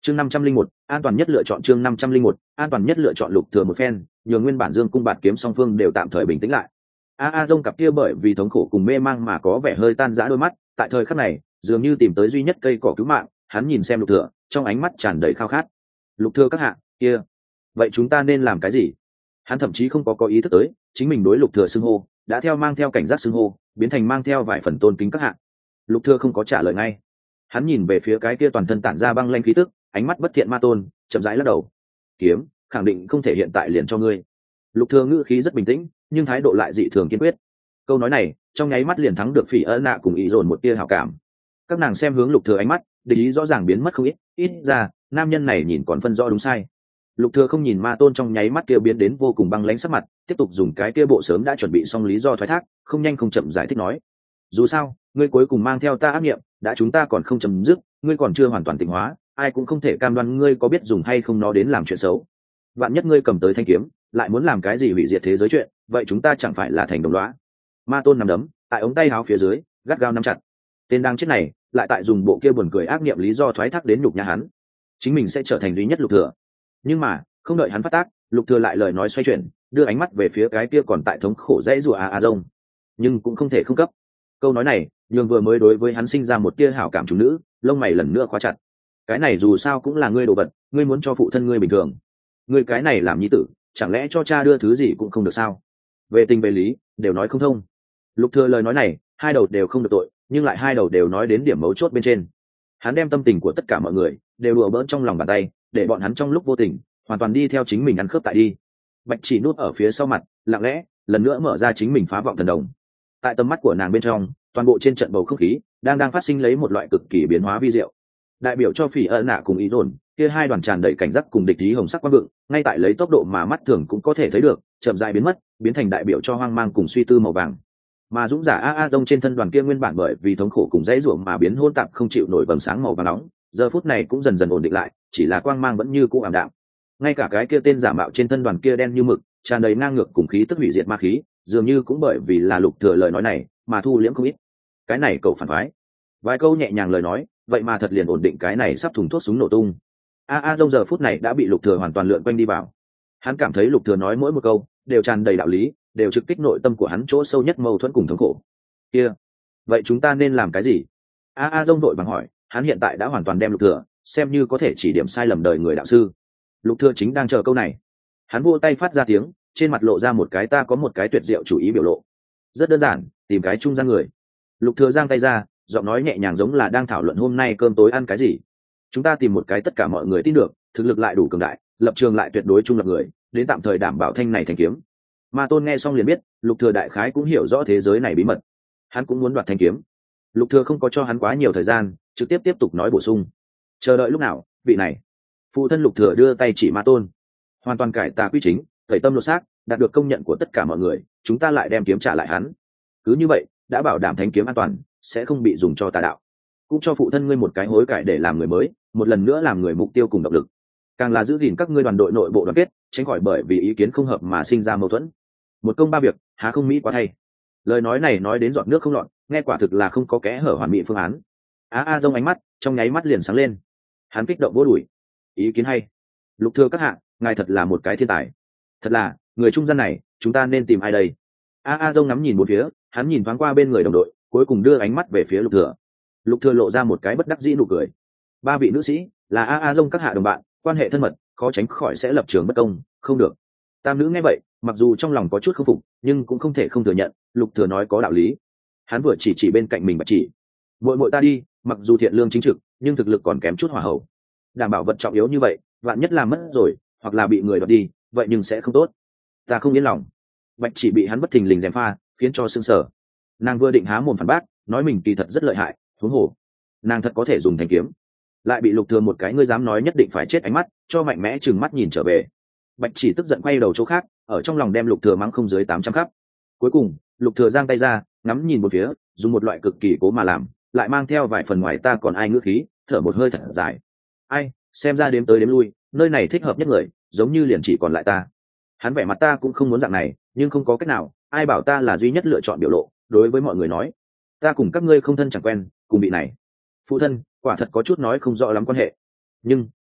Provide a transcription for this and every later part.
chương 501, an toàn nhất lựa chọn. chương 501, an toàn nhất lựa chọn. Lục Thừa một phen nhường nguyên bản dương cung bạt kiếm song phương đều tạm thời bình tĩnh lại. Dông cặp kia bởi vì thống khổ cùng mê mang mà có vẻ hơi tan rã đôi mắt tại thời khắc này dường như tìm tới duy nhất cây cỏ cứu mạng. Hắn nhìn xem Lục Thừa, trong ánh mắt tràn đầy khao khát. Lục Thừa các hạ kia, vậy chúng ta nên làm cái gì? Hắn thậm chí không có ý thức tới chính mình đối Lục Thừa xưng hô đã theo mang theo cảnh giác xưng hô biến thành mang theo vài phần tôn kính các hạ. Lục Thừa không có trả lời ngay. Hắn nhìn về phía cái kia toàn thân tản ra băng lanh khí tức, ánh mắt bất thiện ma tôn, chậm rãi lắc đầu. Kiếm, khẳng định không thể hiện tại liền cho ngươi. Lục Thừa ngữ khí rất bình tĩnh, nhưng thái độ lại dị thường kiên quyết. Câu nói này, trong nháy mắt liền thắng được Phỉ Ân Nạ cùng ý dồn một tia hảo cảm. Các nàng xem hướng Lục Thừa ánh mắt, địch ý rõ ràng biến mất không ít, ít ra, nam nhân này nhìn còn phân rõ đúng sai. Lục Thừa không nhìn ma tôn trong nháy mắt kia biến đến vô cùng băng lãnh sắc mặt, tiếp tục dùng cái kia bộ sớm đã chuẩn bị xong lý do thoái thác, không nhanh không chậm giải thích nói. Dù sao, ngươi cuối cùng mang theo ta ác nghiệm, đã chúng ta còn không chấm dứt, ngươi còn chưa hoàn toàn tỉnh hóa, ai cũng không thể cam đoan ngươi có biết dùng hay không nó đến làm chuyện xấu. Vạn nhất ngươi cầm tới thanh kiếm, lại muốn làm cái gì hủy diệt thế giới chuyện, vậy chúng ta chẳng phải là thành đồng lõa. Ma tôn nắm đấm, tại ống tay áo phía dưới, gắt gao nắm chặt. Tên đang chết này, lại tại dùng bộ kia buồn cười ác nghiệm lý do thoái thác đến nhục nhã hắn. Chính mình sẽ trở thành duy nhất Lục Thừa. Nhưng mà, không đợi hắn phát tác, Lục Thừa lại lời nói xoay chuyển, đưa ánh mắt về phía cái kia còn tại thống khổ dãy rủa Dông. Nhưng cũng không thể không cấp. Câu nói này, nhường vừa mới đối với hắn sinh ra một tia hảo cảm chủ nữ, lông mày lần nữa khóa chặt. Cái này dù sao cũng là ngươi đồ vật, ngươi muốn cho phụ thân ngươi bình thường. Ngươi cái này làm nhi tử, chẳng lẽ cho cha đưa thứ gì cũng không được sao? Về tình về lý, đều nói không thông. Lục Thừa lời nói này, hai đầu đều không được tội, nhưng lại hai đầu đều nói đến điểm mấu chốt bên trên. Hắn đem tâm tình của tất cả mọi người đều đùa bỡn trong lòng bàn tay, để bọn hắn trong lúc vô tình hoàn toàn đi theo chính mình ăn khớp tại đi. Bạch Chỉ nuốt ở phía sau mặt, lặng lẽ lần nữa mở ra chính mình phá vọng thần đồng. Tại tầm mắt của nàng bên trong, toàn bộ trên trận bầu không khí đang phát sinh lấy một loại cực kỳ biến hóa vi diệu. Đại biểu cho Phỉ Ân Nạ cùng ý đồn, kia hai đoàn tràn đầy cảnh giác cùng địch ý hồng sắc quang vượng, ngay tại lấy tốc độ mà mắt thường cũng có thể thấy được, chậm rãi biến mất, biến thành đại biểu cho hoang mang cùng suy tư màu vàng. Mà dũng giả Đông trên thân đoàn kia nguyên bản bởi vì thống khổ cùng dãy ruộng mà biến hỗn tạp không chịu nổi vầng sáng màu vàng nóng, giờ phút này cũng dần dần ổn định lại, chỉ là quang mang vẫn như cũ ảm đạm. Ngay cả cái kia tên giả mạo trên thân đoàn kia đen như mực, tràn đầy ngang ngược cùng khí tức hủy diệt ma khí, dường như cũng bởi vì là Lục Thừa lời nói này mà thu liễm không ít. Cái này cậu phản phái. Vài câu nhẹ nhàng lời nói, vậy mà thật liền ổn định cái này sắp thùng thuốc súng nổ tung. Dông giờ phút này đã bị Lục Thừa hoàn toàn lượn quanh đi vào. Hắn cảm thấy Lục Thừa nói mỗi một câu đều tràn đầy đạo lý, đều trực kích nội tâm của hắn chỗ sâu nhất mâu thuẫn cùng thống khổ. Kia, vậy chúng ta nên làm cái gì? Dông đội bằng hỏi, hắn hiện tại đã hoàn toàn đem Lục Thừa xem như có thể chỉ điểm sai lầm đời người đạo sư. Lục Thừa chính đang chờ câu này. Hắn vỗ tay phát ra tiếng, trên mặt lộ ra một cái ta có một cái tuyệt diệu chủ ý biểu lộ. Rất đơn giản, tìm cái trung gian người. Lục Thừa giang tay ra, giọng nói nhẹ nhàng giống là đang thảo luận hôm nay cơm tối ăn cái gì. Chúng ta tìm một cái tất cả mọi người tin được, thực lực lại đủ cường đại, lập trường lại tuyệt đối trung lập người, đến tạm thời đảm bảo thanh này thành kiếm. Ma tôn nghe xong liền biết, Lục Thừa đại khái cũng hiểu rõ thế giới này bí mật. Hắn cũng muốn đoạt thanh kiếm. Lục Thừa không có cho hắn quá nhiều thời gian, trực tiếp tiếp tục nói bổ sung. Chờ đợi lúc nào, vị này. Phụ thân Lục Thừa đưa tay chỉ Ma tôn. Hoàn toàn cải tà quy chính, tẩy tâm lột xác, đạt được công nhận của tất cả mọi người, chúng ta lại đem kiếm trả lại hắn. Cứ như vậy, đã bảo đảm thanh kiếm an toàn, sẽ không bị dùng cho tà đạo. Cũng cho phụ thân ngươi một cái hối cải để làm người mới, một lần nữa làm người mục tiêu cùng động lực. Càng là giữ gìn các ngươi đoàn đội nội bộ đoàn kết, tránh khỏi bởi vì ý kiến không hợp mà sinh ra mâu thuẫn. Một công ba việc, há không mỹ quá thay. Lời nói này nói đến giọt nước không lọt, nghe quả thực là không có kẽ hở hoàn mỹ phương án. Dông ánh mắt trong nháy mắt liền sáng lên. Hắn kích động vỗ đùi. Ý kiến hay. Lục Thừa các hạ, ngài thật là một cái thiên tài. Thật là, người trung gian này, chúng ta nên tìm ai đây? Dông ngắm nhìn một phía, hắn nhìn thoáng qua bên người đồng đội, cuối cùng đưa ánh mắt về phía Lục Thừa. Lục Thừa lộ ra một cái bất đắc dĩ nụ cười. Ba vị nữ sĩ là Dông các hạ đồng bạn, quan hệ thân mật, khó tránh khỏi sẽ lập trường bất công, không được. Tam nữ nghe vậy, mặc dù trong lòng có chút không phục, nhưng cũng không thể không thừa nhận, Lục Thừa nói có đạo lý. Hắn vừa chỉ bên cạnh mình mà chỉ. Muội muội ta đi, mặc dù thiện lương chính trực, nhưng thực lực còn kém chút hỏa hậu. Đảm bảo vật trọng yếu như vậy, vạn nhất làm mất rồi, hoặc là bị người đoạt đi, vậy nhưng sẽ không tốt. Ta không yên lòng. Bạch Chỉ bị hắn bất thình lình gièm pha, khiến cho sưng sờ. Nàng vừa định há mồm phản bác, nói mình kỳ thật rất lợi hại, huống hồ, nàng thật có thể dùng thanh kiếm. Lại bị Lục Thừa một cái ngươi dám nói nhất định phải chết ánh mắt, cho mạnh mẽ trừng mắt nhìn trở về. Bạch Chỉ tức giận quay đầu chỗ khác, ở trong lòng đem Lục Thừa mắng không dưới 800 khắp. Cuối cùng, Lục Thừa giang tay ra, ngắm nhìn một phía, dùng một loại cực kỳ cố mà làm, lại mang theo vài phần ngoài ta còn ai ngữ khí, thở một hơi thật dài. Ai, xem ra đếm tới đếm lui, nơi này thích hợp nhất người, giống như liền chỉ còn lại ta. Hắn vẻ mặt ta cũng không muốn dạng này, nhưng không có cách nào, ai bảo ta là duy nhất lựa chọn biểu lộ, đối với mọi người nói, ta cùng các ngươi không thân chẳng quen, cùng bị này. Phụ thân, quả thật có chút nói không rõ lắm quan hệ. Nhưng,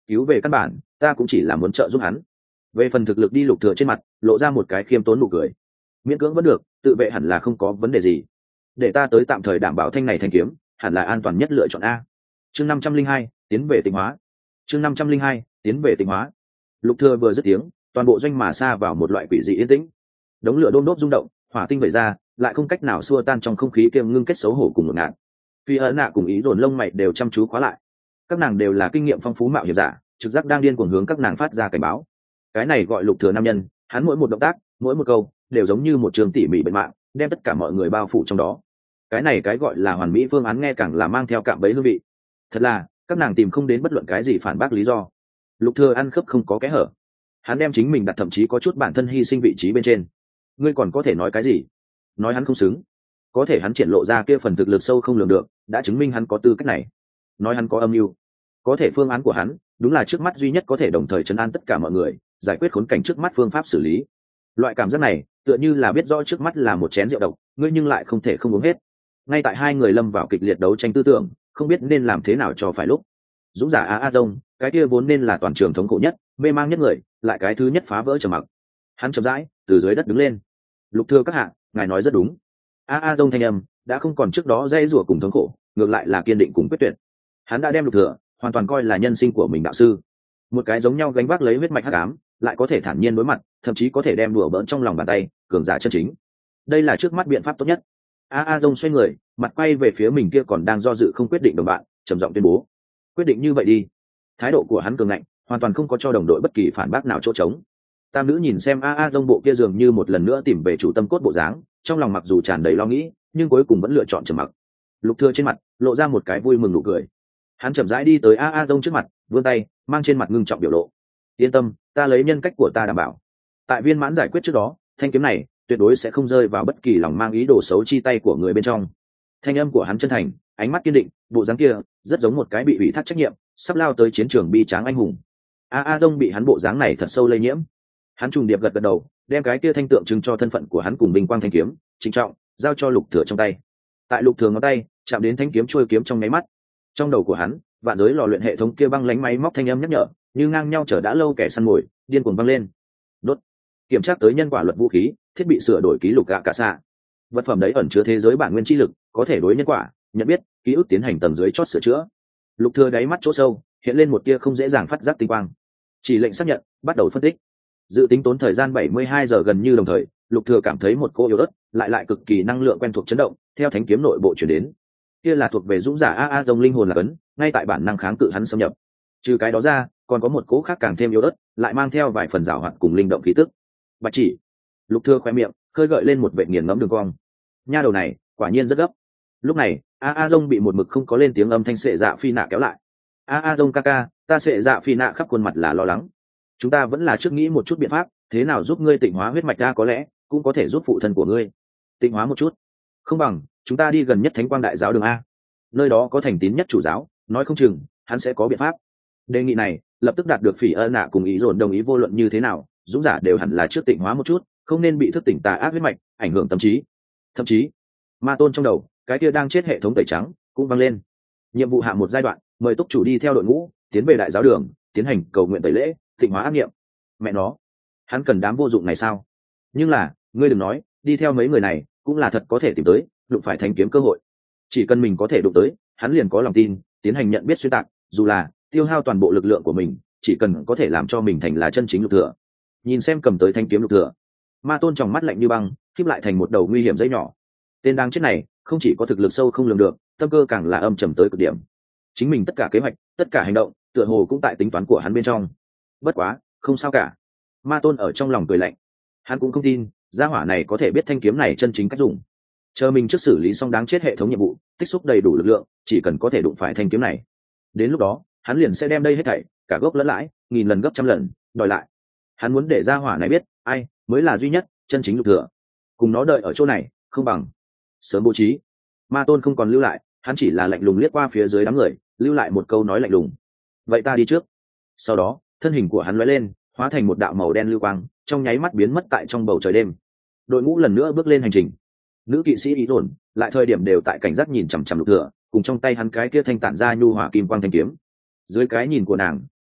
cứu về căn bản ta cũng chỉ là muốn trợ giúp hắn. Về phần thực lực đi, Lục Thừa trên mặt lộ ra một cái khiêm tốn nụ cười. Miễn cưỡng vẫn được, tự vệ hẳn là không có vấn đề gì. Để ta tới tạm thời đảm bảo thanh này thanh kiếm hẳn là an toàn nhất lựa chọn a. Chương 502, tiến về tịnh hóa. Chương 502, tiến về tịnh hóa. Lục Thừa vừa dứt tiếng, toàn bộ doanh mà xa vào một loại quỷ dị yên tĩnh. Đống lửa đôm đốp rung động, hỏa tinh vẩy ra, lại không cách nào xua tan trong không khí kiềm ngưng kết xấu hổ cùng ngột ngạt. Phi ấn nạ cùng ý dồn lông mày đều chăm chú khóa lại. Các nàng đều là kinh nghiệm phong phú mạo hiểm giả, trực giác đang điên cuồng hướng các nàng phát ra cảnh báo. Cái này gọi Lục Thừa nam nhân, hắn mỗi một động tác, mỗi một câu đều giống như một trường tỉ mỉ bệnh mạng, đem tất cả mọi người bao phủ trong đó. Cái này cái gọi là hoàn mỹ phương án nghe càng là mang theo cạm bẫy hương vị. Thật là các nàng tìm không đến bất luận cái gì phản bác lý do. Lục Thừa ăn khớp không có kẽ hở, hắn đem chính mình đặt thậm chí có chút bản thân hy sinh vị trí bên trên. Ngươi còn có thể nói cái gì? Nói hắn không xứng, có thể hắn triển lộ ra kia phần thực lực sâu không lường được, đã chứng minh hắn có tư cách này. Nói hắn có âm mưu, có thể phương án của hắn đúng là trước mắt duy nhất có thể đồng thời trấn an tất cả mọi người, giải quyết khốn cảnh trước mắt phương pháp xử lý. Loại cảm giác này tựa như là biết rõ trước mắt là một chén rượu độc, ngươi nhưng lại không thể không uống hết. Ngay tại hai người lâm vào kịch liệt đấu tranh tư tưởng, không biết nên làm thế nào cho phải lúc, dũng giả a đông, cái kia vốn nên là toàn trường thống khổ nhất, mê mang nhất người, lại cái thứ nhất phá vỡ trầm mặc. Hắn chậm rãi từ dưới đất đứng lên. Lục Thừa các hạ, ngài nói rất đúng. A đông thanh âm đã không còn trước đó dây rủa cùng thống khổ, ngược lại là kiên định cùng quyết tuyệt. Hắn đã đem Lục Thừa hoàn toàn coi là nhân sinh của mình đạo sư, một cái giống nhau gánh vác lấy huyết mạch hắc ám, lại có thể thản nhiên đối mặt, thậm chí có thể đem đùa bỡn trong lòng bàn tay, cường giả chân chính. Đây là trước mắt biện pháp tốt nhất. A đông xoay người, mặt quay về phía mình kia còn đang do dự không quyết định đồng bạn, trầm giọng tuyên bố: quyết định như vậy đi. Thái độ của hắn cường ngạnh, hoàn toàn không có cho đồng đội bất kỳ phản bác nào chỗ trống. Tam nữ nhìn xem A đông bộ kia dường như một lần nữa tìm về chủ tâm cốt bộ dáng, trong lòng mặc dù tràn đầy lo nghĩ, nhưng cuối cùng vẫn lựa chọn trầm mặc. Lục Thừa trên mặt lộ ra một cái vui mừng nụ cười. Hắn chậm rãi đi tới A đông trước mặt, vươn tay, mang trên mặt ngưng trọng biểu lộ: yên tâm, ta lấy nhân cách của ta đảm bảo, tại viên mãn giải quyết trước đó, thanh kiếm này tuyệt đối sẽ không rơi vào bất kỳ lòng mang ý đồ xấu chi tay của người bên trong. Thanh âm của hắn chân thành, ánh mắt kiên định, bộ dáng kia rất giống một cái bị ủy thác trách nhiệm, sắp lao tới chiến trường bi tráng anh hùng. A đông bị hắn bộ dáng này thật sâu lây nhiễm. Hắn trùng điệp gật gật đầu, đem cái kia thanh tượng trưng cho thân phận của hắn cùng bình quang thanh kiếm trịnh trọng giao cho Lục Thừa trong tay. Tại Lục Thừa ngón tay chạm đến thanh kiếm trôi kiếm trong nháy mắt, trong đầu của hắn vạn giới lò luyện hệ thống kia băng lánh máy móc thanh âm nhắc nhở như ngang nhau chờ đã lâu kẻ săn mồi điên cuồng văng lên. Đốt. Kiểm tra tới nhân quả luật vũ khí, thiết bị sửa đổi ký lục gạ cả xạ. Vật phẩm đấy ẩn chứa thế giới bản nguyên chi lực, có thể đối nhân quả nhận biết ký ức tiến hành tầng dưới chót sửa chữa. Lục Thừa đáy mắt chỗ sâu hiện lên một tia không dễ dàng phát giác tinh quang. Chỉ lệnh xác nhận, bắt đầu phân tích. Dự tính tốn thời gian 72 giờ gần như đồng thời, Lục Thừa cảm thấy một cô yếu ớt, lại cực kỳ năng lượng quen thuộc chấn động, theo thánh kiếm nội bộ truyền đến. Kia là thuộc về dũng giả A Đông linh hồn là cấn, ngay tại bản năng kháng cự hắn xâm nhập. Trừ cái đó ra, còn có một cỗ khác càng thêm yếu ớt, lại mang theo vài phần giảo hoạt cùng linh động khí tức. Bạch chỉ. Lục Thừa khóe miệng khơi gợi lên một vệt nghiền ngẫm đường cong. Nha đầu này, quả nhiên rất gấp. Lúc này, A Đông bị một mực không có lên tiếng âm thanh sệ dạ phi nạ kéo lại. A Đông ca ca, ta sệ dạ phi nạ khắp khuôn mặt là lo lắng. Chúng ta vẫn là trước nghĩ một chút biện pháp, thế nào giúp ngươi tịnh hóa huyết mạch ra, có lẽ cũng có thể giúp phụ thân của ngươi tịnh hóa một chút. Không bằng chúng ta đi gần nhất Thánh Quang Đại giáo đường a, nơi đó có thành tín nhất chủ giáo, nói không chừng hắn sẽ có biện pháp. Đề nghị này lập tức đạt được Phỉ Ân Nạ cùng ý dồn đồng ý, vô luận như thế nào dũng giả đều hẳn là trước tịnh hóa một chút, không nên bị thức tỉnh tà ác huyết mạch ảnh hưởng tâm trí. Thậm chí ma tôn trong đầu cái kia đang chết hệ thống tẩy trắng cũng vang lên. Nhiệm vụ hạ một giai đoạn, mời túc chủ đi theo đội ngũ tiến về đại giáo đường tiến hành cầu nguyện tẩy lễ tịnh hóa ác niệm. Mẹ nó, hắn cần đám vô dụng này sao? Nhưng là ngươi đừng nói, đi theo mấy người này cũng là thật có thể tìm tới đụng phải thanh kiếm cơ hội. Chỉ cần mình có thể đụng tới, hắn liền có lòng tin tiến hành nhận biết xuyên tạc, dù là tiêu hao toàn bộ lực lượng của mình, chỉ cần có thể làm cho mình thành là chân chính Lục Thừa. Nhìn xem cầm tới thanh kiếm Lục Thừa, ma tôn trong mắt lạnh như băng, khép lại thành một đầu nguy hiểm dây nhỏ. Tên đáng chết này không chỉ có thực lực sâu không lường được, tâm cơ càng là âm trầm tới cực điểm. Chính mình tất cả kế hoạch, tất cả hành động, tựa hồ cũng tại tính toán của hắn bên trong. Bất quá, không sao cả. Ma tôn ở trong lòng cười lạnh. Hắn cũng không tin gia hỏa này có thể biết thanh kiếm này chân chính cách dùng. Chờ mình trước xử lý xong đáng chết hệ thống nhiệm vụ, tích xúc đầy đủ lực lượng, chỉ cần có thể đụng phải thanh kiếm này, đến lúc đó hắn liền sẽ đem đây hết thảy, cả gốc lẫn lãi, nghìn lần gấp trăm lần đòi lại. Hắn muốn để gia hỏa này biết ai mới là duy nhất chân chính Lục Thừa. Cùng nó đợi ở chỗ này không bằng sớm bố trí. Ma tôn không còn lưu lại, hắn chỉ là lạnh lùng liếc qua phía dưới đám người, lưu lại một câu nói lạnh lùng: vậy ta đi trước. Sau đó thân hình của hắn lóe lên, hóa thành một đạo màu đen lưu quang, trong nháy mắt biến mất tại trong bầu trời đêm. Đội ngũ lần nữa bước lên hành trình. Nữ kỵ sĩ ý ổn lại thời điểm đều tại cảnh giác nhìn chằm chằm Lục Thừa, cùng trong tay hắn cái kia thanh tản ra nhu hòa kim quang thanh kiếm. Dưới cái nhìn của nàng,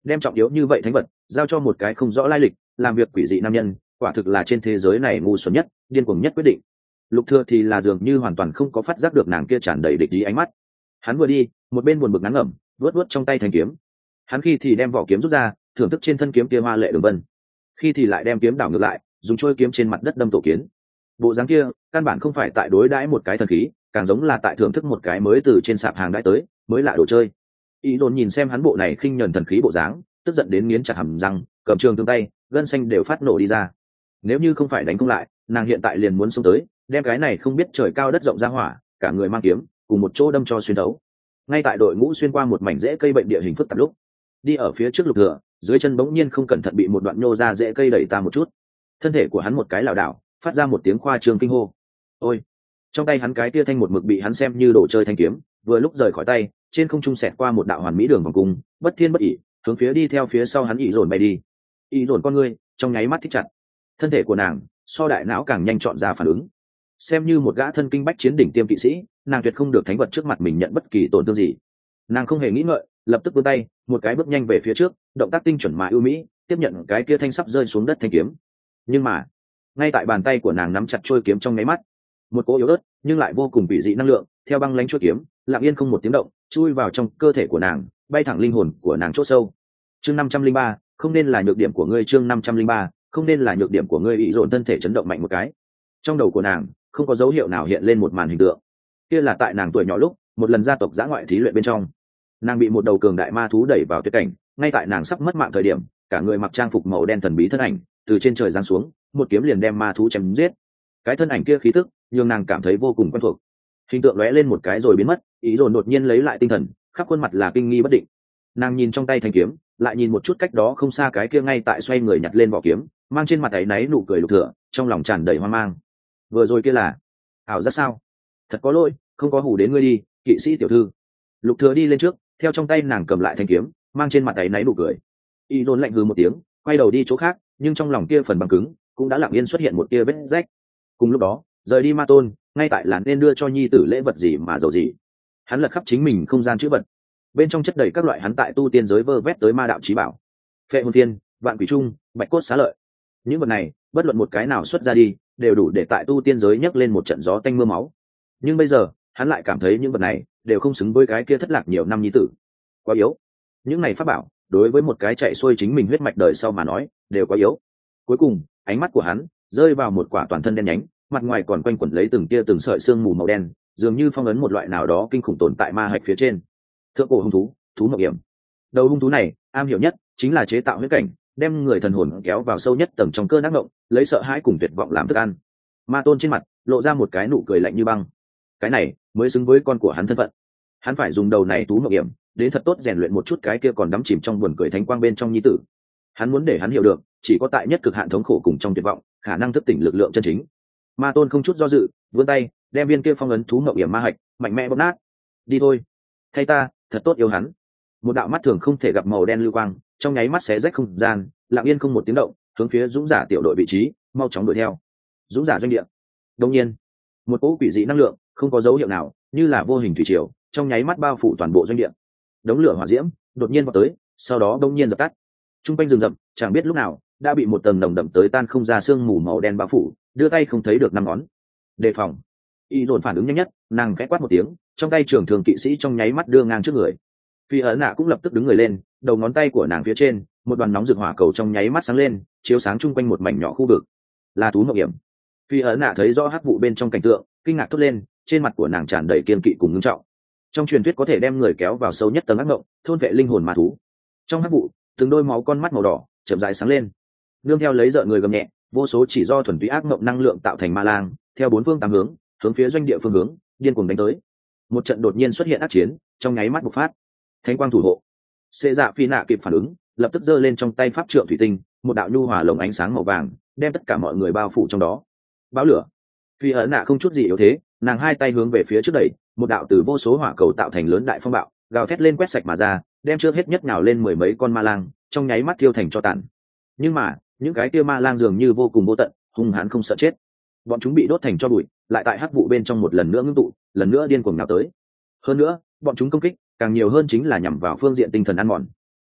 đem trọng yếu như vậy thánh vật giao cho một cái không rõ lai lịch làm việc quỷ dị nam nhân, quả thực là trên thế giới này ngu xuẩn nhất, điên cuồng nhất quyết định. Lục Thừa thì là dường như hoàn toàn không có phát giác được nàng kia tràn đầy địch ý ánh mắt. Hắn vừa đi, một bên buồn bực ngán ngẩm, vuốt vuốt trong tay thanh kiếm. Hắn khi thì đem vỏ kiếm rút ra, thưởng thức trên thân kiếm kia hoa lệ đường vân, khi thì lại đem kiếm đảo ngược lại, dùng trôi kiếm trên mặt đất đâm tổ kiến. Bộ dáng kia, căn bản không phải tại đối đãi một cái thần khí, càng giống là tại thưởng thức một cái mới từ trên sạp hàng đãi tới, mới lạ đồ chơi. Ý Dồn nhìn xem hắn bộ này khinh nhẫn thần khí bộ dáng, tức giận đến nghiến chặt hàm răng, cầm trường tương tay, gân xanh đều phát nổ đi ra. Nếu như không phải đánh không lại, nàng hiện tại liền muốn xông tới, đem cái này không biết trời cao đất rộng ra hỏa, cả người mang kiếm, cùng một chỗ đâm cho xuyên đấu. Ngay tại đội ngũ xuyên qua một mảnh rễ cây bệnh địa hình phức tạp lúc, đi ở phía trước Lục Thừa, dưới chân bỗng nhiên không cẩn thận bị một đoạn nhô ra rễ cây đẩy ta một chút, thân thể của hắn một cái lảo đảo, phát ra một tiếng khoa trương kinh hô. Ôi! Trong tay hắn cái tia thanh một mực bị hắn xem như đồ chơi thanh kiếm, vừa lúc rời khỏi tay, trên không trung xẹt qua một đạo hoàn mỹ đường vòng cung, bất thiên bất ỷ, hướng phía đi theo phía sau hắn Ý Dồn bay đi. Ý Dồn con ngươi, trong nháy mắt thích chặt. Thân thể của nàng, so đại não càng nhanh chọn ra phản ứng. Xem như một gã thân kinh bách chiến đỉnh tiêm kỵ sĩ, nàng tuyệt không được thánh vật trước mặt mình nhận bất kỳ tổn thương gì. Nàng không hề nghĩ ngợi, lập tức vươn tay, một cái bước nhanh về phía trước, động tác tinh chuẩn mà ưu mỹ, tiếp nhận cái kia thanh sắp rơi xuống đất thanh kiếm. Nhưng mà, ngay tại bàn tay của nàng nắm chặt trôi kiếm trong nháy mắt, một cỗ yếu ớt nhưng lại vô cùng kỳ dị năng lượng theo băng lánh chuôi kiếm lặng yên không một tiếng động chui vào trong cơ thể của nàng, bay thẳng linh hồn của nàng chỗ sâu. Chương 503, không nên là nhược điểm của ngươi. Chương 503, không nên là nhược điểm của ngươi. Ý Dồn thân thể chấn động mạnh một cái, trong đầu của nàng không có dấu hiệu nào hiện lên một màn hình tượng. Kia là tại nàng tuổi nhỏ lúc một lần gia tộc giã ngoại thí luyện bên trong, nàng bị một đầu cường đại ma thú đẩy vào tuyệt cảnh. Ngay tại nàng sắp mất mạng thời điểm, cả người mặc trang phục màu đen thần bí thân ảnh từ trên trời giáng xuống, một kiếm liền đem ma thú chém giết. Cái thân ảnh kia khí tức nhưng nàng cảm thấy vô cùng quen thuộc. Hình tượng lóe lên một cái rồi biến mất. Ý Dồn đột nhiên lấy lại tinh thần, khắp khuôn mặt là kinh nghi bất định. Nàng nhìn trong tay thanh kiếm, lại nhìn một chút cách đó không xa cái kia ngay tại xoay người nhặt lên vỏ kiếm, mang trên mặt ấy náy nụ cười Lục Thừa, trong lòng tràn đầy hoang mang. Vừa rồi kia là ảo giác sao? Thật có lỗi, không có hù đến ngươi đi, kỵ sĩ tiểu thư. Lục Thừa đi lên trước, theo trong tay nàng cầm lại thanh kiếm, mang trên mặt ấy náy nụ cười. Ý Dồn lạnh hừ một tiếng, quay đầu đi chỗ khác, nhưng trong lòng kia phần băng cứng cũng đã lặng yên xuất hiện một tia vết rách. Cùng lúc đó, rời đi Ma Tôn, ngay tại là nên đưa cho nhi tử lễ vật gì mà giàu gì. Hắn lật khắp chính mình không gian chữ vật, bên trong chất đầy các loại hắn tại tu tiên giới vơ vét tới ma đạo chí bảo, phệ hồn thiên, vạn quỷ trung, bạch cốt xá lợi. Những vật này, bất luận một cái nào xuất ra đi, đều đủ để tại tu tiên giới nhấc lên một trận gió tanh mưa máu. Nhưng bây giờ, hắn lại cảm thấy những vật này đều không xứng với cái kia thất lạc nhiều năm nhi tử. Quá yếu. Những này pháp bảo, đối với một cái chạy xuôi chính mình huyết mạch đời sau mà nói, đều quá yếu. Cuối cùng, ánh mắt của hắn rơi vào một quả toàn thân đen nhánh, mặt ngoài còn quanh quẩn lấy từng tia từng sợi xương mù màu đen, dường như phong ấn một loại nào đó kinh khủng tồn tại ma hạch phía trên. Thượng cổ hung thú, thú mộng hiểm. Đầu hung thú này, am hiểu nhất chính là chế tạo huyết cảnh, đem người thần hồn kéo vào sâu nhất tầng trong cơn ác mộng, lấy sợ hãi cùng tuyệt vọng làm thức ăn. Ma Tôn trên mặt lộ ra một cái nụ cười lạnh như băng. Cái này mới xứng với con của hắn thân phận. Hắn phải dùng đầu này thú mộng hiểm đến thật tốt rèn luyện một chút cái kia còn đắm chìm trong buồn cười thánh quang bên trong nhi tử. Hắn muốn để hắn hiểu được, chỉ có tại nhất cực hạn thống khổ cùng trong tuyệt vọng, khả năng thức tỉnh lực lượng chân chính. Ma Tôn không chút do dự, vươn tay, đem viên kia phong ấn thú mộng hiểm ma hạch mạnh mẽ bóp nát. Đi thôi, thay ta, thật tốt yêu hắn. Một đạo mắt thường không thể gặp màu đen lưu quang, trong nháy mắt xé rách không gian, lặng yên không một tiếng động, hướng phía Dũng Giả tiểu đội vị trí, mau chóng đuổi theo. Dũng Giả doanh địa. Đương nhiên, một cỗ quỷ dị năng lượng, không có dấu hiệu nào, như là vô hình thủy triều, trong nháy mắt bao phủ toàn bộ doanh địa. Đống lửa hỏa diễm đột nhiên vọt tới, sau đó đột nhiên dập tắt. Trung quanh rừng rậm, chẳng biết lúc nào đã bị một tầng nồng đậm tới tan không ra sương mù màu đen bao phủ, đưa tay không thấy được năm ngón. Đề phòng. Y Dồn phản ứng nhanh nhất, nàng khẽ quát một tiếng, trong tay trường thường kỵ sĩ trong nháy mắt đưa ngang trước người. Phi ấn nạ cũng lập tức đứng người lên, đầu ngón tay của nàng phía trên, một đoàn nóng rực hỏa cầu trong nháy mắt sáng lên, chiếu sáng chung quanh một mảnh nhỏ khu vực. Là thú mộng hiểm. Phi ấn nạ thấy rõ hắc vụ bên trong cảnh tượng, kinh ngạc thốt lên, trên mặt của nàng tràn đầy kiên kỵ cùng ngưng trọng. Trong truyền thuyết có thể đem người kéo vào sâu nhất tầng ác mộng, thôn vệ linh hồn ma thú. Trong hắc vụ, từng đôi máu con mắt màu đỏ chậm rãi sáng lên, nương theo lấy rợn người gầm nhẹ, vô số chỉ do thuần túy ác mộng năng lượng tạo thành ma lang, theo bốn phương tám hướng, hướng phía doanh địa phương hướng điên cuồng đánh tới. Một trận đột nhiên xuất hiện ác chiến, trong nháy mắt bộc phát. Thánh quang thủ hộ. Xê Dạ Phi Nạ kịp phản ứng, lập tức giơ lên trong tay pháp trượng thủy tinh, một đạo nhu hòa lồng ánh sáng màu vàng, đem tất cả mọi người bao phủ trong đó. Báo lửa. Phi ấn nạ không chút gì yếu thế, nàng hai tay hướng về phía trước đẩy, một đạo từ vô số hỏa cầu tạo thành lớn đại phong bạo, gào thét lên quét sạch mà ra, đem trước hết nhất nhào lên mười mấy con ma lang, trong nháy mắt thiêu thành tro tàn. Nhưng mà, những cái kia ma lang dường như vô cùng vô tận, hung hãn không sợ chết. Bọn chúng bị đốt thành tro bụi, lại tại hắc vụ bên trong một lần nữa ngưng tụ, lần nữa điên cuồng nhào tới. Hơn nữa, bọn chúng công kích càng nhiều hơn chính là nhằm vào phương diện tinh thần ăn mòn.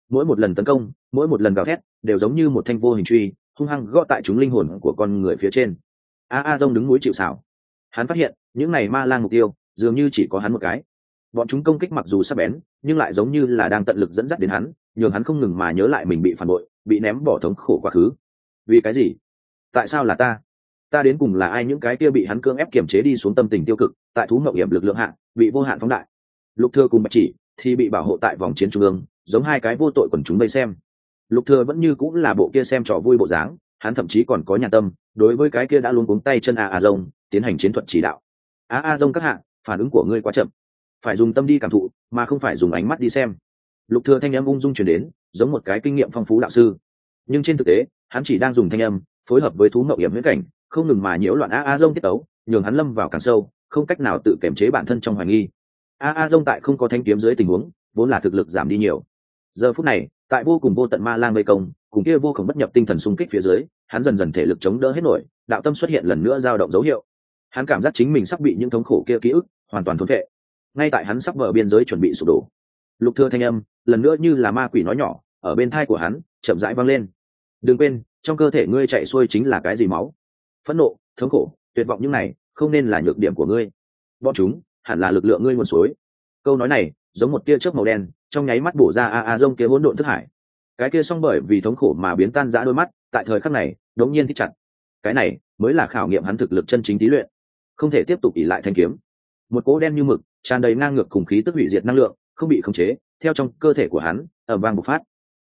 mỗi một lần tấn công, mỗi một lần gào thét đều giống như một thanh vô hình truy hung hăng gõ tại chúng linh hồn của con người phía trên. A Dông đứng núi chịu sào. Hắn phát hiện những này ma lang mục tiêu dường như chỉ có hắn một cái. Bọn chúng công kích mặc dù sắc bén nhưng lại giống như là đang tận lực dẫn dắt đến hắn, nhường hắn không ngừng mà nhớ lại mình bị phản bội, bị ném bỏ thống khổ quá khứ. Vì cái gì? Tại sao là ta đến cùng là ai? Những cái kia bị hắn cưỡng ép kiềm chế đi xuống tâm tình tiêu cực tại thú mộng hiểm lực lượng hạ bị vô hạn phóng đại. Lục Thừa cùng Bạch Chỉ thì bị bảo hộ tại vòng chiến trung ương, giống hai cái vô tội quần chúng vây xem. Lục Thừa vẫn như cũng là bộ kia xem trò vui bộ dáng, hắn thậm chí còn có nhà tâm đối với cái kia đã luôn cuống tay chân Dông tiến hành chiến thuật chỉ đạo. Dông các hạ, phản ứng của ngươi quá chậm, phải dùng tâm đi cảm thụ mà không phải dùng ánh mắt đi xem. Lục Thừa thanh âm ung dung truyền đến, giống một cái kinh nghiệm phong phú đạo sư, nhưng trên thực tế hắn chỉ đang dùng thanh âm phối hợp với thú mộng hiểm huyễn cảnh, không ngừng mà nhiễu loạn Dông tiết tấu, nhường hắn lâm vào càng sâu, không cách nào tự kiểm chế bản thân trong hoài nghi. Dông tại không có thanh kiếm dưới tình huống vốn là thực lực giảm đi nhiều. Giờ phút này tại vô cùng vô tận ma lang vây công cùng kia vô cùng bất nhập tinh thần xung kích phía dưới, hắn dần dần thể lực chống đỡ hết nổi, đạo tâm xuất hiện lần nữa dao động dấu hiệu. Hắn cảm giác chính mình sắp bị những thống khổ kia ký ức hoàn toàn thôn phệ. Ngay tại hắn sắp bờ biên giới chuẩn bị sụp đổ, Lục Thừa thanh âm lần nữa như là ma quỷ nói nhỏ ở bên tai của hắn chậm rãi vang lên. Đừng quên, trong cơ thể ngươi chạy xuôi chính là cái gì? Máu, phẫn nộ, thống khổ, tuyệt vọng, những này không nên là nhược điểm của ngươi, bọn chúng hẳn là lực lượng ngươi nguồn suối. Câu nói này giống một tia chớp màu đen trong nháy mắt bổ ra Dông kia hỗn độn thức hải. Cái kia song bởi vì thống khổ mà biến tan rã đôi mắt tại thời khắc này đống nhiên thích chặt. Cái này mới là khảo nghiệm hắn thực lực chân chính tí luyện, không thể tiếp tục ỷ lại thanh kiếm. Một cỗ đen như mực tràn đầy ngang ngược cùng khí tức hủy diệt năng lượng không bị khống chế theo trong cơ thể của hắn ầm vang bộc phát.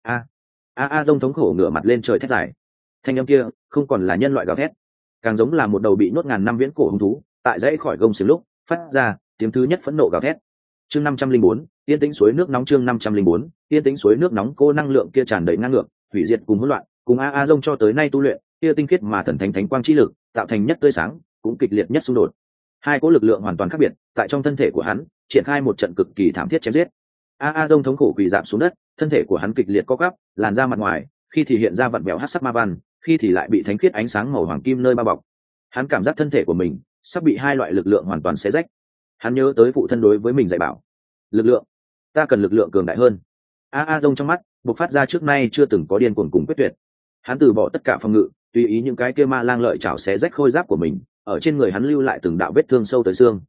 Dông thống khổ ngửa mặt lên trời thét dài. Thanh âm kia không còn là nhân loại gào thét, càng giống là một đầu bị nhốt ngàn năm viễn cổ hung thú tại dãy khỏi gông xiềng lúc phát ra tiếng thứ nhất phẫn nộ gào thét. Chương 504, yên tĩnh suối nước nóng. Chương 504, yên tĩnh suối nước nóng. Cô năng lượng kia tràn đầy ngang ngược, hủy diệt cùng hỗn loạn, cùng Dông cho tới nay tu luyện kia tinh khiết mà thần thánh quang chi lực tạo thành nhất tươi sáng, cũng kịch liệt nhất xung đột. Hai cỗ lực lượng hoàn toàn khác biệt tại trong thân thể của hắn triển khai một trận cực kỳ thảm thiết chém giết. Dông thống khổ quỳ rạp xuống đất, thân thể của hắn kịch liệt co quắp, làn da mặt ngoài khi thì hiện ra vặn vẹo hắc sắc ma văn, khi thì lại bị thánh khiết ánh sáng màu hoàng kim nơi bao bọc. Hắn cảm giác thân thể của mình sắp bị hai loại lực lượng hoàn toàn xé rách. Hắn nhớ tới phụ thân đối với mình dạy bảo, lực lượng, ta cần lực lượng cường đại hơn. Dông trong mắt bộc phát ra trước nay chưa từng có điên cuồng cùng quyết tuyệt. Hắn từ bỏ tất cả phòng ngự, tùy ý những cái kia ma lang lợi chảo xé rách khôi giáp của mình, ở trên người hắn lưu lại từng đạo vết thương sâu tới xương.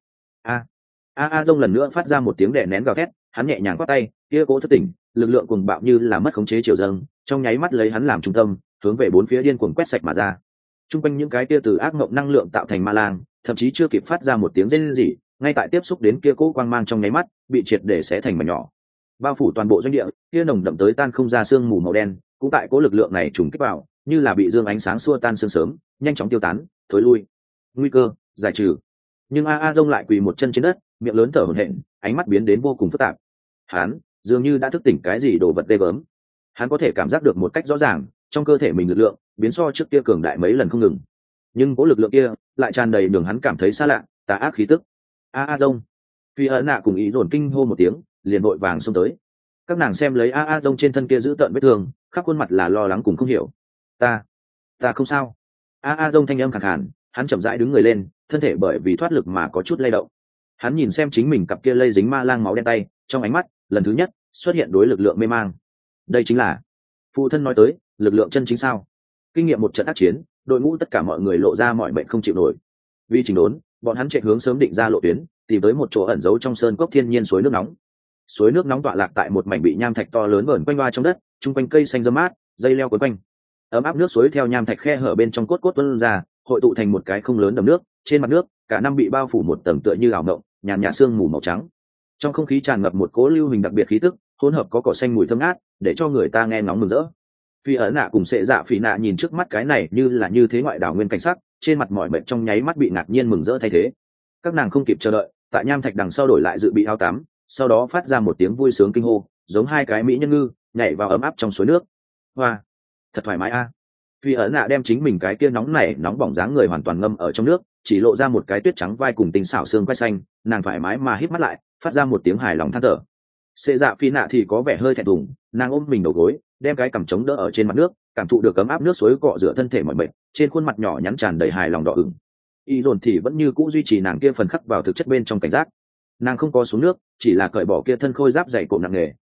Dông lần nữa phát ra một tiếng đè nén gào thét, hắn nhẹ nhàng quát tay, kia cố thất tỉnh, lực lượng cuồng bạo như là mất khống chế chiều dâng, trong nháy mắt lấy hắn làm trung tâm, hướng về bốn phía điên cuồng quét sạch mà ra. Trung quanh những cái kia từ ác mộng năng lượng tạo thành ma lang, thậm chí chưa kịp phát ra một tiếng rên rỉ, ngay tại tiếp xúc đến kia cố quang mang trong nháy mắt, bị triệt để xé thành mảnh nhỏ, bao phủ toàn bộ doanh địa. Kia nồng đậm tới tan không ra sương mù màu đen, cũng tại cố lực lượng này trùng kích vào, như là bị dương ánh sáng xua tan sương sớm, nhanh chóng tiêu tán, thối lui. Nguy cơ giải trừ. Nhưng Dông lại quỳ một chân trên đất, miệng lớn thở hổn hển, ánh mắt biến đến vô cùng phức tạp. Hắn dường như đã thức tỉnh cái gì đồ vật ghê gớm. Hắn có thể cảm giác được một cách rõ ràng, trong cơ thể mình lực lượng biến so trước kia cường đại mấy lần không ngừng, nhưng cố lực lượng kia lại tràn đầy đường hắn cảm thấy xa lạ, tà ác khí tức. Dông. Phi ấn nạ cùng ý dồn kinh hô một tiếng, liền vội vàng xông tới. Các nàng xem lấy Dông trên thân kia giữ tợn vết thương, khắp khuôn mặt là lo lắng cùng không hiểu. Ta không sao. Dông thanh âm khàn khàn, hắn chậm rãi đứng người lên, thân thể bởi vì thoát lực mà có chút lay động. Hắn nhìn xem chính mình cặp kia lây dính ma lang máu đen tay, trong ánh mắt lần thứ nhất xuất hiện đối lực lượng mê mang. Đây chính là phụ thân nói tới lực lượng chân chính sao? Kinh nghiệm một trận ác chiến, đội ngũ tất cả mọi người lộ ra mọi bệnh không chịu nổi. Vì chỉnh đốn, bọn hắn chạy hướng sớm định ra lộ tuyến, tìm tới một chỗ ẩn giấu trong sơn cốc thiên nhiên suối nước nóng. Suối nước nóng tọa lạc tại một mảnh bị nham thạch to lớn vờn quanh qua trong đất, chung quanh cây xanh râm mát, dây leo quấn quanh. Ấm áp nước suối theo nham thạch khe hở bên trong cốt cốt tuôn ra, hội tụ thành một cái không lớn đầm nước. Trên mặt nước, cả năm bị bao phủ một tầng tựa như ảo ngộng, nhàn nhạt sương mù màu trắng. Trong không khí tràn ngập một cỗ lưu hình đặc biệt khí tức, hỗn hợp có cỏ xanh mùi thơm ngát, để cho người ta nghe ngóng mừng rỡ. Phi ấn nạ cùng sệ dạ phỉ nạ nhìn trước mắt cái này như là như thế ngoại đảo nguyên cảnh sắc, trên mặt mọi mệnh trong nháy mắt bị ngạc nhiên mừng rỡ thay thế. Các nàng không kịp chờ đợi, tại nham thạch đằng sau đổi lại dự bị áo tắm, sau đó phát ra một tiếng vui sướng kinh hô, giống hai cái mỹ nhân ngư nhảy vào ấm áp trong suối nước. Hoa, thật thoải mái a. Phi ấn nạ đem chính mình cái kia nóng bỏng dáng người hoàn toàn ngâm ở trong nước, chỉ lộ ra một cái tuyết trắng vai cùng tinh xảo xương quai xanh, nàng thoải mái mà hít mắt lại, phát ra một tiếng hài lòng than thở. Sệ dạ phi nạ thì có vẻ hơi thẹn thùng, nàng ôm mình đầu gối, đem cái cằm chống đỡ ở trên mặt nước, cảm thụ được ấm áp nước suối cọ rửa thân thể mọi mệt, trên khuôn mặt nhỏ nhắn tràn đầy hài lòng đỏ ửng. Y dồn thì vẫn như cũ duy trì nàng kia phần khắc vào thực chất bên trong cảnh giác. Nàng không có xuống nước, chỉ là cởi bỏ kia thân khôi giáp dày cộm nặng nề,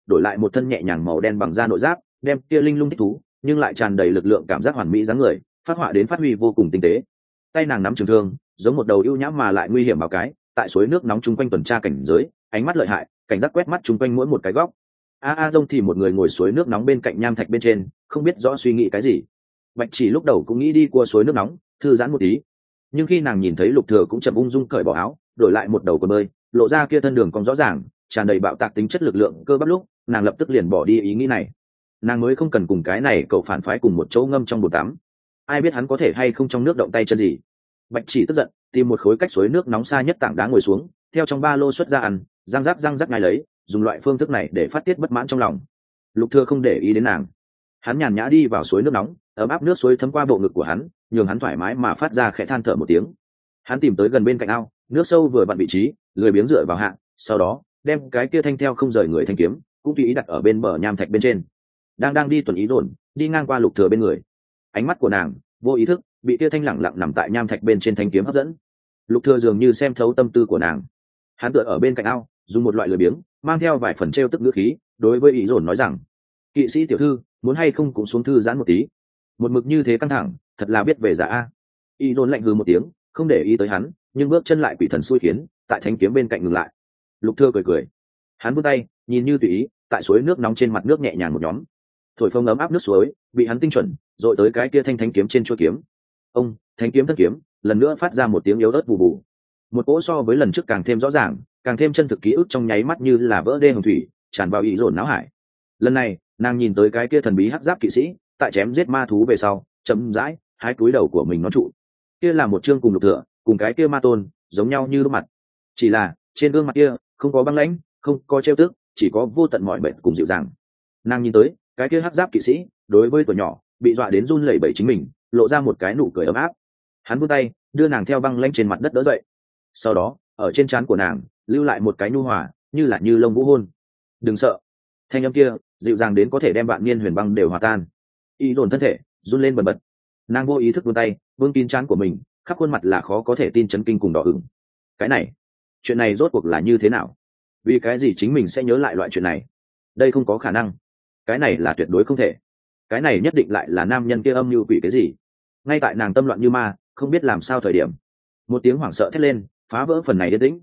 đổi lại một thân nhẹ nhàng màu đen bằng da nội giáp, đem kia linh lung thích thú nhưng lại tràn đầy lực lượng cảm giác hoàn mỹ dáng người phát họa đến phát huy vô cùng tinh tế. Tay nàng nắm trường thương, giống một đầu ưu nhã mà lại nguy hiểm bảo cái, tại suối nước nóng chung quanh tuần tra cảnh giới, ánh mắt lợi hại, cảnh giác quét mắt chung quanh mỗi một cái góc. Dông thì một người ngồi suối nước nóng bên cạnh nham thạch bên trên, không biết rõ suy nghĩ cái gì. Bạch Chỉ lúc đầu cũng nghĩ đi qua suối nước nóng, thư giãn một tí, nhưng khi nàng nhìn thấy Lục Thừa cũng chậm ung dung cởi bỏ áo, đổi lại một đầu quần bơi, lộ ra kia thân đường cong rõ ràng, tràn đầy bạo tạc tính chất lực lượng cơ bắp lúc, nàng lập tức liền bỏ đi ý nghĩ này. Nàng mới không cần cùng cái này cậu phản phái cùng một chỗ ngâm trong bồn tắm, ai biết hắn có thể hay không trong nước động tay chân gì. Bạch Chỉ tức giận, tìm một khối cách suối nước nóng xa nhất tảng đá ngồi xuống, theo trong ba lô xuất ra ăn, răng rắc ngay lấy, dùng loại phương thức này để phát tiết bất mãn trong lòng. Lục Thừa không để ý đến nàng, hắn nhàn nhã đi vào suối nước nóng, ấm áp nước suối thấm qua bộ ngực của hắn, nhường hắn thoải mái mà phát ra khẽ than thở một tiếng. Hắn tìm tới gần bên cạnh ao, nước sâu vừa vặn vị trí, lười biếng dựa vào hạ, sau đó đem cái kia thanh theo không rời người thanh kiếm cũng tùy ý đặt ở bên bờ nham thạch bên trên. Đang đi tuần ý đồn, đi ngang qua Lục Thừa bên người, ánh mắt của nàng vô ý thức bị kia thanh lặng lặng nằm tại nham thạch bên trên thanh kiếm hấp dẫn. Lục Thừa dường như xem thấu tâm tư của nàng, hắn tựa ở bên cạnh ao, dùng một loại lười biếng mang theo vài phần trêu tức ngữ khí đối với ý dồn nói rằng: kỵ sĩ tiểu thư, muốn hay không cũng xuống thư giãn một tí, một mực như thế căng thẳng thật là biết về giả a. Ý dồn lạnh hừ một tiếng, không để ý tới hắn, nhưng bước chân lại quỷ thần xui khiến tại thanh kiếm bên cạnh ngừng lại. Lục Thừa cười, hắn vươn tay nhìn như tùy ý tại suối nước nóng trên mặt nước nhẹ nhàng một nhóm, thổi phồng ấm áp nước suối bị hắn tinh chuẩn dội tới cái kia thanh kiếm trên chuôi kiếm. Ông thanh kiếm thân kiếm lần nữa phát ra một tiếng yếu ớt bù bù, một cỗ so với lần trước càng thêm rõ ràng, càng thêm chân thực ký ức trong nháy mắt như là vỡ đê hồng thủy tràn vào ý dồn não hải. Lần này nàng nhìn tới cái kia thần bí hắc giáp kỵ sĩ tại chém giết ma thú về sau chậm rãi hái cúi đầu của mình nó trụ, kia là một chương cùng Lục Thừa cùng cái kia ma tôn giống nhau như lúc mặt, chỉ là trên gương mặt kia không có băng lãnh, không có trêu tức, chỉ có vô tận mọi bệnh cùng dịu dàng. Nàng nhìn tới cái kia hắc giáp kỵ sĩ đối với tuổi nhỏ bị dọa đến run lẩy bẩy chính mình lộ ra một cái nụ cười ấm áp. Hắn vươn tay đưa nàng theo băng lãnh trên mặt đất đỡ dậy, sau đó ở trên trán của nàng lưu lại một cái nhu hòa như là như lông vũ hôn. Đừng sợ, thanh âm kia dịu dàng đến có thể đem vạn niên huyền băng đều hòa tan. Y đồn thân thể run lên bần bật, nàng vô ý thức vươn tay vương kín trán của mình, khắp khuôn mặt là khó có thể tin chấn kinh cùng đỏ ửng. Cái này, chuyện này rốt cuộc là như thế nào? Vì cái gì chính mình sẽ nhớ lại loại chuyện này? Đây không có khả năng, cái này là tuyệt đối không thể, cái này nhất định lại là nam nhân kia âm mưu quỷ cái gì. Ngay tại nàng tâm loạn như ma không biết làm sao thời điểm, một tiếng hoảng sợ thét lên phá vỡ phần này yên tĩnh.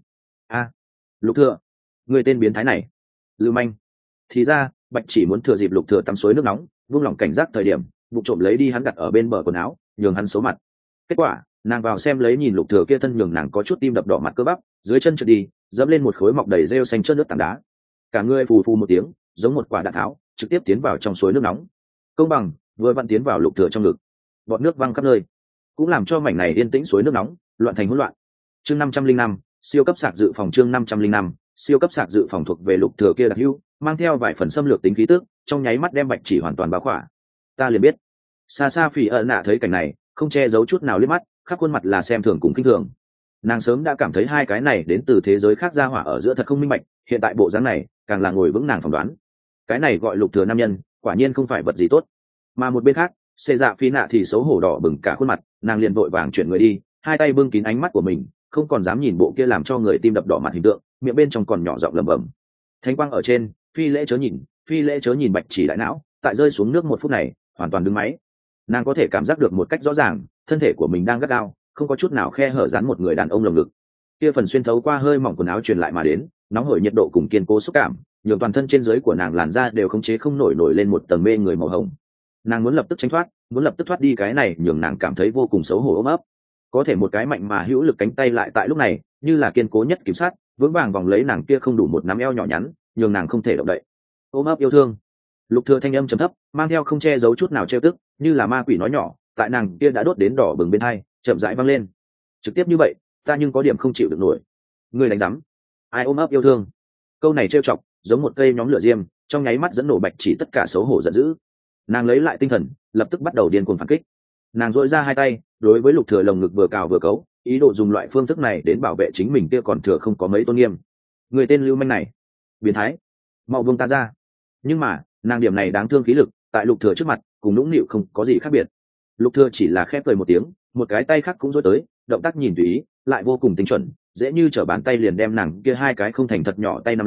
Lục Thừa, người tên biến thái này, lưu manh. Thì ra Bạch Chỉ muốn thừa dịp Lục Thừa tắm suối nước nóng vung lòng cảnh giác thời điểm vụ trộm lấy đi hắn đặt ở bên bờ quần áo, nhường hắn xấu mặt. Kết quả nàng vào xem lấy nhìn Lục Thừa kia thân nhường nàng có chút tim đập đỏ mặt cơ bắp, dưới chân trượt đi dẫm lên một khối mọc đầy rêu xanh trơn nước tảng đá, cả người phù phù một tiếng giống một quả đạn tháo trực tiếp tiến vào trong suối nước nóng. Công bằng vừa vặn tiến vào Lục Thừa trong ngực, bọt nước văng khắp nơi, cũng làm cho mảnh này yên tĩnh suối nước nóng loạn thành hỗn loạn. Chương 505, siêu cấp sạc dự phòng. Chương 505, siêu cấp sạc dự phòng thuộc về Lục Thừa kia đặc hữu, mang theo vài phần xâm lược tính khí tức, trong nháy mắt đem Bạch Chỉ hoàn toàn bao khỏa. Ta liền biết. Xa xa Phỉ ẩn nạ thấy cảnh này, không che giấu chút nào liếc mắt, khắp khuôn mặt là xem thường cùng khinh thường. Nàng sớm đã cảm thấy hai cái này đến từ thế giới khác ra hỏa ở giữa thật không minh bạch, hiện tại bộ dáng này càng là ngồi vững nàng phỏng đoán. Cái này gọi Lục Thừa nam nhân, quả nhiên không phải vật gì tốt. Mà một bên khác, Xê Dạ Phi nạ thì xấu hổ đỏ bừng cả khuôn mặt, nàng liền vội vàng chuyển người đi, hai tay bưng kín ánh mắt của mình, không còn dám nhìn bộ kia làm cho người tim đập đỏ mặt hình tượng, miệng bên trong còn nhỏ giọng lẩm bẩm. Thánh quang ở trên, phi lễ chớ nhìn, phi lễ chớ nhìn. Bạch Chỉ đại não tại rơi xuống nước một phút này hoàn toàn đứng máy. Nàng có thể cảm giác được một cách rõ ràng thân thể của mình đang gắt gao, không có chút nào khe hở dán một người đàn ông lồng ngực, kia phần xuyên thấu qua hơi mỏng quần áo truyền lại mà đến nóng hổi nhiệt độ cùng kiên cố xúc cảm, nhường toàn thân trên dưới của nàng làn da đều khống chế không nổi lên một tầng mê người màu hồng. Nàng muốn lập tức tránh thoát, muốn lập tức thoát đi cái này nhường nàng cảm thấy vô cùng xấu hổ ôm ấp. Có thể một cái mạnh mà hữu lực cánh tay lại tại lúc này như là kiên cố nhất kiểm soát vững vàng vòng lấy nàng kia không đủ một nắm eo nhỏ nhắn, nhường nàng không thể động đậy. Ôm ấp yêu thương. Lục Thừa thanh âm trầm thấp mang theo không che giấu chút nào trêu tức, như là ma quỷ nói nhỏ tại nàng kia đã đốt đến đỏ bừng bên hai chậm rãi vang lên. Trực tiếp như vậy ta nhưng có điểm không chịu được nổi. Ngươi đánh rắm, ai ôm ấp yêu thương? Câu này trêu chọc giống một cây nhóm lửa diêm, trong nháy mắt dẫn nổ Bạch Chỉ tất cả xấu hổ giận dữ. Nàng lấy lại tinh thần lập tức bắt đầu điên cuồng phản kích. Nàng duỗi ra hai tay đối với Lục Thừa lồng ngực vừa cào vừa cấu, ý đồ dùng loại phương thức này đến bảo vệ chính mình kia còn thừa không có mấy tôn nghiêm. Người tên lưu manh này, biến thái, mau buông ta ra. Nhưng mà nàng điểm này đáng thương khí lực tại Lục Thừa trước mặt cùng nũng nịu không có gì khác biệt. Lục Thừa chỉ là khép cười một tiếng, một cái tay khác cũng duỗi tới, động tác nhìn tùy ý lại vô cùng tinh chuẩn, dễ như trở bàn tay liền đem nàng kia hai cái không thành thật nhỏ tay nắm lấy,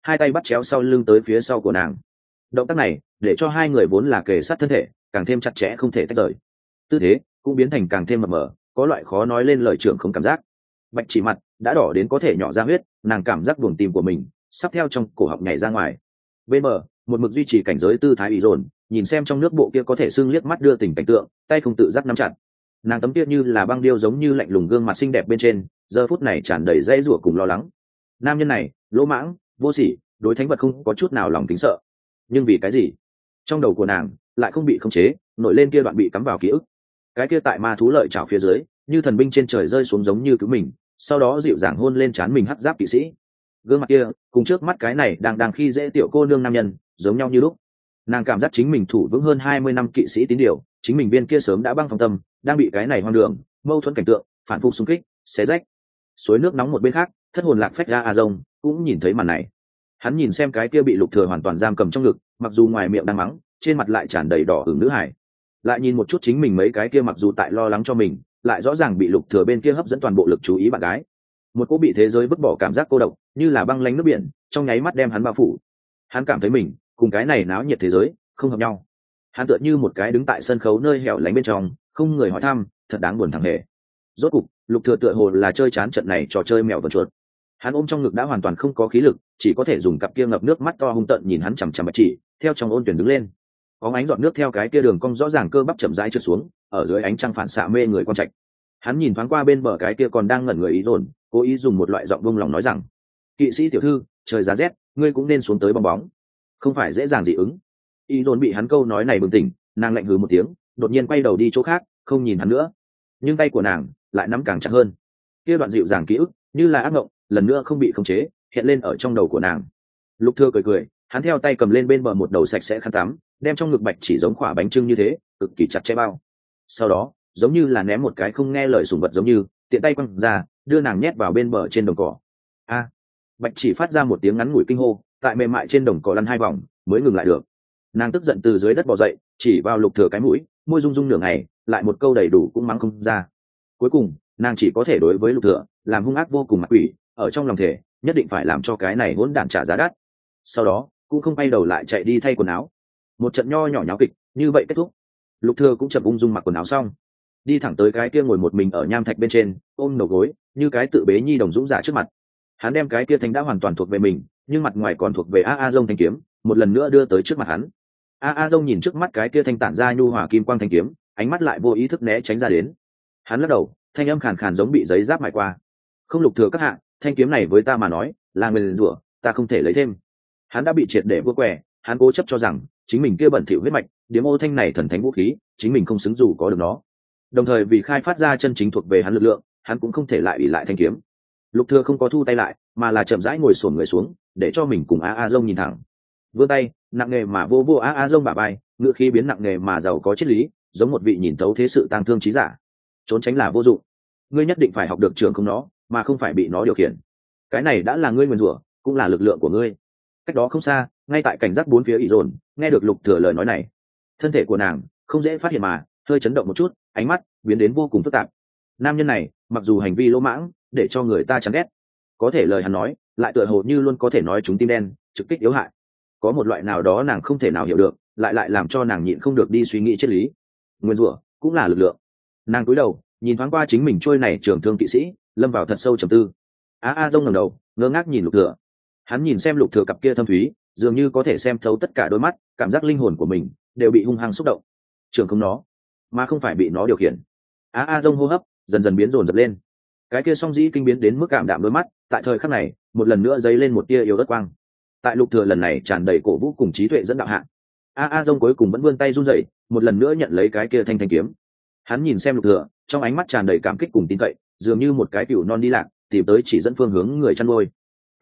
hai tay bắt chéo sau lưng tới phía sau của nàng. Động tác này để cho hai người vốn là kề sát thân thể càng thêm chặt chẽ không thể tách rời, tư thế cũng biến thành càng thêm mập mờ, có loại khó nói lên lời trưởng không cảm giác. Bạch Chỉ mặt đã đỏ đến có thể nhỏ ra huyết, nàng cảm giác buồng tim của mình sắp theo trong cổ họng nhảy ra ngoài. Bên bờ một mực duy trì cảnh giới tư thái ủy dồn, nhìn xem trong nước bộ kia có thể sưng liếc mắt đưa tình cảnh tượng, tay không tự giác nắm chặt. Nàng tấm kia như là băng điêu giống như lạnh lùng gương mặt xinh đẹp bên trên giờ phút này tràn đầy dây rủa cùng lo lắng. Nam nhân này lỗ mãng vô sỉ, đối thánh vật không có chút nào lòng kính sợ, nhưng vì cái gì trong đầu của nàng lại không bị khống chế nổi lên kia đoạn bị cắm vào ký ức, cái kia tại ma thú lợi chảo phía dưới như thần binh trên trời rơi xuống giống như cứu mình, sau đó dịu dàng hôn lên trán mình hắc giáp kỵ sĩ. Gương mặt kia cùng trước mắt cái này đang khi dễ tiểu cô nương nam nhân giống nhau như lúc. Nàng cảm giác chính mình thủ vững hơn 20 năm kỵ sĩ tín điều, chính mình viên kia sớm đã băng phong tâm đang bị cái này hoang đường mâu thuẫn cảnh tượng phản phục xung kích xé rách. Suối nước nóng một bên khác, thất hồn lạc phách ra a rông cũng nhìn thấy màn này. Hắn nhìn xem cái kia bị Lục Thừa hoàn toàn giam cầm trong ngực, mặc dù ngoài miệng đang mắng, trên mặt lại tràn đầy đỏ ửng nữ hải. Lại nhìn một chút chính mình mấy cái kia mặc dù tại lo lắng cho mình, lại rõ ràng bị Lục Thừa bên kia hấp dẫn toàn bộ lực chú ý bạn gái. Một cô bị thế giới vứt bỏ cảm giác cô độc, như là băng lãnh nước biển, trong nháy mắt đem hắn bao phủ. Hắn cảm thấy mình cùng cái này náo nhiệt thế giới không hợp nhau. Hắn tựa như một cái đứng tại sân khấu nơi hẻo lánh bên trong, không người hỏi thăm, thật đáng buồn thằng hề. Rốt cục, Lục Thừa tựa hồ là chơi chán trận này trò chơi mèo vờn chuột. Hắn ôm trong ngực đã hoàn toàn không có khí lực, chỉ có thể dùng cặp kia ngập nước mắt to hung tợn nhìn hắn chằm chằm Bạch Chỉ, theo trong ôn tuyển đứng lên. Có ánh giọt nước theo cái kia đường cong rõ ràng cơ bắp chậm rãi trượt xuống, ở dưới ánh trăng phản xạ mê người quan trạch. Hắn nhìn thoáng qua bên bờ cái kia còn đang ngẩn người ý dồn, cố ý dùng một loại giọng buông lòng nói rằng: "Kỵ sĩ tiểu thư, trời giá rét, ngươi cũng nên xuống tới bong bóng, không phải dễ dàng dị ứng." Ý dồn bị hắn câu nói này bừng tỉnh, nàng lạnh hừ một tiếng, đột nhiên quay đầu đi chỗ khác, không nhìn hắn nữa. Nhưng tay của nàng lại nắm càng chặt hơn. Kia đoạn dịu dàng ký ức, như là ác mộng, lần nữa không bị khống chế, hiện lên ở trong đầu của nàng. Lục Thừa cười cười, hắn theo tay cầm lên bên bờ một đầu sạch sẽ khăn tắm, đem trong ngực Bạch Chỉ giống khỏa bánh trưng như thế, cực kỳ chặt chẽ bao. Sau đó, giống như là ném một cái không nghe lời sủng vật giống như, tiện tay quăng ra, đưa nàng nhét vào bên bờ trên đồng cỏ. A! Bạch Chỉ phát ra một tiếng ngắn ngủi kinh hô, tại mềm mại trên đồng cỏ lăn hai vòng, mới ngừng lại được. Nàng tức giận từ dưới đất bò dậy, chỉ vào Lục Thừa cái mũi, môi rung rung nửa ngày, lại một câu đầy đủ cũng mắng không ra. Cuối cùng, nàng chỉ có thể đối với Lục Thừa làm hung ác vô cùng mặt quỷ, ở trong lòng thể nhất định phải làm cho cái này hỗn đản trả giá đắt. Sau đó cũng không bay đầu lại chạy đi thay quần áo. Một trận nho nhỏ nháo kịch như vậy kết thúc. Lục Thừa cũng chậm ung dung mặc quần áo xong, đi thẳng tới cái kia ngồi một mình ở nham thạch bên trên, ôm đầu gối như cái tự bế nhi đồng dũng giả trước mặt. Hắn đem cái kia thanh đã hoàn toàn thuộc về mình, nhưng mặt ngoài còn thuộc về A Dông thanh kiếm, một lần nữa đưa tới trước mặt hắn. A Dông nhìn trước mắt cái kia thanh tản ra nhu hòa kim quang thanh kiếm, ánh mắt lại vô ý thức né tránh ra đến. Hắn lắc đầu, thanh âm khàn khàn giống bị giấy giáp mài qua. "Không, Lục Thừa các hạ, thanh kiếm này với ta mà nói là nguyền rủa, ta không thể lấy thêm." Hắn đã bị triệt để vua què, hắn cố chấp cho rằng chính mình kia bẩn thỉu huyết mạch, điếm ô thanh này thần thánh vũ khí, chính mình không xứng dù có được nó. Đồng thời vì khai phát ra chân chính thuộc về hắn lực lượng, hắn cũng không thể lại ủy lại thanh kiếm. Lục Thừa không có thu tay lại, mà là chậm rãi ngồi xổm người xuống, để cho mình cùng A Dông nhìn thẳng. Vươn tay, nặng nề mà vô A Dông bả vai, ngựa khí biến nặng nề mà giàu có triết lý, giống một vị nhìn thấu thế sự tang thương trí giả. Trốn tránh là vô dụng, ngươi nhất định phải học được trường không nó, mà không phải bị nó điều khiển. Cái này đã là ngươi nguyền rủa, cũng là lực lượng của ngươi. Cách đó không xa, ngay tại cảnh giác bốn phía ỷ dồn, nghe được Lục Thừa lời nói này, thân thể của nàng không dễ phát hiện mà hơi chấn động một chút, ánh mắt biến đến vô cùng phức tạp. Nam nhân này mặc dù hành vi lỗ mãng để cho người ta chán ghét, có thể lời hắn nói lại tựa hồ như luôn có thể nói chúng tim đen, trực kích yếu hại. Có một loại nào đó nàng không thể nào hiểu được, lại làm cho nàng nhịn không được đi suy nghĩ triết lý. Nguyên rủa cũng là lực lượng. Nàng cúi đầu nhìn thoáng qua chính mình trôi này trường thương kỵ sĩ, lâm vào thật sâu trầm tư. A Dông ngẩng đầu, ngơ ngác nhìn Lục Thừa. Hắn nhìn xem Lục Thừa cặp kia thâm thúy, dường như có thể xem thấu tất cả đôi mắt, cảm giác linh hồn của mình đều bị hung hăng xúc động. Trường không nó, mà không phải bị nó điều khiển. A Dông hô hấp dần dần biến dồn dập lên. Cái kia song dĩ kinh biến đến mức cảm đạm đôi mắt, tại thời khắc này, một lần nữa dấy lên một tia yếu ớt quang. Tại Lục Thừa lần này tràn đầy cổ vũ cùng trí tuệ dẫn đạo hạ, A Dông cuối cùng vẫn vươn tay run rẩy, một lần nữa nhận lấy cái kia thanh kiếm. Hắn nhìn xem Lục Thừa, trong ánh mắt tràn đầy cảm kích cùng tin cậy, dường như một cái cừu non đi lạc, tìm tới chỉ dẫn phương hướng người chăn nuôi.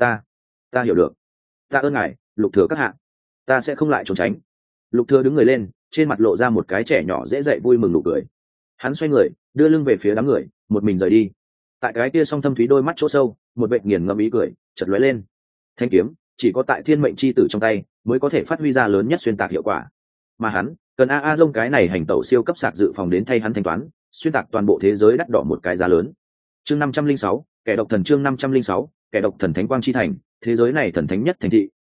Ta hiểu được. Ta ơn ngài, Lục Thừa các hạ. Ta sẽ không lại trốn tránh. Lục Thừa đứng người lên, trên mặt lộ ra một cái trẻ nhỏ dễ dậy vui mừng nụ cười. Hắn xoay người, đưa lưng về phía đám người, một mình rời đi. Tại cái kia song thâm thúy đôi mắt chỗ sâu, một vệt nghiền ngẫm ý cười chợt lóe lên. Thanh kiếm chỉ có tại thiên mệnh chi tử trong tay mới có thể phát huy ra lớn nhất xuyên tạc hiệu quả, mà hắn cần A Dông cái này hành tẩu siêu cấp sạc dự phòng đến thay hắn thanh toán, xuyên tạc toàn bộ thế giới đắt đỏ một cái giá lớn. Chương 506, kẻ độc thần. Chương 506, kẻ độc thần. Thánh quang chi thành, thế giới này thần thánh nhất thành thị,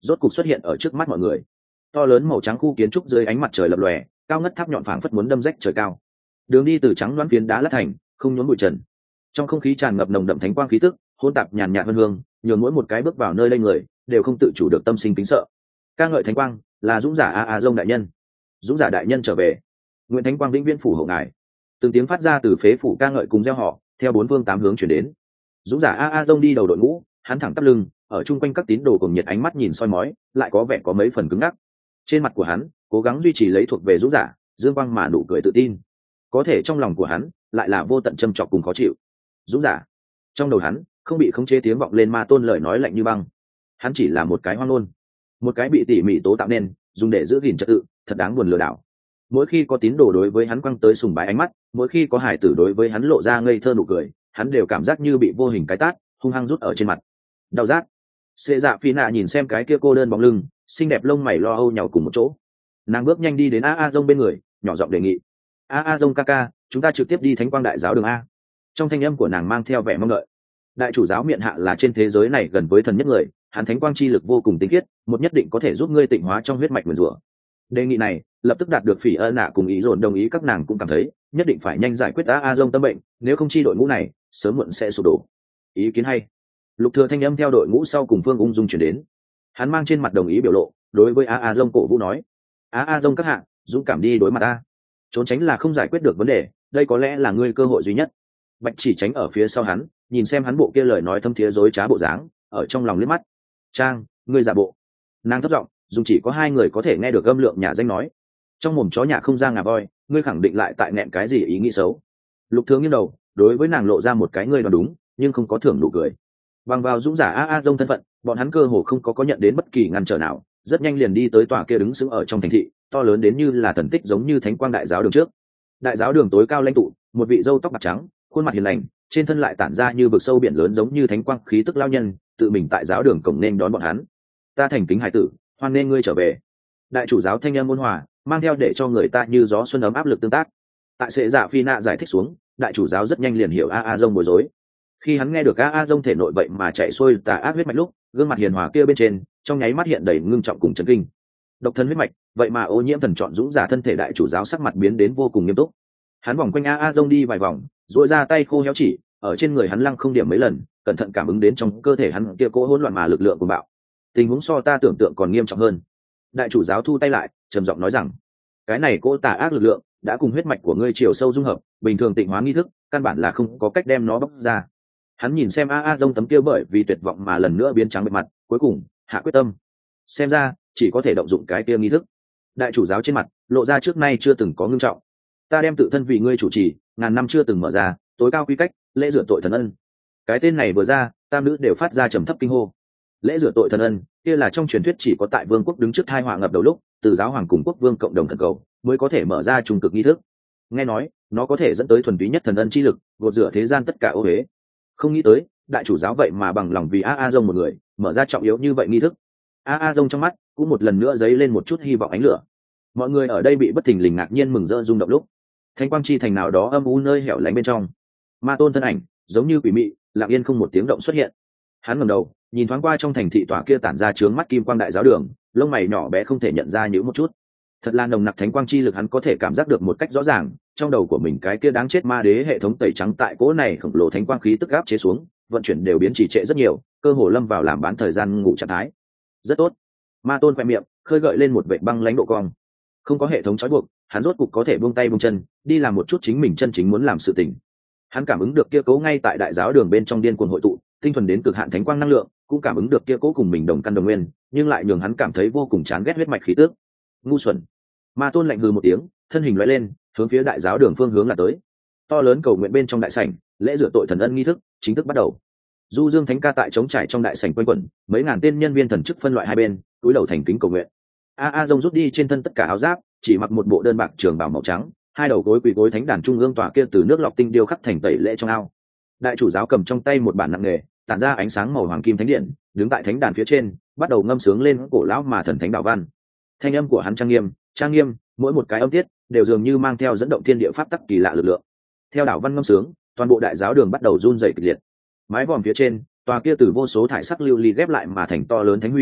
rốt cục xuất hiện ở trước mắt mọi người. To lớn màu trắng khu kiến trúc dưới ánh mặt trời lập lòe, cao ngất tháp nhọn phảng phất muốn đâm rách trời cao. Đường đi từ trắng loãng phiến đá lát thành, không nhốn bụi trần. Trong không khí tràn ngập nồng đậm thánh quang khí tức, hỗn tạp nhàn nhạt hương hương, nhường mỗi một cái bước vào nơi đây người đều không tự chủ được tâm sinh kính sợ. Ca ngợi thánh quang, là dũng giả a dông đại nhân. Dũng giả đại nhân trở về. Nguyện thánh quang vĩnh viễn phủ hộ ngài. Từng tiếng phát ra từ phế phủ ca ngợi cùng reo hò, theo bốn phương tám hướng chuyển đến. Dũng giả a dông đi đầu đội ngũ, hắn thẳng tắp lưng, ở chung quanh các tín đồ cùng nhiệt ánh mắt nhìn soi mói, lại có vẻ có mấy phần cứng ngắc. Trên mặt của hắn cố gắng duy trì lấy thuộc về dũng giả dương quang mà nụ cười tự tin, có thể trong lòng của hắn lại là vô tận châm chọc cùng khó chịu. Dũng giả, trong đầu hắn không bị khống chế tiếng vọng lên ma tôn lời nói lạnh như băng. Hắn chỉ là một cái hoang ngôn, một cái bị tỉ mỉ tố tạo nên, dùng để giữ gìn trật tự, thật đáng buồn lừa đảo. Mỗi khi có tín đồ đối với hắn quăng tới sùng bái ánh mắt, mỗi khi có hải tử đối với hắn lộ ra ngây thơ nụ cười, hắn đều cảm giác như bị vô hình cái tát hung hăng rút ở trên mặt, đau rát. Xê Dạ Phi Nạ nhìn xem cái kia cô đơn bóng lưng, xinh đẹp lông mày lo âu nhàu cùng một chỗ. Nàng bước nhanh đi đến a dông bên người, nhỏ giọng đề nghị: a dông ca ca, chúng ta trực tiếp đi thánh quang đại giáo đường a. Trong thanh âm của nàng mang theo vẻ mong đợi. Đại chủ giáo miệng hạ là trên thế giới này gần với thần nhất người, hắn thánh quang chi lực vô cùng tinh khiết, một nhất định có thể giúp ngươi tịnh hóa trong huyết mạch nguyền rủa. Đề nghị này lập tức đạt được Phỉ Ân Nạ cùng ý dồn đồng ý, các nàng cũng cảm thấy nhất định phải nhanh giải quyết a dông tâm bệnh, nếu không chi đội ngũ này sớm muộn sẽ sụp đổ. Ý kiến hay. Lục Thừa thanh âm theo đội ngũ sau cùng Phương ung dung chuyển đến. Hắn mang trên mặt đồng ý biểu lộ, đối với a dông cổ vũ nói: a dông các hạ, dũng cảm đi đối mặt a. Trốn tránh là không giải quyết được vấn đề, đây có lẽ là ngươi cơ hội duy nhất. Bạch Chỉ tránh ở phía sau hắn, nhìn xem hắn bộ kia lời nói thâm thiế dối trá bộ dáng, ở trong lòng liếc mắt. Trang, ngươi giả bộ. Nàng thấp giọng, dùng chỉ có hai người có thể nghe được âm lượng nhà danh nói: trong mồm chó nhà không ra ngà voi, ngươi khẳng định lại tại nẹn cái gì ý nghĩ xấu. Lục Thừa nghiêng đầu, đối với nàng lộ ra một cái ngươi đoán đúng, nhưng không có thưởng nụ cười. Bằng vào dũng giả a dông thân phận, bọn hắn cơ hồ không có nhận đến bất kỳ ngăn trở nào, rất nhanh liền đi tới tòa kia đứng sững ở trong thành thị, to lớn đến như là thần tích giống như thánh quang đại giáo đường trước. Đại giáo đường tối cao lãnh tụ, một vị râu tóc bạc trắng, khuôn mặt hiền lành, trên thân lại tản ra như vực sâu biển lớn giống như thánh quang khí tức lao nhân, tự mình tại giáo đường cổng nên đón bọn hắn. Ta thành kính hải tử, hoan nên ngươi trở về. Đại chủ giáo thanh âm ôn hòa, mang theo để cho người ta như gió xuân ấm áp lực tương tác. Tại Sệ Dạ Phi Nạ giải thích xuống, đại chủ giáo rất nhanh liền hiểu a dông bối rối. Khi hắn nghe được a dông thể nội vậy mà chạy xuôi tà ác huyết mạch lúc, gương mặt hiền hòa kia bên trên trong nháy mắt hiện đầy ngưng trọng cùng chấn kinh. Độc thân huyết mạch, vậy mà ô nhiễm thần chọn dũng giả thân thể, đại chủ giáo sắc mặt biến đến vô cùng nghiêm túc. Hắn vòng quanh a dông đi vài vòng, duỗi ra tay khô héo chỉ ở trên người hắn lăng không điểm mấy lần, cẩn thận cảm ứng đến trong cơ thể hắn kia cỗ hỗn loạn mà lực lượng của bạo. Tình huống so ta tưởng tượng còn nghiêm trọng hơn. Đại chủ giáo thu tay lại, trầm giọng nói rằng: cái này cỗ tà ác lực lượng đã cùng huyết mạch của ngươi chiều sâu dung hợp, bình thường tịnh hóa nghi thức căn bản là không có cách đem nó bóc ra. Hắn nhìn xem a dông tấm kia bởi vì tuyệt vọng mà lần nữa biến trắng bệ mặt, cuối cùng hạ quyết tâm, xem ra chỉ có thể động dụng cái kia nghi thức. Đại chủ giáo trên mặt lộ ra trước nay chưa từng có ngưng trọng. Ta đem tự thân vì ngươi chủ trì, ngàn năm chưa từng mở ra tối cao quy cách lễ rửa tội thần ân. Cái tên này vừa ra, tam nữ đều phát ra trầm thấp kinh hô. Lễ rửa tội thần ân kia là trong truyền thuyết chỉ có tại vương quốc đứng trước thai họa ngập đầu lúc, từ giáo hoàng cùng quốc vương cộng đồng thần cầu mới có thể mở ra trung cực nghi thức. Nghe nói nó có thể dẫn tới thuần túy nhất thần ân chi lực, gột rửa thế gian tất cả ô uế. Không nghĩ tới đại chủ giáo vậy mà bằng lòng vì a dông một người mở ra trọng yếu như vậy nghi thức. a dông trong mắt cũng một lần nữa dấy lên một chút hy vọng ánh lửa. Mọi người ở đây bị bất thình lình ngạc nhiên mừng rỡ rung động lúc, thánh quang chi thành nào đó âm u nơi hẻo lánh bên trong, ma tôn thân ảnh giống như quỷ mị lặng yên không một tiếng động xuất hiện. Hắn ngẩng đầu nhìn thoáng qua trong thành thị tòa kia tản ra chướng mắt kim quang đại giáo đường, lông mày nhỏ bé không thể nhận ra nhíu một chút. Thật là nồng nặc thánh quang chi lực, hắn có thể cảm giác được một cách rõ ràng, trong đầu của mình cái kia đáng chết ma đế hệ thống tẩy trắng tại cỗ này khổng lồ thánh quang khí tức áp chế xuống, vận chuyển đều biến trì trệ rất nhiều, cơ hồ lâm vào làm bán thời gian ngủ trạng thái. Rất tốt. Ma tôn quẹ miệng khơi gợi lên một vệt băng lãnh độ cong. Không có hệ thống trói buộc, hắn rốt cục có thể buông tay buông chân, đi làm một chút chính mình chân chính muốn làm sự tình. Hắn cảm ứng được kia cố ngay tại đại giáo đường bên trong điên cuồng hội tụ, tinh thuần đến cực hạn thánh quang năng lượng, cũng cảm ứng được kia cố cùng mình đồng căn đồng nguyên, nhưng lại nhường hắn cảm thấy vô cùng chán ghét huyết mạch khí tức. Ngu xuẩn. Ma tôn lạnh hừ một tiếng, thân hình lóe lên, hướng phía đại giáo đường phương hướng là tới. To lớn cầu nguyện bên trong đại sảnh, lễ rửa tội thần ân nghi thức chính thức bắt đầu. Du dương thánh ca tại trống trải trong đại sảnh quanh quẩn, mấy ngàn tên nhân viên thần chức phân loại hai bên, cúi đầu thành kính cầu nguyện. a dông rút đi trên thân tất cả áo giáp, chỉ mặc một bộ đơn bạc trường bào màu trắng, hai đầu gối quỳ gối thánh đàn trung ương tòa kia từ nước lọc tinh điêu khắc thành tẩy lễ trong ao. Đại chủ giáo cầm trong tay một bản nặng nghề, tản ra ánh sáng màu hoàng kim thánh điện, đứng tại thánh đàn phía trên, bắt đầu ngâm sướng lên cổ lão mà thần thánh đạo văn. Thanh âm của hắn trang nghiêm, mỗi một cái âm tiết đều dường như mang theo dẫn động thiên địa pháp tắc kỳ lạ lực lượng. Theo đạo văn ngâm sướng, toàn bộ đại giáo đường bắt đầu run rẩy kịch liệt. Mái vòm phía trên, tòa kia từ vô số thải sắc lưu ly ghép lại mà thành to lớn thánh huy,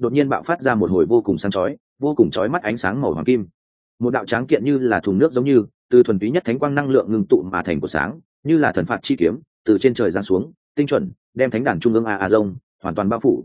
đột nhiên bạo phát ra một hồi vô cùng sáng chói vô cùng chói mắt ánh sáng màu hoàng kim. Một đạo tráng kiện như là thùng nước giống như từ thuần túy nhất thánh quang năng lượng ngưng tụ mà thành của sáng, như là thần phạt chi kiếm từ trên trời giáng xuống, tinh chuẩn đem thánh đàn trung ương a dông hoàn toàn bao phủ.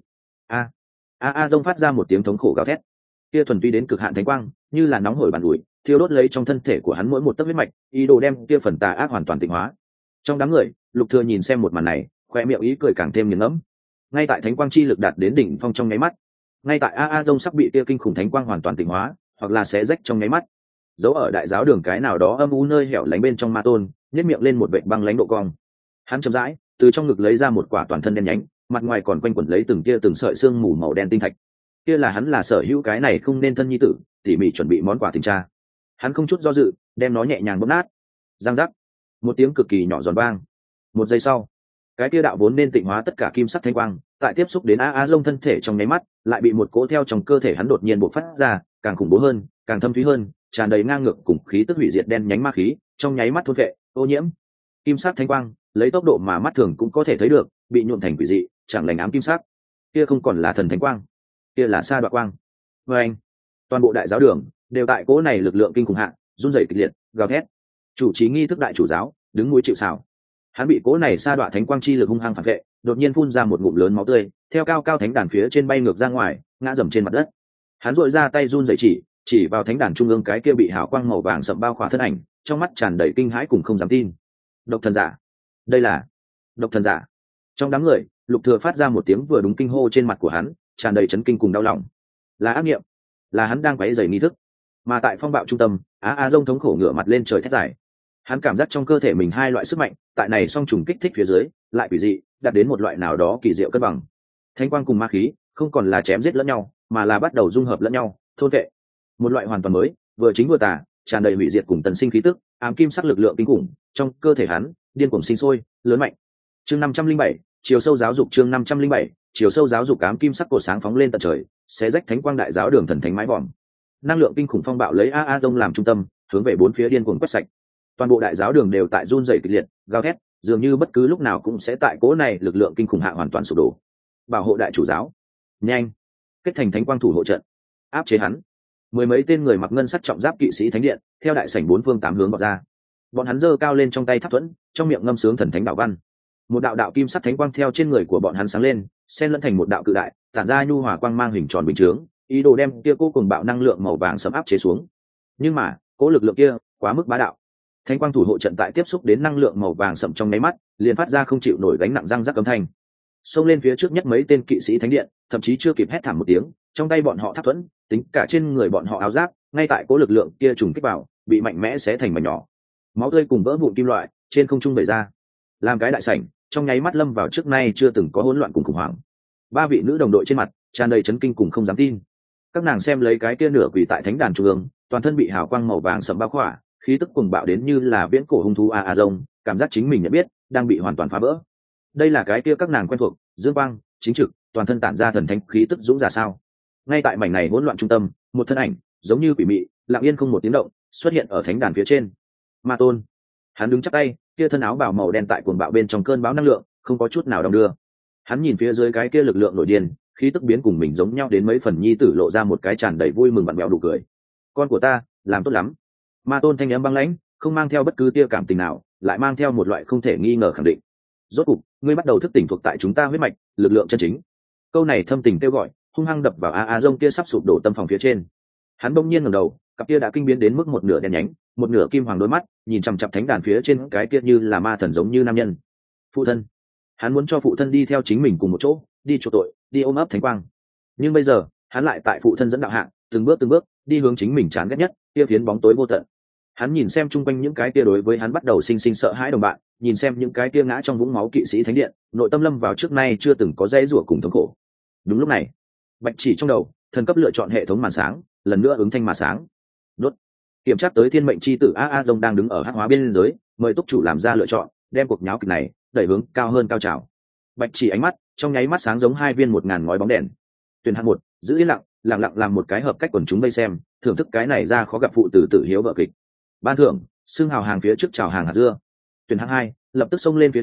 A dông phát ra một tiếng thống khổ gào thét. Kia thuần túy đến cực hạn thánh quang như là nóng hổi bàn ủi thiêu đốt lấy trong thân thể của hắn mỗi một tấc huyết mạch, ý đồ đem kia phần tà ác hoàn toàn tịnh hóa. Trong đám người, Lục Thừa nhìn xem một màn này, khoe miệng ý cười càng thêm nghiền ngẫm. Ngay tại thánh quang chi lực đạt đến đỉnh phong trong nháy mắt, ngay tại A dông sắp bị kia kinh khủng thánh quang hoàn toàn tịnh hóa, hoặc là xé rách trong nháy mắt, giấu ở đại giáo đường cái nào đó âm u nơi hẻo lánh bên trong ma tôn nhếch miệng lên một vệt băng lãnh độ cong. Hắn chậm rãi từ trong ngực lấy ra một quả toàn thân đen nhánh, mặt ngoài còn quanh quẩn lấy từng sợi xương mù màu đen tinh thạch. Kia là hắn là sở hữu cái này không nên thân nhi tử, tỉ mỉ chuẩn bị món quà tình cha. Hắn không chút do dự đem nó nhẹ nhàng bóp nát. Giang giác, một tiếng cực kỳ nhỏ giòn vang. Một giây sau, cái kia đạo vốn nên tịnh hóa tất cả kim sắc thanh quang, tại tiếp xúc đến A Dông thân thể trong nháy mắt, lại bị một cỗ theo trong cơ thể hắn đột nhiên bộc phát ra, càng khủng bố hơn, càng thâm thúy hơn, tràn đầy ngang ngược cùng khí tức hủy diệt đen nhánh ma khí, trong nháy mắt thôn vệ, ô nhiễm. Kim sắc thanh quang, lấy tốc độ mà mắt thường cũng có thể thấy được, bị nhuộm thành quỷ dị, chẳng lành ám kim sắc. Kia không còn là thần thánh quang, kia là sa đoạ quang. Và anh, toàn bộ đại giáo đường đều tại cỗ này lực lượng kinh khủng hạ, run rẩy kịch liệt, gào thét. Chủ trì nghi thức đại chủ giáo đứng mũi chịu sào. Hắn bị cỗ này sa đoạ thánh quang chi lực hung hăng phản vệ, đột nhiên phun ra một ngụm lớn máu tươi, theo cao cao thánh đàn phía trên bay ngược ra ngoài, ngã dầm trên mặt đất. Hắn duỗi ra tay run rẩy chỉ vào thánh đàn trung ương cái kia bị hào quang màu vàng sậm bao khỏa thân ảnh, trong mắt tràn đầy kinh hãi cùng không dám tin. Độc thần giả, đây là độc thần giả. Trong đám người, Lục Thừa phát ra một tiếng vừa đúng kinh hô trên mặt của hắn, tràn đầy chấn kinh cùng đau lòng. Là ác niệm, là hắn đang quấy rầy nghi thức. Mà tại phong bạo trung tâm, Á Dông thống khổ ngửa mặt lên trời thét dài. Hắn cảm giác trong cơ thể mình hai loại sức mạnh, tại này song trùng kích thích phía dưới, lại quỷ dị, đạt đến một loại nào đó kỳ diệu cân bằng. Thánh quang cùng ma khí, không còn là chém giết lẫn nhau, mà là bắt đầu dung hợp lẫn nhau, thôn vệ. Một loại hoàn toàn mới, vừa chính vừa tà, tràn đầy hủy diệt cùng tần sinh khí tức, ám kim sắc lực lượng kinh khủng, trong cơ thể hắn, điên cuồng sinh sôi, lớn mạnh. Chương 507, chiều sâu giáo dục chương 507, chiều sâu giáo dục ám kim sắc cổ sáng phóng lên tận trời, xé rách thánh quang đại giáo đường thần thánh mái vòm. Năng lượng kinh khủng phong bạo lấy A Dông làm trung tâm, hướng về bốn phía điên cuồng quét sạch. Toàn bộ đại giáo đường đều tại run rẩy kịch liệt, gào thét, dường như bất cứ lúc nào cũng sẽ tại cỗ này lực lượng kinh khủng hạ hoàn toàn sụp đổ. Bảo hộ đại chủ giáo, nhanh, kết thành thánh quang thủ hộ trận, áp chế hắn. Mười mấy tên người mặc ngân sắc trọng giáp kỵ sĩ thánh điện, theo đại sảnh bốn phương tám hướng vọt ra. Bọn hắn giơ cao lên trong tay tháp thuẫn, trong miệng ngâm sướng thần thánh đạo văn. Một đạo đạo kim sắc thánh quang theo trên người của bọn hắn sáng lên, xen lẫn thành một đạo cự đại, tản ra nhu hòa quang mang hình tròn bình chướng, ý đồ đem kia cô cùng bạo năng lượng màu vàng sẫm áp chế xuống. Nhưng mà, cỗ lực lượng kia quá mức bá đạo. Thánh quang thủ hộ trận tại tiếp xúc đến năng lượng màu vàng sẫm trong nháy mắt, liền phát ra không chịu nổi gánh nặng răng rắc âm thanh. Xông lên phía trước nhất mấy tên kỵ sĩ thánh điện, thậm chí chưa kịp hét thảm một tiếng, trong tay bọn họ tháp thuẫn, tính cả trên người bọn họ áo giáp, ngay tại cỗ lực lượng kia trùng kích vào, bị mạnh mẽ xé thành mảnh nhỏ. Máu tươi cùng vỡ vụn kim loại trên không trung bày ra, làm cái đại sảnh trong nháy mắt lâm vào trước nay chưa từng có hỗn loạn cùng khủng hoảng. Ba vị nữ đồng đội trên mặt tràn đầy chấn kinh cùng không dám tin. Các nàng xem lấy cái kia nửa quỳ tại thánh đàn trung ương, toàn thân bị hào quang màu vàng sẫm bao khỏa, khí tức cuồng bạo đến như là viễn cổ hung thú A Dông, cảm giác chính mình nhận biết đang bị hoàn toàn phá vỡ. Đây là cái kia các nàng quen thuộc, dương quang, chính trực, toàn thân tản ra thần thánh khí tức dũng giả sao. Ngay tại mảnh này hỗn loạn trung tâm, một thân ảnh giống như quỷ mị, lặng yên không một tiếng động xuất hiện ở thánh đàn phía trên. Ma tôn, hắn đứng chắp tay, kia thân áo bào màu đen tại cuồng bạo bên trong cơn bão năng lượng, không có chút nào đong đưa. Hắn nhìn phía dưới cái kia lực lượng nổi điên, khí tức biến cùng mình giống nhau đến mấy phần, nhi tử lộ ra một cái tràn đầy vui mừng vặn vẹo đủ cười. Con của ta làm tốt lắm. Ma tôn thanh âm băng lãnh, không mang theo bất cứ tia cảm tình nào, lại mang theo một loại không thể nghi ngờ khẳng định. Rốt cục, ngươi bắt đầu thức tỉnh thuộc tại chúng ta huyết mạch, lực lượng chân chính. Câu này thâm tình kêu gọi, hung hăng đập vào A Dông kia sắp sụp đổ tâm phòng phía trên. Hắn bỗng nhiên ngẩng đầu, cặp kia đã kinh biến đến mức một nửa đen nhánh, một nửa kim hoàng đôi mắt nhìn chằm chằm thánh đàn phía trên cái kia như là ma thần giống như nam nhân. Phụ thân, hắn muốn cho phụ thân đi theo chính mình cùng một chỗ, đi chuộc tội, đi ôm ấp thánh quang. Nhưng bây giờ, hắn lại tại phụ thân dẫn đạo hạng, từng bước đi hướng chính mình chán ghét nhất, kia phiến bóng tối vô tận. Hắn nhìn xem chung quanh những cái kia đối với hắn bắt đầu sinh sợ hãi đồng bạn, nhìn xem những cái kia ngã trong vũng máu kỵ sĩ thánh điện, nội tâm lâm vào trước nay chưa từng có dãy rủa cùng thống khổ. Đúng lúc này, bạch chỉ trong đầu, thần cấp lựa chọn hệ thống màn sáng, lần nữa ứng thanh mà sáng. Đốt. Kiểm tra tới thiên mệnh chi tử A Dông đang đứng ở hắc hóa biên giới, mời túc chủ làm ra lựa chọn, đem cuộc nháo kịch này đẩy hướng cao hơn cao trào. Bạch chỉ ánh mắt trong nháy mắt sáng giống hai viên 1000 ngói bóng đèn. Tuyển hạng 1, giữ yên lặng, lặng lặng làm một cái hợp cách quần chúng vây xem, thưởng thức cái này ra khó gặp phụ tử tử hiếu vợ kịch. Ban thưởng, xương hào hàng phía trước chào hàng hạt dưa. Tuyển hạng 2, lập tức xông lên phía trước,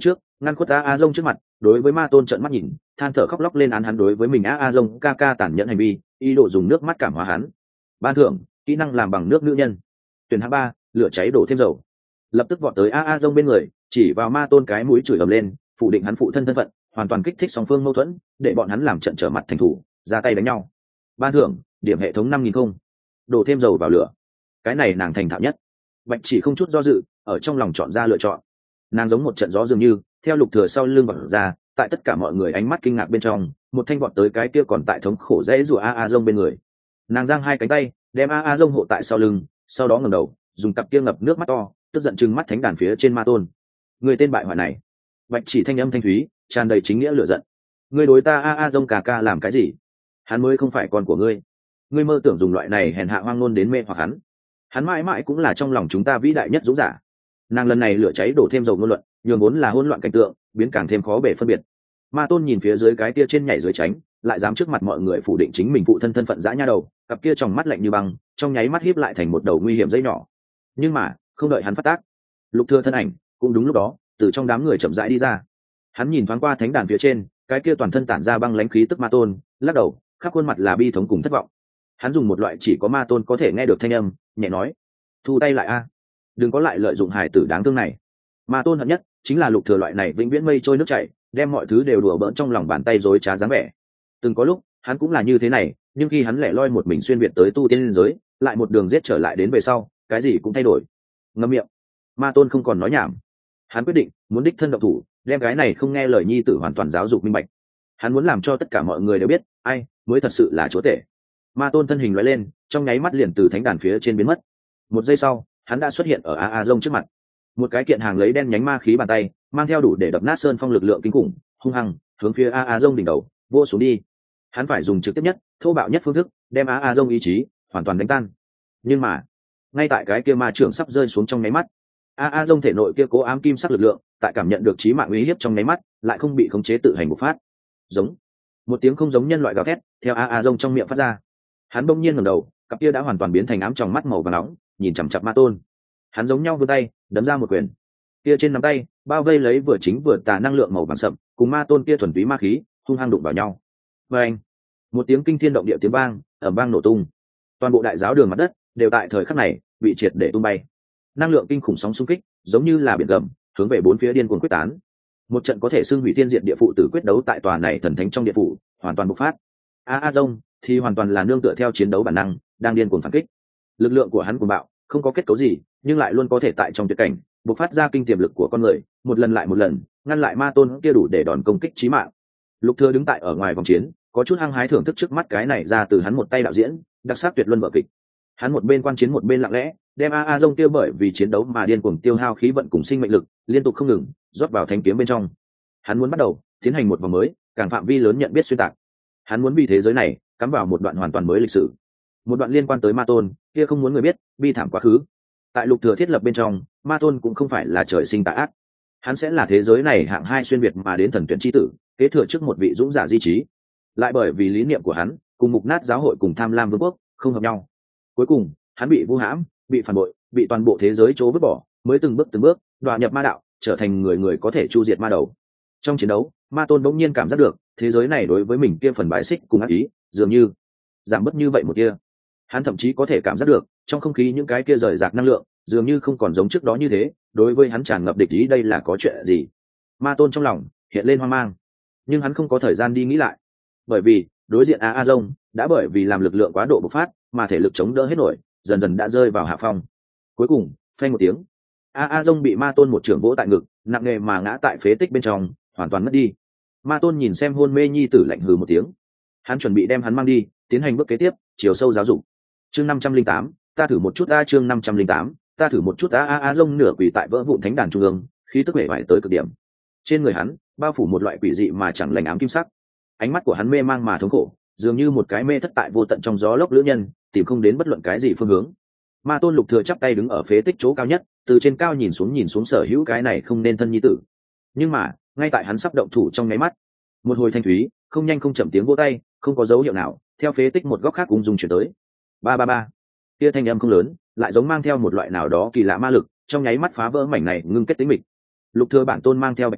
ngăn khuất a dông trước mặt, đối với ma tôn trợn mắt nhìn, than thở khóc lóc lên án hắn đối với mình a dông ca ca tàn nhẫn hành vi, ý đồ dùng nước mắt cảm hóa hắn. Ban thưởng kỹ năng làm bằng nước nữ nhân, tuyển hạng 3, lửa cháy đổ thêm dầu. Lập tức vọt tới a dông bên người, chỉ vào ma tôn cái mũi chửi ầm lên, phủ định hắn phụ thân thân phận, hoàn toàn kích thích song phương mâu thuẫn, để bọn hắn làm trận trở mặt thành thủ, ra tay đánh nhau. Ban thưởng điểm hệ thống 5000 không, đổ thêm dầu vào lửa. Cái này nàng thành thạo nhất. Bạch Chỉ không chút do dự, ở trong lòng chọn ra lựa chọn. Nàng giống một trận gió dường như theo Lục Thừa sau lưng vọt ra, tại tất cả mọi người ánh mắt kinh ngạc bên trong, một thanh vọt tới cái kia còn tại thống khổ dễ rủa a dông bên người. Nàng giang hai cánh tay, đem a dông hộ tại sau lưng, sau đó ngẩng đầu, dùng cặp kia ngập nước mắt to, tức giận trừng mắt thánh đàn phía trên ma tôn. Người tên bại hoại này. Bạch Chỉ thanh âm thanh thúy, tràn đầy chính nghĩa lửa giận. Ngươi đối ta a dông cà ca làm cái gì? Hắn mới không phải con của ngươi. Ngươi mơ tưởng dùng loại này hèn hạ hoang ngôn đến mê hoặc hắn. Hắn mãi mãi cũng là trong lòng chúng ta vĩ đại nhất dũng giả. Nàng lần này lửa cháy đổ thêm dầu ngôn luận, nhường vốn là hỗn loạn cảnh tượng biến càng thêm khó bề phân biệt. Ma tôn nhìn phía dưới cái kia trên nhảy dưới tránh, lại dám trước mặt mọi người phủ định chính mình phụ thân thân phận dã nha đầu, cặp kia trong mắt lạnh như băng, trong nháy mắt híp lại thành một đầu nguy hiểm dây nhỏ. Nhưng mà không đợi hắn phát tác, Lục Thừa thân ảnh cũng đúng lúc đó từ trong đám người chậm rãi đi ra. Hắn nhìn thoáng qua thánh đàn phía trên cái kia toàn thân tản ra băng lãnh khí tức ma tôn, lắc đầu, khắp khuôn mặt là bi thống cùng thất vọng. Hắn dùng một loại chỉ có ma tôn có thể nghe được thanh âm, nhẹ nói: thu tay lại a, đừng có lại lợi dụng hài tử đáng thương này. Ma tôn hận nhất chính là Lục Thừa loại này vĩnh viễn mây trôi nước chảy, đem mọi thứ đều đùa bỡn trong lòng bàn tay dối trá dáng vẻ. Từng có lúc hắn cũng là như thế này, nhưng khi hắn lẻ loi một mình xuyên việt tới tu tiên liên giới, lại một đường giết trở lại đến về sau, cái gì cũng thay đổi. Ngậm miệng. Ma tôn không còn nói nhảm. Hắn quyết định muốn đích thân động thủ, đem cái này không nghe lời nhi tử hoàn toàn giáo dục minh bạch. Hắn muốn làm cho tất cả mọi người đều biết ai mới thật sự là chúa tể. Ma tôn thân hình lóe lên, trong nháy mắt liền từ thánh đàn phía trên biến mất. Một giây sau, hắn đã xuất hiện ở a dông trước mặt. Một cái kiện hàng lấy đen nhánh ma khí bàn tay, mang theo đủ để đập nát sơn phong lực lượng kinh khủng, hung hăng hướng phía a dông đỉnh đầu vô xuống đi. Hắn phải dùng trực tiếp nhất, thô bạo nhất phương thức đem a dông ý chí hoàn toàn đánh tan. Nhưng mà ngay tại cái kia ma trưởng sắp rơi xuống trong nháy mắt, a dông thể nội kia cố ám kim sắc lực lượng tại cảm nhận được chí mạng uy hiếp trong nháy mắt lại không bị khống chế tự hành bộc phát. Giống một tiếng không giống nhân loại gào thét theo a dông trong miệng phát ra. Hắn bỗng nhiên ngẩng đầu, cặp kia đã hoàn toàn biến thành ám trong mắt màu vàng nóng nhìn chằm chặp ma tôn. Hắn giống nhau vươn tay đấm ra một quyền, kia trên nắm tay bao vây lấy vừa chính vừa tà năng lượng màu vàng sậm cùng ma tôn kia thuần túy ma khí hung hăng đụng vào nhau. Và anh một tiếng kinh thiên động địa tiếng vang ầm vang nổ tung, toàn bộ đại giáo đường mặt đất đều tại thời khắc này bị triệt để tung bay. Năng lượng kinh khủng sóng xung kích giống như là biển gầm hướng về bốn phía điên cuồng quyết tán. Một trận có thể xưng hủy thiên diệt địa phụ tử quyết đấu tại tòa này thần thánh trong địa phủ hoàn toàn bộc phát. a dông thì hoàn toàn là nương tựa theo chiến đấu bản năng đang điên cuồng phản kích. Lực lượng của hắn cuồng bạo, không có kết cấu gì, nhưng lại luôn có thể tại trong tuyệt cảnh bộc phát ra kinh tiềm lực của con người, một lần lại một lần ngăn lại ma tôn kia đủ để đòn công kích chí mạng. Lục Thừa đứng tại ở ngoài vòng chiến, có chút hăng hái thưởng thức trước mắt cái này ra từ hắn một tay đạo diễn đặc sắc tuyệt luân vở kịch. Hắn một bên quan chiến một bên lặng lẽ đem a dông tiêu bởi vì chiến đấu mà điên cuồng tiêu hao khí vận cùng sinh mệnh lực liên tục không ngừng rót vào thanh kiếm bên trong. Hắn muốn bắt đầu tiến hành một vòng mới, càng phạm vi lớn nhận biết xuyên tạc. Hắn muốn vì thế giới này cắm vào một đoạn hoàn toàn mới lịch sử, một đoạn liên quan tới ma tôn kia không muốn người biết bi thảm quá khứ. Tại Lục Thừa thiết lập bên trong, ma tôn cũng không phải là trời sinh tà ác, hắn sẽ là thế giới này hạng 2 xuyên việt mà đến thần tuyển chi tử, kế thừa trước một vị dũng giả di trí. Lại bởi vì lý niệm của hắn cùng mục nát giáo hội cùng tham lam vương quốc không hợp nhau, cuối cùng hắn bị vu hãm, bị phản bội, bị toàn bộ thế giới chố vứt bỏ, mới từng bước đọa nhập ma đạo, trở thành người có thể chu diệt ma đầu. Trong chiến đấu, ma tôn bỗng nhiên cảm giác được thế giới này đối với mình kia phần bãi xích cùng ác ý dường như giảm bớt như vậy một kia. Hắn thậm chí có thể cảm giác được trong không khí những cái kia rời rạc năng lượng dường như không còn giống trước đó như thế, đối với hắn tràn ngập địch ý. Đây là có chuyện gì? Ma tôn trong lòng hiện lên hoang mang, nhưng hắn không có thời gian đi nghĩ lại, bởi vì đối diện a dông đã bởi vì làm lực lượng quá độ bộc phát mà thể lực chống đỡ hết nổi, dần dần đã rơi vào hạ phong. Cuối cùng phanh một tiếng, a dông bị ma tôn một trưởng vỗ tại ngực, nặng nề mà ngã tại phế tích bên trong, hoàn toàn mất đi. Ma tôn nhìn xem hôn mê nhi tử lạnh hừ một tiếng, hắn chuẩn bị đem hắn mang đi tiến hành bước kế tiếp, chiều sâu giáo dục. Chương 508, ta thử một chút a. Chương 508, ta thử một chút a dông nửa quỳ tại vỡ vụn thánh đàn trung ương, khí tức bể bại tới cực điểm. Trên người hắn bao phủ một loại quỷ dị mà chẳng lành ám kim sắc, ánh mắt của hắn mê mang mà thống khổ, dường như một cái mê thất tại vô tận trong gió lốc lữ nhân, tìm không đến bất luận cái gì phương hướng. Ma tôn Lục Thừa chắp tay đứng ở phế tích chỗ cao nhất, từ trên cao nhìn xuống sở hữu cái này không nên thân nhi tử. Nhưng mà ngay tại hắn sắp động thủ trong nháy mắt, một hồi thanh thúy không nhanh không chậm tiếng vỗ tay không có dấu hiệu nào theo phế tích một góc khác ung dung chuyển tới. Ba ba ba, kia thanh âm không lớn, lại giống mang theo một loại nào đó kỳ lạ ma lực, trong nháy mắt phá vỡ mảnh này ngưng kết tĩnh mịch. Lục Thừa bản tôn mang theo Bạch Chỉ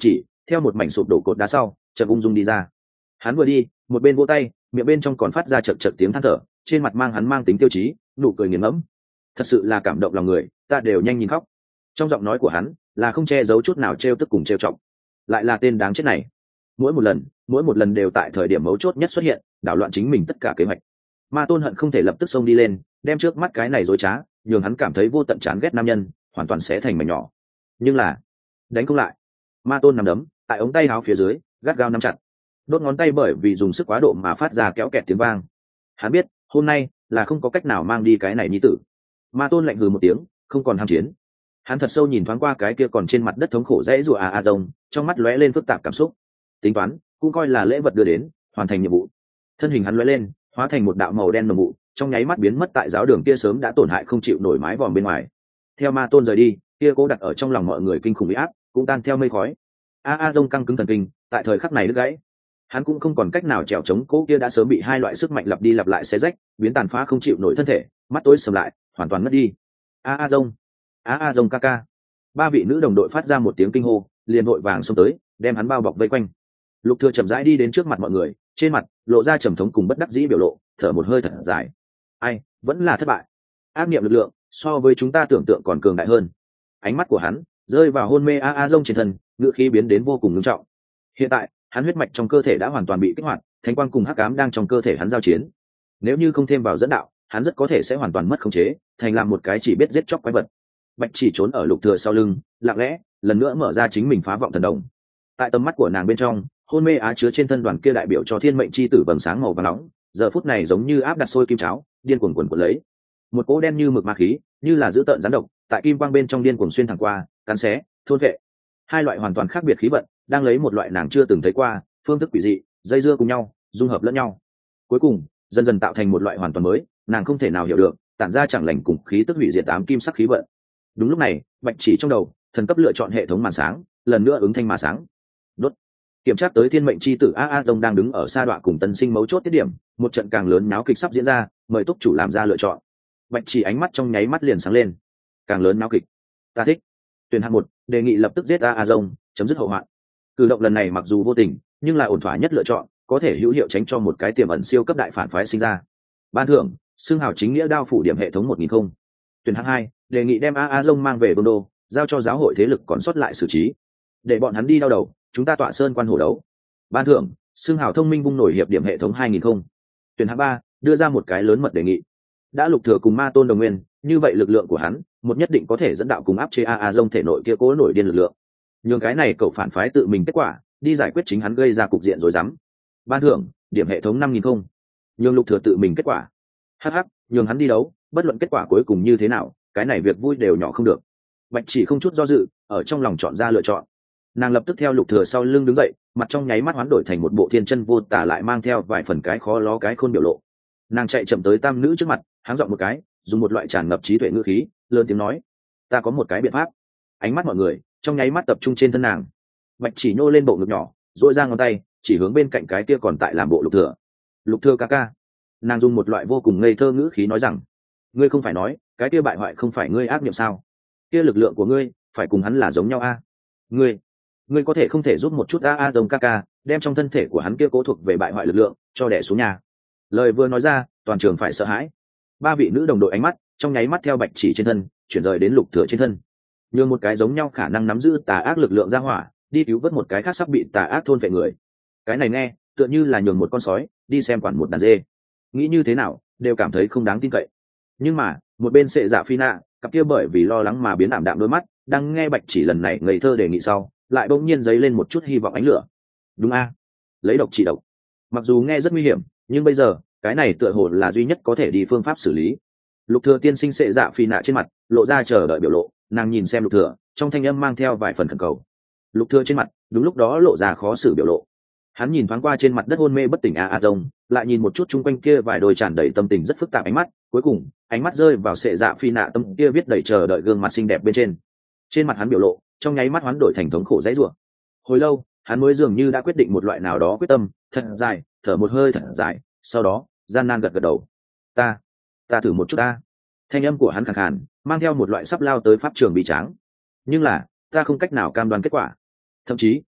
theo một mảnh sụp đổ cột đá sau chậm ung dung đi ra. Hắn vừa đi một bên vỗ tay, miệng bên trong còn phát ra chật chật tiếng than thở, trên mặt hắn mang tính tiêu chí, nụ cười nghiền ngẫm. Thật sự là cảm động lòng người, ta đều nhanh nhìn khóc. Trong giọng nói của hắn là không che giấu chút nào trêu tức cùng trêu chọc. Lại là tên đáng chết này, mỗi một lần đều tại thời điểm mấu chốt nhất xuất hiện, đảo loạn chính mình tất cả kế hoạch. Ma Tôn hận không thể lập tức xông đi lên, đem trước mắt cái này dối trá, nhường hắn cảm thấy vô tận chán ghét nam nhân, hoàn toàn sẽ thành mảnh nhỏ. Nhưng là đánh không lại. Ma Tôn nằm đấm tại ống tay áo phía dưới, gắt gao nắm chặt. Đốt ngón tay bởi vì dùng sức quá độ mà phát ra kéo kẹt tiếng vang. Hắn biết hôm nay là không có cách nào mang đi cái này nhi tử. Ma Tôn lạnh hừ một tiếng, không còn ham chiến. Hắn thật sâu nhìn thoáng qua cái kia còn trên mặt đất thống khổ dãy rủa Rông, trong mắt lóe lên phức tạp cảm xúc. Tính toán cũng coi là lễ vật đưa đến, hoàn thành nhiệm vụ. Thân hình hắn lóe lên, hóa thành một đạo màu đen nồng vụ, trong nháy mắt biến mất tại giáo đường kia sớm đã tổn hại không chịu nổi mái vòm bên ngoài. Theo Ma Tôn rời đi, kia cố đặt ở trong lòng mọi người kinh khủng uy áp cũng tan theo mây khói. Rông căng cứng thần kinh, tại thời khắc này đứt gãy. Hắn cũng không còn cách nào trèo chống cố kia đã sớm bị hai loại sức mạnh lặp đi lặp lại xé rách, biến tàn phá không chịu nổi thân thể, mắt tối sầm lại, hoàn toàn mất đi. Rông ca ca. Ba vị nữ đồng đội phát ra một tiếng kinh hô, liền vội vàng xông tới, đem hắn bao bọc vây quanh. Lục Thừa chậm rãi đi đến trước mặt mọi người, trên mặt lộ ra trầm thống cùng bất đắc dĩ biểu lộ, thở một hơi thật dài. Ai, vẫn là thất bại. Ác niệm lực lượng so với chúng ta tưởng tượng còn cường đại hơn. Ánh mắt của hắn rơi vào hôn mê Rông trên thân, ngữ khí biến đến vô cùng nghiêm trọng. Hiện tại, hắn huyết mạch trong cơ thể đã hoàn toàn bị kích hoạt, thánh quang cùng hắc ám đang trong cơ thể hắn giao chiến. Nếu như không thêm vào dẫn đạo, hắn rất có thể sẽ hoàn toàn mất khống chế, thành làm một cái chỉ biết giết chóc quái vật. Bạch Chỉ trốn ở Lục Thừa sau lưng, lặng lẽ lần nữa mở ra chính mình phá vọng thần đồng. Tại tầm mắt của nàng bên trong, hôn mê chứa trên thân đoàn kia đại biểu cho thiên mệnh chi tử vầng sáng màu vàng nóng, giờ phút này giống như áp đặt sôi kim cháo, điên cuồng cuộn lấy. Một cỗ đen như mực ma khí, như là dữ tợn rắn độc, tại kim quang bên trong điên cuồng xuyên thẳng qua, cắn xé, thôn vệ. Hai loại hoàn toàn khác biệt khí vận, đang lấy một loại nàng chưa từng thấy qua phương thức quỷ dị, dây dưa cùng nhau, dung hợp lẫn nhau. Cuối cùng, dần dần tạo thành một loại hoàn toàn mới, nàng không thể nào hiểu được, tản ra chẳng lành cùng khí tức hủy diệt ám kim sắc khí vận. Đúng lúc này, Bạch Chỉ trong đầu, thần cấp lựa chọn hệ thống màn sáng, lần nữa ứng thanh mà sáng. Đốt. Kiểm tra tới thiên mệnh chi tử Rông đang đứng ở sa đọa cùng tân sinh mấu chốt tiết điểm, một trận càng lớn náo kịch sắp diễn ra, mời túc chủ làm ra lựa chọn. Bạch Chỉ ánh mắt trong nháy mắt liền sáng lên. Càng lớn náo kịch, ta thích. Tuyển hạng 1, đề nghị lập tức giết Rông, chấm dứt hậu hoạn. Cử động lần này mặc dù vô tình, nhưng là ổn thỏa nhất lựa chọn, có thể hữu hiệu tránh cho một cái tiềm ẩn siêu cấp đại phản phái sinh ra. Ban thưởng, xương hào chính nghĩa đao phủ điểm hệ thống 1000. Tuyển hạng 2, đề nghị đem Rông mang về Vương đô, giao cho giáo hội thế lực còn sót lại xử trí, để bọn hắn đi đau đầu, chúng ta tọa sơn quan hổ đấu. Ban thưởng, xương hào thông minh vung nổi hiệp điểm hệ thống 2000. Tuyển hạng 3, đưa ra một cái lớn mật đề nghị. Đã Lục Thừa cùng Ma Tôn đồng nguyên, như vậy lực lượng của hắn, một nhất định có thể dẫn đạo cùng áp chế Rông thể nội kia cố nổi điên lực lượng. Nhường cái này cậu phản phái tự mình kết quả, đi giải quyết chính hắn gây ra cục diện rối rắm. Ban thưởng, điểm hệ thống 5000. Nhường Lục Thừa tự mình kết quả. Hắc, nhường hắn đi đấu, bất luận kết quả cuối cùng như thế nào, cái này việc vui đều nhỏ không được. Bạch Chỉ không chút do dự, ở trong lòng chọn ra lựa chọn. Nàng lập tức theo Lục Thừa sau lưng đứng dậy, mặt trong nháy mắt hoán đổi thành một bộ thiên chân vô tả lại mang theo vài phần cái khó ló cái khôn biểu lộ. Nàng chạy chậm tới tam nữ trước mặt, háng giọng một cái, dùng một loại tràn ngập trí tuệ ngữ khí, lớn tiếng nói: "Ta có một cái biện pháp." Ánh mắt mọi người trong nháy mắt tập trung trên thân nàng. Bạch Chỉ nhô lên bộ ngực nhỏ, duỗi ra ngón tay, chỉ hướng bên cạnh cái kia còn tại làm bộ Lục Thừa. "Lục Thừa ca ca." Nàng dùng một loại vô cùng ngây thơ ngữ khí nói rằng: "Ngươi không phải nói, cái kia bại hoại không phải ngươi ác niệm sao? Kia lực lượng của ngươi, phải cùng hắn là giống nhau a? Ngươi có thể không thể giúp một chút Rông ca ca, đem trong thân thể của hắn kia cố thuộc về bại hoại lực lượng, cho đè xuống nhà." Lời vừa nói ra, toàn trường phải sợ hãi. Ba vị nữ đồng đội ánh mắt trong nháy mắt theo Bạch Chỉ trên thân chuyển rời đến Lục Thừa trên thân, nhường một cái giống nhau khả năng nắm giữ tà ác lực lượng ra hỏa đi cứu vớt một cái khác sắp bị tà ác thôn phệ người. Cái này nghe tựa như là nhường một con sói đi xem quản một đàn dê. Nghĩ như thế nào đều cảm thấy không đáng tin cậy. Nhưng mà một bên Sệ Dạ Phi Nạ, cặp kia bởi vì lo lắng mà biến ảm đạm đôi mắt, đang nghe Bạch Chỉ lần này ngây thơ đề nghị sau, lại bỗng nhiên dấy lên một chút hy vọng ánh lửa. Đúng a, lấy độc trị độc. Mặc dù nghe rất nguy hiểm, nhưng bây giờ cái này tựa hồ là duy nhất có thể đi phương pháp xử lý. Lục Thừa tiên sinh Sệ Dạ Phi Nạ trên mặt lộ ra chờ đợi biểu lộ, nàng nhìn xem Lục Thừa, trong thanh âm mang theo vài phần khẩn cầu. Lục Thừa trên mặt đúng lúc đó lộ ra khó xử biểu lộ. Hắn nhìn thoáng qua trên mặt đất hôn mê bất tỉnh Rông, lại nhìn một chút chung quanh kia vài đôi tràn đầy tâm tình rất phức tạp ánh mắt, cuối cùng ánh mắt rơi vào Sệ Dạ Phi Nạ tâm kia viết đầy chờ đợi gương mặt xinh đẹp bên trên. Trên mặt hắn biểu lộ trong nháy mắt hoán đổi thành thống khổ dãy rủa. Hồi lâu, hắn mới dường như đã quyết định một loại nào đó quyết tâm, thật dài, thở một hơi thật dài, sau đó gian nan gật gật đầu. Ta thử một chút ta. Thanh âm của hắn khàn khàn, mang theo một loại sắp lao tới pháp trường bị tráng. Nhưng là ta không cách nào cam đoan kết quả. Thậm chí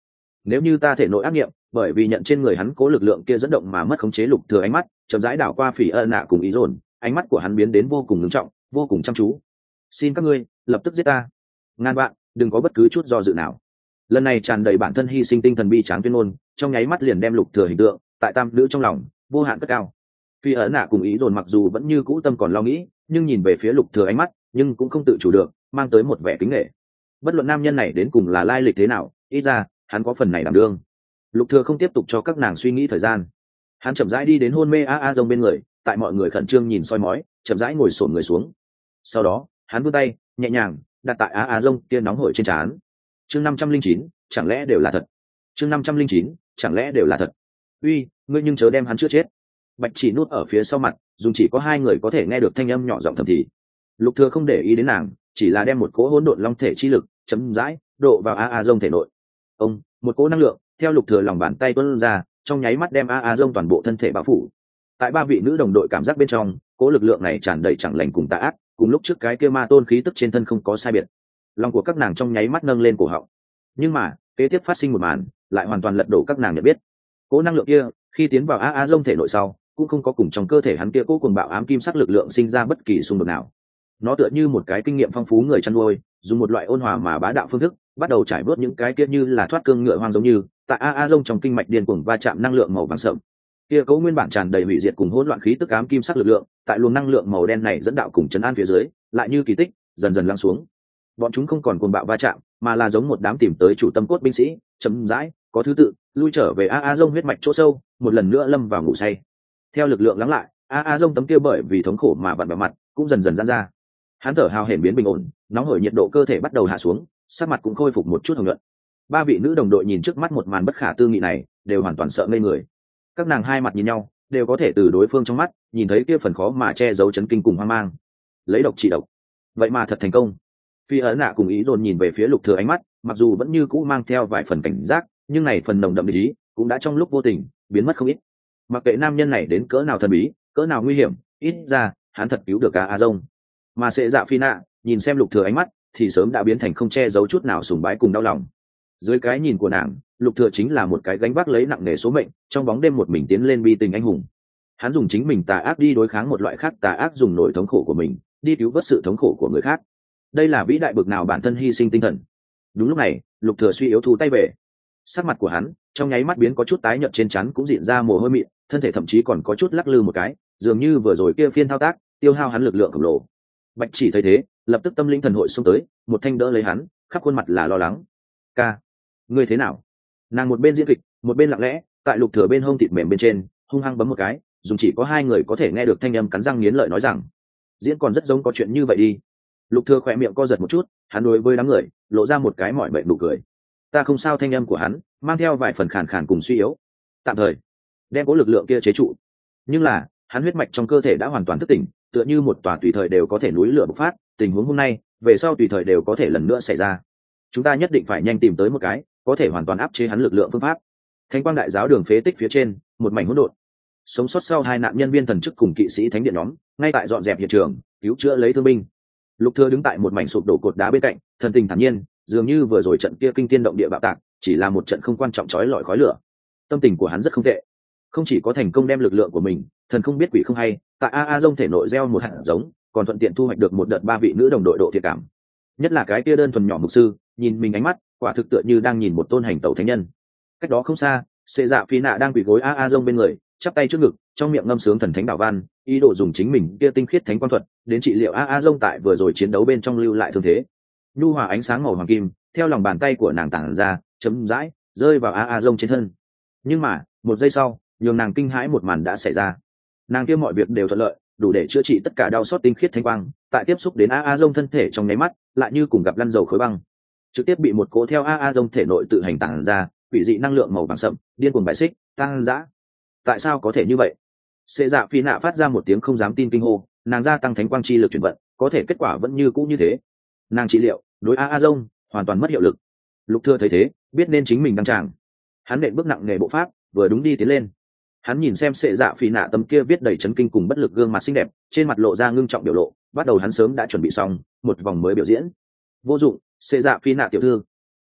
nếu như ta thể nội ác nghiệm bởi vì nhận trên người hắn cố lực lượng kia dẫn động mà mất khống chế. Lục Thừa ánh mắt chậm rãi đảo qua Phỉ Ân Nạ cùng Ý Dồn, ánh mắt của hắn biến đến vô cùng nghiêm trọng, vô cùng chăm chú. Xin các ngươi lập tức giết ta, ngàn vạn đừng có bất cứ chút do dự nào. Lần này tràn đầy bản thân hy sinh tinh thần bi tráng tuyên ngôn, trong nháy mắt liền đem Lục Thừa hình tượng tại tam nữ trong lòng vô hạn cất cao. Phi Ấn Nạ cùng Ý Dồn mặc dù vẫn như cũ tâm còn lo nghĩ, nhưng nhìn về phía Lục Thừa ánh mắt nhưng cũng không tự chủ được mang tới một vẻ kính nể. Bất luận nam nhân này đến cùng là lai lịch thế nào, ít ra hắn có phần này đảm đương. Lục Thừa không tiếp tục cho các nàng suy nghĩ thời gian, hắn chậm rãi đi đến hôn mê A Dông bên người, tại mọi người khẩn trương nhìn soi mói, chậm rãi ngồi xổm người xuống. Sau đó hắn vươn tay nhẹ nhàng đặt tại A Dông kia nóng hổi trên trán. Chương 509, chẳng lẽ đều là thật? Chương 509, chẳng lẽ đều là thật? Uy, ngươi nhưng chớ đem hắn chưa chết. Bạch Chỉ nút ở phía sau mặt, dùng chỉ có hai người có thể nghe được thanh âm nhỏ giọng thầm thì. Lục Thừa không để ý đến nàng, chỉ là đem một cỗ hỗn độn long thể chi lực chấm rãi độ vào A Dông thể nội. Ông, một cỗ năng lượng theo Lục Thừa lòng bàn tay tuôn ra, trong nháy mắt đem A Dông toàn bộ thân thể bao phủ. Tại ba vị nữ đồng đội cảm giác bên trong, cỗ lực lượng này tràn đầy chẳng lành cùng tà ác, cùng lúc trước cái kia ma tôn khí tức trên thân không có sai biệt. Lòng của các nàng trong nháy mắt nâng lên cổ họng. Nhưng mà kế tiếp phát sinh một màn lại hoàn toàn lật đổ các nàng nhận biết. Cỗ năng lượng kia khi tiến vào A Dông thể nội sau, cũng không có cùng trong cơ thể hắn kia cố cuồng bạo ám kim sắc lực lượng sinh ra bất kỳ xung đột nào. Nó tựa như một cái kinh nghiệm phong phú người chăn nuôi, dùng một loại ôn hòa mà bá đạo phương thức, bắt đầu trải bớt những cái kia như là thoát cương ngựa hoang giống như, tại A Dông trong kinh mạch điên cuồng va chạm năng lượng màu vàng sậm. Kia cố nguyên bản tràn đầy hủy diệt cùng hỗn loạn khí tức ám kim sắc lực lượng, tại luồng năng lượng màu đen này dẫn đạo cùng trấn an phía dưới, lại như kỳ tích, dần dần lắng xuống. Bọn chúng không còn cuồng bạo va chạm, mà là giống một đám tìm tới chủ tâm cốt binh sĩ, chậm rãi, có thứ tự, lui trở về A Dông huyết mạch chỗ sâu, một lần nữa lâm vào ngủ say. Theo lực lượng lắng lại, A Dông tấm kia bởi vì thống khổ mà vặn vẹo mặt cũng dần dần giãn ra. Hắn thở hào hển biến bình ổn, nóng hổi nhiệt độ cơ thể bắt đầu hạ xuống, sắc mặt cũng khôi phục một chút hồng nhuận. Ba vị nữ đồng đội nhìn trước mắt một màn bất khả tư nghị này, đều hoàn toàn sợ ngây người. Các nàng hai mặt nhìn nhau, đều có thể từ đối phương trong mắt nhìn thấy kia phần khó mà che giấu chấn kinh cùng hoang mang. Lấy độc trị độc, vậy mà thật thành công. Phi Ấn Nạ cùng Ý Dồn nhìn về phía Lục Thừa ánh mắt, mặc dù vẫn như cũ mang theo vài phần cảnh giác, nhưng này phần nồng đậm ý cũng đã trong lúc vô tình biến mất không ít. Mặc kệ nam nhân này đến cỡ nào thần bí, cỡ nào nguy hiểm, ít ra hắn thật cứu được cả A Dông. Mà Sệ Dạ Phi Nạ nhìn xem Lục Thừa ánh mắt, thì sớm đã biến thành không che giấu chút nào sùng bái cùng đau lòng. Dưới cái nhìn của nàng, Lục Thừa chính là một cái gánh vác lấy nặng nề số mệnh, trong bóng đêm một mình tiến lên bi tình anh hùng. Hắn dùng chính mình tà ác đi đối kháng một loại khác tà ác, dùng nỗi thống khổ của mình đi cứu vớt sự thống khổ của người khác. Đây là vĩ đại bực nào bản thân hy sinh tinh thần. Đúng lúc này, Lục Thừa suy yếu thu tay về. Sắc mặt của hắn trong nháy mắt biến có chút tái nhợt, trên trán cũng diện ra mồ hôi mịn, thân thể thậm chí còn có chút lắc lư một cái, dường như vừa rồi kia phiên thao tác tiêu hao hắn lực lượng khổng lồ. Bạch Chỉ thấy thế, lập tức tâm linh thần hội xông tới, một thanh đỡ lấy hắn, khắp khuôn mặt là lo lắng. "Ca, ngươi thế nào?" Nàng một bên diễn kịch, một bên lặng lẽ tại Lục Thừa bên hông thịt mềm bên trên hung hăng bấm một cái, dùng chỉ có hai người có thể nghe được thanh âm cắn răng nghiến lợi nói rằng: "Diễn còn rất giống có chuyện như vậy đi." Lục Thừa khẽ miệng co giật một chút, hắn đối với đám người lộ ra một cái mỏi mệt nụ cười. "Ta không sao." Thanh âm của hắn mang theo vài phần khàn khàn cùng suy yếu, tạm thời đem cố lực lượng kia chế trụ. Nhưng là hắn huyết mạch trong cơ thể đã hoàn toàn thức tỉnh, tựa như một tòa tùy thời đều có thể núi lửa bộc phát, tình huống hôm nay về sau tùy thời đều có thể lần nữa xảy ra. Chúng ta nhất định phải nhanh tìm tới một cái có thể hoàn toàn áp chế hắn lực lượng phương pháp. Thánh quang đại giáo đường phế tích phía trên, một mảnh hỗn độn. Sống sót sau hai nạn nhân viên thần chức cùng kỵ sĩ thánh điện nhóm, ngay tại dọn dẹp hiện trường, cứu chữa lấy thương binh. Lục Thừa đứng tại một mảnh sụp đổ cột đá bên cạnh, thần tình thản nhiên, dường như vừa rồi trận kia kinh thiên động địa bạo tạc, chỉ là một trận không quan trọng chói lọi khói lửa. Tâm tình của hắn rất không tệ, không chỉ có thành công đem lực lượng của mình, thần không biết quỷ không hay, tại A Dông thể nội gieo một hạt giống, còn thuận tiện thu hoạch được một đợt ba vị nữ đồng đội độ thiện cảm. Nhất là cái kia đơn thuần nhỏ mục sư, nhìn mình ánh mắt, quả thực tựa như đang nhìn một tôn hành tẩu thánh nhân. Cách đó không xa, Sệ Dạ Phi Nạ đang quỳ gối A Dông bên người, chắp tay trước ngực, trong miệng ngâm sướng thần thánh đạo văn, ý đồ dùng chính mình kia tinh khiết thánh quan thuật đến trị liệu A Dông tại vừa rồi chiến đấu bên trong lưu lại thương thế. Nhu hòa ánh sáng màu hoàng kim theo lòng bàn tay của nàng tản ra, chấm rãi rơi vào A Dông trên thân. Nhưng mà một giây sau, nhường nàng kinh hãi một màn đã xảy ra. Nàng kia mọi việc đều thuận lợi, đủ để chữa trị tất cả đau xót tinh khiết thánh quang, tại tiếp xúc đến A Dông thân thể trong nháy mắt, lại như cùng gặp lăn dầu khối băng, trực tiếp bị một cỗ theo A Dông thể nội tự hành tản ra, quỷ dị năng lượng màu vàng sậm, điên cuồng bại xích, tăng dã. Tại sao có thể như vậy? Sệ Dạ Phi Nạ phát ra một tiếng không dám tin kinh hô, nàng gia tăng thánh quang chi lực chuyển vận, có thể kết quả vẫn như cũ như thế. Nàng trị liệu đối A Dông hoàn toàn mất hiệu lực. Lục Thừa thấy thế, biết nên chính mình đăng tràng. Hắn nện bước nặng nghề bộ pháp, vừa đúng đi tiến lên. Hắn nhìn xem Sệ Dạ Phi Nạ tâm kia viết đầy chấn kinh cùng bất lực gương mặt xinh đẹp, trên mặt lộ ra ngưng trọng biểu lộ, bắt đầu hắn sớm đã chuẩn bị xong một vòng mới biểu diễn. Vô dụng, Sệ Dạ Phi Nạ tiểu thư.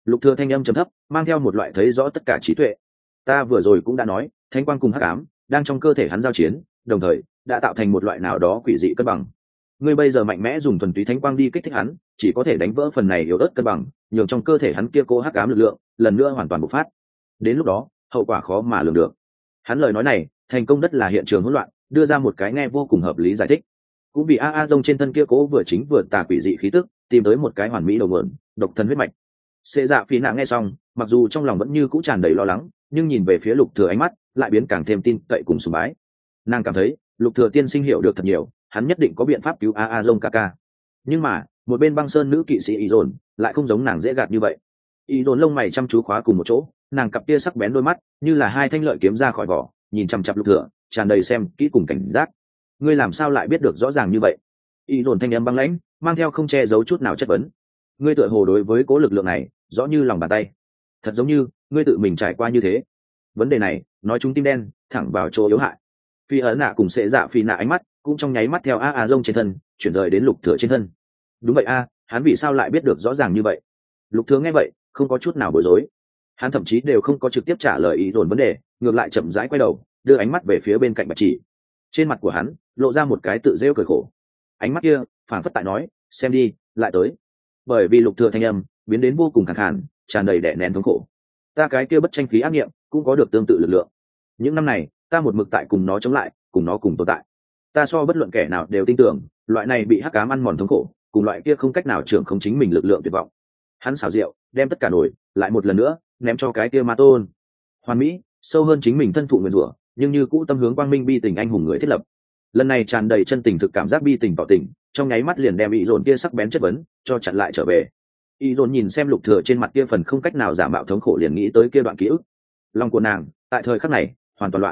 Lục Thừa thanh âm trầm thấp, mang theo một loại thấy rõ tất cả trí tuệ. Ta vừa rồi cũng đã nói, thánh quang cùng hắc ám đang trong cơ thể hắn giao chiến, đồng thời đã tạo thành một loại nào đó quỷ dị cân bằng. Ngươi bây giờ mạnh mẽ dùng thuần túy thánh quang đi kích thích hắn, chỉ có thể đánh vỡ phần này yếu ớt cân bằng, nhường trong cơ thể hắn kia cố hắc ám lực lượng lần nữa hoàn toàn bộc phát. Đến lúc đó, hậu quả khó mà lường được. Hắn lời nói này, thành công đất là hiện trường hỗn loạn, đưa ra một cái nghe vô cùng hợp lý giải thích. Cũng vì a dông trên thân kia cố vừa chính vừa tà quỷ dị khí tức, tìm tới một cái hoàn mỹ đầu nguồn, độc thân huyết mạch. Xê Dạ Phi Nạ nghe xong, mặc dù trong lòng vẫn như cũ tràn đầy lo lắng, nhưng nhìn về phía Lục Thừa ánh mắt lại biến càng thêm tin cậy cùng sùng bái. Nàng cảm thấy Lục Thừa tiên sinh hiểu được thật nhiều, hắn nhất định có biện pháp cứu a dông ca. Nhưng mà một bên băng sơn nữ kỵ sĩ Y Dồn lại không giống nàng dễ gạt như vậy. Y Dồn lông mày chăm chú khóa cùng một chỗ, nàng cặp kia sắc bén đôi mắt như là hai thanh lợi kiếm ra khỏi vỏ, nhìn chằm chằm Lục Thừa, tràn đầy xem kỹ cùng cảnh giác. Ngươi làm sao lại biết được rõ ràng như vậy? Y Dồn thanh âm băng lãnh, mang theo không che giấu chút nào chất vấn. Ngươi tựa hồ đối với cố lực lượng này rõ như lòng bàn tay, thật giống như ngươi tự mình trải qua như thế. Vấn đề này nói chúng tim đen thẳng vào chỗ yếu hại. Phi ấn nạ cùng Xệ Dạ Phi Nạ ánh mắt cũng trong nháy mắt theo a dông trên thân chuyển rời đến Lục Thừa trên thân. Đúng vậy hắn vì sao lại biết được rõ ràng như vậy? Lục Thừa nghe vậy không có chút nào bối rối, hắn thậm chí đều không có trực tiếp trả lời ý dồn vấn đề, ngược lại chậm rãi quay đầu đưa ánh mắt về phía bên cạnh Bạch Chỉ. Trên mặt của hắn lộ ra một cái tự rêu cười khổ, ánh mắt kia phảng phất tại nói, xem đi, lại tới. Bởi vì Lục Thừa thanh âm biến đến vô cùng khàn khàn, tràn đầy đè nén thống khổ. Ta cái kia bất tranh khí ác niệm cũng có được tương tự lực lượng. Những năm này ta một mực tại cùng nó chống lại, cùng nó cùng tồn tại. Ta so bất luận kẻ nào đều tin tưởng, loại này bị hắc ám ăn mòn thống khổ, cùng loại kia không cách nào trưởng không chính mình lực lượng tuyệt vọng. Hắn xảo diệu đem tất cả nổi lại một lần nữa ném cho cái kia ma tôn. Hoàn mỹ sâu hơn chính mình thân thụ nguyên rủa, nhưng như cũ tâm hướng quang minh bi tình anh hùng người thiết lập. Lần này tràn đầy chân tình thực cảm giác bi tình tỏ tình, trong nháy mắt liền đem ý dồn kia sắc bén chất vấn cho chặn lại trở về. Ý dồn nhìn xem Lục Thừa trên mặt kia phần không cách nào giả mạo thống khổ, liền nghĩ tới kia đoạn ký ức. Lòng của nàng tại thời khắc này hoàn toàn loạn.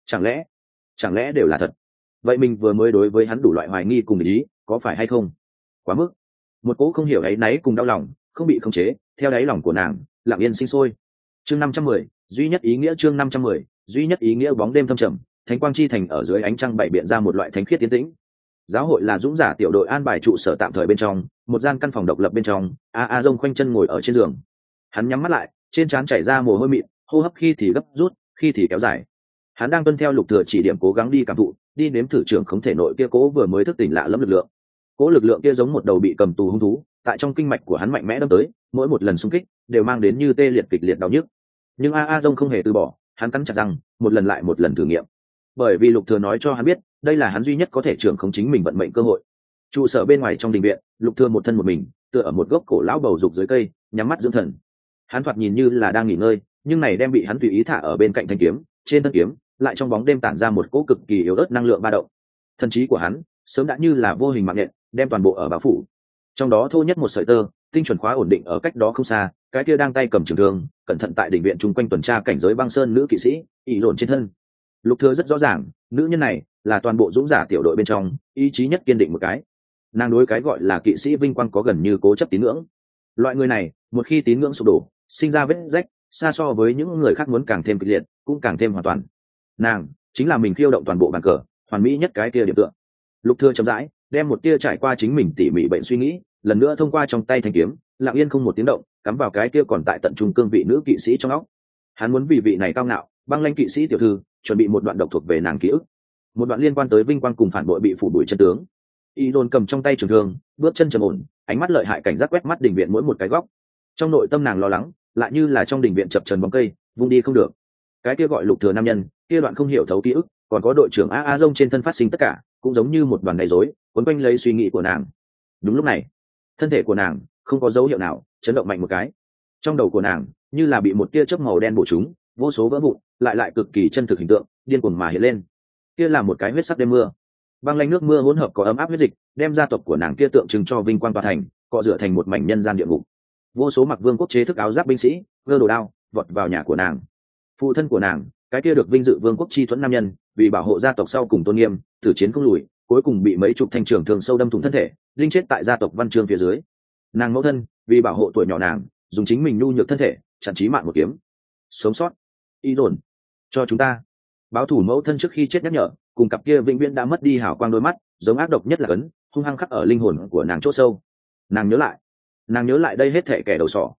Chẳng lẽ đều là thật? Vậy mình vừa mới đối với hắn đủ loại hoài nghi cùng ý, có phải hay không? Quá mức. Một cỗ không hiểu ấy náy cùng đau lòng không bị khống chế theo đáy lòng của nàng lặng yên sinh sôi. Chương 510, duy nhất ý nghĩa. Chương 510, duy nhất ý nghĩa. Bóng đêm thâm trầm, thánh quang chi thành ở dưới ánh trăng bảy biện ra một loại thánh khiết tiến tĩnh. Giáo hội là dũng giả tiểu đội an bài trụ sở tạm thời bên trong một gian căn phòng độc lập bên trong. A Dông khoanh chân ngồi ở trên giường, hắn nhắm mắt lại, trên trán chảy ra mồ hôi mịn, hô hấp khi thì gấp rút, khi thì kéo dài. Hắn đang tuân theo Lục Thừa chỉ điểm, cố gắng đi cảm thụ, đi nếm thử trưởng không thể nội kia cố vừa mới thức tỉnh lạ lẫm lực lượng. Cố lực lượng kia giống một đầu bị cầm tù hung thú, tại trong kinh mạch của hắn mạnh mẽ đâm tới, mỗi một lần xung kích đều mang đến như tê liệt kịch liệt đau nhức. Nhưng A Dông không hề từ bỏ, hắn cắn chặt răng, một lần lại một lần thử nghiệm. Bởi vì Lục Thừa nói cho hắn biết, đây là hắn duy nhất có thể trưởng khống chính mình vận mệnh cơ hội. Trụ sở bên ngoài trong đình viện, Lục Thừa một thân một mình, tựa ở một gốc cổ lão bầu dục dưới cây, nhắm mắt dưỡng thần. Hắn thoạt nhìn như là đang nghỉ ngơi, nhưng này đem bị hắn tùy ý thả ở bên cạnh thanh kiếm, trên thân kiếm lại trong bóng đêm tản ra một cỗ cực kỳ yếu ớt năng lượng ba động. Thần trí của hắn sớm đã như là vô hình mạng nhện, đem toàn bộ ở bao phủ. Trong đó thô nhất một sợi tơ, tinh chuẩn khóa ổn định ở cách đó không xa, cái kia đang tay cầm trường thương, cẩn thận tại đỉnh viện chung quanh tuần tra cảnh giới băng sơn nữ kỵ sĩ, ý dồn trên thân. Lục Thừa rất rõ ràng, nữ nhân này là toàn bộ dũng giả tiểu đội bên trong ý chí nhất kiên định một cái. Nàng đối cái gọi là kỵ sĩ vinh quang có gần như cố chấp tín ngưỡng. Loại người này, một khi tín ngưỡng sụp đổ, sinh ra vết rách, xa so với những người khác muốn càng thêm kịch liệt, cũng càng thêm hoàn toàn. Nàng chính là mình khiêu động toàn bộ bàn cờ, hoàn mỹ nhất cái kia điểm tựa. Lục Thừa chậm rãi đem một tia trải qua chính mình tỉ mỉ bệnh suy nghĩ, lần nữa thông qua trong tay thanh kiếm, lặng yên không một tiếng động, cắm vào cái kia còn tại tận trung cương vị nữ kỵ sĩ trong óc. Hắn muốn vì vị này cao ngạo, băng lãnh kỵ sĩ tiểu thư, chuẩn bị một đoạn độc thuộc về nàng ký ức, một đoạn liên quan tới vinh quang cùng phản bội bị phủ đuổi chân tướng. Y Đôn cầm trong tay trường thương, bước chân trầm ổn, ánh mắt lợi hại cảnh giác quét mắt đình viện mỗi một cái góc. Trong nội tâm nàng lo lắng, lại như là trong đình viện chập chờn bóng cây, vung đi không được. Cái kia gọi Lục Thừa nam nhân, kia đoạn không hiểu thấu ký ức, còn có đội trưởng A Dông trên thân phát sinh tất cả, cũng giống như một đoàn đầy rối, cuốn quanh lấy suy nghĩ của nàng. Đúng lúc này, thân thể của nàng không có dấu hiệu nào chấn động mạnh một cái. Trong đầu của nàng như là bị một tia chớp màu đen bổ trúng, vô số vỡ vụn, lại cực kỳ chân thực hình tượng, điên cuồng mà hiện lên. Kia là một cái huyết sắc đêm mưa. Băng lanh nước mưa hỗn hợp có ấm áp huyết dịch, đem gia tộc của nàng kia tượng trưng cho vinh quang tòa thành, cọ rửa thành một mảnh nhân gian địa ngục. Vô số mặc vương quốc chế thức áo giáp binh sĩ, vơ đồ đao, vọt vào nhà của nàng. Phụ thân của nàng, cái kia được vinh dự vương quốc chi thuẫn nam nhân, vì bảo hộ gia tộc sau cùng tôn nghiêm, tử chiến không lùi, cuối cùng bị mấy chục thanh trường thương sâu đâm thủng thân thể, linh chết tại gia tộc văn chương phía dưới. Nàng mẫu thân, vì bảo hộ tuổi nhỏ nàng, dùng chính mình nhu nhược thân thể, chặn chí mạng một kiếm. Sống sót. Y dồn cho chúng ta báo thủ. Mẫu thân trước khi chết nhắc nhở, cùng cặp kia vĩnh viễn đã mất đi hào quang đôi mắt, giống ác độc nhất là ấn, hung hăng khắc ở linh hồn của nàng chỗ sâu. Nàng nhớ lại đây hết thệ kẻ đầu sỏ,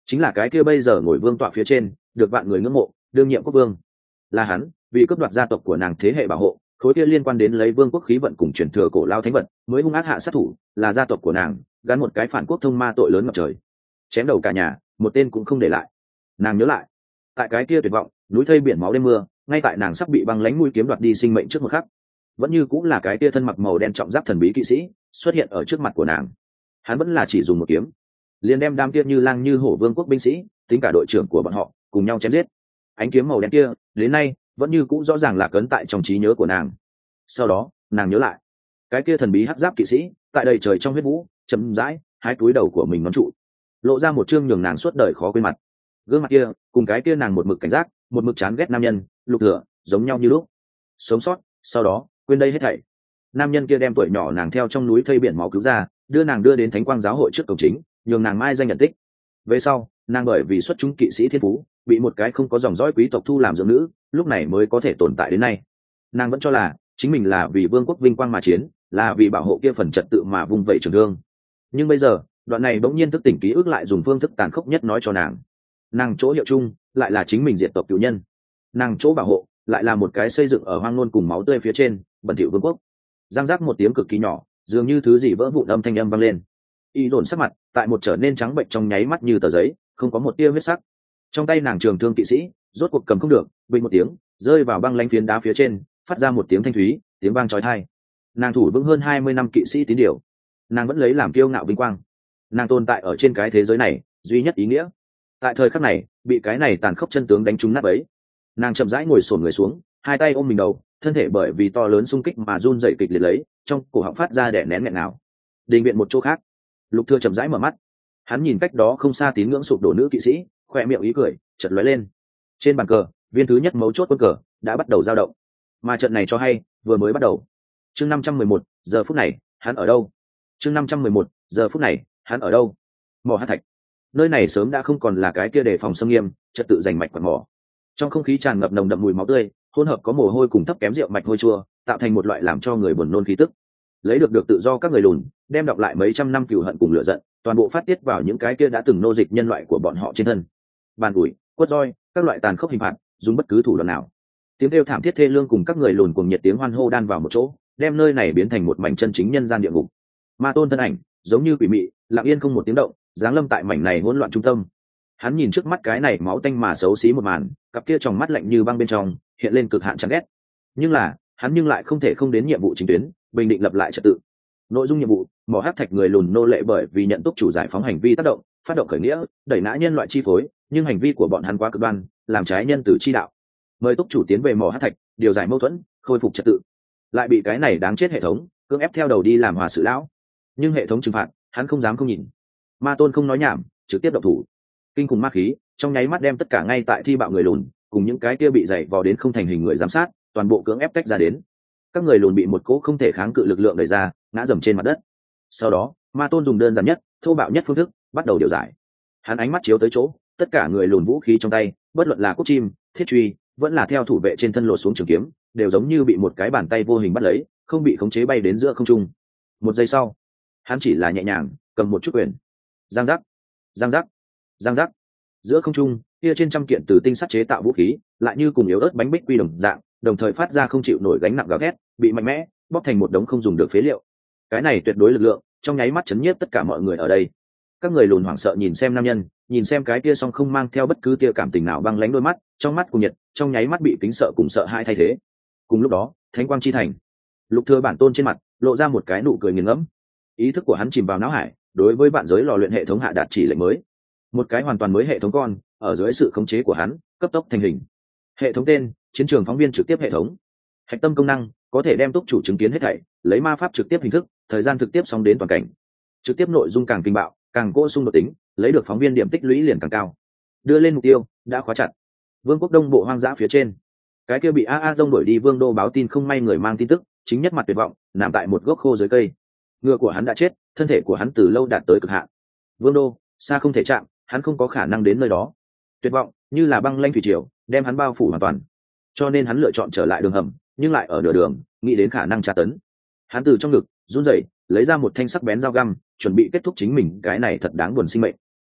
chính là cái kia bây giờ ngồi vương tọa phía trên được vạn người ngưỡng mộ đương nhiệm quốc vương. Là hắn vì cướp đoạt gia tộc của nàng thế hệ bảo hộ, khối kia liên quan đến lấy vương quốc khí vận cùng truyền thừa cổ lao thánh vật mới hung ác hạ sát thủ. Là gia tộc của nàng gắn một cái phản quốc thông ma tội lớn ngập trời, chém đầu cả nhà, một tên cũng không để lại. Nàng nhớ lại tại cái kia tuyệt vọng núi thây biển máu đêm mưa, ngay tại nàng sắp bị băng lãnh mũi kiếm đoạt đi sinh mệnh trước một khắc, vẫn như cũng là cái kia thân mặc màu đen trọng giáp thần bí kỵ sĩ xuất hiện ở trước mặt của nàng. Hắn vẫn là chỉ dùng một kiếm liền đem đám kia như lang như hổ vương quốc binh sĩ, tính cả đội trưởng của bọn họ, cùng nhau chém giết. Ánh kiếm màu đen kia đến nay vẫn như cũ rõ ràng là cấn tại trong trí nhớ của nàng. Sau đó nàng nhớ lại cái kia thần bí hắc giáp kỵ sĩ tại đầy trời trong huyết vũ chậm rãi hai túi đầu của mình nón trụ, lộ ra một chương nhường nàng suốt đời khó quên mặt. Gương mặt kia cùng cái kia nàng một mực cảnh giác, một mực chán ghét nam nhân Lục Thừa giống nhau như lúc. Sống sót, sau đó quên đây hết thảy. Nam nhân kia đem tuổi nhỏ nàng theo trong núi thây biển máu cứu ra, đưa nàng đưa đến Thánh Quang giáo hội trước cổng chính, nhường nàng mai danh nhận tích. Về sau nàng bởi vì xuất chúng kỵ sĩ thiên phú, bị một cái không có dòng dõi quý tộc thu làm dưỡng nữ, lúc này mới có thể tồn tại đến nay. Nàng vẫn cho là chính mình là vì vương quốc vinh quang mà chiến, là vì bảo hộ kia phần trật tự mà vung vẩy trường thương. Nhưng bây giờ đoạn này bỗng nhiên thức tỉnh ký ức lại dùng phương thức tàn khốc nhất nói cho nàng chỗ hiệu chung lại là chính mình diệt tộc cựu nhân, nàng chỗ bảo hộ lại là một cái xây dựng ở hoang nôn cùng máu tươi phía trên bẩn thỉu vương quốc. Giang giác một tiếng cực kỳ nhỏ, dường như thứ gì vỡ vụn âm thanh âm vang lên. Y đồn sắc mặt tại một trở nên trắng bệnh trong nháy mắt như tờ giấy, không có một tia huyết sắc. Trong tay nàng trường thương kỵ sĩ rốt cuộc cầm không được, bình một tiếng rơi vào băng lanh phiến đá phía trên, phát ra một tiếng thanh thúy, tiếng vang chói tai. Nàng thủ vững hơn 20 năm kỵ sĩ tín điều, nàng vẫn lấy làm kiêu ngạo vinh quang. Nàng tồn tại ở trên cái thế giới này duy nhất ý nghĩa, tại thời khắc này bị cái này tàn khốc chân tướng đánh trúng nát ấy. Nàng chậm rãi ngồi xổm người xuống, hai tay ôm mình đầu, thân thể bởi vì to lớn xung kích mà run rẩy kịch liệt lấy, trong cổ họng phát ra đẻ nén nghẹn nào. Đình viện một chỗ khác, Lục Thừa chậm rãi mở mắt, hắn nhìn cách đó không xa tín ngưỡng sụp đổ nữ kỵ sĩ, khoe miệng ý cười chợt lóe lên. Trên bàn cờ, viên thứ nhất mấu chốt quân cờ đã bắt đầu dao động, mà trận này cho hay vừa mới bắt đầu. Chương 511, giờ phút này hắn ở đâu? Chương 511, giờ phút này hắn ở đâu? Mỏ Hắc Thạch. Nơi này sớm đã không còn là cái kia đề phòng xâm nghiêm, trật tự rành mạch quạt mỏ. Trong không khí tràn ngập nồng đậm mùi máu tươi, hỗn hợp có mồ hôi cùng thấp kém rượu mạch hôi chua, tạo thành một loại làm cho người buồn nôn khí tức. Lấy được tự do các người lùn, đem đọc lại mấy trăm năm cừu hận cùng lửa giận, toàn bộ phát tiết vào những cái kia đã từng nô dịch nhân loại của bọn họ trên thân. Bàn ủi, quất roi, các loại tàn khốc hình phạt, dùng bất cứ thủ đoạn nào. Tiếng kêu thảm thiết thê lương cùng các người lùn cùng nhiệt tiếng hoan hô đan vào một chỗ, đem nơi này biến thành một mảnh chân chính nhân gian địa ngục. Ma Tôn thân ảnh giống như quỷ mị, lặng yên không một tiếng động, giáng lâm tại mảnh này hỗn loạn trung tâm. Hắn nhìn trước mắt cái này máu tanh mà xấu xí một màn, cặp kia tròng mắt lạnh như băng bên trong hiện lên cực hạn chán ghét. Nhưng là hắn lại không thể không đến nhiệm vụ chính tuyến, bình định lập lại trật tự. Nội dung nhiệm vụ: mỏ hắc thạch người lùn nô lệ bởi vì nhận túc chủ giải phóng hành vi tác động, phát động khởi nghĩa, đẩy ngã nhân loại chi phối, nhưng hành vi của bọn hắn quá cực đoan, làm trái nhân tử chi đạo. Mời túc chủ tiến về mỏ hắc thạch, điều giải mâu thuẫn, khôi phục trật tự. Lại bị cái này đáng chết hệ thống cưỡng ép theo đầu đi làm hòa sự lão, nhưng hệ thống trừng phạt hắn không dám không nhìn. Ma Tôn không nói nhảm, trực tiếp động thủ. Kinh khủng ma khí trong nháy mắt đem tất cả ngay tại thi bạo người lùn cùng những cái kia bị dày vò đến không thành hình người giám sát toàn bộ cưỡng ép tách ra đến. Các người lùn bị một cỗ không thể kháng cự lực lượng đẩy ra, ngã dầm trên mặt đất. Sau đó Ma Tôn dùng đơn giản nhất, thô bạo nhất phương thức bắt đầu điều giải. Hắn ánh mắt chiếu tới chỗ, tất cả người lùn vũ khí trong tay, bất luận là cốt chim, thiết truy, vẫn là theo thủ vệ trên thân lột xuống trường kiếm, đều giống như bị một cái bàn tay vô hình bắt lấy, không bị khống chế bay đến giữa không trung. Một giây sau, hắn chỉ là nhẹ nhàng cầm một chút quyền. Giang giác, giang giác, giang giác. Giữa không trung, kia trên trăm kiện từ tinh sắt chế tạo vũ khí, lại như cùng yếu ớt bánh bích quy đồng dạng, đồng thời phát ra không chịu nổi gánh nặng gào thét, bị mạnh mẽ bóp thành một đống không dùng được phế liệu. Cái này tuyệt đối lực lượng, trong nháy mắt chấn nhiếp tất cả mọi người ở đây. Các người lùn hoảng sợ nhìn xem nam nhân, nhìn xem cái kia song không mang theo bất cứ tia cảm tình nào băng lãnh đôi mắt, trong mắt cùng nhiệt, trong nháy mắt bị kính sợ cùng sợ hãi thay thế. Cùng lúc đó, Thánh Quang chi thành, Lục Thừa bản tôn trên mặt lộ ra một cái nụ cười nghiền ngẫm. Ý thức của hắn chìm vào não hải, đối với vạn giới lò luyện hệ thống hạ đạt chỉ lệnh mới. Một cái hoàn toàn mới hệ thống con, ở dưới sự khống chế của hắn, cấp tốc thành hình. Hệ thống tên: Chiến trường phóng viên trực tiếp hệ thống. Hạch tâm công năng: có thể đem túc chủ chứng kiến hết thảy, lấy ma pháp trực tiếp hình thức, thời gian trực tiếp song đến toàn cảnh. Trực tiếp nội dung càng kinh bạo, càng cỗ xung đột tính, lấy được phóng viên điểm tích lũy liền càng cao. Đưa lên mục tiêu đã khóa chặt. Vương quốc Đông bộ hoang dã phía trên, cái kia bị AA Đông đuổi đi Vương đô báo tin không may người mang tin tức, chính nhất mặt tuyệt vọng, nằm tại một gốc khô dưới cây. Ngựa của hắn đã chết, thân thể của hắn từ lâu đạt tới cực hạn. Vương đô xa không thể chạm, hắn không có khả năng đến nơi đó. Tuyệt vọng như là băng lanh thủy triều, đem hắn bao phủ hoàn toàn. Cho nên hắn lựa chọn trở lại đường hầm, nhưng lại ở nửa đường nghĩ đến khả năng tra tấn. Hắn từ trong ngực run rẩy lấy ra một thanh sắc bén dao găm, chuẩn bị kết thúc chính mình cái này thật đáng buồn sinh mệnh.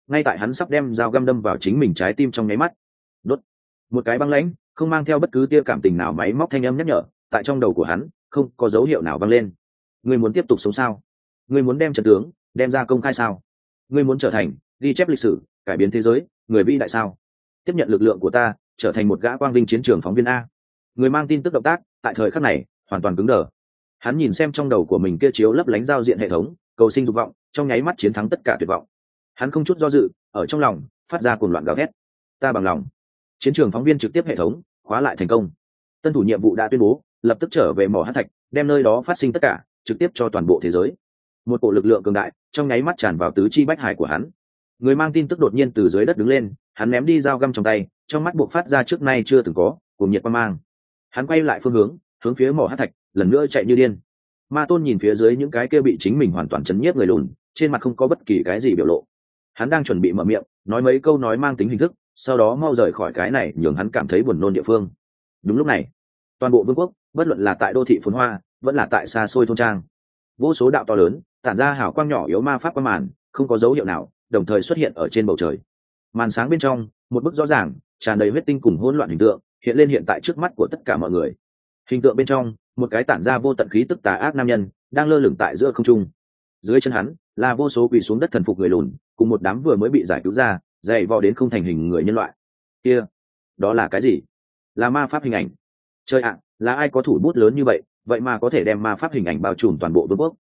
ngay tại hắn sắp đem dao găm đâm vào chính mình trái tim trong nháy mắt. Đốt. Một cái băng lãnh không mang theo bất cứ tia cảm tình nào máy móc thanh âm nhắc nhở tại trong đầu của hắn không có dấu hiệu nào vang lên. Ngươi muốn tiếp tục sống sao? Ngươi muốn đem trận tướng đem ra công khai sao? Ngươi muốn trở thành ghi chép lịch sử, cải biến thế giới, người vĩ đại sao? Tiếp nhận lực lượng của ta, trở thành một gã quang vinh chiến trường phóng viên a. Người mang tin tức động tác tại thời khắc này hoàn toàn cứng đờ. Hắn nhìn xem trong đầu của mình kia chiếu lấp lánh giao diện hệ thống, cầu sinh dục vọng trong nháy mắt chiến thắng tất cả tuyệt vọng. Hắn không chút do dự, ở trong lòng phát ra cuồng loạn gào thét. Ta bằng lòng. Chiến trường phóng viên trực tiếp hệ thống khóa lại thành công. Tân thủ nhiệm vụ đã tuyên bố, lập tức trở về mỏ hắc thạch, đem nơi đó phát sinh tất cả trực tiếp cho toàn bộ thế giới. Một bộ lực lượng cường đại trong nháy mắt tràn vào tứ chi bách hải của hắn. Người mang tin tức đột nhiên từ dưới đất đứng lên, hắn ném đi dao găm trong tay, trong mắt buộc phát ra trước nay chưa từng có cùng nhiệt quang mang. Hắn quay lại phương hướng, hướng phía mỏ hắc thạch lần nữa chạy như điên. Ma Tôn nhìn phía dưới những cái kia bị chính mình hoàn toàn chấn nhiếp người lùn, trên mặt không có bất kỳ cái gì biểu lộ. Hắn đang chuẩn bị mở miệng nói mấy câu nói mang tính hình thức, sau đó mau rời khỏi cái này nhường hắn cảm thấy buồn nôn địa phương. Đúng lúc này, toàn bộ vương quốc, bất luận là tại đô thị phồn hoa vẫn là tại xa xôi thôn trang, vô số đạo to lớn tản ra hào quang nhỏ yếu ma pháp qua màn không có dấu hiệu nào đồng thời xuất hiện ở trên bầu trời. Màn sáng bên trong một bức rõ ràng tràn đầy huyết tinh cùng hỗn loạn hình tượng hiện lên hiện tại trước mắt của tất cả mọi người. Hình tượng bên trong một cái tản ra vô tận khí tức tà ác nam nhân đang lơ lửng tại giữa không trung. Dưới chân hắn là vô số quỳ xuống đất thần phục người lùn cùng một đám vừa mới bị giải cứu ra dày vò đến không thành hình người nhân loại. Kia, đó là cái gì? Là ma pháp hình ảnh. Trời ạ, là ai có thủ bút lớn như vậy, vậy mà có thể đem ma pháp hình ảnh bao trùm toàn bộ vương quốc?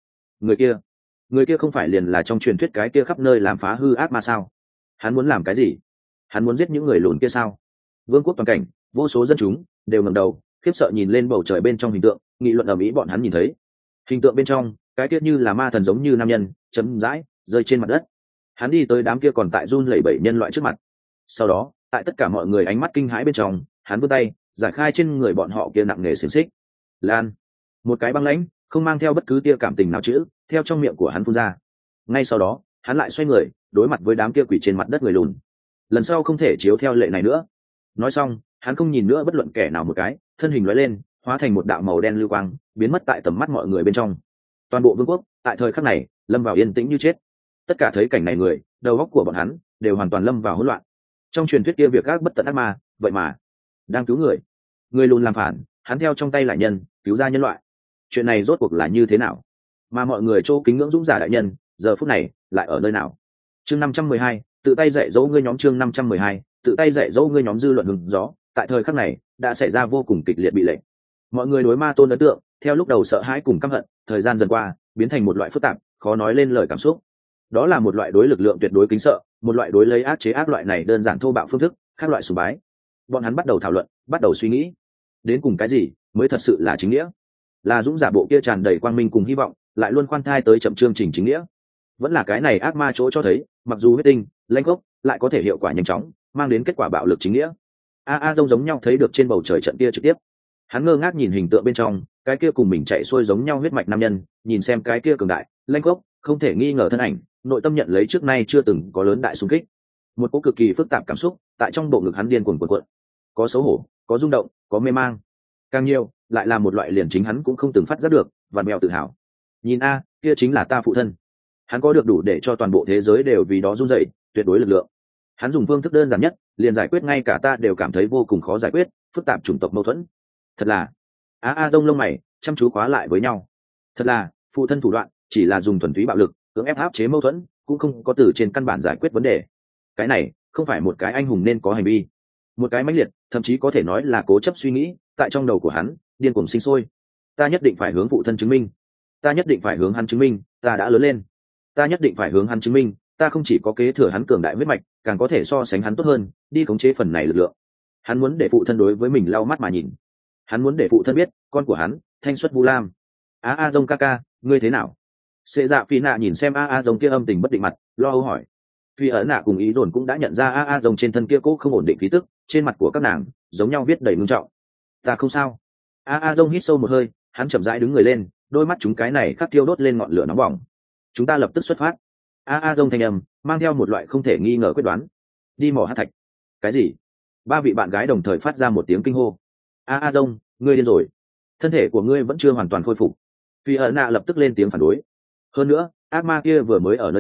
Người kia không phải liền là trong truyền thuyết cái kia khắp nơi làm phá hư ác ma sao? Hắn muốn làm cái gì? Hắn muốn giết những người lùn kia sao? Vương quốc toàn cảnh, vô số dân chúng đều ngẩng đầu khiếp sợ nhìn lên bầu trời bên trong hình tượng, nghị luận ầm ĩ bọn hắn nhìn thấy. Hình tượng bên trong, cái kia như là ma thần giống như nam nhân, chấm dãi rơi trên mặt đất. Hắn đi tới đám kia còn tại run lẩy bẩy nhân loại trước mặt. Sau đó, tại tất cả mọi người ánh mắt kinh hãi bên trong, hắn vươn tay, giải khai trên người bọn họ kia nặng nề xiềng xích. Lan, một cái băng lãnh, không mang theo bất cứ tia cảm tình nào chữ, theo trong miệng của hắn phun ra. Ngay sau đó, hắn lại xoay người, đối mặt với đám kia quỷ trên mặt đất người lùn. Lần sau không thể chiếu theo lệ này nữa. Nói xong, hắn không nhìn nữa bất luận kẻ nào một cái, thân hình lóe lên, hóa thành một đạo màu đen lưu quang, biến mất tại tầm mắt mọi người bên trong. Toàn bộ vương quốc, tại thời khắc này, lâm vào yên tĩnh như chết. Tất cả thấy cảnh này người, đầu óc của bọn hắn đều hoàn toàn lâm vào hỗn loạn. Trong truyền thuyết kia việc các bất tận ác ma, vậy mà đang cứu người. Người lùn làm phản, hắn theo trong tay lại nhân, cứu ra nhân loại. Chuyện này rốt cuộc là như thế nào? Mà mọi người chỗ kính ngưỡng dũng giả đại nhân, giờ phút này lại ở nơi nào? Chương 512, tự tay dạy dỗ ngươi nhóm. Chương 512, tự tay dạy dỗ ngươi nhóm. Dư luận hứng gió, tại thời khắc này đã xảy ra vô cùng kịch liệt bị lệnh. Mọi người đối Ma Tôn ấn tượng, theo lúc đầu sợ hãi cùng căm hận, thời gian dần qua, biến thành một loại phức tạp, khó nói lên lời cảm xúc. Đó là một loại đối lực lượng tuyệt đối kính sợ, một loại đối lấy ác chế ác loại này đơn giản thô bạo phương thức, khác loại sùng bái. Bọn hắn bắt đầu thảo luận, bắt đầu suy nghĩ, đến cùng cái gì mới thật sự là chính nghĩa? Là dũng giả bộ kia tràn đầy quang minh cùng hy vọng, lại luôn khoan thai tới chậm chương trình chính nghĩa, vẫn là cái này ác ma chỗ cho thấy, mặc dù huyết tinh, lãnh gốc, lại có thể hiệu quả nhanh chóng, mang đến kết quả bạo lực chính nghĩa. Đông giống nhau thấy được trên bầu trời trận kia trực tiếp. Hắn ngơ ngác nhìn hình tượng bên trong, cái kia cùng mình chạy xuôi giống nhau huyết mạch nam nhân, nhìn xem cái kia cường đại, lãnh gốc, không thể nghi ngờ thân ảnh, nội tâm nhận lấy trước nay chưa từng có lớn đại xung kích. Một cỗ cực kỳ phức tạp cảm xúc tại trong bộ ngực hắn điên cuồng cuộn, có xấu hổ, có rung động, có mê mang, càng nhiều lại là một loại liền chính hắn cũng không từng phát giác được vằn mèo tự hào. Nhìn a, kia chính là ta phụ thân. Hắn có được đủ để cho toàn bộ thế giới đều vì đó run rẩy, tuyệt đối lực lượng. Hắn dùng phương thức đơn giản nhất liền giải quyết ngay cả ta đều cảm thấy vô cùng khó giải quyết phức tạp chủng tộc mâu thuẫn. Thật là Đông lông mày chăm chú khóa lại với nhau. Thật là phụ thân thủ đoạn chỉ là dùng thuần túy bạo lực cưỡng ép áp chế mâu thuẫn, cũng không có từ trên căn bản giải quyết vấn đề. Cái này không phải một cái anh hùng nên có hành vi. Một cái mãnh liệt, thậm chí có thể nói là cố chấp suy nghĩ tại trong đầu của hắn điên cuồng sinh sôi. Ta nhất định phải hướng phụ thân chứng minh, ta nhất định phải hướng hắn chứng minh ta đã lớn lên, ta nhất định phải hướng hắn chứng minh ta không chỉ có kế thừa hắn cường đại huyết mạch, càng có thể so sánh hắn tốt hơn, đi khống chế phần này lực lượng. Hắn muốn để phụ thân đối với mình lau mắt mà nhìn. Hắn muốn để phụ thân biết con của hắn thanh xuất vu lam. Đông ca ca, ngươi thế nào? Xê Dạ Phi Nạ nhìn xem Đông kia âm tình bất định mặt, lo âu hỏi. Phi Ấn Nạ cùng Ý Đồn cũng đã nhận ra Đông trên thân kia cố không ổn định khí tức, trên mặt của các nàng giống nhau viết đầy ngưng trọng. Ta không sao. Đông hít sâu một hơi, hắn chậm rãi đứng người lên, đôi mắt chúng cái này khắc thiêu đốt lên ngọn lửa nóng bỏng. Chúng ta lập tức xuất phát. Đông thanh âm mang theo một loại không thể nghi ngờ quyết đoán. Đi mỏ hắc thạch. Cái gì? Ba vị bạn gái đồng thời phát ra một tiếng kinh hô. Đông, ngươi điên rồi, thân thể của ngươi vẫn chưa hoàn toàn khôi phục. Phi Ấn Nạ lập tức lên tiếng phản đối. Hơn nữa, ác ma kia vừa mới ở nơi đó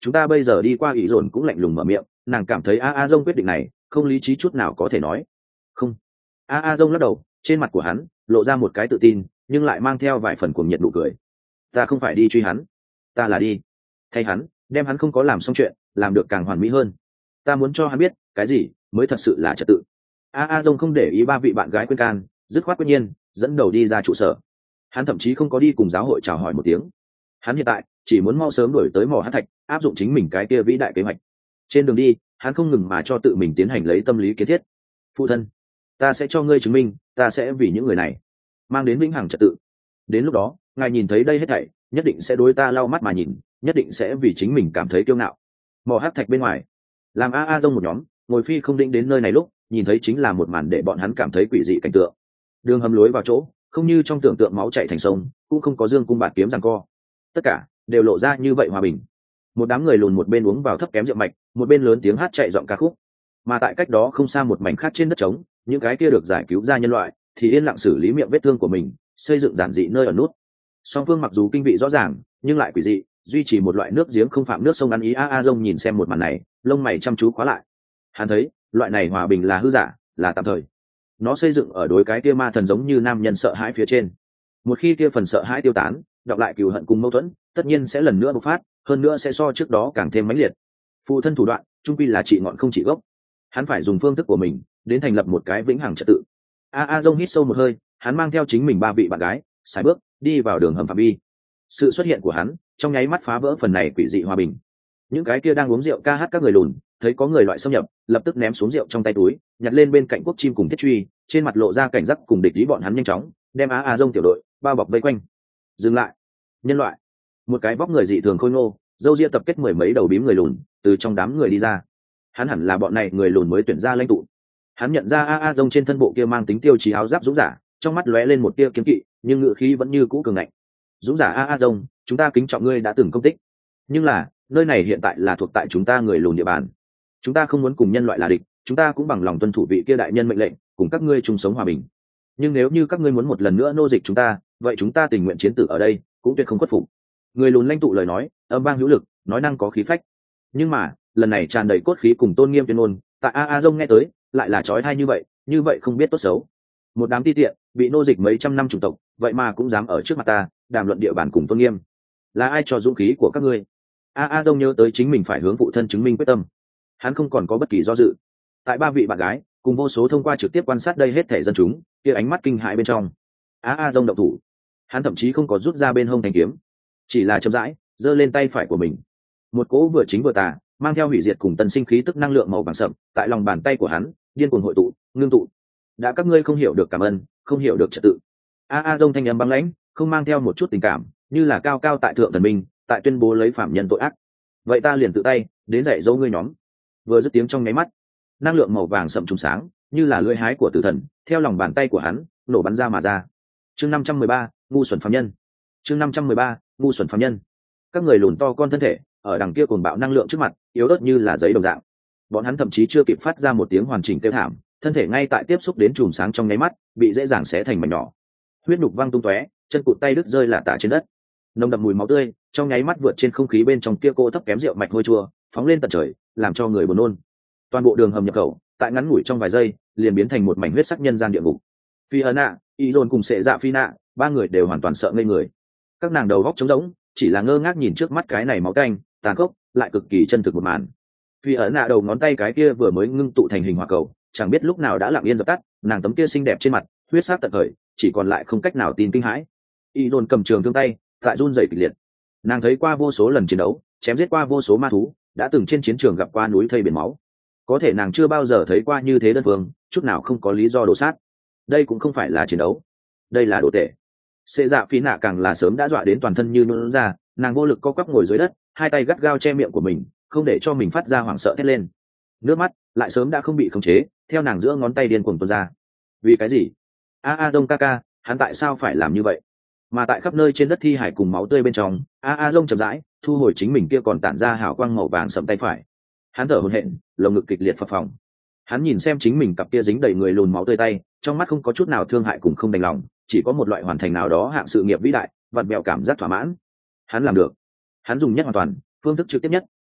chúng ta bây giờ đi qua ý dồn cũng lạnh lùng mở miệng, nàng cảm thấy a dông quyết định này không lý trí chút nào có thể nói. Không. A dông lắc đầu, trên mặt của hắn lộ ra một cái tự tin nhưng lại mang theo vài phần cuồng nhiệt nụ cười. Ta không phải đi truy hắn, ta là đi thay hắn đem hắn không có làm xong chuyện làm được càng hoàn mỹ hơn. Ta muốn cho hắn biết cái gì mới thật sự là trật tự. A dông không để ý ba vị bạn gái khuyên can, dứt khoát quyết nhiên dẫn đầu đi ra trụ sở. Hắn thậm chí không có đi cùng giáo hội chào hỏi một tiếng. Hắn hiện tại chỉ muốn mau sớm đuổi tới mỏ hát thạch, áp dụng chính mình cái kia vĩ đại kế hoạch. Trên đường đi hắn không ngừng mà cho tự mình tiến hành lấy tâm lý kiến thiết. Phụ thân, ta sẽ cho ngươi chứng minh, ta sẽ vì những người này mang đến vĩnh hằng trật tự. Đến lúc đó ngài nhìn thấy đây hết thảy nhất định sẽ đối ta lau mắt mà nhìn, nhất định sẽ vì chính mình cảm thấy kiêu ngạo. Mỏ hát thạch bên ngoài, làm a dông một nhóm ngồi phi không định đến nơi này lúc nhìn thấy chính là một màn để bọn hắn cảm thấy quỷ dị cảnh tượng. Đường hầm lối vào chỗ không như trong tưởng tượng máu chảy thành sông, cũng không có dương cung bạt kiếm giằng co, tất cả đều lộ ra như vậy hòa bình. Một đám người lùn một bên uống vào thấp kém rượu mạch, một bên lớn tiếng hát chạy giọng ca khúc. Mà tại cách đó không xa một mảnh khác trên đất trống, những cái kia được giải cứu ra nhân loại thì yên lặng xử lý miệng vết thương của mình, xây dựng giản dị nơi ở nút. Song phương mặc dù kinh vị rõ ràng nhưng lại quỷ dị, duy trì một loại nước giếng không phạm nước sông ăn ý. A dông nhìn xem một màn này, lông mày chăm chú khóa lại. Hắn thấy loại này hòa bình là hư giả, là tạm thời. Nó xây dựng ở đối cái kia ma thần giống như nam nhân sợ hãi phía trên. Một khi kia phần sợ hãi tiêu tán, đọc lại cừu hận cùng mâu thuẫn tất nhiên sẽ lần nữa bộc phát, hơn nữa sẽ so trước đó càng thêm mãnh liệt. Phụ thân thủ đoạn trung quy là trị ngọn không trị gốc, hắn phải dùng phương thức của mình đến thành lập một cái vĩnh hằng trật tự. A dông hít sâu một hơi, hắn mang theo chính mình ba vị bạn gái sải bước đi vào đường hầm phạm vi. Sự xuất hiện của hắn trong nháy mắt phá vỡ phần này quỷ dị hòa bình. Những cái kia đang uống rượu ca hát các người lùn thấy có người loại xâm nhập, lập tức ném xuống rượu trong tay túi, nhặt lên bên cạnh quốc chim cùng thiết truy, trên mặt lộ ra cảnh giác cùng địch ý. Bọn hắn nhanh chóng đem a dông tiểu đội bao bọc vây quanh. Dừng lại, nhân loại! Một cái vóc người dị thường khôi ngô, râu ria tập kết mười mấy đầu bím người lùn từ trong đám người đi ra. Hắn hẳn là bọn này người lùn mới tuyển ra lãnh tụ. Hắn nhận ra a dông trên thân bộ kia mang tính tiêu chí áo giáp dũng giả, trong mắt lóe lên một tia kiếm kỵ nhưng ngự khí vẫn như cũ cường ngạnh. Dũng giả a dông, chúng ta kính trọng ngươi đã từng công tích, nhưng là nơi này hiện tại là thuộc tại chúng ta người lùn địa bàn. Chúng ta không muốn cùng nhân loại là địch, chúng ta cũng bằng lòng tuân thủ vị kia đại nhân mệnh lệnh, cùng các ngươi chung sống hòa bình. Nhưng nếu như các ngươi muốn một lần nữa nô dịch chúng ta, vậy chúng ta tình nguyện chiến tử ở đây, cũng tuyệt không khuất phục. Người lùn lãnh tụ lời nói âm vang hữu lực, nói năng có khí phách, nhưng mà lần này tràn đầy cốt khí cùng tôn nghiêm tuyên ngôn, tại a dông nghe tới lại là trói thai như vậy không biết tốt xấu. Một đám ti tiện bị nô dịch mấy trăm năm chủng tộc, vậy mà cũng dám ở trước mặt ta đàm luận địa bàn cùng tôn nghiêm. Là ai cho dũng khí của các ngươi? A dông nhớ tới chính mình phải hướng phụ thân chứng minh quyết tâm, hắn không còn có bất kỳ do dự. Tại ba vị bạn gái cùng vô số thông qua trực tiếp quan sát đây hết thể dân chúng kia ánh mắt kinh hãi bên trong, a dông động thủ. Hắn thậm chí không có rút ra bên hông thanh kiếm, chỉ là chậm rãi giơ lên tay phải của mình. Một cỗ vừa chính vừa tà mang theo hủy diệt cùng tân sinh khí tức năng lượng màu vàng sậm tại lòng bàn tay của hắn điên cuồng hội tụ ngưng tụ. Đã các ngươi không hiểu được cảm ơn, không hiểu được trật tự. A dông thanh âm băng lãnh, không mang theo một chút tình cảm, như là cao cao tại thượng thần minh tại tuyên bố lấy phạm nhân tội ác. Vậy ta liền tự tay đến dạy dỗ ngươi nhóm. Vừa dứt tiếng trong nháy mắt, năng lượng màu vàng sậm trùng sáng như là lưỡi hái của tử thần theo lòng bàn tay của hắn nổ bắn ra mà ra. Chương 513, ngu xuẩn phạm nhân. Chương 513, ngu xuẩn phạm nhân. Các người lùn to con thân thể ở đằng kia cuồng bạo năng lượng trước mặt yếu ớt như là giấy đồng dạng. Bọn hắn thậm chí chưa kịp phát ra một tiếng hoàn chỉnh kêu thảm, thân thể ngay tại tiếp xúc đến chùm sáng trong nháy mắt bị dễ dàng xé thành mảnh nhỏ, huyết nhục văng tung tóe, chân cụt tay đứt rơi lả tả trên đất. Nồng đậm mùi máu tươi trong nháy mắt vượt trên không khí bên trong kia cô thấp kém rượu mạch hôi chua phóng lên tận trời, làm cho người buồn nôn. Toàn bộ đường hầm nhập khẩu tại ngắn ngủi trong vài giây liền biến thành một mảnh huyết sắc nhân gian địa ngục. Phi ân ạ, y dồn cùng sệ dạ phi nạ, ba người đều hoàn toàn sợ ngây người. Các nàng đầu góc trống rỗng, chỉ là ngơ ngác nhìn trước mắt cái này máu tanh tàn khốc lại cực kỳ chân thực một màn. Phi ân ạ đầu ngón tay cái kia vừa mới ngưng tụ thành hình hỏa cầu chẳng biết lúc nào đã lặng yên dập tắt, nàng tấm kia xinh đẹp trên mặt huyết sắc tận khởi, chỉ còn lại không cách nào tin kinh hãi. Y dồn cầm trường thương tay tại run rẩy kịch liệt. Nàng thấy qua vô số lần chiến đấu, chém giết qua vô số ma thú, đã từng trên chiến trường gặp qua núi thây biển máu, có thể nàng chưa bao giờ thấy qua như thế đơn phương, chút nào không có lý do đổ sát. Đây cũng không phải là chiến đấu, đây là đồ tể. Xê dạ phí nạ càng là sớm đã dọa đến toàn thân như nôn ra, nàng vô lực co quắp ngồi dưới đất, hai tay gắt gao che miệng của mình, không để cho mình phát ra hoảng sợ thét lên. Nước mắt lại sớm đã không bị khống chế, theo nàng giữa ngón tay điên cuồng tuôn ra. Vì cái gì? Đông ca, hắn tại sao phải làm như vậy? Mà tại khắp nơi trên đất thi hải cùng máu tươi bên trong, Đông chậm rãi thu hồi chính mình kia còn tản ra hào quang màu vàng sẫm tay phải. Hắn thở hổn hển, lồng ngực kịch liệt phập phồng. Hắn nhìn xem chính mình cặp kia dính đầy người lùn máu tươi tay, trong mắt không có chút nào thương hại cùng không đành lòng, chỉ có một loại hoàn thành nào đó hạng sự nghiệp vĩ đại, vặn vẹo cảm giác thỏa mãn. Hắn làm được. Hắn dùng nhất hoàn toàn, phương thức trực tiếp nhất,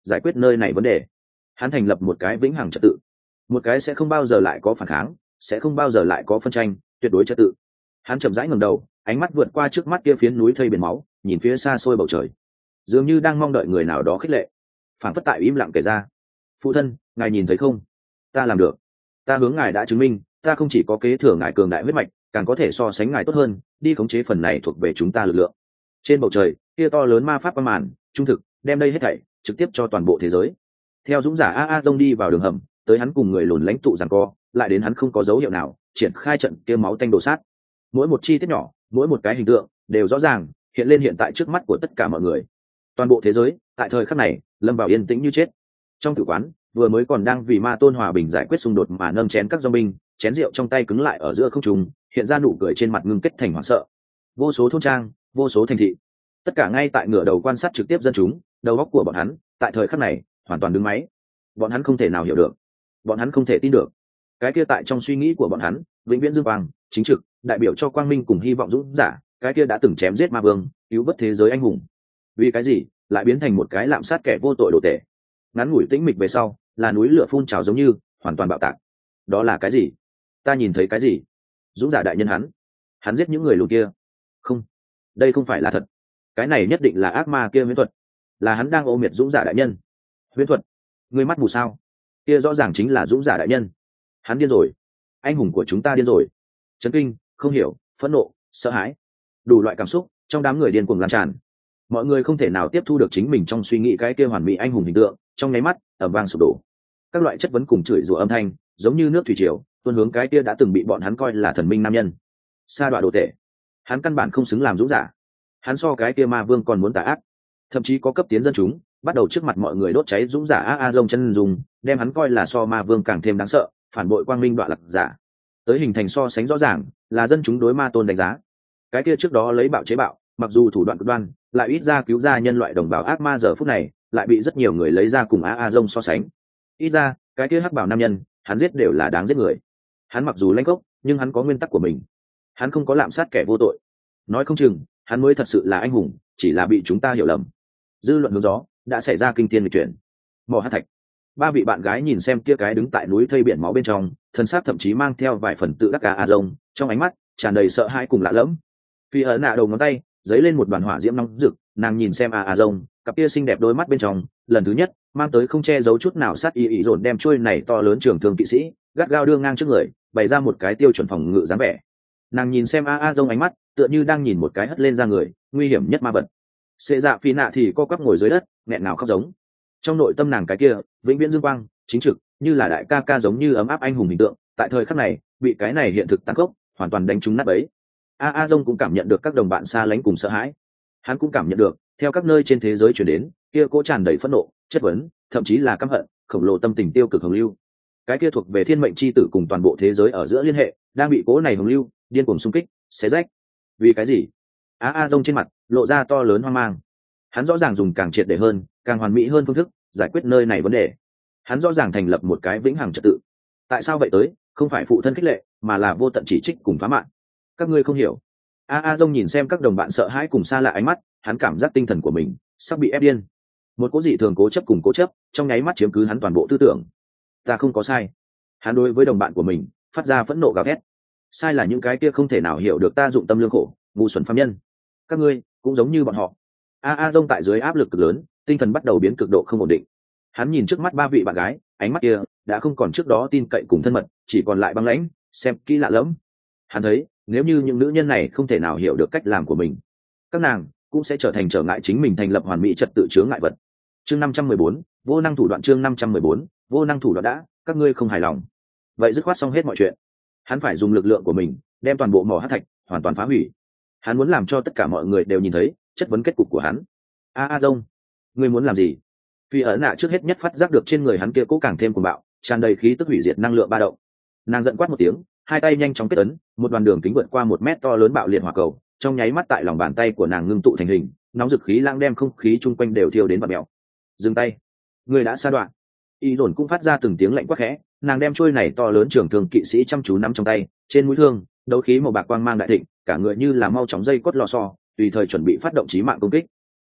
giải quyết nơi này vấn đề. Hắn thành lập một cái vĩnh hằng trật tự, một cái sẽ không bao giờ lại có phản kháng, sẽ không bao giờ lại có phân tranh, tuyệt đối trật tự. Hắn chậm rãi ngẩng đầu, ánh mắt vượt qua trước mắt kia phiến núi thây biển máu, nhìn phía xa xôi bầu trời, dường như đang mong đợi người nào đó khích lệ. Phản phất tại im lặng kể ra: phụ thân, ngài nhìn thấy không, ta làm được. Ta hướng ngài đã chứng minh, ta không chỉ có kế thừa ngài cường đại huyết mạch, càng có thể so sánh ngài tốt hơn, đi khống chế phần này thuộc về chúng ta lực lượng. Trên bầu trời kia to lớn ma pháp qua màn trung thực đem đây hết thảy trực tiếp cho toàn bộ thế giới. Theo dũng giả a Dông đi vào đường hầm, tới hắn cùng người lùn lãnh tụ giằng co, lại đến hắn không có dấu hiệu nào triển khai trận kia máu tanh đổ sát. Mỗi một chi tiết nhỏ, mỗi một cái hình tượng đều rõ ràng hiện lên hiện tại trước mắt của tất cả mọi người. Toàn bộ thế giới tại thời khắc này lâm vào yên tĩnh như chết. Trong tử quán vừa mới còn đang vì ma tôn hòa bình giải quyết xung đột mà nâng chén các dòng binh, chén rượu trong tay cứng lại ở giữa không trung, hiện ra nụ cười trên mặt ngưng kết thành hoảng sợ. Vô số thôn trang, vô số thành thị, tất cả ngay tại ngửa đầu quan sát trực tiếp dân chúng, đầu óc của bọn hắn tại thời khắc này hoàn toàn đứng máy. Bọn hắn không thể nào hiểu được, bọn hắn không thể tin được, cái kia tại trong suy nghĩ của bọn hắn vĩnh viễn dương quang chính trực đại biểu cho quang minh cùng hy vọng dũng giả, cái kia đã từng chém giết ma vương, cứu vớt thế giới anh hùng, vì cái gì lại biến thành một cái lạm sát kẻ vô tội đồ tể. Ngắn ngủi tĩnh mịch về sau, là núi lửa phun trào giống như hoàn toàn bạo tạc. Đó là cái gì? Ta nhìn thấy cái gì? Dũng giả đại nhân hắn giết những người lùn kia. Không, đây không phải là thật. Cái này nhất định là ác ma kia huyễn thuật, là hắn đang ô miệt dũng giả đại nhân. Huyễn thuật? Ngươi mắt mù sao? Kia rõ ràng chính là dũng giả đại nhân. Hắn điên rồi, anh hùng của chúng ta điên rồi. Chấn kinh, không hiểu, phẫn nộ, sợ hãi, đủ loại cảm xúc trong đám người điên cuồng lan tràn. Mọi người không thể nào tiếp thu được chính mình trong suy nghĩ cái kia hoàn mỹ anh hùng hình tượng, trong nháy mắt ầm vang sụp đổ. Các loại chất vấn cùng chửi rủa âm thanh giống như nước thủy triều tuôn hướng cái kia đã từng bị bọn hắn coi là thần minh nam nhân. Sa đọa đồ tệ, hắn căn bản không xứng làm dũng giả. Hắn so cái kia ma vương còn muốn tà ác, thậm chí có cấp tiến dân chúng bắt đầu trước mặt mọi người đốt cháy dũng giả a Dông chân dùng, đem hắn coi là so ma vương càng thêm đáng sợ, phản bội quang minh đoạn lạc giả. Tới hình thành so sánh rõ ràng là dân chúng đối ma tôn đánh giá. Cái kia trước đó lấy bạo chế bạo, mặc dù thủ đoạn cực đoan, lại ít ra cứu ra nhân loại đồng bào ác ma, giờ phút này lại bị rất nhiều người lấy ra cùng a Dông so sánh. Ít ra cái kia hắc bảo nam nhân hắn giết đều là đáng giết người. Hắn mặc dù lãnh gốc, nhưng hắn có nguyên tắc của mình. Hắn không có lạm sát kẻ vô tội. Nói không chừng hắn mới thật sự là anh hùng, chỉ là bị chúng ta hiểu lầm. Dư luận hướng gió đã xảy ra kinh thiên nghịch chuyển. Mỏ hát thạch, ba vị bạn gái nhìn xem kia cái đứng tại núi thây biển máu bên trong, thân xác thậm chí mang theo vài phần tự đắc cả a Dông, trong ánh mắt tràn đầy sợ hãi cùng lạ lẫm. Phi ấn nạ đầu ngón tay giấy lên một đoàn hỏa diễm nóng rực, nàng nhìn xem a Dông cặp kia xinh đẹp đôi mắt bên trong, lần thứ nhất mang tới không che giấu chút nào sát ý dồn, đem trôi này to lớn trường thương kỵ sĩ gắt gao đưa ngang trước người, bày ra một cái tiêu chuẩn phòng ngự dáng vẻ. Nàng nhìn xem a Dông ánh mắt tựa như đang nhìn một cái hất lên ra người nguy hiểm nhất ma vật. Xệ dạ phi nạ thì co quắp ngồi dưới đất, nghẹn ngào khóc giống. Trong nội tâm nàng cái kia vĩnh viễn dương quang chính trực như là đại ca ca giống như ấm áp anh hùng hình tượng, tại thời khắc này bị cái này hiện thực tăng gốc hoàn toàn đánh trúng nát bấy. a Dông cũng cảm nhận được các đồng bạn xa lánh cùng sợ hãi. Hắn cũng cảm nhận được theo các nơi trên thế giới chuyển đến kia cố tràn đầy phẫn nộ, chất vấn, thậm chí là căm hận khổng lồ tâm tình tiêu cực hồng lưu. Cái kia thuộc về thiên mệnh chi tử cùng toàn bộ thế giới ở giữa liên hệ đang bị cố này hồng lưu điên cuồng xung kích, xé rách. Vì cái gì? a Dông trên mặt lộ ra to lớn hoang mang. Hắn rõ ràng dùng càng triệt để hơn, càng hoàn mỹ hơn phương thức giải quyết nơi này vấn đề. Hắn rõ ràng thành lập một cái vĩnh hằng trật tự. Tại sao vậy tới? Không phải phụ thân khích lệ, mà là vô tận chỉ trích cùng phá mạng. Các ngươi không hiểu. a Dông nhìn xem các đồng bạn sợ hãi cùng xa lạ ánh mắt, hắn cảm giác tinh thần của mình sắp bị ép điên. Một cố dị thường cố chấp cùng cố chấp trong nháy mắt chiếm cứ hắn toàn bộ tư tưởng. Ta không có sai. Hắn đối với đồng bạn của mình phát ra phẫn nộ gào thét. Sai là những cái kia không thể nào hiểu được ta dụng tâm lương khổ, ngu xuẩn phàm nhân. Các ngươi cũng giống như bọn họ. a Dông tại dưới áp lực cực lớn, tinh thần bắt đầu biến cực độ không ổn định. Hắn nhìn trước mắt ba vị bạn gái, ánh mắt kia đã không còn trước đó tin cậy cùng thân mật, chỉ còn lại băng lãnh, xem kỹ lạ lẫm. Hắn thấy nếu như những nữ nhân này không thể nào hiểu được cách làm của mình, các nàng cũng sẽ trở thành trở ngại chính mình thành lập hoàn mỹ trật tự chướng ngại vật. Chương 514, vô năng thủ đoạn. Chương 514, vô năng thủ đoạn. Đã các ngươi không hài lòng, vậy dứt khoát xong hết mọi chuyện. Hắn phải dùng lực lượng của mình đem toàn bộ mỏ hắc thạch hoàn toàn phá hủy. Hắn muốn làm cho tất cả mọi người đều nhìn thấy chất vấn kết cục của hắn. a Dông, ngươi muốn làm gì? Phi ấn nạ trước hết nhất phát giác được trên người hắn kia cố càng thêm cuồng bạo, tràn đầy khí tức hủy diệt năng lượng ba động. Nàng giận quát một tiếng, hai tay nhanh chóng kết ấn, một đoàn đường kính vượt qua 1 mét to lớn bạo liệt hỏa cầu trong nháy mắt tại lòng bàn tay của nàng ngưng tụ thành hình, nóng dực khí lãng đem không khí chung quanh đều thiêu đến bạt mèo. Dừng tay, người đã sa đoạn. Y dồn cũng phát ra từng tiếng lạnh quát khẽ, nàng đem chuôi này to lớn trường thương kỵ sĩ chăm chú nắm trong tay, trên mũi thương đấu khí màu bạc quang mang đại thịnh, cả người như là mau chóng dây cốt lò xo, tùy thời chuẩn bị phát động chí mạng công kích.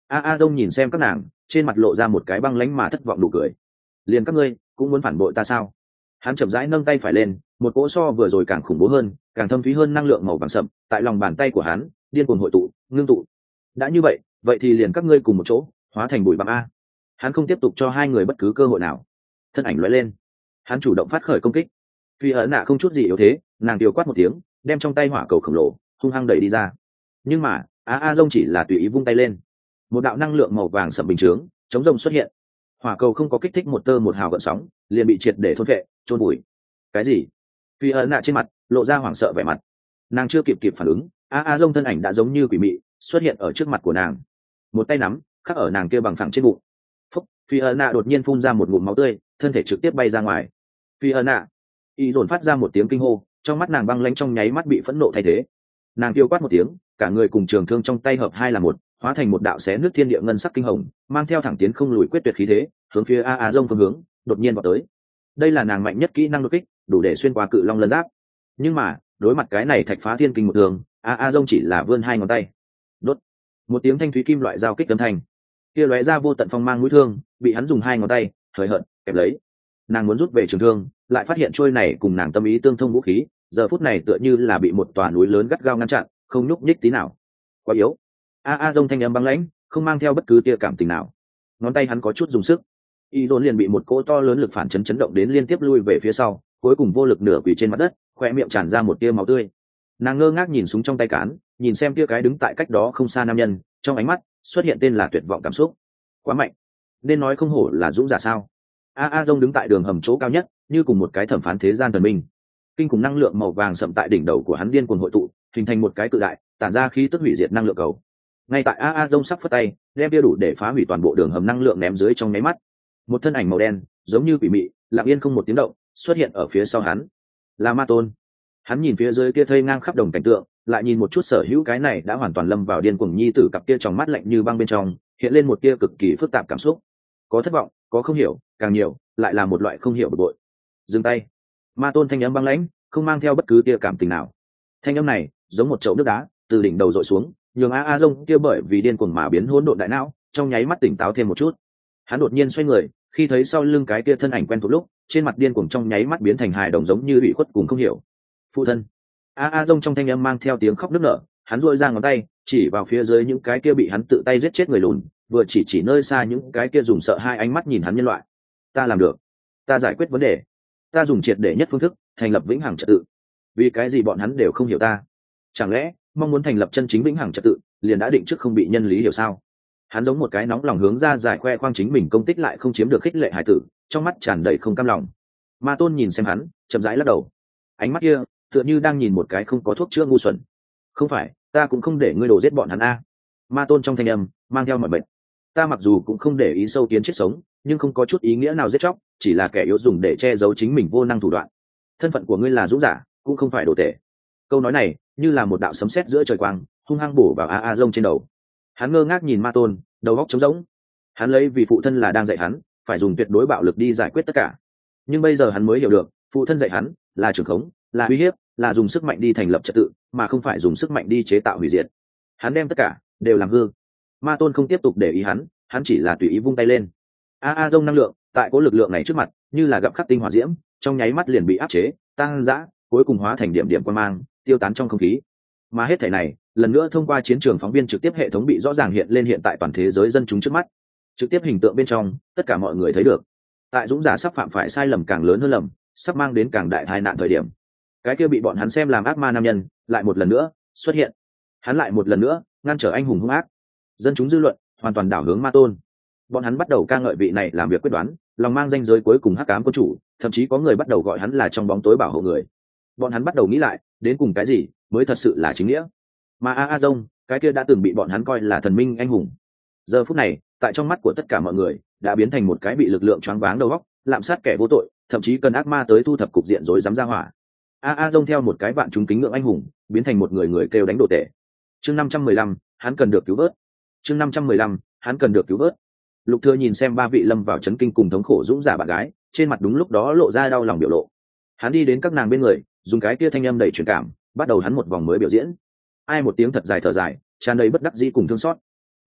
A Dông nhìn xem các nàng, trên mặt lộ ra một cái băng lãnh mà thất vọng nụ cười. Liền các ngươi cũng muốn phản bội ta sao? Hắn chậm rãi nâng tay phải lên, một cỗ so vừa rồi càng khủng bố hơn, càng thâm thúy hơn năng lượng màu vàng sậm tại lòng bàn tay của hắn điên cuồng hội tụ, ngưng tụ. Đã như vậy, vậy thì liền các ngươi cùng một chỗ hóa thành bụi bặm a. Hắn không tiếp tục cho hai người bất cứ cơ hội nào. Thân ảnh lóe lên, hắn chủ động phát khởi công kích. Phi ấn nạ không chút gì yếu thế, nàng điều quát một tiếng, đem trong tay hỏa cầu khổng lồ hung hăng đẩy đi ra. Nhưng mà A Dông chỉ là tùy ý vung tay lên, một đạo năng lượng màu vàng sậm bình chướng chống rông xuất hiện. Hỏa cầu không có kích thích một tơ một hào gợn sóng, liền bị triệt để thôn vệ, chôn bụi. Cái gì? Phi ấn nạ trên mặt lộ ra hoảng sợ vẻ mặt. Nàng chưa kịp phản ứng, A Dông thân ảnh đã giống như quỷ mị xuất hiện ở trước mặt của nàng, một tay nắm khắc ở nàng kia bằng phẳng trên bụng. Phúc, Phi ấn nạ đột nhiên phun ra một ngụm máu tươi, thân thể trực tiếp bay ra ngoài. Phi ấn nạ, y dồn phát ra một tiếng kinh hô, trong mắt nàng băng lãnh trong nháy mắt bị phẫn nộ thay thế. Nàng kêu quát một tiếng, cả người cùng trường thương trong tay hợp hai là một, hóa thành một đạo xé nước thiên địa ngân sắc kinh hồng, mang theo thẳng tiến không lùi quyết tuyệt khí thế, hướng phía A Dông phương hướng đột nhiên vào tới. Đây là nàng mạnh nhất kỹ năng đột kích, đủ để xuyên qua cự long lân giáp. Nhưng mà đối mặt cái này thạch phá thiên kinh một thường, A Dông chỉ là vươn hai ngón tay, đốt một tiếng thanh thúy kim loại giao kích âm thanh, kia lóe ra vô tận phong mang mũi thương bị hắn dùng hai ngón tay hời hợt kẹp lấy. Nàng muốn rút về trường thương, lại phát hiện trôi này cùng nàng tâm ý tương thông vũ khí giờ phút này tựa như là bị một tòa núi lớn gắt gao ngăn chặn, không nhúc nhích tí nào. Quá yếu. A Dông thanh âm băng lãnh, không mang theo bất cứ tia cảm tình nào. Ngón tay hắn có chút dùng sức, y dồn liền bị một cỗ to lớn lực phản chấn chấn động đến liên tiếp lui về phía sau, cuối cùng vô lực nửa quỳ trên mặt đất, khoe miệng tràn ra một tia máu tươi. Nàng ngơ ngác nhìn súng trong tay cán, nhìn xem tia cái đứng tại cách đó không xa nam nhân, trong ánh mắt xuất hiện tên là tuyệt vọng cảm xúc. Quá mạnh, nên nói không hổ là dũng giả sao? A Dông đứng tại đường hầm chỗ cao nhất, như cùng một cái thẩm phán thế gian thần minh. Kinh khủng năng lượng màu vàng sậm tại đỉnh đầu của hắn điên cuồng hội tụ, hình thành một cái cự đại, tản ra khí tức hủy diệt năng lượng cầu. Ngay tại A Dông sắp phất tay, đem tia đủ để phá hủy toàn bộ đường hầm năng lượng ném dưới trong nháy mắt. Một thân ảnh màu đen, giống như quỷ mị, lặng yên không một tiếng động, xuất hiện ở phía sau hắn. Là Ma Tôn. Hắn nhìn phía dưới kia thây ngang khắp đồng cảnh tượng, lại nhìn một chút sở hữu cái này đã hoàn toàn lâm vào điên cuồng nhi tử cặp kia trong mắt lạnh như băng bên trong, hiện lên một tia cực kỳ phức tạp cảm xúc. Có thất vọng, có không hiểu, càng nhiều lại là một loại không hiểu bực bội. Dừng tay. Ma Tôn thanh âm băng lãnh, không mang theo bất cứ tia cảm tình nào. Thanh âm này giống một chậu nước đá từ đỉnh đầu dội xuống, nhường A Dông kia bởi vì điên cuồng mà biến hỗn độn đại não, trong nháy mắt tỉnh táo thêm một chút. Hắn đột nhiên xoay người, khi thấy sau lưng cái kia thân ảnh quen thuộc lúc, trên mặt điên cuồng trong nháy mắt biến thành hài đồng giống như bị khuất cùng không hiểu. Phụ thân. A Dông trong thanh âm mang theo tiếng khóc nức nở, hắn duỗi ra ngón tay chỉ vào phía dưới những cái kia bị hắn tự tay giết chết người lùn, vừa chỉ nơi xa những cái kia dùng sợ hai ánh mắt nhìn hắn nhân loại. Ta làm được, ta giải quyết vấn đề, ta dùng triệt để nhất phương thức thành lập vĩnh hằng trật tự. Vì cái gì bọn hắn đều không hiểu ta? Chẳng lẽ mong muốn thành lập chân chính vĩnh hằng trật tự liền đã định trước không bị nhân lý hiểu sao? Hắn giống một cái nóng lòng hướng ra giải khoe khoang chính mình công tích lại không chiếm được khích lệ hải tử, trong mắt tràn đầy không cam lòng. Ma Tôn nhìn xem hắn, chậm rãi lắc đầu, ánh mắt kia tựa như đang nhìn một cái không có thuốc chữa ngu xuẩn. Không phải, ta cũng không để ngươi đổ giết bọn hắn a. Ma Tôn trong thanh âm mang theo mọi bệnh. Ta mặc dù cũng không để ý sâu kiến chết sống, nhưng không có chút ý nghĩa nào giết chóc, chỉ là kẻ yếu dùng để che giấu chính mình vô năng thủ đoạn. Thân phận của ngươi là dũng giả, cũng không phải đồ tể. Câu nói này như là một đạo sấm sét giữa trời quang, hung hăng bổ vào A Dông trên đầu. Hắn ngơ ngác nhìn Ma Tôn, đầu óc trống rỗng. Hắn lấy vì phụ thân là đang dạy hắn phải dùng tuyệt đối bạo lực đi giải quyết tất cả, nhưng bây giờ hắn mới hiểu được, phụ thân dạy hắn là trưởng khống, là uy hiếp, là dùng sức mạnh đi thành lập trật tự, mà không phải dùng sức mạnh đi chế tạo hủy diệt. Hắn đem tất cả đều làm hư. Ma Tôn không tiếp tục để ý hắn chỉ là tùy ý vung tay lên. A Dông năng lượng tại cố lực lượng này trước mặt như là gặp khắc tinh hỏa diễm, trong nháy mắt liền bị áp chế, tăng dã, cuối cùng hóa thành điểm điểm quang mang, tiêu tán trong không khí. Mà hết thảy này lần nữa thông qua chiến trường phóng viên trực tiếp hệ thống bị rõ ràng hiện lên hiện tại toàn thế giới dân chúng trước mắt. Trực tiếp hình tượng bên trong, tất cả mọi người thấy được, tại dũng giả sắp phạm phải sai lầm càng lớn hơn lầm, sắp mang đến càng đại tai nạn thời điểm, cái kia bị bọn hắn xem làm ác ma nam nhân lại một lần nữa xuất hiện. Hắn lại một lần nữa ngăn trở anh hùng hung ác. Dân chúng dư luận hoàn toàn đảo hướng Ma Tôn. Bọn hắn bắt đầu ca ngợi vị này làm việc quyết đoán, lòng mang danh giới cuối cùng hắc ám quân chủ, thậm chí có người bắt đầu gọi hắn là trong bóng tối bảo hộ người. Bọn hắn bắt đầu nghĩ lại, đến cùng cái gì mới thật sự là chính nghĩa. Mà A Dông, cái kia đã từng bị bọn hắn coi là thần minh anh hùng, giờ phút này tại trong mắt của tất cả mọi người đã biến thành một cái bị lực lượng choáng váng đầu óc, lạm sát kẻ vô tội, thậm chí cần ác ma tới thu thập cục diện rối rắm ra hỏa. A Dông theo một cái vạn chúng kính ngưỡng anh hùng biến thành một người người kêu đánh đồ tệ. Chương 515, hắn cần được cứu vớt. Chương 515, hắn cần được cứu vớt. Lục Thừa nhìn xem ba vị lâm vào chấn kinh cùng thống khổ dũng giả bạn gái, trên mặt đúng lúc đó lộ ra đau lòng biểu lộ. Hắn đi đến các nàng bên người, dùng cái kia thanh âm đầy truyền cảm, bắt đầu hắn một vòng mới biểu diễn. Ai một tiếng thật dài thở dài, tràn đầy bất đắc dĩ cùng thương xót.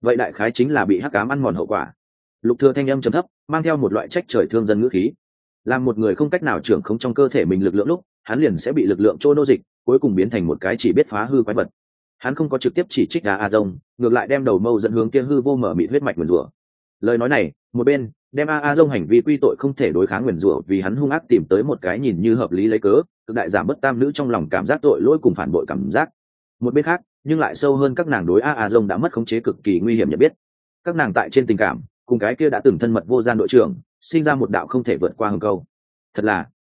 vậy đại khái chính là bị hắc ám ăn mòn hậu quả. Lục Thừa thanh âm trầm thấp, mang theo một loại trách trời thương dân ngữ khí. Làm một người không cách nào trưởng khống trong cơ thể mình lực lượng lúc, hắn liền sẽ bị lực lượng trô nô dịch, cuối cùng biến thành một cái chỉ biết phá hư quái vật. Hắn không có trực tiếp chỉ trích A Dông, ngược lại đem đầu mâu dẫn hướng kia hư vô mở mịt huyết mạch nguyền rủa. Lời nói này, một bên đem A Dông hành vi quy tội không thể đối kháng nguyền rủa vì hắn hung ác tìm tới một cái nhìn như hợp lý lấy cớ, cực đại giảm bất tam nữ trong lòng cảm giác tội lỗi cùng phản bội cảm giác. Một bên khác, nhưng lại sâu hơn các nàng đối A Dông đã mất khống chế cực kỳ nguy hiểm nhận biết. Các nàng tại trên tình cảm, cùng cái kia đã từng thân mật vô gian đội trưởng, sinh ra một đạo không thể vượt qua hừng câu. Thật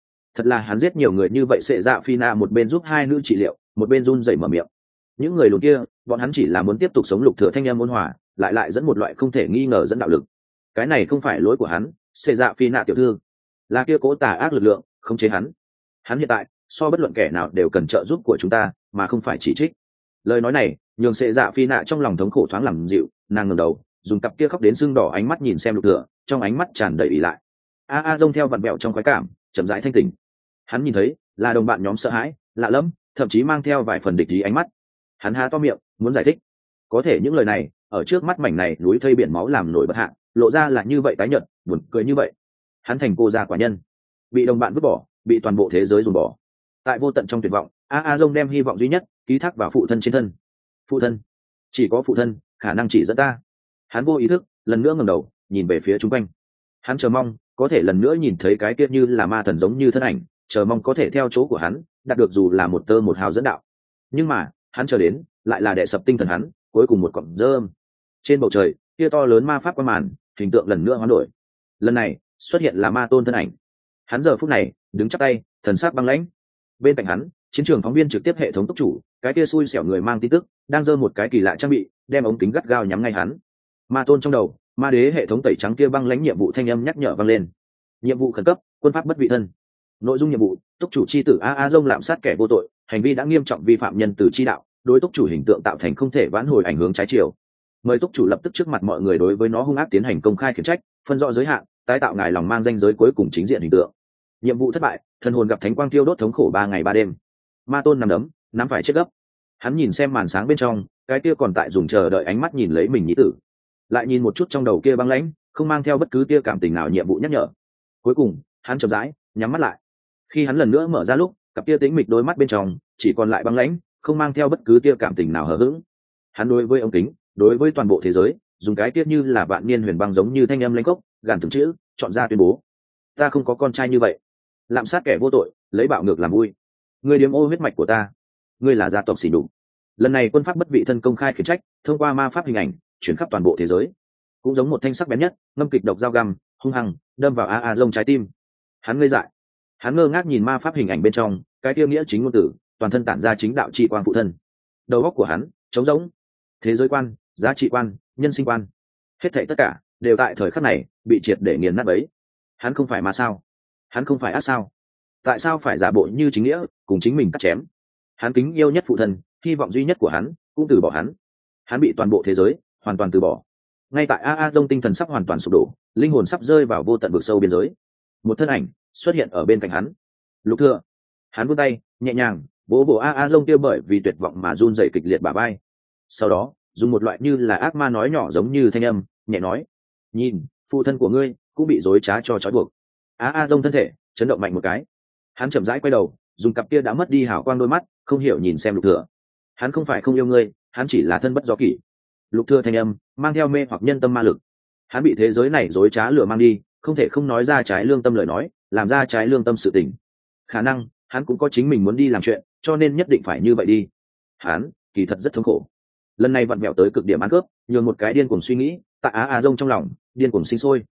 là hắn giết nhiều người như vậy. Sệ Dạ Phi Na một bên giúp hai nữ trị liệu, một bên run rẩy mở miệng. Những người lùn kia, bọn hắn chỉ là muốn tiếp tục sống. Lục Thừa thanh em ôn hòa, lại dẫn một loại không thể nghi ngờ dẫn đạo lực. Cái này không phải lỗi của hắn, Sệ Dạ Phi Na tiểu thư, là kia cố tà ác lực lượng khống chế hắn. Hắn hiện tại so bất luận kẻ nào đều cần trợ giúp của chúng ta, mà không phải chỉ trích. Lời nói này nhường Sệ Dạ Phi Na trong lòng thống khổ thoáng làm dịu, nàng ngẩng đầu, dùng cặp kia khóc đến sưng đỏ ánh mắt nhìn xem Lục Thừa, trong ánh mắt tràn đầy ỷ lại. A Dông theo vặn bẹo trong khoái cảm, chậm rãi thanh tỉnh. Hắn nhìn thấy là đồng bạn nhóm sợ hãi, lạ lẫm, thậm chí mang theo vài phần địch ý ánh mắt. Hắn há to miệng muốn giải thích, có thể những lời này ở trước mắt mảnh này núi thây biển máu làm nổi bật hạ, lộ ra là như vậy tái nhợt, buồn cười như vậy. Hắn thành cô gia quả nhân, bị đồng bạn vứt bỏ, bị toàn bộ thế giới dồn bỏ. Tại vô tận trong tuyệt vọng, A Dông đem hy vọng duy nhất ký thác vào phụ thân trên thân. Phụ thân, chỉ có phụ thân khả năng chỉ dẫn ta. Hắn vô ý thức lần nữa ngẩng đầu nhìn về phía chung quanh. Hắn chờ mong có thể lần nữa nhìn thấy cái kia như là ma thần giống như thân ảnh, chờ mong có thể theo chỗ của hắn đạt được dù là một tơ một hào dẫn đạo. Nhưng mà hắn chờ đến lại là đè sập tinh thần hắn cuối cùng một cọng rơm. Trên bầu trời kia to lớn ma pháp qua màn, hình tượng lần nữa hoán đổi. Lần này xuất hiện là ma tôn thân ảnh. Hắn giờ phút này đứng chắp tay, thần sắc băng lãnh. Bên cạnh hắn, chiến trường phóng viên trực tiếp hệ thống tốc chủ, cái kia xui xẻo người mang tin tức đang giơ một cái kỳ lạ trang bị, đem ống kính gắt gao nhắm ngay hắn. Ma tôn trong đầu, ma đế hệ thống tẩy trắng kia băng lãnh nhiệm vụ thanh âm nhắc nhở vang lên. Nhiệm vụ khẩn cấp, quân pháp bất vị thân. Nội dung nhiệm vụ: túc chủ chi tử A Dông lạm sát kẻ vô tội, hành vi đã nghiêm trọng vi phạm nhân từ chi đạo, đối túc chủ hình tượng tạo thành không thể vãn hồi ảnh hưởng trái chiều. Mời túc chủ lập tức trước mặt mọi người đối với nó hung ác tiến hành công khai khiển trách, phân rõ giới hạn, tái tạo ngài lòng mang danh giới cuối cùng chính diện hình tượng. Nhiệm vụ thất bại, thần hồn gặp thánh quang tiêu đốt thống khổ 3 ngày 3 đêm. Ma tôn nằm đấm, nắm phải chết gấp. Hắn nhìn xem màn sáng bên trong, cái kia còn tại dùng chờ đợi ánh mắt nhìn lấy mình nhí tử, lại nhìn một chút trong đầu kia băng lãnh, không mang theo bất cứ tia cảm tình nào nhiệm vụ nhắc nhở. Cuối cùng hắn chậm rãi nhắm mắt lại. Khi hắn lần nữa mở ra lúc, cặp tia tĩnh mịch đôi mắt bên trong chỉ còn lại băng lãnh, không mang theo bất cứ tia cảm tình nào hờ hững. Hắn đối với ống kính, đối với toàn bộ thế giới, dùng cái tiết như là vạn niên huyền băng giống như thanh âm lãnh gốc, gàn từng chữ chọn ra tuyên bố: ta không có con trai như vậy, lạm sát kẻ vô tội, lấy bạo ngược làm vui, ngươi điếm ô huyết mạch của ta, ngươi là gia tộc xỉ đục. Lần này quân pháp bất vị thân công khai khiển trách, thông qua ma pháp hình ảnh chuyển khắp toàn bộ thế giới, cũng giống một thanh sắc bén nhất ngâm kịch độc dao găm hung hăng đâm vào A Dông trái tim. Hắn ngây dại, hắn ngơ ngác nhìn ma pháp hình ảnh bên trong cái kia nghĩa chính ngôn tử, toàn thân tản ra chính đạo chi quang phụ thân. Đầu óc của hắn trống rỗng, thế giới quan, giá trị quan, nhân sinh quan, hết thảy tất cả đều tại thời khắc này bị triệt để nghiền nát ấy. Hắn không phải ma sao? Hắn không phải ác sao? Tại sao phải giả bộ như chính nghĩa cùng chính mình cắt chém? Hắn kính yêu nhất phụ thân, hy vọng duy nhất của hắn cũng từ bỏ hắn. Hắn bị toàn bộ thế giới hoàn toàn từ bỏ. Ngay tại A Dông tinh thần sắp hoàn toàn sụp đổ, linh hồn sắp rơi vào vô tận vực sâu biên giới, một thân ảnh xuất hiện ở bên cạnh hắn. Lục Thừa. Hắn vươn tay nhẹ nhàng vỗ vỗ A Dông kia bởi vì tuyệt vọng mà run rẩy kịch liệt bả vai. Sau đó dùng một loại như là ác ma nói nhỏ giống như thanh âm nhẹ nói: nhìn, phụ thân của ngươi cũng bị rối trá cho trói buộc. A Dông thân thể chấn động mạnh một cái, hắn chậm rãi quay đầu, dùng cặp kia đã mất đi hào quang đôi mắt không hiểu nhìn xem Lục Thừa. Hắn không phải không yêu ngươi, hắn chỉ là thân bất do kỷ. Lục Thừa thanh âm mang theo mê hoặc nhân tâm ma lực. Hắn bị thế giới này dối trá lừa mang đi, không thể không nói ra trái lương tâm lời nói, làm ra trái lương tâm sự tình. Khả năng hắn cũng có chính mình muốn đi làm chuyện, cho nên nhất định phải như vậy đi. Hắn kỳ thật rất thống khổ. Lần này vặn vẹo tới cực điểm ăn cướp, nhường một cái điên cuồng suy nghĩ tại A Dông trong lòng điên cuồng sinh sôi.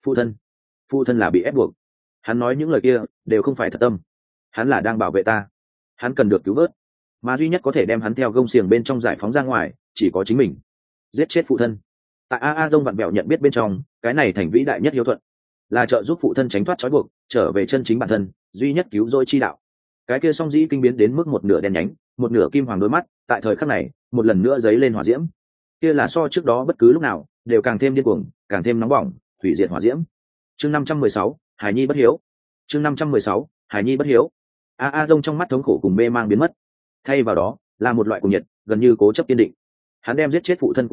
Phụ thân là bị ép buộc. Hắn nói những lời kia đều không phải thật tâm. Hắn là đang bảo vệ ta. Hắn cần được cứu vớt, mà duy nhất có thể đem hắn theo gông xiềng bên trong giải phóng ra ngoài chỉ có chính mình. Giết chết phụ thân. Tại A Dông vặn vẹo nhận biết bên trong, cái này thành vĩ đại nhất hiếu thuận, là trợ giúp phụ thân tránh thoát trói buộc, trở về chân chính bản thân, duy nhất cứu rỗi chi đạo. Cái kia song dĩ kinh biến đến mức một nửa đen nhánh, một nửa kim hoàng đôi mắt, tại thời khắc này một lần nữa giấy lên hỏa diễm. Kia là so trước đó bất cứ lúc nào đều càng thêm điên cuồng, càng thêm nóng bỏng, hủy diệt hỏa diễm. Chương 516, Hải Nhi bất hiếu. Chương 516, Hải Nhi bất hiếu. A Dông trong mắt thống khổ cùng mê mang biến mất, thay vào đó là một loại cuồng nhiệt, gần như cố chấp kiên định. Hắn đem giết chết phụ thân của mình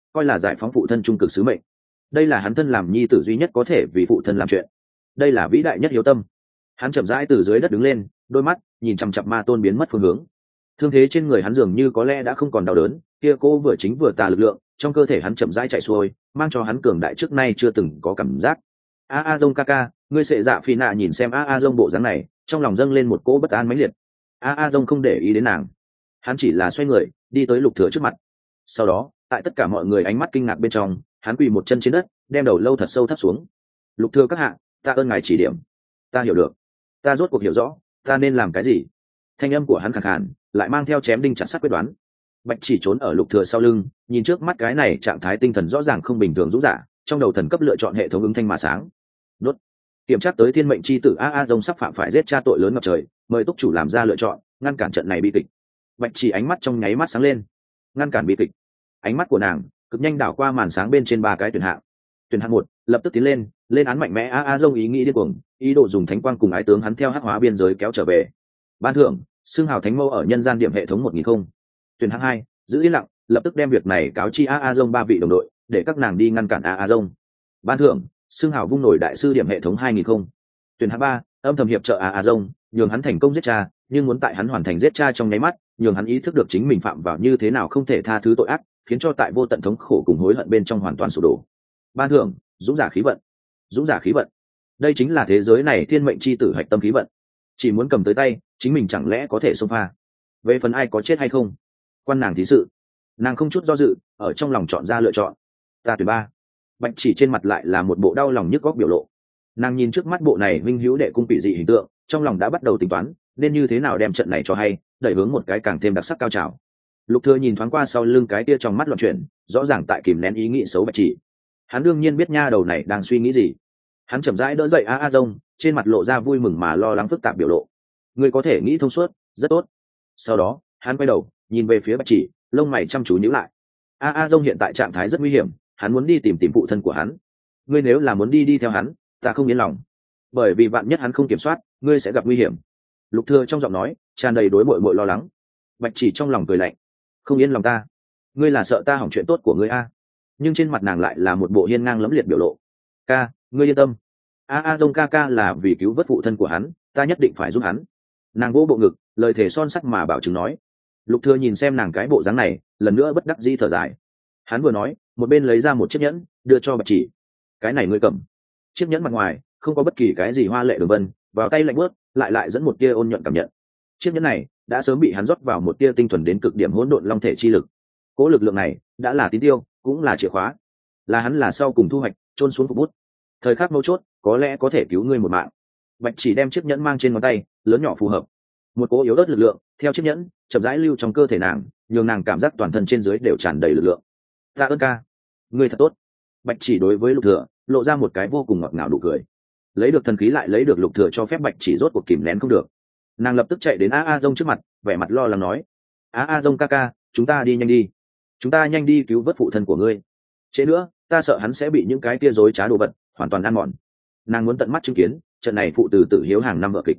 coi là giải phóng phụ thân trung cực sứ mệnh. Đây là hắn thân làm nhi tử duy nhất có thể vì phụ thân làm chuyện, đây là vĩ đại nhất hiếu tâm. Hắn chậm rãi từ dưới đất đứng lên, đôi mắt nhìn chằm chặp ma tôn biến mất phương hướng. Thương thế trên người hắn dường như có lẽ đã không còn đau đớn, kia cô vừa chính vừa tà lực lượng trong cơ thể hắn chậm rãi chạy xuôi, mang cho hắn cường đại trước nay chưa từng có cảm giác. A Dông ca, ngươi sệ dạ phi nạ nhìn xem A Dông bộ dáng này, trong lòng dâng lên một cỗ bất an mãnh liệt. A Dông không để ý đến nàng, hắn chỉ là xoay người đi tới Lục Thừa trước mặt. Sau đó, tại tất cả mọi người ánh mắt kinh ngạc bên trong, hắn quỳ một chân trên đất, đem đầu lâu thật sâu thấp xuống. Lục Thừa các hạ, ta ơn ngài chỉ điểm. Ta hiểu được, ta rốt cuộc hiểu rõ, ta nên làm cái gì. Thanh âm của hắn khàn khàn, lại mang theo chém đinh chặt sắt quyết đoán. Bạch Chỉ trốn ở Lục Thừa sau lưng, nhìn trước mắt cái này trạng thái tinh thần rõ ràng không bình thường dũng giả, trong đầu thần cấp lựa chọn hệ thống ứng thanh mà sáng. Đốt. Kiểm tra tới thiên mệnh chi tử A Dông sắp phạm phải giết cha tội lớn ngập trời, mời túc chủ làm ra lựa chọn, ngăn cản trận này bi kịch. Bạch Chỉ ánh mắt trong nháy mắt sáng lên. Ngăn cản bi kịch. Ánh mắt của nàng cực nhanh đảo qua màn sáng bên trên ba cái tuyển hạng. Tuyển hạng 1, lập tức tiến lên án mạnh mẽ A Dông ý nghĩ điên cuồng, ý đồ dùng thánh quang cùng ái tướng hắn theo hắc hóa biên giới kéo trở về. Ban thưởng, xưng hào thánh mâu ở nhân gian điểm hệ thống 1000. Tuyển hạng 2, giữ yên lặng, lập tức đem việc này cáo chi A Dông ba vị đồng đội, để các nàng đi ngăn cản A Dông. Ban thưởng, xưng hào vung nổi đại sư điểm hệ thống 2000. Tuyển hạng 3, âm thầm hiệp trợ A Dông, nhường hắn thành công giết cha, nhưng muốn tại hắn hoàn thành giết cha trong nháy mắt, nhường hắn ý thức được chính mình phạm vào như thế nào không thể tha thứ tội ác, khiến cho tại vô tận thống khổ cùng hối hận bên trong hoàn toàn sụp đổ. Ban thưởng, dũng giả khí vận. Dũng giả khí vận, đây chính là thế giới này thiên mệnh chi tử hạch tâm khí vận, chỉ muốn cầm tới tay, chính mình chẳng lẽ có thể xông pha. Về phần ai có chết hay không, quan nàng thí sự. Nàng không chút do dự, ở trong lòng chọn ra lựa chọn. Ta tuyển 3. Bạch Chỉ trên mặt lại là một bộ đau lòng nhức góc biểu lộ. Nàng nhìn trước mắt bộ này minh hữu đệ cung bị dị hình tượng, trong lòng đã bắt đầu tính toán nên như thế nào đem trận này cho hay, đẩy hướng một cái càng thêm đặc sắc cao trào. Lục Thừa nhìn thoáng qua sau lưng cái kia trong mắt loạn chuyển, rõ ràng tại kìm nén ý nghĩ xấu Bạch Chỉ. Hắn đương nhiên biết nha đầu này đang suy nghĩ gì. Hắn chậm rãi đỡ dậy A Dông, trên mặt lộ ra vui mừng mà lo lắng phức tạp biểu lộ. Ngươi có thể nghĩ thông suốt, rất tốt. Sau đó, hắn quay đầu, nhìn về phía Bạch Chỉ, lông mày chăm chú nhíu lại. A Dông hiện tại trạng thái rất nguy hiểm, hắn muốn đi tìm phụ thân của hắn. Ngươi nếu là muốn đi theo hắn, ta không yên lòng. Bởi vì vạn nhất hắn không kiểm soát, ngươi sẽ gặp nguy hiểm. Lục Thừa trong giọng nói tràn đầy đối muội lo lắng. Bạch Chỉ trong lòng cười lạnh, không yên lòng ta, ngươi là sợ ta hỏng chuyện tốt của ngươi a? Nhưng trên mặt nàng lại là một bộ hiên ngang lẫm liệt biểu lộ. Ca, ngươi yên tâm, A Dông ca là vì cứu vớt phụ thân của hắn, ta nhất định phải giúp hắn. Nàng vỗ bộ ngực, lời thề son sắt mà bảo chứng nói. Lục Thừa nhìn xem nàng cái bộ dáng này, lần nữa bất đắc dĩ thở dài. Hắn vừa nói, một bên lấy ra một chiếc nhẫn, đưa cho Bạch Chỉ. Cái này ngươi cầm. Chiếc nhẫn mặt ngoài không có bất kỳ cái gì hoa lệ đường vân, vào tay lạnh bước, lại dẫn một tia ôn nhuận cảm nhận. Chiếc nhẫn này đã sớm bị hắn rót vào một tia tinh thuần đến cực điểm hỗn độn long thể chi lực. Cố lực lượng này đã là tín tiêu, cũng là chìa khóa, là hắn là sau cùng thu hoạch, trôn xuống phục bút. Thời khắc mấu chốt, có lẽ có thể cứu ngươi một mạng. Bạch Chỉ đem chiếc nhẫn mang trên ngón tay, lớn nhỏ phù hợp. Một cỗ yếu ớt lực lượng theo chiếc nhẫn chậm rãi lưu trong cơ thể nàng, nhường nàng cảm giác toàn thân trên dưới đều tràn đầy lực lượng. Ta ơn ca, ngươi thật tốt. Bạch Chỉ đối với Lục Thừa lộ ra một cái vô cùng ngọt ngào nụ cười. Lấy được thần khí lại lấy được Lục Thừa cho phép Bạch Chỉ rốt cuộc kìm nén không được. Nàng lập tức chạy đến A Dông trước mặt, vẻ mặt lo lắng nói: A Dông ca, chúng ta đi nhanh đi, chúng ta nhanh đi cứu vớt phụ thân của ngươi. Trễ nữa, ta sợ hắn sẽ bị những cái tia rối trá đồ vật hoàn toàn ăn mòn. Nàng muốn tận mắt chứng kiến trận này phụ tử tự hiếu hàng năm vở kịch.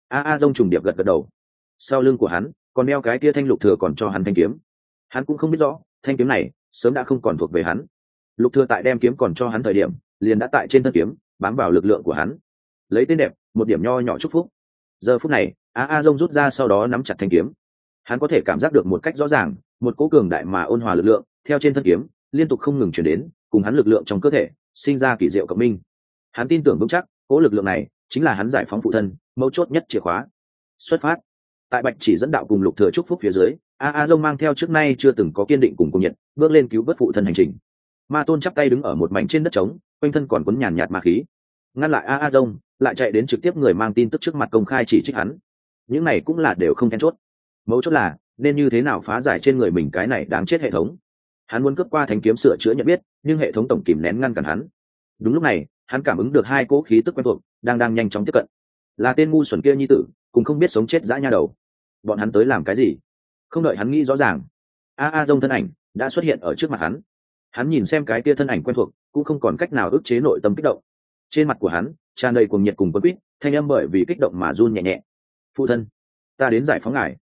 A Dông trùng điệp gật đầu. Sau lưng của hắn còn đeo cái tia thanh Lục Thừa còn cho hắn thanh kiếm. Hắn cũng không biết rõ thanh kiếm này sớm đã không còn thuộc về hắn. Lục Thừa tại đem kiếm còn cho hắn thời điểm, liền đã tại trên thân kiếm bám vào lực lượng của hắn. Lấy tên đẹp, một điểm nho nhỏ chúc phúc. Giờ phút này, A Dông rút ra sau đó nắm chặt thanh kiếm. Hắn có thể cảm giác được một cách rõ ràng, một cỗ cường đại mà ôn hòa lực lượng theo trên thân kiếm liên tục không ngừng chuyển đến, cùng hắn lực lượng trong cơ thể sinh ra kỳ diệu cộng minh. Hắn tin tưởng vững chắc, cỗ lực lượng này chính là hắn giải phóng phụ thân mấu chốt nhất chìa khóa. Xuất phát. Tại Bạch Chỉ dẫn đạo cùng Lục Thừa chúc phúc phía dưới, A Dông mang theo trước nay chưa từng có kiên định cùng cùng nhiệt, bước lên cứu vớt phụ thân hành trình. Ma Tôn chắp tay đứng ở một mảnh trên đất trống, quanh thân còn cuốn nhàn nhạt ma khí. Ngăn lại A Dông, lại chạy đến trực tiếp người mang tin tức trước mặt công khai chỉ trích hắn. Những này cũng là đều không then chốt. Mấu chốt là nên như thế nào phá giải trên người mình cái này đáng chết hệ thống. Hắn muốn cướp qua thánh kiếm sửa chữa nhận biết, nhưng hệ thống tổng kìm nén ngăn cản hắn. Đúng lúc này, hắn cảm ứng được hai cỗ khí tức quen thuộc đang nhanh chóng tiếp cận. Là tên ngu xuẩn kia nhi tử, cùng không biết sống chết dã nha đầu. Bọn hắn tới làm cái gì? Không đợi hắn nghĩ rõ ràng, A Dông thân ảnh đã xuất hiện ở trước mặt hắn. Hắn nhìn xem cái kia thân ảnh quen thuộc, cũng không còn cách nào ức chế nội tâm kích động. Trên mặt của hắn tràn đầy cuồng nhiệt cùng quấn quýt, thanh âm bởi vì kích động mà run nhẹ nhẹ. Phụ thân, ta đến giải phóng ngài.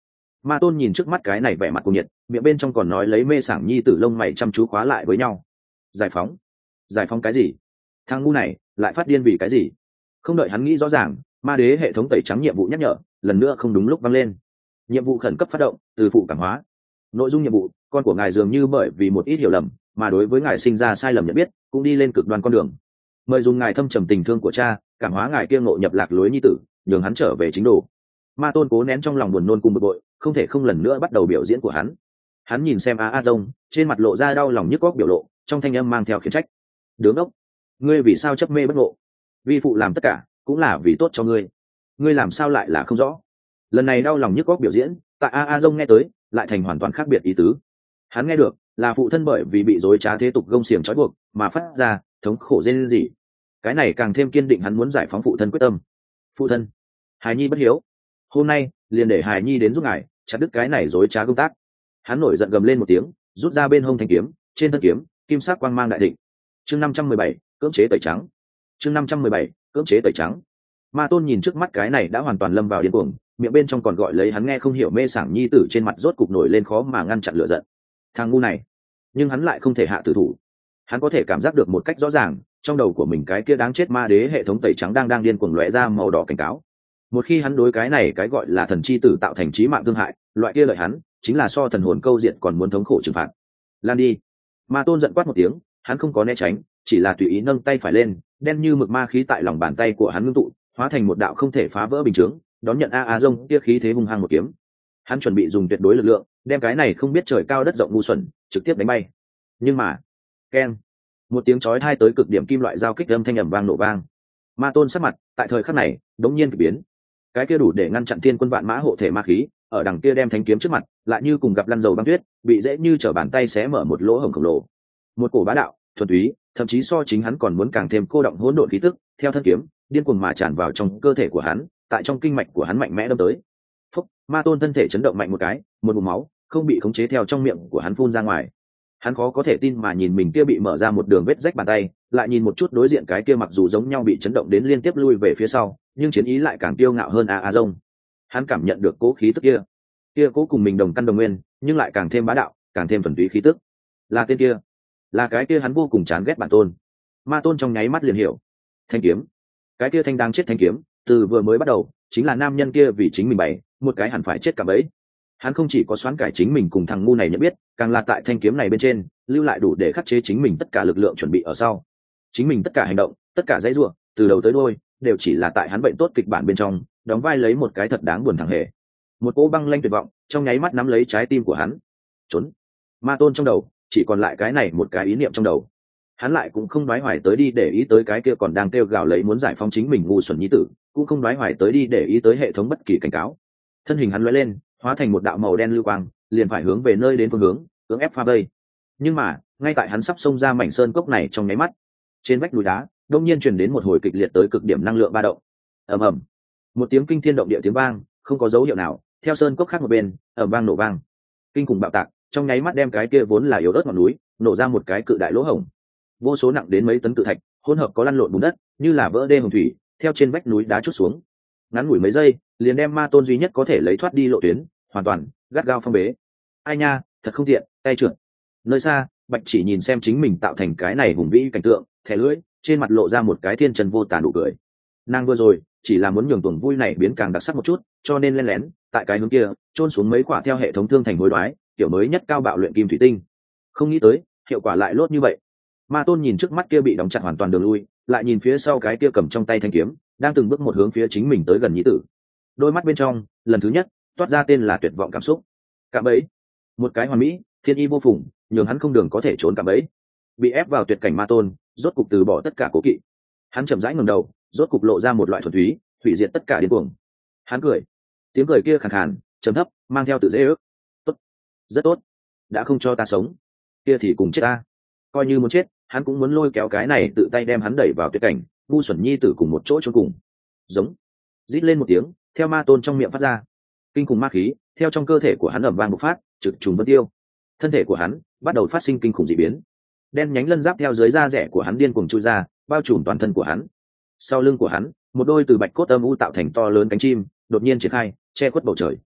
Ma tôn nhìn trước mắt cái này vẻ mặt cuồng nhiệt, miệng bên trong còn nói lấy mê sảng nhi tử lông mày chăm chú khóa lại với nhau. Giải phóng? Giải phóng cái gì? Thằng ngu này lại phát điên vì cái gì? Không đợi hắn nghĩ rõ ràng, ma đế hệ thống tẩy trắng nhiệm vụ nhắc nhở lần nữa không đúng lúc vang lên. Nhiệm vụ khẩn cấp phát động, từ phụ cảm hóa. Nội dung nhiệm vụ: con của ngài dường như bởi vì một ít hiểu lầm mà đối với ngài sinh ra sai lầm nhận biết, cũng đi lên cực đoan con đường. Mời dùng ngài thâm trầm tình thương của cha cảm hóa ngài kia ngộ nhập lạc lối nhi tử, nhường hắn trở về chính đồ. Ma tôn cố nén trong lòng buồn nôn cùng bực bội, không thể không lần nữa bắt đầu biểu diễn của hắn nhìn xem a đông, trên mặt lộ ra đau lòng nhức góc biểu lộ, trong thanh âm mang theo khiển trách. Đứng ốc, ngươi vì sao chấp mê bất ngộ? Vi phụ làm tất cả cũng là vì tốt cho ngươi, ngươi làm sao lại là không rõ? Lần này đau lòng nhức góc biểu diễn tại a đông nghe tới lại thành hoàn toàn khác biệt ý tứ. Hắn nghe được là phụ thân bởi vì bị dối trá thế tục gông xiềng trói buộc mà phát ra thống khổ rên rỉ. Cái này càng thêm kiên định hắn muốn giải phóng phụ thân quyết tâm. Phụ thân, hài nhi bất hiếu, hôm nay liền để hài nhi đến giúp ngài chặt đứt cái này dối trá công tác. Hắn nổi giận gầm lên một tiếng, rút ra bên hông thanh kiếm, trên thân kiếm kim sắc quang mang đại thịnh. Chương 517, cưỡng chế tẩy trắng. Chương 517, cưỡng chế tẩy trắng. Ma tôn nhìn trước mắt cái này đã hoàn toàn lâm vào điên cuồng, miệng bên trong còn gọi lấy hắn nghe không hiểu mê sảng nhi tử, trên mặt rốt cục nổi lên khó mà ngăn chặn lửa giận. Thằng ngu này, nhưng hắn lại không thể hạ tử thủ. Hắn có thể cảm giác được một cách rõ ràng, trong đầu của mình cái kia đáng chết ma đế hệ thống tẩy trắng đang điên cuồng lóe ra màu đỏ cảnh cáo. Một khi hắn đối cái này cái gọi là thần chi tử tạo thành chí mạng thương hại, loại kia lợi hắn chính là so thần hồn câu diện còn muốn thống khổ trừng phạt. Lan đi! Ma tôn giận quát một tiếng, hắn không có né tránh, chỉ là tùy ý nâng tay phải lên, đen như mực ma khí tại lòng bàn tay của hắn ngưng tụ, hóa thành một đạo không thể phá vỡ bình chướng, đón nhận a rông kia khí thế hung hăng một kiếm. Hắn chuẩn bị dùng tuyệt đối lực lượng đem cái này không biết trời cao đất rộng ngu xuẩn trực tiếp đánh bay. Nhưng mà, keng, một tiếng chói tai tới cực điểm kim loại giao kích âm thanh ầm vang nổ vang. Ma tôn sắc mặt tại thời khắc này đống nhiên kỳ biến. Cái kia đủ để ngăn chặn thiên quân vạn mã hộ thể ma khí ở đằng kia đem thanh kiếm trước mặt lại như cùng gặp lăn dầu băng tuyết, bị dễ như trở bàn tay xé mở một lỗ hổng khổng lồ. Một cổ bá đạo thuần túy, thậm chí so chính hắn còn muốn càng thêm cô động hỗn độn khí tức theo thân kiếm điên cuồng mà tràn vào trong cơ thể của hắn, tại trong kinh mạch của hắn mạnh mẽ đâm tới. Phúc, ma tôn thân thể chấn động mạnh một cái, một ngụm máu không bị khống chế theo trong miệng của hắn phun ra ngoài. Hắn khó có thể tin mà nhìn mình kia bị mở ra một đường vết rách bàn tay, lại nhìn một chút đối diện cái kia mặc dù giống nhau bị chấn động đến liên tiếp lui về phía sau, nhưng chiến ý lại càng kiêu ngạo hơn a rông. Hắn cảm nhận được cố khí tức kia cố cùng mình đồng căn đồng nguyên, nhưng lại càng thêm bá đạo, càng thêm thuần túy khí tức. Là tên kia, là cái kia hắn vô cùng chán ghét bản tôn. Ma tôn trong nháy mắt liền hiểu. Thanh kiếm, cái kia thanh đang chết thanh kiếm, từ vừa mới bắt đầu chính là nam nhân kia vì chính mình bày một cái hẳn phải chết cả bấy. Hắn không chỉ có xoán cải chính mình cùng thằng ngu này nhận biết, càng là tại thanh kiếm này bên trên lưu lại đủ để khắc chế chính mình tất cả lực lượng chuẩn bị ở sau. Chính mình tất cả hành động, tất cả dãy rủa, từ đầu tới đuôi đều chỉ là tại hắn bệnh tốt kịch bản bên trong đóng vai lấy một cái thật đáng buồn thằng hề. Một cỗ băng lanh tuyệt vọng trong nháy mắt nắm lấy trái tim của hắn. Trốn! Ma tôn trong đầu chỉ còn lại cái này một cái ý niệm trong đầu. Hắn lại cũng không đoái hoài tới đi để ý tới cái kia còn đang kêu gào lấy muốn giải phóng chính mình ngu xuẩn nhi tử, cũng không đoái hoài tới đi để ý tới hệ thống bất kỳ cảnh cáo. Thân hình hắn lóe lên, hóa thành một đạo màu đen lưu quang, liền phải hướng về nơi đến phương hướng, cưỡng ép phá vây. Nhưng mà, ngay tại hắn sắp xông ra mảnh sơn cốc này trong nháy mắt, trên vách núi đá đột nhiên truyền đến một hồi kịch liệt tới cực điểm năng lượng ba động. Ầm ầm, một tiếng kinh thiên động địa tiếng vang, không có dấu hiệu nào, theo sơn cốc khác một bên, ầm vang nổ vang. Kinh khủng bạo tạc, trong nháy mắt đem cái kia vốn là yếu ớt ngọn núi, nổ ra một cái cự đại lỗ hổng. Vô số nặng đến mấy tấn cự thạch, hỗn hợp có lăn lộn bùn đất, như là vỡ đê hồng thủy, theo trên vách núi đá trút xuống. Ngắn ngủi mấy giây, liền đem ma tôn duy nhất có thể lấy thoát đi lộ tuyến hoàn toàn gắt gao phong bế. Ai nha, thật không tiện, tay trượt. Nơi xa, Bạch Chỉ nhìn xem chính mình tạo thành cái này hùng vĩ cảnh tượng, thẻ lưỡi, trên mặt lộ ra một cái thiên trần vô tàn nụ cười. Nàng vừa rồi chỉ là muốn nhường tuần vui này biến càng đặc sắc một chút, cho nên lén lén tại cái hướng kia trôn xuống mấy quả theo hệ thống thương thành hối đoái kiểu mới nhất cao bạo luyện kim thủy tinh. Không nghĩ tới hiệu quả lại lốt như vậy. Ma tôn nhìn trước mắt kia bị đóng chặt hoàn toàn đường lui, lại nhìn phía sau cái kia cầm trong tay thanh kiếm đang từng bước một hướng phía chính mình tới gần nhĩ tử. Đôi mắt bên trong lần thứ nhất toát ra tên là tuyệt vọng cảm xúc. Cạm bẫy, một cái hoàn mỹ thiên y vô phùng, nhường hắn không đường có thể trốn cạm bẫy. Bị ép vào tuyệt cảnh ma tôn rốt cục từ bỏ tất cả cố kỵ. Hắn chậm rãi ngẩng đầu, rốt cục lộ ra một loại thuần túy hủy diệt tất cả điên cuồng. Hắn cười, tiếng cười kia khàn khàn trầm thấp, mang theo tự dễ ước. Tốt, rất tốt, đã không cho ta sống kia thì cùng chết ta. Coi như muốn chết, hắn cũng muốn lôi kéo cái này tự tay đem hắn đẩy vào tuyệt cảnh ngu xuẩn nhi tử cùng một chỗ chôn cùng. Giống, rít lên một tiếng theo ma tôn trong miệng phát ra. Kinh khủng ma khí theo trong cơ thể của hắn ầm vang bộc phát, trực trùng vân tiêu. Thân thể của hắn bắt đầu phát sinh kinh khủng dị biến, đen nhánh lân giáp theo dưới da rẻ của hắn điên cuồng chui ra, bao trùm toàn thân của hắn. Sau lưng của hắn, một đôi từ bạch cốt âm u tạo thành to lớn cánh chim đột nhiên triển khai, che khuất bầu trời.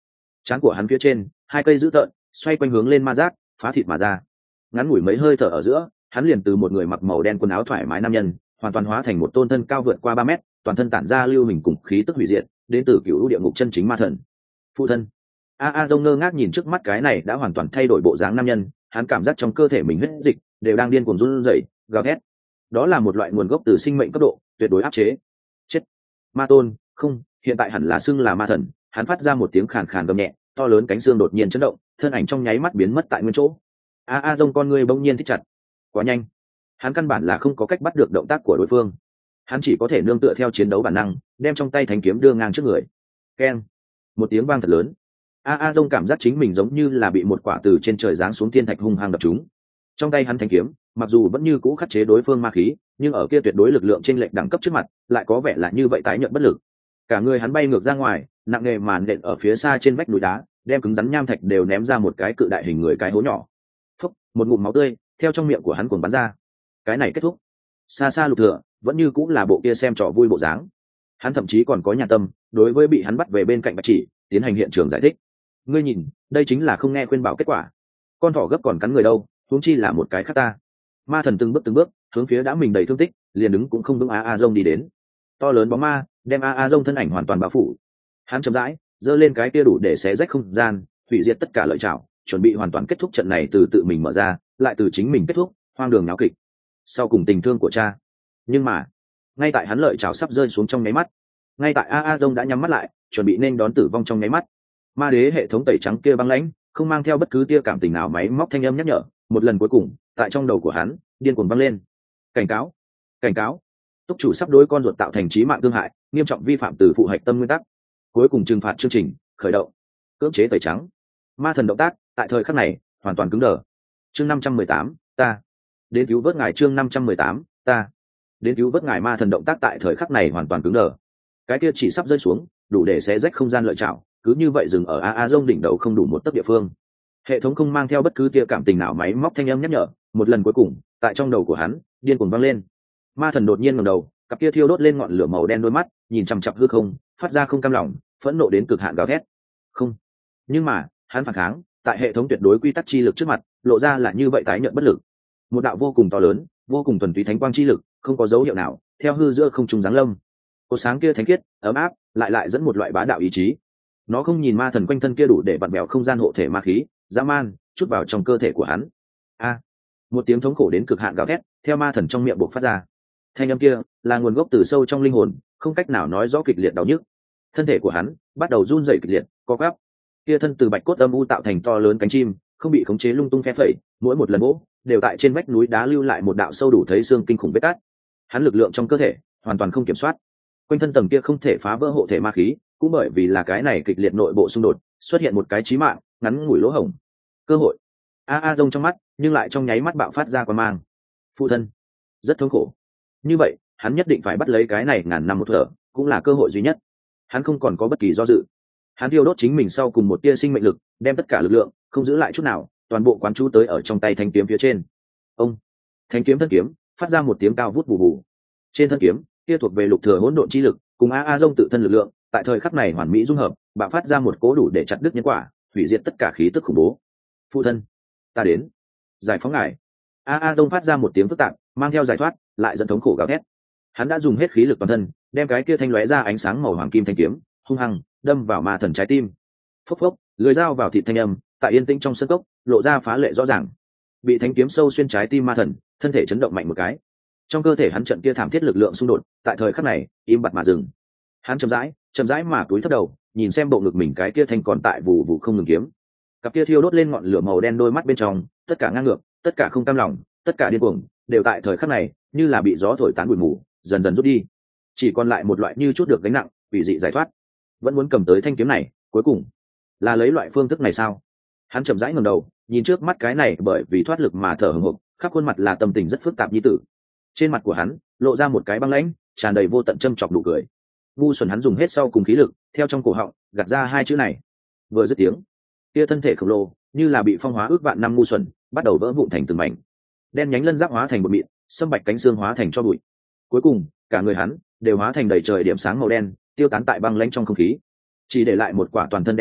Trán của hắn phía trên hai cây dữ tợn xoay quanh hướng lên ma giác, phá thịt mà ra. Ngắn ngủi mấy hơi thở ở giữa, hắn liền từ một người mặc màu đen quần áo thoải mái nam nhân hoàn toàn hóa thành một tôn thân cao vượt qua 3 mét, toàn thân tản ra lưu hình cùng khí tức hủy diệt, đến từ cựu địa ngục chân chính ma thần. Phụ thân. A Dông ngơ ngác nhìn trước mắt cái này đã hoàn toàn thay đổi bộ dáng nam nhân, hắn cảm giác trong cơ thể mình huyết dịch đều đang điên cuồng run rẩy, gào thét. Đó là một loại nguồn gốc từ sinh mệnh cấp độ tuyệt đối áp chế. Chết. Ma tôn, không, hiện tại hẳn là xưng là ma thần. Hắn phát ra một tiếng khàn khàn gầm nhẹ, to lớn cánh xương đột nhiên chấn động, thân ảnh trong nháy mắt biến mất tại nguyên chỗ. A Dông con ngươi bỗng nhiên thích chặt. Quá nhanh, hắn căn bản là không có cách bắt được động tác của đối phương. Hắn chỉ có thể nương tựa theo chiến đấu bản năng, đem trong tay thanh kiếm đưa ngang trước người. Keng. Một tiếng vang thật lớn. A Dông cảm giác chính mình giống như là bị một quả từ trên trời giáng xuống thiên thạch hung hăng đập trúng. Trong tay hắn thanh kiếm, mặc dù vẫn như cũ khắc chế đối phương ma khí, nhưng ở kia tuyệt đối lực lượng trên lệnh đẳng cấp trước mặt, lại có vẻ là như vậy tái nhợt bất lực. Cả người hắn bay ngược ra ngoài, nặng nề màn nện ở phía xa trên vách núi đá, đem cứng rắn nham thạch đều ném ra một cái cự đại hình người cái hố nhỏ. Phốc, một ngụm máu tươi theo trong miệng của hắn cuồn bắn ra. Cái này kết thúc. Xa xa Lục Thừa vẫn như cũng là bộ kia xem trò vui bộ dáng. Hắn thậm chí còn có nhà tâm, đối với bị hắn bắt về bên cạnh Bạch Chỉ, tiến hành hiện trường giải thích. Ngươi nhìn, đây chính là không nghe khuyên bảo kết quả. Con thỏ gấp còn cắn người đâu, huống chi là một cái khác ta. Ma thần từng bước hướng phía đã mình đầy thương tích, liền đứng cũng không vững A Dông đi đến. To lớn bóng ma đem A Dông thân ảnh hoàn toàn bao phủ. Hắn chậm rãi giơ lên cái kia đủ để xé rách không gian, hủy diệt tất cả lợi chảo, chuẩn bị hoàn toàn kết thúc trận này từ tự mình mở ra, lại từ chính mình kết thúc, hoang đường náo kịch. Sau cùng tình thương của cha. Nhưng mà, ngay tại hắn lợi chảo sắp rơi xuống trong nháy mắt, ngay tại A Dông đã nhắm mắt lại, chuẩn bị nên đón tử vong trong nháy mắt, ma đế hệ thống tẩy trắng kia băng lãnh, không mang theo bất cứ tia cảm tình nào máy móc thanh âm nhắc nhở, một lần cuối cùng, tại trong đầu của hắn, điên cuồng vang lên. Cảnh cáo, cảnh cáo, túc chủ sắp đối con ruột tạo thành chí mạng thương hại, nghiêm trọng vi phạm từ phụ hạch tâm nguyên tắc. Cuối cùng trừng phạt chương trình khởi động. Cưỡng chế tẩy trắng. Ma thần động tác tại thời khắc này hoàn toàn cứng đờ. Chương 518, ta đến cứu vớt ngài. Chương 518, ta đến cứu vớt ngài. Ma thần động tác tại thời khắc này hoàn toàn cứng đờ. Cái kia chỉ sắp rơi xuống, đủ để xé rách không gian lợi chảo, cứ như vậy dừng ở A Dông đỉnh đầu không đủ một tấc địa phương. Hệ thống không mang theo bất cứ tia cảm tình nào máy móc thanh âm nhắc nhở, một lần cuối cùng, tại trong đầu của hắn, điên cuồng vang lên. Ma thần đột nhiên ngẩng đầu, cặp kia thiêu đốt lên ngọn lửa màu đen đôi mắt, nhìn chằm chằm hư không, phát ra không cam lòng, phẫn nộ đến cực hạn gào thét. Không. Nhưng mà, hắn phản kháng, tại hệ thống tuyệt đối quy tắc chi lực trước mặt, lộ ra là như vậy tái nhợt bất lực. Một đạo vô cùng to lớn, vô cùng thuần túy thánh quang chi lực, không có dấu hiệu nào, theo hư giữa không trung giáng lâm. Cột sáng kia thánh khiết, ấm áp, lại dẫn một loại bá đạo ý chí. Nó không nhìn ma thần quanh thân kia đủ để vặn bèo không gian hộ thể ma khí, dã man, chút vào trong cơ thể của hắn. A! Một tiếng thống khổ đến cực hạn gào thét, theo ma thần trong miệng bộc phát ra. Thanh âm kia là nguồn gốc từ sâu trong linh hồn, không cách nào nói rõ kịch liệt đau nhức. Thân thể của hắn bắt đầu run rẩy kịch liệt, co quắp. Kia thân từ bạch cốt âm u tạo thành to lớn cánh chim, không bị khống chế lung tung phe phẩy, mỗi một lần vỗ, đều tại trên vách núi đá lưu lại một đạo sâu đủ thấy xương kinh khủng vết cắt. Hắn lực lượng trong cơ thể hoàn toàn không kiểm soát. Quanh thân tầng kia không thể phá vỡ hộ thể ma khí, cũng bởi vì là cái này kịch liệt nội bộ xung đột, xuất hiện một cái chí mạng, ngắn ngủi lỗ hổng. Cơ hội. A Dông trong mắt, nhưng lại trong nháy mắt bạo phát ra quang mang. Phụ thân, rất thống khổ. Như vậy, hắn nhất định phải bắt lấy cái này ngàn năm một thở, cũng là cơ hội duy nhất. Hắn không còn có bất kỳ do dự. Hắn thiêu đốt chính mình sau cùng một tia sinh mệnh lực, đem tất cả lực lượng, không giữ lại chút nào, toàn bộ quán chú tới ở trong tay thanh kiếm phía trên. Ông, thanh kiếm thân kiếm, phát ra một tiếng cao vút bù bù. Trên thân kiếm, kia thuộc về Lục Thừa hỗn độn chi lực, cùng A Dông tự thân lực lượng, tại thời khắc này hoàn mỹ dung hợp, bạo phát ra một cỗ đủ để chặt đứt nhân quả, hủy diệt tất cả khí tức khủng bố. Phụ thân, ta đến, giải phóng ngài. A Dông phát ra một tiếng phức tạp, mang theo giải thoát, lại dẫn thống khổ gào thét. Hắn đã dùng hết khí lực toàn thân, đem cái kia thanh lóe ra ánh sáng màu hoàng kim thanh kiếm, hung hăng đâm vào ma thần trái tim. Phốc phốc, lưỡi dao vào thịt thanh âm, tại yên tĩnh trong sân cốc, lộ ra phá lệ rõ ràng. Bị thanh kiếm sâu xuyên trái tim ma thần, thân thể chấn động mạnh một cái. Trong cơ thể hắn trận kia thảm thiết lực lượng xung đột, tại thời khắc này, im bặt mà dừng. Hắn chậm rãi mà cúi thấp đầu, nhìn xem bộ ngực mình cái kia thanh còn tại vụ vụ không ngừng kiếm. Cặp kia thiêu đốt lên ngọn lửa màu đen đôi mắt bên trong, tất cả ngang ngược, tất cả không cam lòng, tất cả điên cuồng, đều tại thời khắc này, như là bị gió thổi tán bụi mù, dần dần rút đi. Chỉ còn lại một loại như chút được gánh nặng, bị dị giải thoát. Vẫn muốn cầm tới thanh kiếm này, cuối cùng là lấy loại phương thức này sao? Hắn chậm rãi ngẩng đầu, nhìn trước mắt cái này bởi vì thoát lực mà thở hổn hộc, khắp khuôn mặt là tâm tình rất phức tạp như tử. Trên mặt của hắn lộ ra một cái băng lãnh, tràn đầy vô tận châm chọc nụ cười. Ngu xuẩn, hắn dùng hết sau cùng khí lực, theo trong cổ họng gạt ra hai chữ này. Vừa dứt tiếng, kia thân thể khổng lồ như là bị phong hóa ước vạn năm ngu xuẩn, bắt đầu vỡ vụn thành từng mảnh. Đen nhánh lân giáp hóa thành bột mịn, sâm bạch cánh xương hóa thành tro bụi. Cuối cùng, cả người hắn đều hóa thành đầy trời điểm sáng màu đen, tiêu tán tại băng lãnh trong không khí, chỉ để lại một quả toàn thân đen nhánh,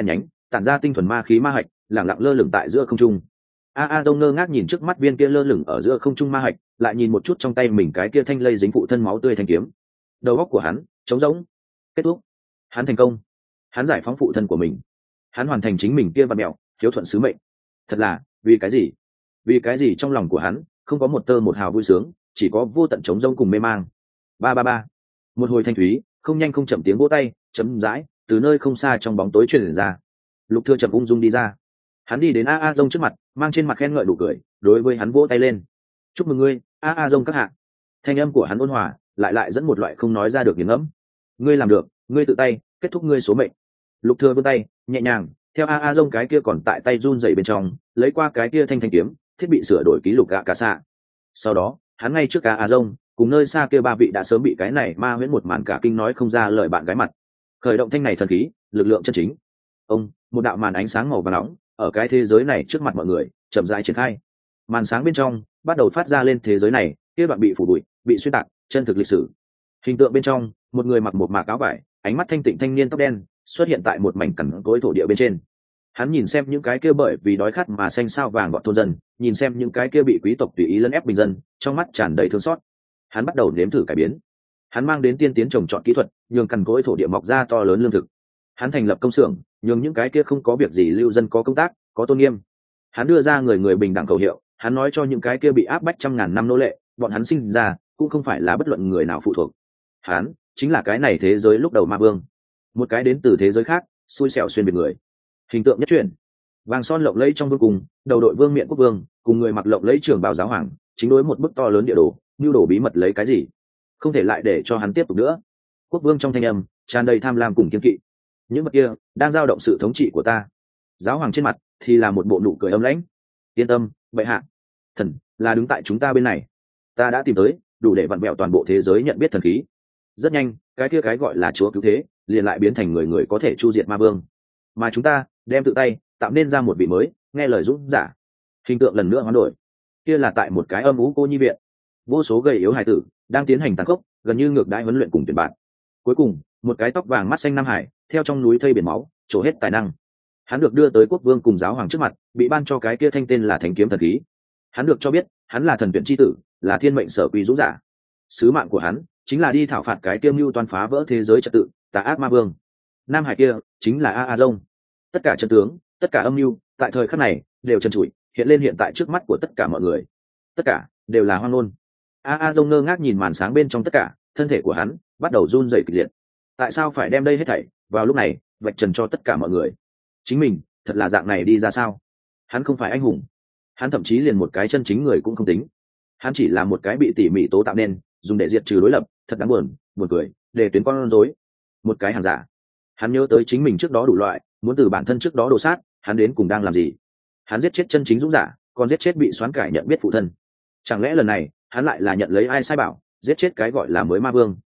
tản ra tinh thuần ma khí ma hạch lẳng lặng lơ lửng tại giữa không trung. A Đông ngơ ngác nhìn trước mắt viên kia lơ lửng ở giữa không trung ma hạch, lại nhìn một chút trong tay mình cái kia thanh lây dính phụ thân máu tươi thanh kiếm. Đầu óc của hắn trống rỗng. Kết thúc. Hắn thành công. Hắn giải phóng phụ thân của mình. Hắn hoàn thành chính mình kia văn mẹo hiếu thuận sứ mệnh. Thật là vì cái gì? Vì cái gì trong lòng của hắn không có một tơ một hào vui sướng, chỉ có vô tận trống rỗng cùng mê mang. Ba ba ba. Một hồi thanh thúy không nhanh không chậm tiếng vỗ tay chấm dãi từ nơi không xa trong bóng tối truyền ra. Lục Thừa chậm ung dung đi ra. Hắn đi đến A Dông trước mặt, mang trên mặt khen ngợi nụ cười, đối với hắn vỗ tay lên. Chúc mừng ngươi, A Dông các hạ. Thanh âm của hắn ôn hòa, lại dẫn một loại không nói ra được nghiền ngẫm. Ngươi làm được, ngươi tự tay kết thúc ngươi số mệnh. Lục Thừa vươn tay, nhẹ nhàng, theo A Dông cái kia còn tại tay run rẩy bên trong, lấy qua cái kia thanh kiếm, thiết bị sửa đổi ký lục gạ cả xạ. Sau đó, hắn ngay trước A Dông, cùng nơi xa kia ba vị đã sớm bị cái này ma huyễn một màn cả kinh nói không ra lời bạn gái mặt. Khởi động thanh này thần khí, lực lượng chân chính. Ông, một đạo màn ánh sáng màu vàng nóng, ở cái thế giới này trước mặt mọi người chậm rãi triển khai. Màn sáng bên trong bắt đầu phát ra lên thế giới này kia đoạn bị phủ bụi bị xuyên tạc chân thực lịch sử. Hình tượng bên trong một người mặc một mạc áo vải ánh mắt thanh tịnh thanh niên tóc đen xuất hiện tại một mảnh cằn cỗi thổ địa bên trên. Hắn nhìn xem những cái kia bởi vì đói khát mà xanh sao vàng bọn thôn dân, nhìn xem những cái kia bị quý tộc tùy ý lấn ép bình dân, trong mắt tràn đầy thương xót. Hắn bắt đầu nếm thử cải biến. Hắn mang đến tiên tiến trồng trọt kỹ thuật, nhường cằn cỗi thổ địa mọc ra to lớn lương thực. Hắn thành lập công xưởng, nhường những cái kia không có việc gì lưu dân có công tác, có tôn nghiêm. Hắn đưa ra người người bình đẳng khẩu hiệu, hắn nói cho những cái kia bị áp bách trăm ngàn năm nô lệ, bọn hắn sinh ra cũng không phải là bất luận người nào phụ thuộc. Hắn chính là cái này thế giới lúc đầu ma vương, một cái đến từ thế giới khác, xui xẻo xuyên biệt người. Hình tượng nhất truyền, vàng son lộng lẫy trong vương cung, đầu đội vương miện quốc vương, cùng người mặc lộng lẫy trưởng bào giáo hoàng, chính đối một bức to lớn địa đồ, nưu đồ bí mật lấy cái gì, không thể lại để cho hắn tiếp tục nữa. Quốc vương trong thanh âm tràn đầy tham lam cùng kiên kỵ. Những vật kia đang dao động sự thống trị của ta. Giáo hoàng trên mặt thì là một bộ nụ cười âm lãnh. Yên tâm, bệ hạ, thần là đứng tại chúng ta bên này. Ta đã tìm tới đủ để vặn vẹo toàn bộ thế giới nhận biết thần khí. Rất nhanh, cái kia cái gọi là chúa cứu thế liền lại biến thành người người có thể chu diệt ma vương, mà chúng ta đem tự tay tạo nên ra một vị mới nghe lời dũng giả. Hình tượng lần nữa hoán đổi. Kia là tại một cái âm ú cô nhi viện, vô số gầy yếu hài tử đang tiến hành tàn khốc gần như ngược đãi huấn luyện cùng tuyển bạn. Cuối cùng một cái tóc vàng mắt xanh nam hải theo trong núi thây biển máu trổ hết tài năng. Hắn được đưa tới quốc vương cùng giáo hoàng trước mặt, bị ban cho cái kia thanh tên là Thánh kiếm thần khí. Hắn được cho biết hắn là thần tuyển chi tử, là thiên mệnh sở quy dũng giả. Sứ mạng của hắn chính là đi thảo phạt cái kiêm mưu toàn phá vỡ thế giới trật tự tà ác ma vương. Nam hải kia chính là A Dông. Tất cả trận tướng, tất cả âm mưu tại thời khắc này đều trần trụi hiện lên hiện tại trước mắt của tất cả mọi người. Tất cả đều là hoang ngôn. A Dông ngơ ngác nhìn màn sáng bên trong tất cả, thân thể của hắn bắt đầu run rẩy kịch liệt. Tại sao phải đem đây hết thảy vào lúc này vạch trần cho tất cả mọi người? Chính mình thật là dạng này đi ra sao? Hắn không phải anh hùng, hắn thậm chí liền một cái chân chính người cũng không tính. Hắn chỉ là một cái bị tỉ mỉ tố tạo nên, dùng để diệt trừ đối lập. Thật đáng buồn, buồn cười, để tuyến con rối, một cái hàng giả. Hắn nhớ tới chính mình trước đó đủ loại, muốn từ bản thân trước đó đồ sát, hắn đến cùng đang làm gì? Hắn giết chết chân chính dũng giả, còn giết chết bị xoán cải nhận biết phụ thân. Chẳng lẽ lần này hắn lại là nhận lấy ai sai bảo, giết chết cái gọi là mới ma vương?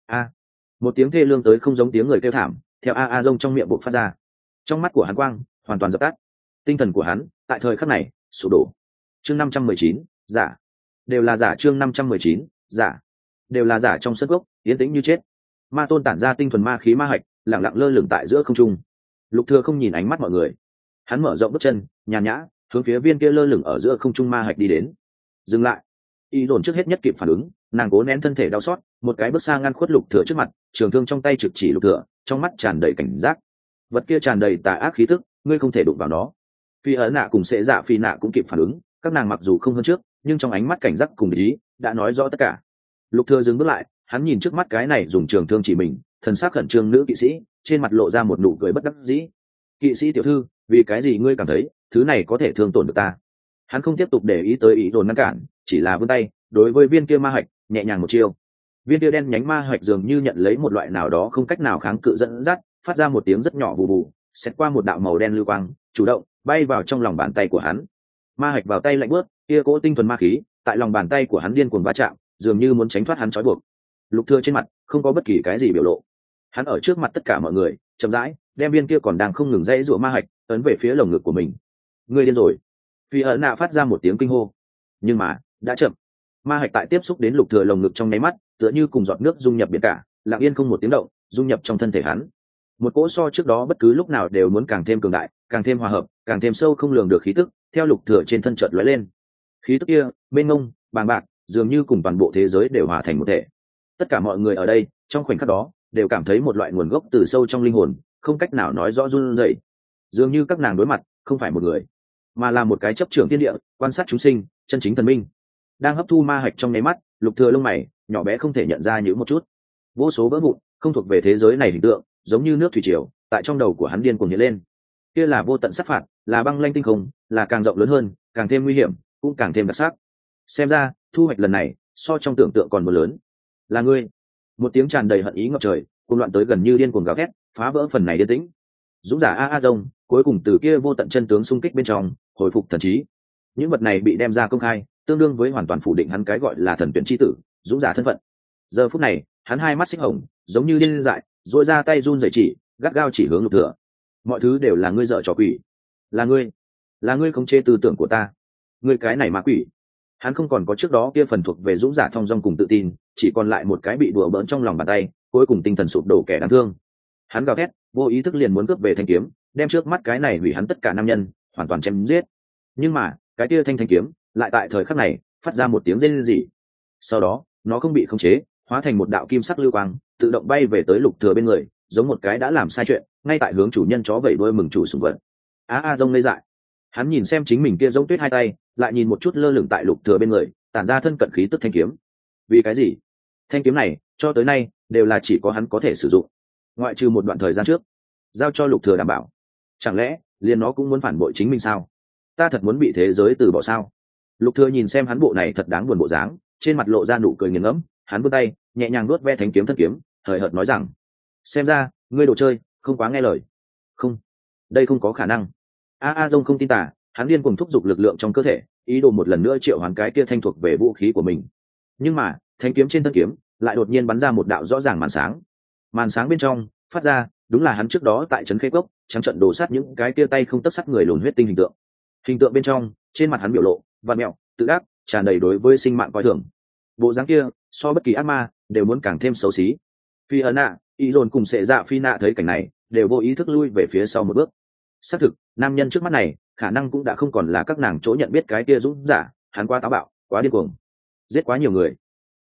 Một tiếng thê lương tới không giống tiếng người kêu thảm theo A Dông trong miệng bộc phát ra. Trong mắt của hắn quang hoàn toàn dập tắt, tinh thần của hắn tại thời khắc này sụp đổ. Chương 519, giả đều là giả. Chương 519, giả đều là giả. Trong sân gốc yên tĩnh như chết, ma tôn tản ra tinh thuần ma khí ma hạch lẳng lặng lơ lửng tại giữa không trung. Lục Thừa không nhìn ánh mắt mọi người, hắn mở rộng bước chân nhàn nhã hướng phía viên kia lơ lửng ở giữa không trung ma hạch đi đến. Dừng lại. Y dồn trước hết nhất kịp phản ứng, nàng cố nén thân thể đau xót, một cái bước xa ngăn khuất Lục Thừa trước mặt, trường thương trong tay trực chỉ Lục Thừa, trong mắt tràn đầy cảnh giác. Vật kia tràn đầy tà ác khí tức, ngươi không thể đụng vào nó. Phi ấn nạ cùng Sệ Dạ Phi nạ cũng kịp phản ứng, các nàng mặc dù không hơn trước, nhưng trong ánh mắt cảnh giác cùng ý đã nói rõ tất cả. Lục Thừa dừng bước lại, hắn nhìn trước mắt cái này dùng trường thương chỉ mình, thần sắc khẩn trương nữ kỵ sĩ, trên mặt lộ ra một nụ cười bất đắc dĩ. Kỵ sĩ tiểu thư, vì cái gì ngươi cảm thấy thứ này có thể thương tổn được ta? Hắn không tiếp tục để ý tới ý đồ ngăn cản, chỉ là vươn tay đối với viên kia ma hạch nhẹ nhàng một chiêu. Viên kia đen nhánh ma hạch dường như nhận lấy một loại nào đó không cách nào kháng cự dẫn dắt, phát ra một tiếng rất nhỏ bù bù, xẹt qua một đạo màu đen lưu quang, chủ động bay vào trong lòng bàn tay của hắn. Ma hạch vào tay lạnh bước, kia cỗ tinh thuần ma khí tại lòng bàn tay của hắn điên cuồng va chạm, dường như muốn tránh thoát hắn trói buộc. Lục Thừa trên mặt không có bất kỳ cái gì biểu lộ, hắn ở trước mặt tất cả mọi người chậm rãi đem viên kia còn đang không ngừng dãy giụa ma hạch ấn về phía lồng ngực của mình. Ngươi điên rồi! Phi ấn nạ phát ra một tiếng kinh hô, nhưng mà đã chậm. Ma hạch tại tiếp xúc đến Lục Thừa lồng ngực trong nháy mắt, tựa như cùng giọt nước dung nhập biển cả, lặng yên không một tiếng động dung nhập trong thân thể hắn. một cỗ so trước đó bất cứ lúc nào đều muốn càng thêm cường đại, càng thêm hòa hợp, càng thêm sâu không lường được khí tức theo lục thừa trên thân chợt lóe lên. Khí tức kia mênh mông bàng bạc, dường như cùng toàn bộ thế giới đều hòa thành một thể. Tất cả mọi người ở đây trong khoảnh khắc đó đều cảm thấy một loại nguồn gốc từ sâu trong linh hồn, không cách nào nói rõ run rẩy. Dường như các nàng đối mặt không phải một người, mà là một cái chấp trưởng thiên địa, quan sát chúng sinh, chân chính thần minh. Đang hấp thu ma hạch trong nháy mắt, lục thừa lông mày nhỏ bé không thể nhận ra những một chút. Vô số vỡ vụn, không thuộc về thế giới này hình tượng, giống như nước thủy triều, tại trong đầu của hắn điên cuồng hiện lên. Kia là vô tận sát phạt, là băng lanh tinh không, là càng rộng lớn hơn, càng thêm nguy hiểm, cũng càng thêm đặc sắc. Xem ra, thu hoạch lần này so trong tưởng tượng còn một lớn. Là ngươi. Một tiếng tràn đầy hận ý ngập trời, cuồng loạn tới gần như điên cuồng gào thét, phá vỡ phần này yên tĩnh. Dũng giả a đông cuối cùng từ kia vô tận chân tướng xung kích bên trong hồi phục thần trí. Những vật này bị đem ra công khai, tương đương với hoàn toàn phủ định hắn cái gọi là thần tuyển chi tử, dũng giả thân phận. Giờ phút này, hắn hai mắt xích hồng, giống như điên dại, duỗi ra tay run rẩy chỉ, gắt gao chỉ hướng lục thừa. Mọi thứ đều là ngươi dở trò quỷ, là ngươi khống chế tư tưởng của ta, ngươi cái này ma quỷ. Hắn không còn có trước đó kia phần thuộc về dũng giả thong dong cùng tự tin, chỉ còn lại một cái bị đùa bỡn trong lòng bàn tay, cuối cùng tinh thần sụp đổ kẻ đáng thương. Hắn gào thét, vô ý thức liền muốn cướp về thanh kiếm, đem trước mắt cái này hủy hắn tất cả nam nhân hoàn toàn chém giết. Nhưng mà cái kia thanh kiếm lại tại thời khắc này phát ra một tiếng rên rỉ. Sau đó nó không bị khống chế, hóa thành một đạo kim sắc lưu quang, tự động bay về tới lục thừa bên người, giống một cái đã làm sai chuyện, ngay tại hướng chủ nhân chó vẫy đuôi mừng chủ sủng vật. Đông ngây dại. Hắn nhìn xem chính mình kia giống tuyết hai tay, lại nhìn một chút lơ lửng tại lục thừa bên người, tản ra thân cận khí tức thanh kiếm. Vì cái gì? Thanh kiếm này cho tới nay đều là chỉ có hắn có thể sử dụng, ngoại trừ một đoạn thời gian trước giao cho lục thừa đảm bảo. Chẳng lẽ liền nó cũng muốn phản bội chính mình sao? Ta thật muốn bị thế giới từ bỏ sao? Lục thừa nhìn xem hắn bộ này thật đáng buồn bộ dáng, trên mặt lộ ra nụ cười nghiền ngẫm. Hắn vươn tay nhẹ nhàng nuốt ve thanh kiếm thân kiếm, hời hợt nói rằng: xem ra ngươi đồ chơi không quá nghe lời. Không, đây không có khả năng. Đông không tin tà, hắn điên cuồng thúc giục lực lượng trong cơ thể, ý đồ một lần nữa triệu hoán cái kia thanh thuộc về vũ khí của mình. Nhưng mà thanh kiếm trên thân kiếm lại đột nhiên bắn ra một đạo rõ ràng màn sáng. Màn sáng bên trong phát ra đúng là hắn trước đó tại trấn khê cốc trắng trận đổ sát những cái kia tay không tấc sắt người lùn huyết tinh hình tượng. Hình tượng bên trong, trên mặt hắn biểu lộ vặn mẹo, tự ác, tràn đầy đối với sinh mạng coi thường. Bộ dáng kia so bất kỳ ác ma đều muốn càng thêm xấu xí. Phi ấn ạ, y dồn cùng sệ dạ phi nạ thấy cảnh này đều vô ý thức lui về phía sau một bước. Xác thực, nam nhân trước mắt này khả năng cũng đã không còn là các nàng chỗ nhận biết cái kia dũng giả, hắn quá táo bạo, quá điên cuồng, giết quá nhiều người.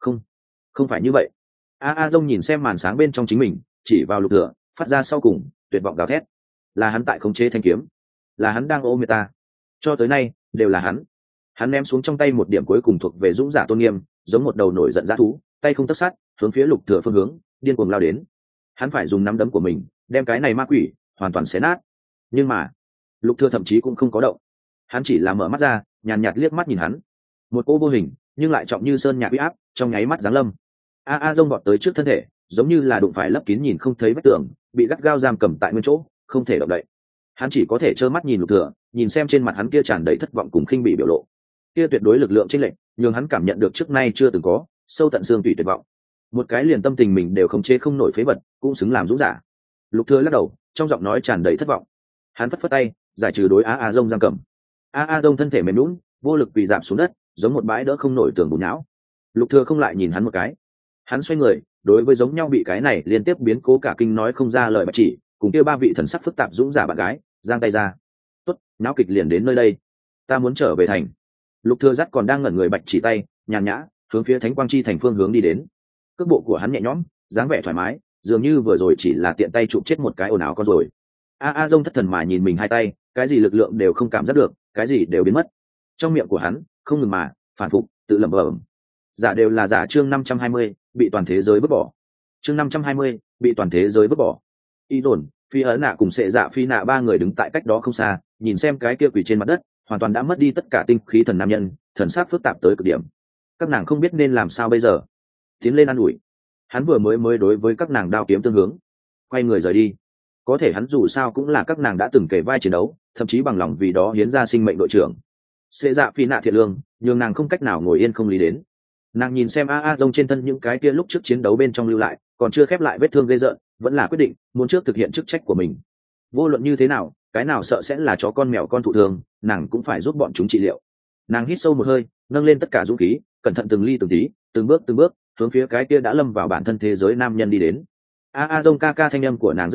Không phải như vậy. Đông nhìn xem màn sáng bên trong chính mình, chỉ vào lục thừa, phát ra sau cùng tuyệt vọng gào thét. Là hắn tại khống chế thanh kiếm, là hắn đang ôm người ta. Cho tới nay đều là hắn. Hắn ném xuống trong tay một điểm cuối cùng thuộc về dũng giả tôn nghiêm, giống một đầu nổi giận dã thú, tay không tấc sắt, hướng phía lục thừa phương hướng điên cuồng lao đến. Hắn phải dùng nắm đấm của mình đem cái này ma quỷ hoàn toàn xé nát. Nhưng mà lục thừa thậm chí cũng không có động. Hắn chỉ là mở mắt ra, nhàn nhạt liếc mắt nhìn hắn. Một cô vô hình nhưng lại trọng như sơn nhạc uy áp trong nháy mắt giáng lâm. Đông vọt tới trước thân thể, giống như là đụng phải lấp kín nhìn không thấy vết tường, bị gắt gao giam cầm tại nguyên chỗ, không thể động đậy. Hắn chỉ có thể trơ mắt nhìn lục thừa, nhìn xem trên mặt hắn kia tràn đầy thất vọng cùng khinh bỉ biểu lộ. Kia tuyệt đối lực lượng chênh lệch, nhưng hắn cảm nhận được trước nay chưa từng có, sâu tận xương tủy tuyệt vọng. Một cái liền tâm tình mình đều không chế không nổi phế vật, cũng xứng làm dũng giả. Lục thừa lắc đầu, trong giọng nói tràn đầy thất vọng. Hắn phất phất tay, giải trừ đối Đông giam cầm. Đông thân thể mềm nhũn, vô lực quỳ rạp xuống đất, giống một bãi đỡ không nổi tường bùn nhão. Lục thừa không lại nhìn hắn một cái. Hắn xoay người, đối với giống nhau bị cái này liên tiếp biến cố cả kinh nói không ra lời bạch chỉ, cùng kia ba vị thần sắc phức tạp dũng giả bạn gái, giang tay ra. Tốt, náo kịch liền đến nơi đây. Ta muốn trở về thành. Lục thừa dắt còn đang ngẩn người bạch chỉ tay, nhàn nhã hướng phía Thánh Quang Chi thành phương hướng đi đến. Cước bộ của hắn nhẹ nhõm, dáng vẻ thoải mái, dường như vừa rồi chỉ là tiện tay chụp chết một cái ồn ào con rồi. Đông thất thần mà nhìn mình hai tay, cái gì lực lượng đều không cảm giác được, cái gì đều biến mất. Trong miệng của hắn không ngừng mà phản phục, tự lẩm bẩm. Giả đều là giả. Chương 520, bị toàn thế giới vứt bỏ. Chương 520, bị toàn thế giới vứt bỏ. Y Dồn, Phi Ấn Nạ cùng Sệ Dạ Phi Nạ ba người đứng tại cách đó không xa, nhìn xem cái kia quỳ trên mặt đất, hoàn toàn đã mất đi tất cả tinh khí thần nam nhân, thần sắc phức tạp tới cực điểm. Các nàng không biết nên làm sao bây giờ. Tiến lên an ủi. Hắn vừa mới đối với các nàng đao kiếm tương hướng, quay người rời đi. Có thể hắn dù sao cũng là các nàng đã từng kể vai chiến đấu, thậm chí bằng lòng vì đó hiến ra sinh mệnh đội trưởng. Sệ Dạ Phi Nạ thiện lương, nhưng nàng không cách nào ngồi yên không lý đến. Nàng nhìn xem Đông trên thân những cái kia lúc trước chiến đấu bên trong lưu lại, còn chưa khép lại vết thương gây rợn, vẫn là quyết định muốn trước thực hiện chức trách của mình. Vô luận như thế nào, cái nào sợ sẽ là chó con mèo con thụ thương, nàng cũng phải giúp bọn chúng trị liệu. Nàng hít sâu một hơi, nâng lên tất cả dũng khí, cẩn thận từng ly từng tí, từng bước hướng phía cái kia đã lâm vào bản thân thế giới nam nhân đi đến. Đông ca ca thanh âm của nàng rất nhẹ,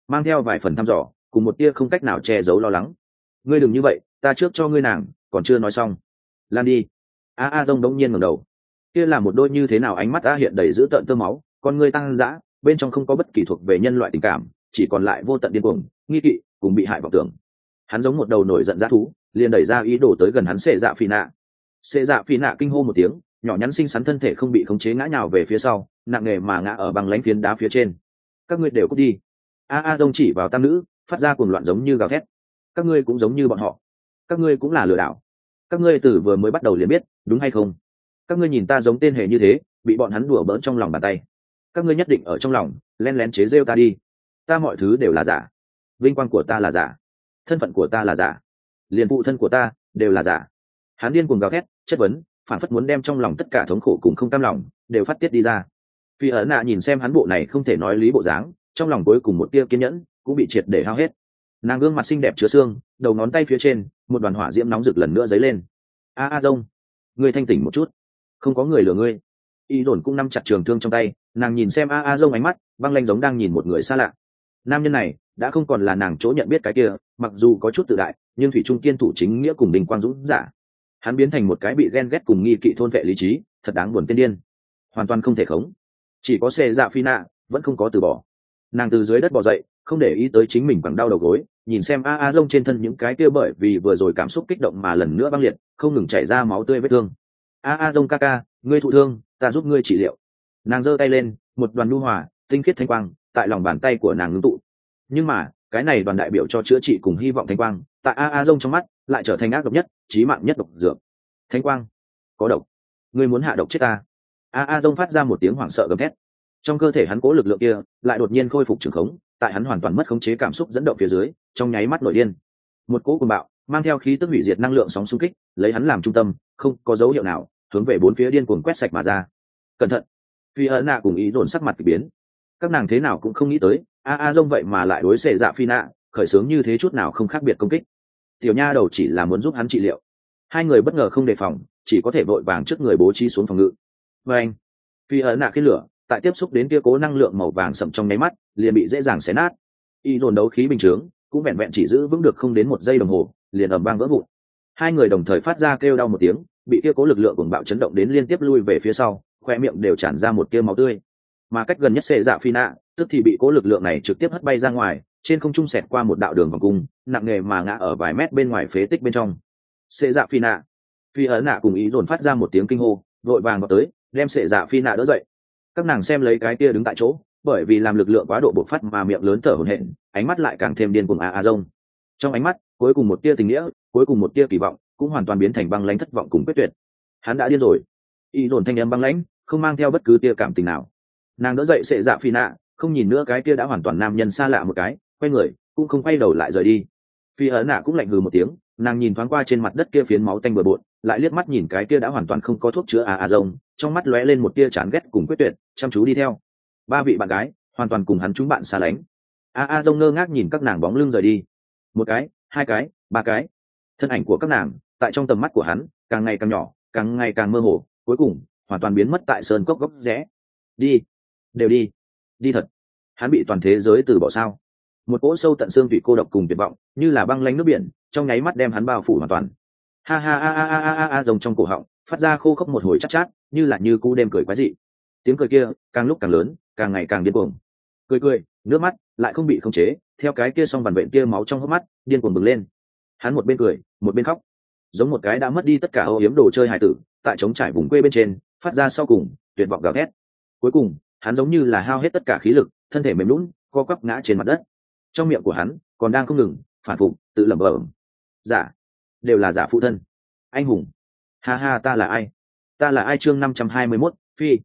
mang theo vài phần thăm dò cùng một tia không cách nào che giấu lo lắng. Ngươi đừng như vậy, ta trước cho ngươi nàng còn chưa nói xong. Lan đi. A Dông đống nhiên ngẩng đầu, kia là một đôi như thế nào ánh mắt A hiện đầy dữ tợn tơ máu, con ngươi tăng dã, bên trong không có bất kỳ thuộc về nhân loại tình cảm, chỉ còn lại vô tận điên cuồng, nghi kỵ cùng bị hại vọng tưởng. Hắn giống một đầu nổi giận dã thú, liền đẩy ra ý đồ tới gần hắn Xệ Dạ Phi Nạ. Xệ Dạ Phi Nạ kinh hô một tiếng, nhỏ nhắn xinh xắn thân thể không bị khống chế ngã nhào về phía sau, nặng nề mà ngã ở băng lãnh phiến đá phía trên. Các ngươi đều cút đi. A Dông chỉ vào tam nữ, phát ra cuồng loạn giống như gào thét. Các ngươi cũng giống như bọn họ, các ngươi cũng là lừa đảo. Các ngươi từ vừa mới bắt đầu liền biết, đúng hay không? Các ngươi nhìn ta giống tên hề như thế, bị bọn hắn đùa bỡn trong lòng bàn tay. Các ngươi nhất định ở trong lòng len lén chế rêu ta đi. Ta mọi thứ đều là giả, vinh quang của ta là giả, thân phận của ta là giả, liền phụ thân của ta đều là giả. Hắn điên cuồng gào thét, chất vấn, phản phất muốn đem trong lòng tất cả thống khổ cùng không cam lòng đều phát tiết đi ra. Phi ấn nạ nhìn xem hắn bộ này không thể nói lý bộ dáng, trong lòng cuối cùng một tia kiên nhẫn cũng bị triệt để hao hết. Nàng gương mặt xinh đẹp chứa xương, đầu ngón tay phía trên một đoàn hỏa diễm nóng rực lần nữa dấy lên. A Dông, ngươi thanh tỉnh một chút, không có người lừa ngươi. Y đồn cũng nắm chặt trường thương trong tay, nàng nhìn xem A Dông ánh mắt băng lanh giống đang nhìn một người xa lạ. Nam nhân này đã không còn là nàng chỗ nhận biết cái kia, mặc dù có chút tự đại nhưng thủy trung kiên thủ chính nghĩa cùng đình quang dũng giả. Hắn biến thành một cái bị ghen ghét cùng nghi kỵ thôn vệ lý trí, thật đáng buồn tiên điên, hoàn toàn không thể khống. Chỉ có Xệ Dạ Phi Nạ vẫn không có từ bỏ. Nàng từ dưới đất bò dậy, không để ý tới chính mình bằng đau đầu gối, nhìn xem A Dông trên thân những cái kia bởi vì vừa rồi cảm xúc kích động mà lần nữa băng liệt, không ngừng chảy ra máu tươi vết thương. A Dông ca ca, ngươi thụ thương, ta giúp ngươi trị liệu. Nàng giơ tay lên, một đoàn nhu hòa tinh khiết thanh quang tại lòng bàn tay của nàng ngưng tụ. Nhưng mà cái này đoàn đại biểu cho chữa trị cùng hy vọng thanh quang, tại A Dông trong mắt lại trở thành ác độc nhất, chí mạng nhất độc dược. Thanh quang có độc, ngươi muốn hạ độc chết ta? A Dông phát ra một tiếng hoảng sợ gầm thét. Trong cơ thể hắn cố lực lượng kia lại đột nhiên khôi phục trường khống, tại hắn hoàn toàn mất khống chế cảm xúc dẫn động phía dưới, trong nháy mắt nổi điên. Một cỗ cuồng bạo mang theo khí tức hủy diệt năng lượng sóng xung kích, lấy hắn làm trung tâm, không có dấu hiệu nào hướng về bốn phía điên cuồng quét sạch mà ra. Cẩn thận. Phi ấn nạ cùng ý đồn sắc mặt kỳ biến, các nàng thế nào cũng không nghĩ tới A Dông vậy mà lại đối Xệ Dạ Phi Nạ khởi xướng như thế chút nào không khác biệt công kích. Tiểu nha đầu chỉ là muốn giúp hắn trị liệu, hai người bất ngờ không đề phòng, chỉ có thể vội vàng trước người bố trí xuống phòng ngự. Và anh, Phi ấn nạ cái lửa tại tiếp xúc đến kia cố năng lượng màu vàng sậm trong nháy mắt liền bị dễ dàng xé nát. Y dồn đấu khí bình chướng cũng vẹn vẹn chỉ giữ vững được không đến một giây đồng hồ liền ầm vang vỡ vụn. Hai người đồng thời phát ra kêu đau một tiếng, bị kia cố lực lượng cuồng bạo chấn động đến liên tiếp lui về phía sau, khoe miệng đều tràn ra một tia máu tươi. Mà cách gần nhất Xệ Dạ Phi Nạ tức thì bị cố lực lượng này trực tiếp hất bay ra ngoài, trên không trung xẹt qua một đạo đường vòng cung, nặng nề mà ngã ở vài mét bên ngoài phế tích bên trong. Xệ Dạ Phi Nạ, Phi ấn nạ cùng ý dồn phát ra một tiếng kinh hô, vội vàng vào tới đem Xệ Dạ Phi Nạ đỡ dậy. Các nàng xem lấy cái kia đứng tại chỗ, bởi vì làm lực lượng quá độ bộc phát mà miệng lớn thở hổn hển, ánh mắt lại càng thêm điên cuồng A Dông. Trong ánh mắt cuối cùng một tia tình nghĩa, cuối cùng một tia kỳ vọng, cũng hoàn toàn biến thành băng lãnh thất vọng cùng quyết tuyệt. Hắn đã điên rồi. Y dồn thanh âm băng lãnh, không mang theo bất cứ tia cảm tình nào. Nàng đỡ dậy Xệ Dạ Phi Nạ, không nhìn nữa cái kia đã hoàn toàn nam nhân xa lạ một cái, quay người cũng không quay đầu lại rời đi. Phi ấn nạ cũng lạnh hừ một tiếng, nàng nhìn thoáng qua trên mặt đất kia phiến máu tanh bừa bộn, lại liếc mắt nhìn cái kia đã hoàn toàn không có thuốc chữa A Dông, trong mắt lóe lên một tia chán ghét cùng quyết tuyệt, chăm chú đi theo. Ba vị bạn gái hoàn toàn cùng hắn chúng bạn xa lánh. A Dông ngơ ngác nhìn các nàng bóng lưng rời đi. Một cái, hai cái, ba cái, thân ảnh của các nàng tại trong tầm mắt của hắn càng ngày càng nhỏ, càng ngày càng mơ hồ, cuối cùng hoàn toàn biến mất tại sơn cốc góc rẽ. Đi, đều đi, đi thật. Hắn bị toàn thế giới từ bỏ sao? Một cỗ sâu tận xương thủy cô độc cùng tuyệt vọng như là băng lánh nước biển trong nháy mắt đem hắn bao phủ hoàn toàn. Ha ha ha ha ha ha ha, rồng trong cổ họng phát ra khô khốc một hồi chát chát, như là như cú đêm cười quái dị. Tiếng cười kia càng lúc càng lớn, càng ngày càng điên cuồng. Cười, nước mắt lại không bị khống chế, theo cái kia song vằn vện kia máu trong hốc mắt điên cuồng bừng lên. Hắn một bên cười một bên khóc, giống một cái đã mất đi tất cả âu yếm đồ chơi hài tử tại trống trải vùng quê bên trên phát ra sau cùng tuyệt vọng gào thét. Cuối cùng hắn giống như là hao hết tất cả khí lực, thân thể mềm lún co quắp ngã trên mặt đất. Trong miệng của hắn còn đang không ngừng phản phục tự lẩm bẩm: giả, đều là giả phụ thân, anh hùng. Ha ha, ta là ai? Ta là ai? Chương 521, phi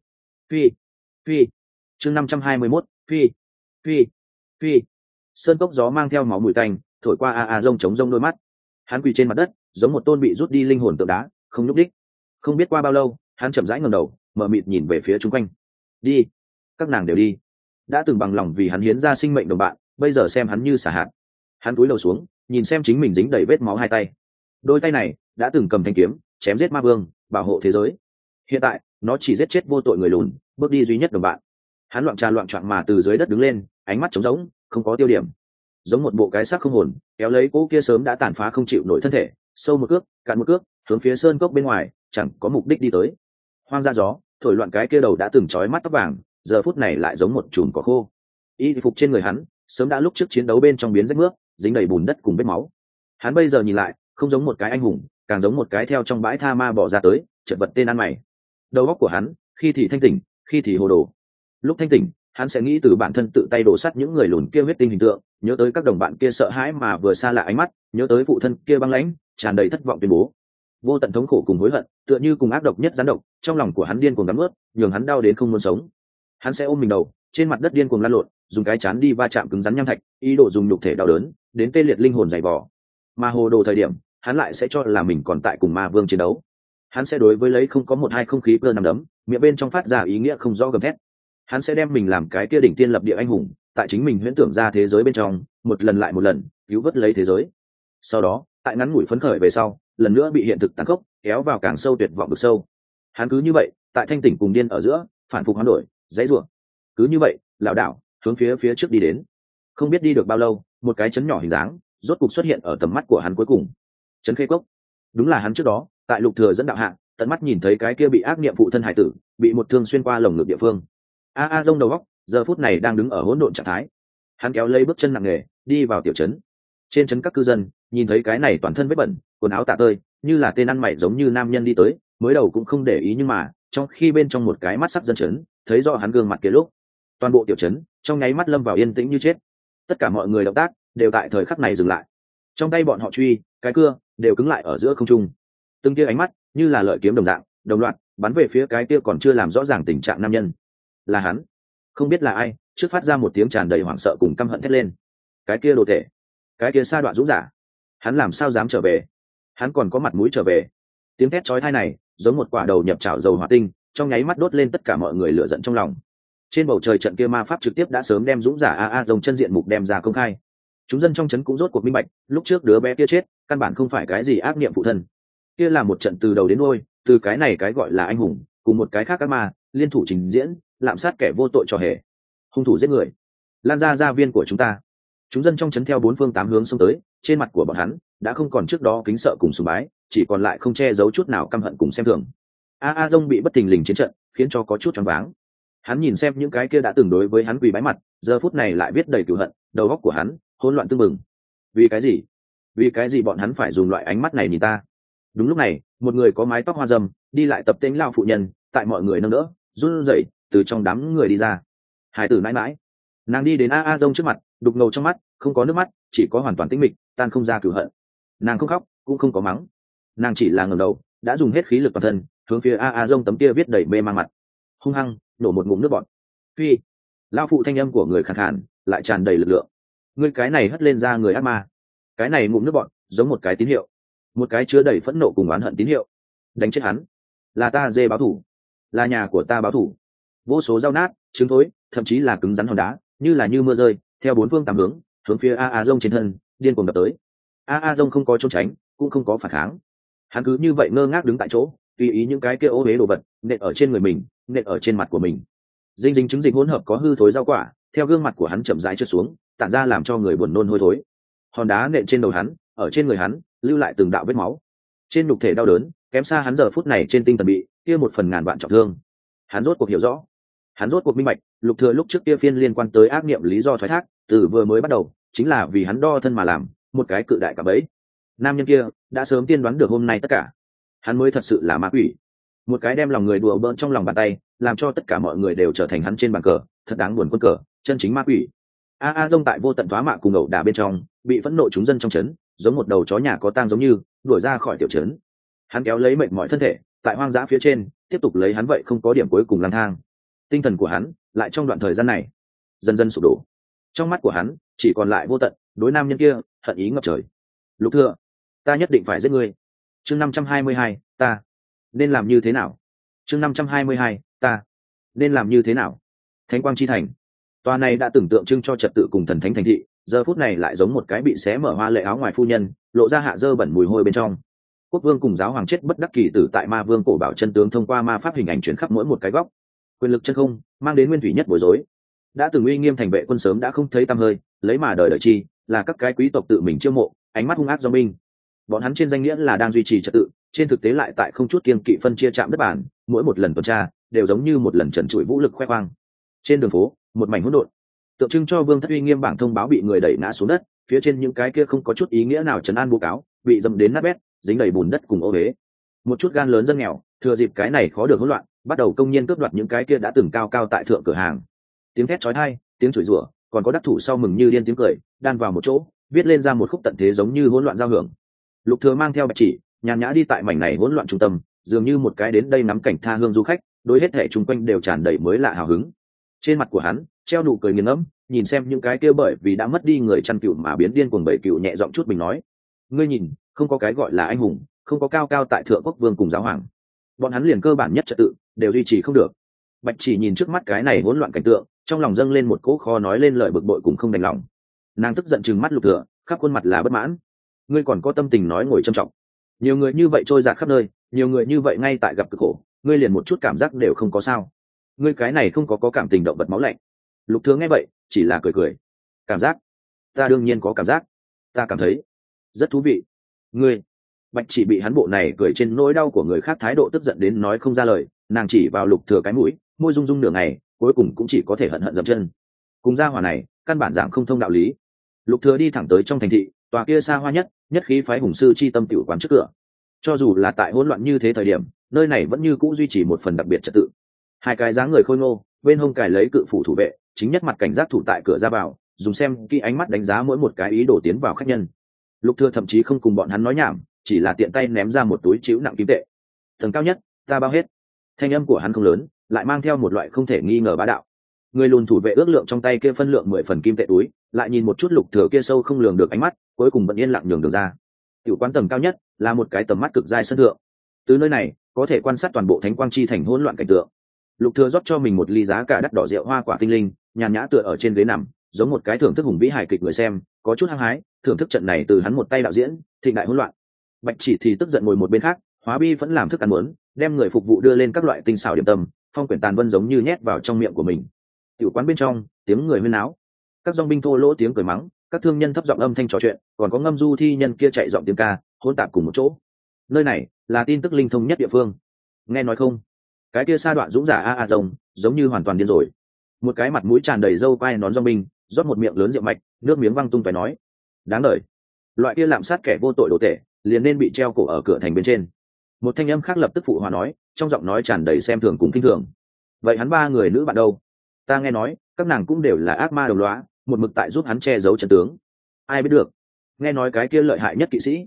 chương 521, phi. Sơn cốc gió mang theo máu mùi tanh thổi qua A Dông chống rông đôi mắt. Hắn quỳ trên mặt đất giống một tôn bị rút đi linh hồn tượng đá, không nhúc đích. Không biết qua bao lâu, hắn chậm rãi ngẩng đầu, mở mịt nhìn về phía chung quanh. Đi, các nàng đều đi. Đã từng bằng lòng vì hắn hiến ra sinh mệnh đồng bạn, bây giờ xem hắn như xả hạt. Hắn cúi đầu xuống, nhìn xem chính mình dính đầy vết máu hai tay. Đôi tay này đã từng cầm thanh kiếm chém giết ma vương, bảo hộ thế giới. Hiện tại nó chỉ giết chết vô tội người lùn, bước đi duy nhất đồng bạn. Hắn loạn trà loạn choạng mà từ dưới đất đứng lên, ánh mắt trống rỗng, không có tiêu điểm, giống một bộ cái xác không hồn kéo lấy cỗ kia sớm đã tàn phá không chịu nổi thân thể, sâu một cước cạn một cước hướng phía sơn cốc bên ngoài chẳng có mục đích đi tới. Hoang ra gió thổi loạn cái kia đầu đã từng trói mắt tóc vàng, giờ phút này lại giống một chùm cỏ khô. Y phục trên người hắn sớm đã lúc trước chiến đấu bên trong biến rách nước, dính đầy bùn đất cùng vết máu. Hắn bây giờ nhìn lại không giống một cái anh hùng, càng giống một cái theo trong bãi tha ma bỏ ra tới chật vật tên ăn mày. Đầu óc của hắn khi thì thanh tỉnh, khi thì hồ đồ. Lúc thanh tỉnh hắn sẽ nghĩ từ bản thân tự tay đổ sắt những người lùn kia huyết tinh hình tượng, nhớ tới các đồng bạn kia sợ hãi mà vừa xa lạ ánh mắt, nhớ tới phụ thân kia băng lãnh tràn đầy thất vọng tuyên bố. Vô tận thống khổ cùng hối hận tựa như cùng ác độc nhất rắn độc, trong lòng của hắn điên cuồng cắn ướt, nhường hắn đau đến không muốn sống. Hắn sẽ ôm mình đầu trên mặt đất điên cuồng lăn lộn, dùng cái chán đi va chạm cứng rắn nham thạch, ý đồ dùng nhục thể đau đớn đến tê liệt linh hồn dày vò. Mà hồ đồ thời điểm hắn lại sẽ cho là mình còn tại cùng ma vương chiến đấu. Hắn sẽ đối với lấy không có một hai không khí cơ nằm đấm, miệng bên trong phát ra ý nghĩa không rõ gầm thét. Hắn sẽ đem mình làm cái kia đỉnh tiên lập địa anh hùng, tại chính mình huyễn tưởng ra thế giới bên trong một lần lại một lần cứu vớt lấy thế giới. Sau đó tại ngắn ngủi phấn khởi về sau lần nữa bị hiện thực tàn khốc kéo vào càng sâu tuyệt vọng vực sâu. Hắn cứ như vậy tại thanh tỉnh cùng điên ở giữa phản phục hoán đổi dãy rủa, cứ như vậy lảo đảo hướng phía trước đi đến. Không biết đi được bao lâu, một cái chấn nhỏ hình dáng rốt cục xuất hiện ở tầm mắt của hắn cuối cùng. Trấn Khê Cốc. Đúng là hắn trước đó tại Lục Thừa dẫn đạo hạng tận mắt nhìn thấy cái kia bị ác niệm phụ thân hải tử bị một thương xuyên qua lồng ngực địa phương. Rông đầu góc giờ phút này đang đứng ở hỗn độn trạng thái. Hắn kéo lấy bước chân nặng nề đi vào tiểu trấn. Trên trấn các cư dân nhìn thấy cái này toàn thân vết bẩn, quần áo tả tơi, như là tên ăn mày giống như nam nhân đi tới, mới đầu cũng không để ý, nhưng mà trong khi bên trong một cái mắt sắc dân trấn thấy rõ hắn gương mặt kia lúc, toàn bộ tiểu trấn trong nháy mắt lâm vào yên tĩnh như chết. Tất cả mọi người động tác đều tại thời khắc này dừng lại. Trong tay bọn họ truy, cái cưa đều cứng lại ở giữa không trung. Từng tia ánh mắt như là lợi kiếm đồng dạng, đồng loạt bắn về phía cái kia còn chưa làm rõ ràng tình trạng nam nhân. Là hắn. Không biết là ai trước phát ra một tiếng tràn đầy hoảng sợ cùng căm hận thét lên. Cái kia đồ thể, cái kia sa đoạn dũng giả, hắn làm sao dám trở về? Hắn còn có mặt mũi trở về? Tiếng thét chói tai này giống một quả đầu nhập chảo dầu hỏa tinh, trong nháy mắt đốt lên tất cả mọi người lửa giận trong lòng. Trên bầu trời trận kia ma pháp trực tiếp đã sớm đem dũng giả rồng chân diện mục đem ra công khai. Chúng dân trong trấn cũng rốt cuộc minh bạch, lúc trước đứa bé kia chết căn bản không phải cái gì ác niệm phụ thân, kia là một trận từ đầu đến đuôi, từ cái này cái gọi là anh hùng cùng một cái khác các ma liên thủ trình diễn, lạm sát kẻ vô tội cho hề. Hung thủ giết người, lan ra gia viên của chúng ta. Chúng dân trong trấn theo bốn phương tám hướng xông tới, trên mặt của bọn hắn đã không còn trước đó kính sợ cùng sùng bái, chỉ còn lại không che giấu chút nào căm hận cùng xem thường. Rông bị bất thình lình chiến trận khiến cho có chút choáng váng. Hắn nhìn xem những cái kia đã từng đối với hắn quỳ bái mặt, giờ phút này lại viết đầy cừu hận, đầu óc của hắn hỗn loạn tương mừng. Vì cái gì? Vì cái gì bọn hắn phải dùng loại ánh mắt này nhìn ta? Đúng lúc này, một người có mái tóc hoa râm đi lại tập tễnh lao phụ nhân, tại mọi người nâng đỡ, run rẩy từ trong đám người đi ra. Hải tử mãi mãi, nàng đi đến Rông trước mặt, đục ngầu trong mắt không có nước mắt, chỉ có hoàn toàn tĩnh mịch, tan không ra cừu hận. Nàng không khóc cũng không có mắng, nàng chỉ là ngẩng đầu, đã dùng hết khí lực toàn thân hướng phía Rông tấm kia viết đầy mê mang mặt, hung hăng nổ một ngụm nước bọt. Phi! Lao phụ thanh âm của người khàn khàn lại tràn đầy lực lượng. Ngươi cái này hất lên ra người ác ma. Cái này ngụm nước bọt giống một cái tín hiệu, một cái chứa đầy phẫn nộ cùng oán hận tín hiệu. Đánh chết hắn, là ta dê báo thủ, là nhà của ta báo thủ. Vô số dao nát, trứng thối, thậm chí là cứng rắn hòn đá, như mưa rơi, theo bốn phương tám hướng, hướng phía Rông trên thân điên cuồng đập tới. Rông không có trốn tránh, cũng không có phản kháng. Hắn cứ như vậy ngơ ngác đứng tại chỗ, tùy ý những cái kia ô uế đồ vật nện ở trên người mình, nện ở trên mặt của mình. Dinh dính trứng dịch hỗn hợp có hư thối rau quả theo gương mặt của hắn chậm rãi trượt xuống, tản ra làm cho người buồn nôn hôi thối. Hòn đá nện trên đầu hắn, ở trên người hắn lưu lại từng đạo vết máu. Trên nhục thể đau đớn kém xa hắn giờ phút này trên tinh thần bị kia một phần ngàn vạn trọng thương. Hắn rốt cuộc hiểu rõ, hắn rốt cuộc minh bạch, Lục Thừa lúc trước kia phiên liên quan tới ác niệm lý do thoái thác, từ vừa mới bắt đầu chính là vì hắn đo thân mà làm một cái cự đại cả bẫy. Nam nhân kia đã sớm tiên đoán được hôm nay tất cả, hắn mới thật sự là ma quỷ, một cái đem lòng người đùa bỡn trong lòng bàn tay, làm cho tất cả mọi người đều trở thành hắn trên bàn cờ, thật đáng buồn quân cờ, chân chính ma quỷ. Rông tại vô tận thoá mạ cùng ẩu đả bên trong, bị phẫn nộ chúng dân trong trấn, giống một đầu chó nhà có tang giống như đuổi ra khỏi tiểu trấn. Hắn kéo lấy mệt mỏi thân thể, tại hoang dã phía trên, tiếp tục lấy hắn vậy không có điểm cuối cùng lang thang. Tinh thần của hắn lại trong đoạn thời gian này dần dần sụp đổ. Trong mắt của hắn chỉ còn lại vô tận đối nam nhân kia hận ý ngập trời. Lục Thừa, ta nhất định phải giết ngươi. Chương 522, ta nên làm như thế nào? Chương 522, ta nên làm như thế nào? Thánh Quang Chi Thành, tòa này đã tưởng tượng trưng cho trật tự cùng thần thánh thành thị, giờ phút này lại giống một cái bị xé mở hoa lệ áo ngoài phu nhân, lộ ra hạ dơ bẩn mùi hôi bên trong. Quốc vương cùng giáo hoàng chết bất đắc kỳ tử tại ma vương cổ bảo chân tướng thông qua ma pháp hình ảnh chuyển khắp mỗi một cái góc. Quyền lực chân không mang đến nguyên thủy nhất bối rối. Đã từng uy nghiêm thành vệ quân sớm đã không thấy tăm hơi, lấy mà đời đời chi là các cái quý tộc tự mình chiêu mộ, ánh mắt hung ác do binh. Bọn hắn trên danh nghĩa là đang duy trì trật tự, trên thực tế lại tại không chút kiêng kỵ phân chia trạm đất bản, mỗi một lần tuần tra đều giống như một lần trần trụi vũ lực khoe khoang. Trên đường phố một mảnh hỗn độn, tượng trưng cho vương thất uy nghiêm bảng thông báo bị người đẩy ngã xuống đất, phía trên những cái kia không có chút ý nghĩa nào trấn an bố cáo bị dâm đến nát bét, dính đầy bùn đất cùng ô huế. Một chút gan lớn dân nghèo thừa dịp cái này khó được hỗn loạn, bắt đầu công nhiên cướp đoạt những cái kia đã từng cao cao tại thượng cửa hàng. Tiếng thét chói tai, tiếng chửi rủa, còn có đắc thủ sau mừng như điên tiếng cười đan vào một chỗ, viết lên ra một khúc tận thế giống như hỗn loạn giao hưởng. Lục Thừa mang theo Bạch Chỉ nhàn nhã đi tại mảnh này hỗn loạn trung tâm, dường như một cái đến đây nắm cảnh tha hương du khách, đối hết thảy chung quanh đều tràn đầy mới lạ hào hứng. Trên mặt của hắn treo nụ cười nghiền ngẫm, nhìn xem những cái kia bởi vì đã mất đi người chăn cừu mà biến điên cuồng bầy cừu, nhẹ giọng chút bình nói: ngươi nhìn, không có cái gọi là anh hùng, không có cao cao tại thượng quốc vương cùng giáo hoàng, bọn hắn liền cơ bản nhất trật tự đều duy trì không được. Bạch Chỉ nhìn trước mắt cái này hỗn loạn cảnh tượng, trong lòng dâng lên một cỗ khó nói lên lời bực bội cùng không đành lòng. Nàng tức giận trừng mắt Lục Thừa, khắp khuôn mặt là bất mãn. Ngươi còn có tâm tình nói ngồi trầm trọng? Nhiều người như vậy trôi dạt khắp nơi, nhiều người như vậy ngay tại gặp cực khổ, ngươi liền một chút cảm giác đều không có sao? Ngươi cái này không có cảm tình động vật máu lạnh. Lục Thừa nghe vậy chỉ là cười cười. Cảm giác? Ta đương nhiên có cảm giác, ta cảm thấy rất thú vị. Ngươi? Bạch Chỉ bị hắn bộ này cười trên nỗi đau của người khác thái độ tức giận đến nói không ra lời, nàng chỉ vào Lục Thừa cái mũi, môi rung rung nửa ngày, cuối cùng cũng chỉ có thể hận hận dậm chân. Cùng gia hỏa này, căn bản giảng không thông đạo lý. Lục Thừa đi thẳng tới trong thành thị, tòa kia xa hoa nhất khí phái hùng sư chi tâm tiểu quán trước cửa. Cho dù là tại hỗn loạn như thế thời điểm, nơi này vẫn như cũ duy trì một phần đặc biệt trật tự. Hai cái dáng người khôi ngô, bên hông cài lấy cự phủ thủ vệ, chính nhất mặt cảnh giác thủ tại cửa ra vào, dùng xem kỹ ánh mắt đánh giá mỗi một cái ý đồ tiến vào khách nhân. Lục Thừa thậm chí không cùng bọn hắn nói nhảm, chỉ là tiện tay ném ra một túi trĩu nặng kim tệ. Tầng cao nhất, ta bao hết. Thanh âm của hắn không lớn, lại mang theo một loại không thể nghi ngờ bá đạo. Người lùn thủ vệ ước lượng trong tay kia phân lượng 10 phần kim tệ túi, lại nhìn một chút Lục Thừa kia sâu không lường được ánh mắt, cuối cùng vẫn yên lặng nhường đường ra. Tiểu quán tầng cao nhất là một cái tầm mắt cực dài sân thượng. Từ nơi này có thể quan sát toàn bộ Thánh Quang Chi thành hỗn loạn cảnh tượng. Lục Thừa rót cho mình một ly giá cả đắt đỏ rượu hoa quả tinh linh, nhàn nhã tựa ở trên ghế nằm, giống một cái thưởng thức hùng vĩ hài kịch người xem, có chút hăng hái, thưởng thức trận này từ hắn một tay đạo diễn, thịnh đại hỗn loạn. Bạch Chỉ thì tức giận ngồi một bên khác, hóa bi vẫn làm thức ăn muốn, đem người phục vụ đưa lên các loại tinh xảo điểm tâm, phong quyển tàn vân giống như nhét vào trong miệng của mình. Tiểu quán bên trong, tiếng người huyên náo, các dòng binh thô lỗ tiếng cười mắng, các thương nhân thấp giọng âm thanh trò chuyện, còn có ngâm du thi nhân kia chạy giọng tiếng ca, hỗn tạp cùng một chỗ. Nơi này là tin tức linh thông nhất địa phương. Nghe nói không? Cái kia sa đoạn dũng giả a rồng, giống như hoàn toàn điên rồi. Một cái mặt mũi tràn đầy râu quai nón dòng binh, rót một miệng lớn rượu mạch, nước miếng văng tung tóe nói: đáng đời, loại kia lạm sát kẻ vô tội đồ tể, liền nên bị treo cổ ở cửa thành bên trên. Một thanh âm khác lập tức phụ hòa nói, trong giọng nói tràn đầy xem thường cùng kinh thường: vậy hắn ba người nữ bạn đâu? Ta nghe nói các nàng cũng đều là ác ma đồng lõa, một mực tại giúp hắn che giấu chân tướng. Ai biết được? Nghe nói cái kia lợi hại nhất kỵ sĩ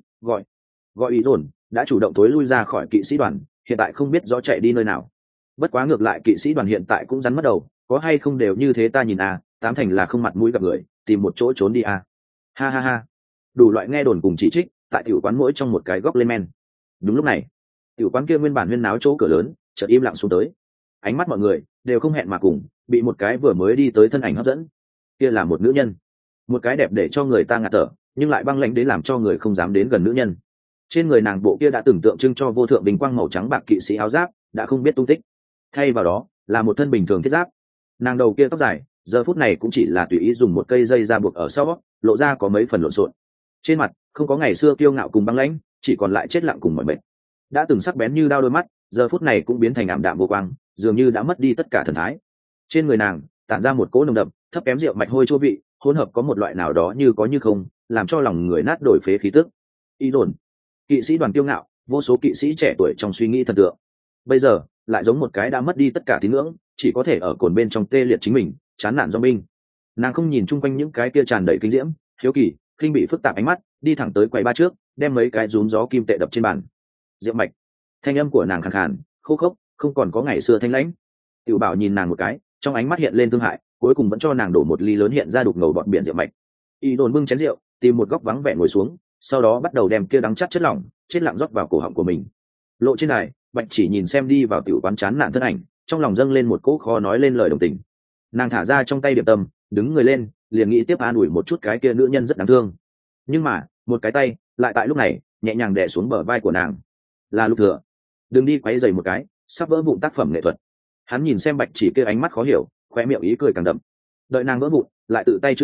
gọi ý dồn đã chủ động tối lui ra khỏi kỵ sĩ đoàn, hiện tại không biết rõ chạy đi nơi nào. Bất quá ngược lại kỵ sĩ đoàn hiện tại cũng rắn mất đầu, có hay không đều như thế ta nhìn à, tám thành là không mặt mũi gặp người, tìm một chỗ trốn đi à. Ha ha ha. Đủ loại nghe đồn cùng chỉ trích tại tiểu quán mỗi trong một cái góc lên men. Đúng lúc này, tiểu quán kia nguyên bản huyên náo chỗ cửa lớn chợt im lặng xuống tới. Ánh mắt mọi người đều không hẹn mà cùng bị một cái vừa mới đi tới thân ảnh hấp dẫn. Kia là một nữ nhân, một cái đẹp để cho người ta ngạt thở, nhưng lại băng lãnh đến làm cho người không dám đến gần nữ nhân. Trên người nàng bộ kia đã từng tượng trưng cho vô thượng bình quang màu trắng bạc kỵ sĩ áo giáp đã không biết tung tích, thay vào đó là một thân bình thường thiết giáp. Nàng đầu kia tóc dài giờ phút này cũng chỉ là tùy ý dùng một cây dây ra buộc ở sau, lộ ra có mấy phần lộn xộn. Trên mặt không có ngày xưa kiêu ngạo cùng băng lãnh, chỉ còn lại chết lặng cùng mỏi mệt. Đã từng sắc bén như đao đôi mắt giờ phút này cũng biến thành ảm đạm vô quang, dường như đã mất đi tất cả thần thái. Trên người nàng tản ra một cỗ nồng đậm thấp kém rượu mạch hôi chua vị, hỗn hợp có một loại nào đó như có như không, làm cho lòng người nát đổi phế khí tức. Y đồn, kỵ sĩ đoàn kiêu ngạo, vô số kỵ sĩ trẻ tuổi trong suy nghĩ thần tượng, bây giờ lại giống một cái đã mất đi tất cả tín ngưỡng, chỉ có thể ở cồn bên trong tê liệt chính mình, chán nản do binh. Nàng không nhìn chung quanh những cái kia tràn đầy kinh diễm, hiếu kỳ, khinh bị phức tạp ánh mắt, đi thẳng tới quầy ba trước, đem mấy cái rúm gió kim tệ đập trên bàn. Diệu mạch, thanh âm của nàng khàn khàn, khô khốc, không còn có ngày xưa thanh lãnh. Tiểu Bảo nhìn nàng một cái, trong ánh mắt hiện lên thương hại, cuối cùng vẫn cho nàng đổ một ly lớn hiện ra đục ngầu bọt biển rượu mạch. Y đồn bưng chén rượu, tìm một góc vắng vẻ ngồi xuống, sau đó bắt đầu đem kia đắng chát chất lỏng chết lặng rót vào cổ họng của mình. Lộ trên này, Bạch Chỉ nhìn xem đi vào tiểu quán chán nản thân ảnh, trong lòng dâng lên một cỗ khó nói lên lời đồng tình. Nàng thả ra trong tay điệp tâm, đứng người lên, liền nghĩ tiếp an ủi một chút cái kia nữ nhân rất đáng thương. Nhưng mà một cái tay lại tại lúc này nhẹ nhàng đè xuống bờ vai của nàng. Là Lục Thừa. Đừng đi quấy rầy một cái, sắp vỡ vụn tác phẩm nghệ thuật. Hắn nhìn xem Bạch Chỉ kia ánh mắt khó hiểu, khóe miệng ý cười càng đậm. Đợi nàng vỡ vụn, lại tự tay chữa trị,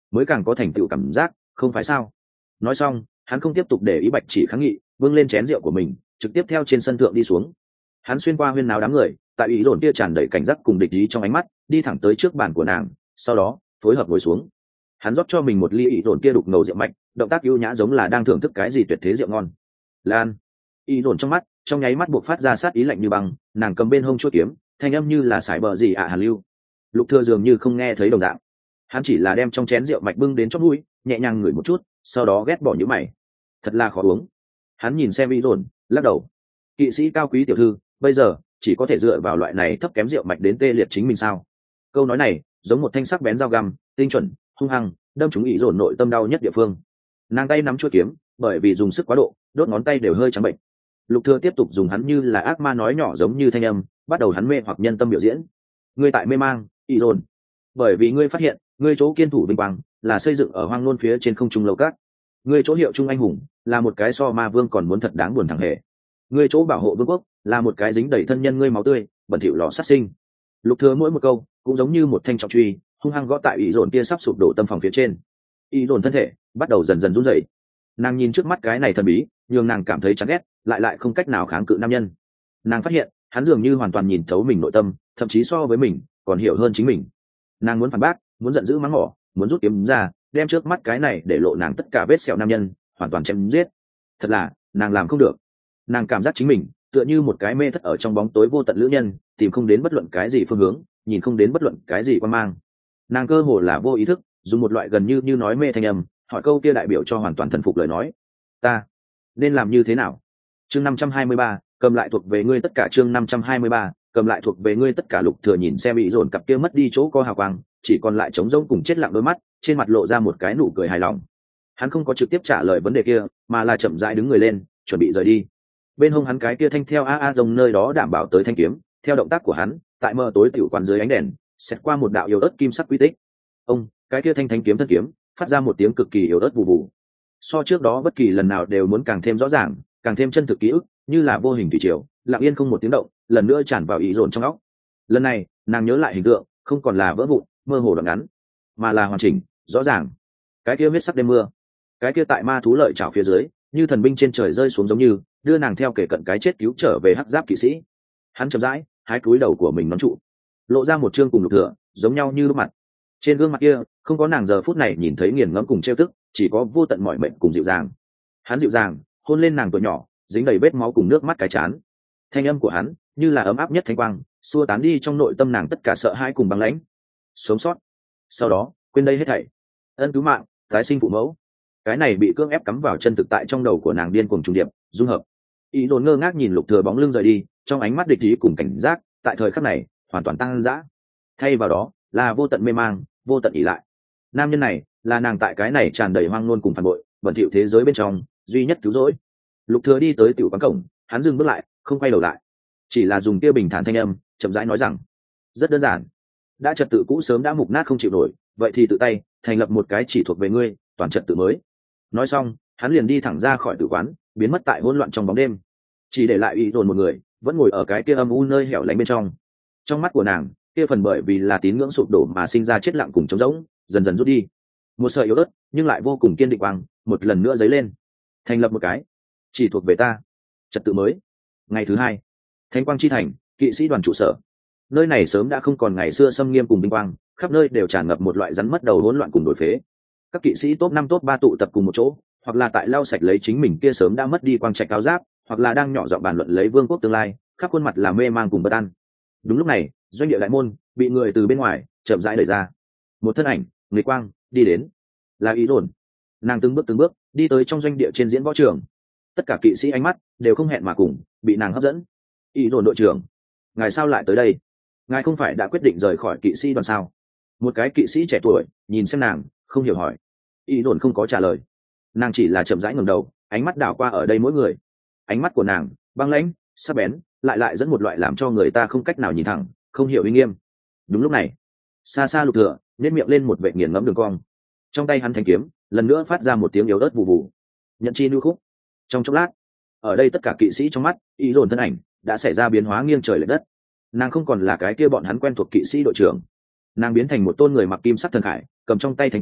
mới càng có thành tựu cảm giác, không phải sao? Nói xong, hắn không tiếp tục để ý bạch chỉ kháng nghị, vâng lên chén rượu của mình, trực tiếp theo trên sân thượng đi xuống. Hắn xuyên qua huyên náo đám người, tại ý dồn kia tràn đầy cảnh giác cùng địch ý trong ánh mắt, đi thẳng tới trước bàn của nàng, sau đó phối hợp ngồi xuống. Hắn rót cho mình một ly ý dồn kia đục ngầu rượu mạnh, động tác ưu nhã giống là đang thưởng thức cái gì tuyệt thế rượu ngon. Lan, ý dồn trong mắt, trong nháy mắt buộc phát ra sát ý lạnh như băng, nàng cầm bên hông chuôi kiếm, thanh âm như là sải bờ gì hàn lưu. Lục Thừa dường như không nghe thấy đồng dạng, hắn chỉ là đem trong chén rượu mạch bưng đến chóp mũi, nhẹ nhàng ngửi một chút, sau đó ghét bỏ nhíu mày. Thật là khó uống. Hắn nhìn xem ý dồn, lắc đầu. Kỵ sĩ cao quý tiểu thư, bây giờ chỉ có thể dựa vào loại này thấp kém rượu mạch đến tê liệt chính mình sao? Câu nói này giống một thanh sắc bén dao găm, tinh chuẩn, hung hăng, đâm trúng ý dồn nội tâm đau nhất địa phương. Nàng tay nắm chuôi kiếm, bởi vì dùng sức quá độ, đốt ngón tay đều hơi trắng bệnh. Lục Thừa tiếp tục dùng hắn như là ác ma nói nhỏ giống như thanh âm, bắt đầu hắn mê hoặc nhân tâm biểu diễn. Ngươi tại mê mang, ý dồn, bởi vì ngươi phát hiện, ngươi chỗ kiên thủ vinh quang là xây dựng ở hoang nôn phía trên không trung lâu cát. Ngươi chỗ hiệu trung anh hùng là một cái so ma vương còn muốn thật đáng buồn thằng hề. Ngươi chỗ bảo hộ vương quốc là một cái dính đầy thân nhân ngươi máu tươi, bẩn thỉu lò sát sinh. Lục Thừa mỗi một câu cũng giống như một thanh trọng truy, hung hăng gõ tại ý dồn kia sắp sụp đổ tâm phòng phía trên. Ý dồn thân thể bắt đầu dần dần run rẩy. Nàng nhìn trước mắt cái này thần bí, nhưng nàng cảm thấy chán ghét, lại không cách nào kháng cự nam nhân. Nàng phát hiện hắn dường như hoàn toàn nhìn thấu mình nội tâm, thậm chí so với mình còn hiểu hơn chính mình. Nàng muốn phản bác, muốn giận dữ mắng mỏ, muốn rút kiếm ra, đem trước mắt cái này để lộ nàng tất cả vết sẹo nam nhân hoàn toàn chém giết. Thật là nàng làm không được. Nàng cảm giác chính mình tựa như một cái mê thất ở trong bóng tối vô tận lữ nhân, tìm không đến bất luận cái gì phương hướng, nhìn không đến bất luận cái gì quan mang. Nàng cơ hồ là vô ý thức dùng một loại gần như nói mê thanh âm hỏi câu kia đại biểu cho hoàn toàn thần phục lời nói. Ta nên làm như thế nào? Chương 523, cầm lại thuộc về ngươi tất cả. Chương 523, cầm lại thuộc về ngươi tất cả. Lục Thừa nhìn xem bị dồn cặp kia mất đi chỗ co hào quang, chỉ còn lại trống rỗng cùng chết lặng đôi mắt, trên mặt lộ ra một cái nụ cười hài lòng. Hắn không có trực tiếp trả lời vấn đề kia, mà là chậm rãi đứng người lên, chuẩn bị rời đi. Bên hông hắn cái kia thanh theo a rồng nơi đó đảm bảo tới thanh kiếm, theo động tác của hắn, tại mờ tối tiểu quán dưới ánh đèn, xét qua một đạo yếu ớt kim sắc quy tích. Ông, cái kia thanh kiếm thân kiếm, phát ra một tiếng cực kỳ yếu ớt vù vù. So trước đó bất kỳ lần nào đều muốn càng thêm rõ ràng, càng thêm chân thực ký ức, như là vô hình thủy triều, lặng yên không một tiếng động, lần nữa tràn vào ý dồn trong óc. Lần này, nàng nhớ lại hình tượng, không còn là vỡ vụn, mơ hồ đoạn ngắn, mà là hoàn chỉnh, rõ ràng. Cái kia huyết sắc đêm mưa, cái kia tại ma thú lợi chảo phía dưới, như thần binh trên trời rơi xuống giống như, đưa nàng theo kể cận cái chết cứu trở về hắc giáp kỵ sĩ. Hắn chậm rãi, hái cúi đầu của mình nón trụ, lộ ra một trương cùng Lục Thừa, giống nhau như lúc mặt. Trên gương mặt kia, không có nàng giờ phút này nhìn thấy nghiền ngẫm cùng trêu tức, chỉ có vô tận mỏi mệt cùng dịu dàng. Hắn dịu dàng, hôn lên nàng tuổi nhỏ, dính đầy vết máu cùng nước mắt cái chán. Thanh âm của hắn, như là ấm áp nhất thanh quang, xua tán đi trong nội tâm nàng tất cả sợ hãi cùng băng lãnh. Sống sót. Sau đó, quên đây hết thảy. Ân cứu mạng, tái sinh phụ mẫu. Cái này bị cưỡng ép cắm vào chân thực tại trong đầu của nàng điên cuồng trùng điệp, dung hợp. Ý dồn ngơ ngác nhìn Lục Thừa bóng lưng rời đi, trong ánh mắt địch ý cùng cảnh giác, tại thời khắc này, hoàn toàn tăng dã. Thay vào đó, là vô tận mê mang, vô tận ỷ lại. Nam nhân này, là nàng tại cái này tràn đầy hoang luôn cùng phản bội, bẩn thỉu thế giới bên trong, duy nhất cứu rỗi. Lục Thừa đi tới tiểu quán cổng, hắn dừng bước lại, không quay đầu lại, chỉ là dùng kia bình thản thanh âm, chậm rãi nói rằng: rất đơn giản, đã trật tự cũ sớm đã mục nát không chịu nổi, vậy thì tự tay thành lập một cái chỉ thuộc về ngươi, toàn trật tự mới. Nói xong, hắn liền đi thẳng ra khỏi tử quán, biến mất tại hỗn loạn trong bóng đêm, chỉ để lại ý dồn một người, vẫn ngồi ở cái kia âm u nơi hẻo lánh bên trong. Trong mắt của nàng, kia phần bởi vì là tín ngưỡng sụp đổ mà sinh ra chết lặng cùng trống rỗng, dần dần rút đi. Một sợi yếu ớt, nhưng lại vô cùng kiên định quang, một lần nữa dấy lên. Thành lập một cái, chỉ thuộc về ta, trật tự mới. Ngày thứ hai, Thánh Quang chi thành, kỵ sĩ đoàn trụ sở. Nơi này sớm đã không còn ngày xưa xâm nghiêm cùng vinh quang, khắp nơi đều tràn ngập một loại rắn mất đầu hỗn loạn cùng đổi phế. Các kỵ sĩ top 5 top 3 tụ tập cùng một chỗ, hoặc là tại lau sạch lấy chính mình kia sớm đã mất đi quang trạch áo giáp, hoặc là đang nhỏ giọng bàn luận lấy vương quốc tương lai, khắp khuôn mặt là mê mang cùng bất an. Đúng lúc này, doanh địa đại môn bị người từ bên ngoài chậm rãi đẩy ra. Một thân ảnh, người quang, đi đến. Là Ý Dồn. Nàng từng bước đi tới trong doanh địa trên diễn võ trường. Tất cả kỵ sĩ ánh mắt đều không hẹn mà cùng bị nàng hấp dẫn. Ý Dồn đội trưởng, ngài sao lại tới đây? Ngài không phải đã quyết định rời khỏi kỵ sĩ đoàn sao? Một cái kỵ sĩ trẻ tuổi nhìn xem nàng, không hiểu hỏi. Ý Dồn không có trả lời. Nàng chỉ là chậm rãi ngẩng đầu, ánh mắt đảo qua ở đây mỗi người. Ánh mắt của nàng băng lãnh, sắc bén, lại dẫn một loại làm cho người ta không cách nào nhìn thẳng, không hiểu uy nghiêm. Đúng lúc này, xa xa Lục Thừa nhếch miệng lên một vệt nghiền ngẫm đường cong. Trong tay hắn thanh kiếm lần nữa phát ra một tiếng yếu ớt vù vù. Nhận chi lưu khúc. Trong chốc lát, ở đây tất cả kỵ sĩ trong mắt, Ý Dồn thân ảnh đã xảy ra biến hóa nghiêng trời lệch đất. Nàng không còn là cái kia bọn hắn quen thuộc kỵ sĩ đội trưởng, nàng biến thành một tôn người mặc kim sắc thần khải, cầm trong tay thanh kiếm,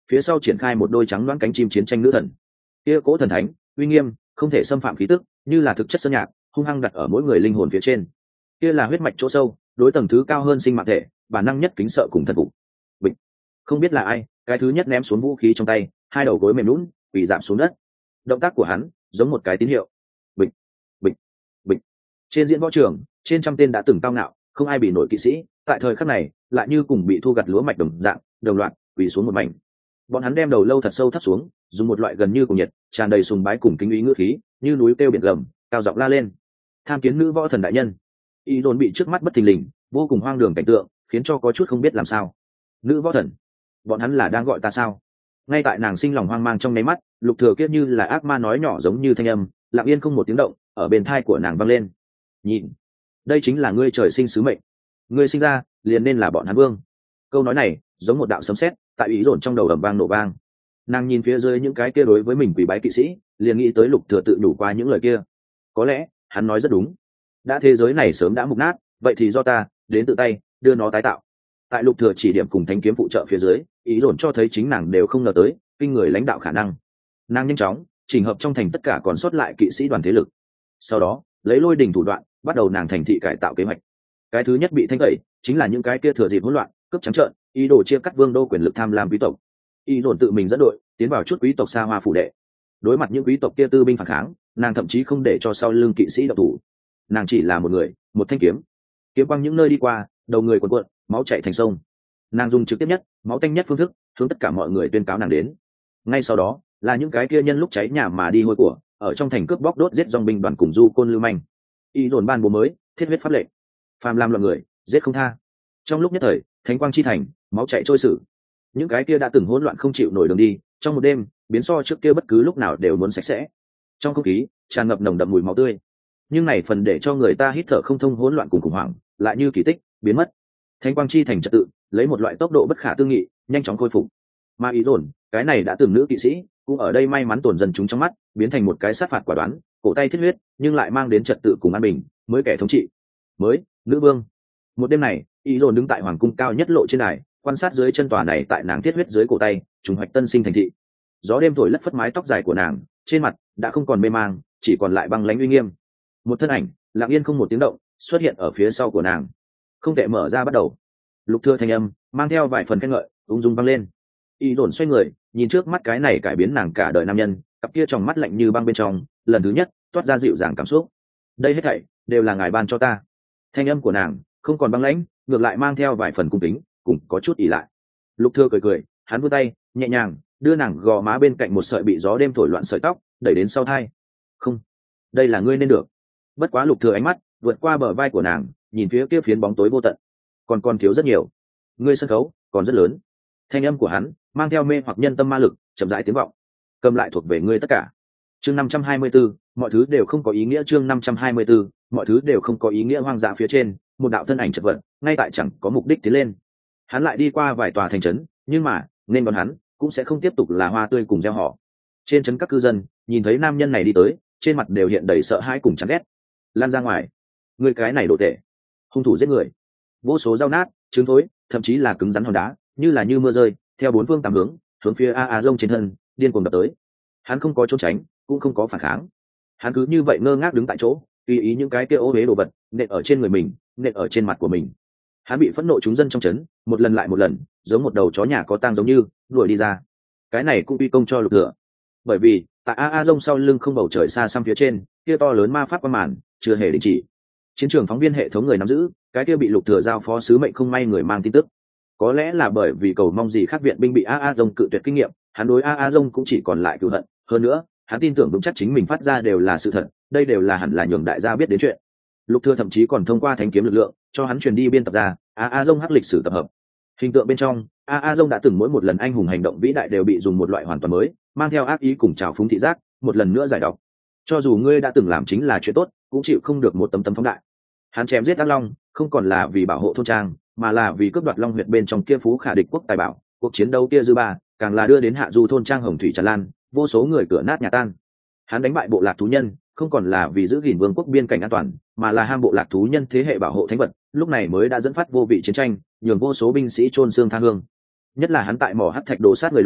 phía sau triển khai một đôi trắng loáng cánh chim chiến tranh nữ thần. Kia cỗ thần thánh uy nghiêm không thể xâm phạm khí tức, như là thực chất sơn nhạc hung hăng đặt ở mỗi người linh hồn phía trên. Kia là huyết mạch chỗ sâu, đối tầng thứ cao hơn sinh mạng thể, bản năng nhất kính sợ cùng thần phục. Bịch. Không biết là ai, cái thứ nhất ném xuống vũ khí trong tay, hai đầu gối mềm lún quỳ giảm xuống đất. Động tác của hắn giống một cái tín hiệu. Bịch, bịch, bịch. Trên diễn võ trường, trên trăm tên đã từng cao ngạo, không ai bị nổi kỵ sĩ, tại thời khắc này lại như cùng bị thu gặt lúa mạch đồng dạng, đồng loạt quỳ xuống một mảnh. Bọn hắn đem đầu lâu thật sâu thấp xuống, dùng một loại gần như cùng nhiệt, tràn đầy sùng bái cùng kính ý ngữ khí, như núi kêu biển gầm, cao giọng la lên: tham kiến nữ võ thần đại nhân. Y đồn bị trước mắt bất thình lình vô cùng hoang đường cảnh tượng khiến cho có chút không biết làm sao. Nữ võ thần, bọn hắn là đang gọi ta sao? Ngay tại nàng sinh lòng hoang mang trong nháy mắt, Lục Thừa Kiết như là ác ma nói nhỏ giống như thanh âm, lặng yên không một tiếng động ở bên tai của nàng vang lên: nhìn, đây chính là ngươi trời sinh sứ mệnh, ngươi sinh ra liền nên là bọn hắn vương. Câu nói này giống một đạo sấm sét tại ý dồn trong đầu ầm vang nổ vang. Nàng nhìn phía dưới những cái kia đối với mình quỳ bái kỵ sĩ, liền nghĩ tới Lục Thừa tự nhủ qua những lời kia. Có lẽ hắn nói rất đúng, đã thế giới này sớm đã mục nát, vậy thì do ta đến tự tay đưa nó tái tạo. Tại Lục Thừa chỉ điểm cùng thánh kiếm phụ trợ phía dưới, ý dồn cho thấy chính nàng đều không ngờ tới kinh người lãnh đạo khả năng. Nàng nhanh chóng chỉnh hợp trong thành tất cả còn sót lại kỵ sĩ đoàn thế lực, sau đó lấy lôi đình thủ đoạn bắt đầu nàng thành thị cải tạo kế hoạch. Cái thứ nhất bị thanh tẩy chính là những cái kia thừa dịp hỗn loạn cướp trắng trợn ý đồ chia cắt vương đô quyền lực tham lam quý tộc. Ý dồn tự mình dẫn đội tiến vào chút quý tộc xa hoa phủ đệ. Đối mặt những quý tộc kia tư binh phản kháng, nàng thậm chí không để cho sau lưng kỵ sĩ độc thủ. Nàng chỉ là một người, một thanh kiếm, kiếm quăng những nơi đi qua, đầu người cuộn cuộn, máu chảy thành sông. Nàng dùng trực tiếp nhất, máu tanh nhất phương thức hướng tất cả mọi người tuyên cáo nàng đến. Ngay sau đó là những cái kia nhân lúc cháy nhà mà đi hôi của, ở trong thành cướp bóc đốt giết dòng binh đoàn cùng du côn lưu manh. Y đồn ban bố mới thiết huyết pháp lệnh, phàm làm loạn người giết không tha. Trong lúc nhất thời thánh quang chi thành máu chảy trôi sử, những cái kia đã từng hỗn loạn không chịu nổi đường đi, trong một đêm biến so trước kia bất cứ lúc nào đều muốn sạch sẽ. Trong không khí tràn ngập nồng đậm mùi máu tươi, nhưng này phần để cho người ta hít thở không thông hỗn loạn cùng khủng hoảng lại như kỳ tích biến mất. Thánh quang chi thành trật tự lấy một loại tốc độ bất khả tư nghị nhanh chóng khôi phục, mà ý dồn cái này đã từng nữ kỵ sĩ cũng ở đây may mắn tổn dần chúng trong mắt biến thành một cái sát phạt quả đoán, cổ tay thiết huyết nhưng lại mang đến trật tự cùng an bình mới kẻ thống trị mới nữ vương. Một đêm này ý dồn đứng tại hoàng cung cao nhất lộ trên đài, quan sát dưới chân tòa này tại nàng thiết huyết dưới cổ tay trùng hoạch tân sinh thành thị. Gió đêm thổi lất phất mái tóc dài của nàng, trên mặt đã không còn mê mang, chỉ còn lại băng lãnh uy nghiêm. Một thân ảnh lặng yên không một tiếng động xuất hiện ở phía sau của nàng. Không thể mở ra bắt đầu. Lục Thừa thanh âm mang theo vài phần khen ngợi ung dung vang lên. Y đồn xoay người nhìn trước mắt cái này cải biến nàng cả đời nam nhân, cặp kia tròng mắt lạnh như băng bên trong lần thứ nhất toát ra dịu dàng cảm xúc. Đây hết thảy đều là ngài ban cho ta. Thanh âm của nàng không còn băng lãnh, ngược lại mang theo vài phần cung kính cùng có chút ỷ lại. Lục Thừa cười cười, hắn vươn tay nhẹ nhàng đưa nàng gò má bên cạnh một sợi bị gió đêm thổi loạn sợi tóc đẩy đến sau tai. Không, đây là ngươi nên được. Bất quá Lục Thừa ánh mắt vượt qua bờ vai của nàng, nhìn phía kia phiến bóng tối vô tận. Còn thiếu rất nhiều. Ngươi sân khấu còn rất lớn. Thanh âm của hắn mang theo mê hoặc nhân tâm ma lực, chậm rãi tiếng vọng. Cầm lại thuộc về ngươi tất cả. Chương 524, mọi thứ đều không có ý nghĩa. Chương 524, mọi thứ đều không có ý nghĩa. Hoang dã phía trên, một đạo thân ảnh chật vật, ngay tại chẳng có mục đích tiến lên. Hắn lại đi qua vài tòa thành trấn, nhưng mà nên bọn hắn cũng sẽ không tiếp tục là hoa tươi cùng gieo họ. Trên trấn các cư dân nhìn thấy nam nhân này đi tới, trên mặt đều hiện đầy sợ hãi cùng chán ghét. Lan ra ngoài, ngươi cái này đồ tệ, hung thủ giết người. Vô số dao nát trứng thối, thậm chí là cứng rắn hòn đá như mưa rơi theo bốn phương tám hướng phía a rông trên thân điên cuồng đập tới. Hắn không có trốn tránh cũng không có phản kháng, hắn cứ như vậy ngơ ngác đứng tại chỗ, tùy ý những cái kia ô huế đồ vật nện ở trên người mình, nện ở trên mặt của mình. Hắn bị phẫn nộ chúng dân trong trấn một lần lại một lần giống một đầu chó nhà có tang giống như đuổi đi ra. Cái này cũng uy công cho Lục Thừa, bởi vì tại a rông sau lưng không bầu trời xa xăm phía trên kia to lớn ma pháp qua màn chưa hề đình chỉ. Chiến trường phóng viên hệ thống người nắm giữ cái kia bị Lục Thừa giao phó sứ mệnh không may người mang tin tức. Có lẽ là bởi vì cầu mong gì khác viện binh bị a rông cự tuyệt kinh nghiệm, hắn đối a rông cũng chỉ còn lại cừu hận. Hơn nữa hắn tin tưởng vững chắc chính mình phát ra đều là sự thật, đây đều là hẳn là nhường đại gia biết đến chuyện. Lục Thừa thậm chí còn thông qua thánh kiếm lực lượng cho hắn truyền đi biên tập ra a rông hắc lịch sử tập hợp. Hình tượng bên trong a rông đã từng mỗi một lần anh hùng hành động vĩ đại đều bị dùng một loại hoàn toàn mới mang theo ác ý cùng trào phúng thị giác một lần nữa giải độc. Cho dù ngươi đã từng làm chính là chuyện tốt cũng chịu không được một tấm phóng đại. Hắn chém giết ác long không còn là vì bảo hộ thôn trang, mà là vì cướp đoạt long huyệt bên trong kia phú khả địch quốc tài bảo. Cuộc chiến đấu kia dư ba càng là đưa đến hạ du thôn trang hồng thủy tràn lan, vô số người cửa nát nhà tan. Hắn đánh bại bộ lạc thú nhân không còn là vì giữ gìn vương quốc biên cảnh an toàn, mà là ham bộ lạc thú nhân thế hệ bảo hộ thánh vật, lúc này mới đã dẫn phát vô vị chiến tranh, nhường vô số binh sĩ chôn xương tha hương. Nhất là hắn tại mỏ hắc thạch đồ sát người lùn,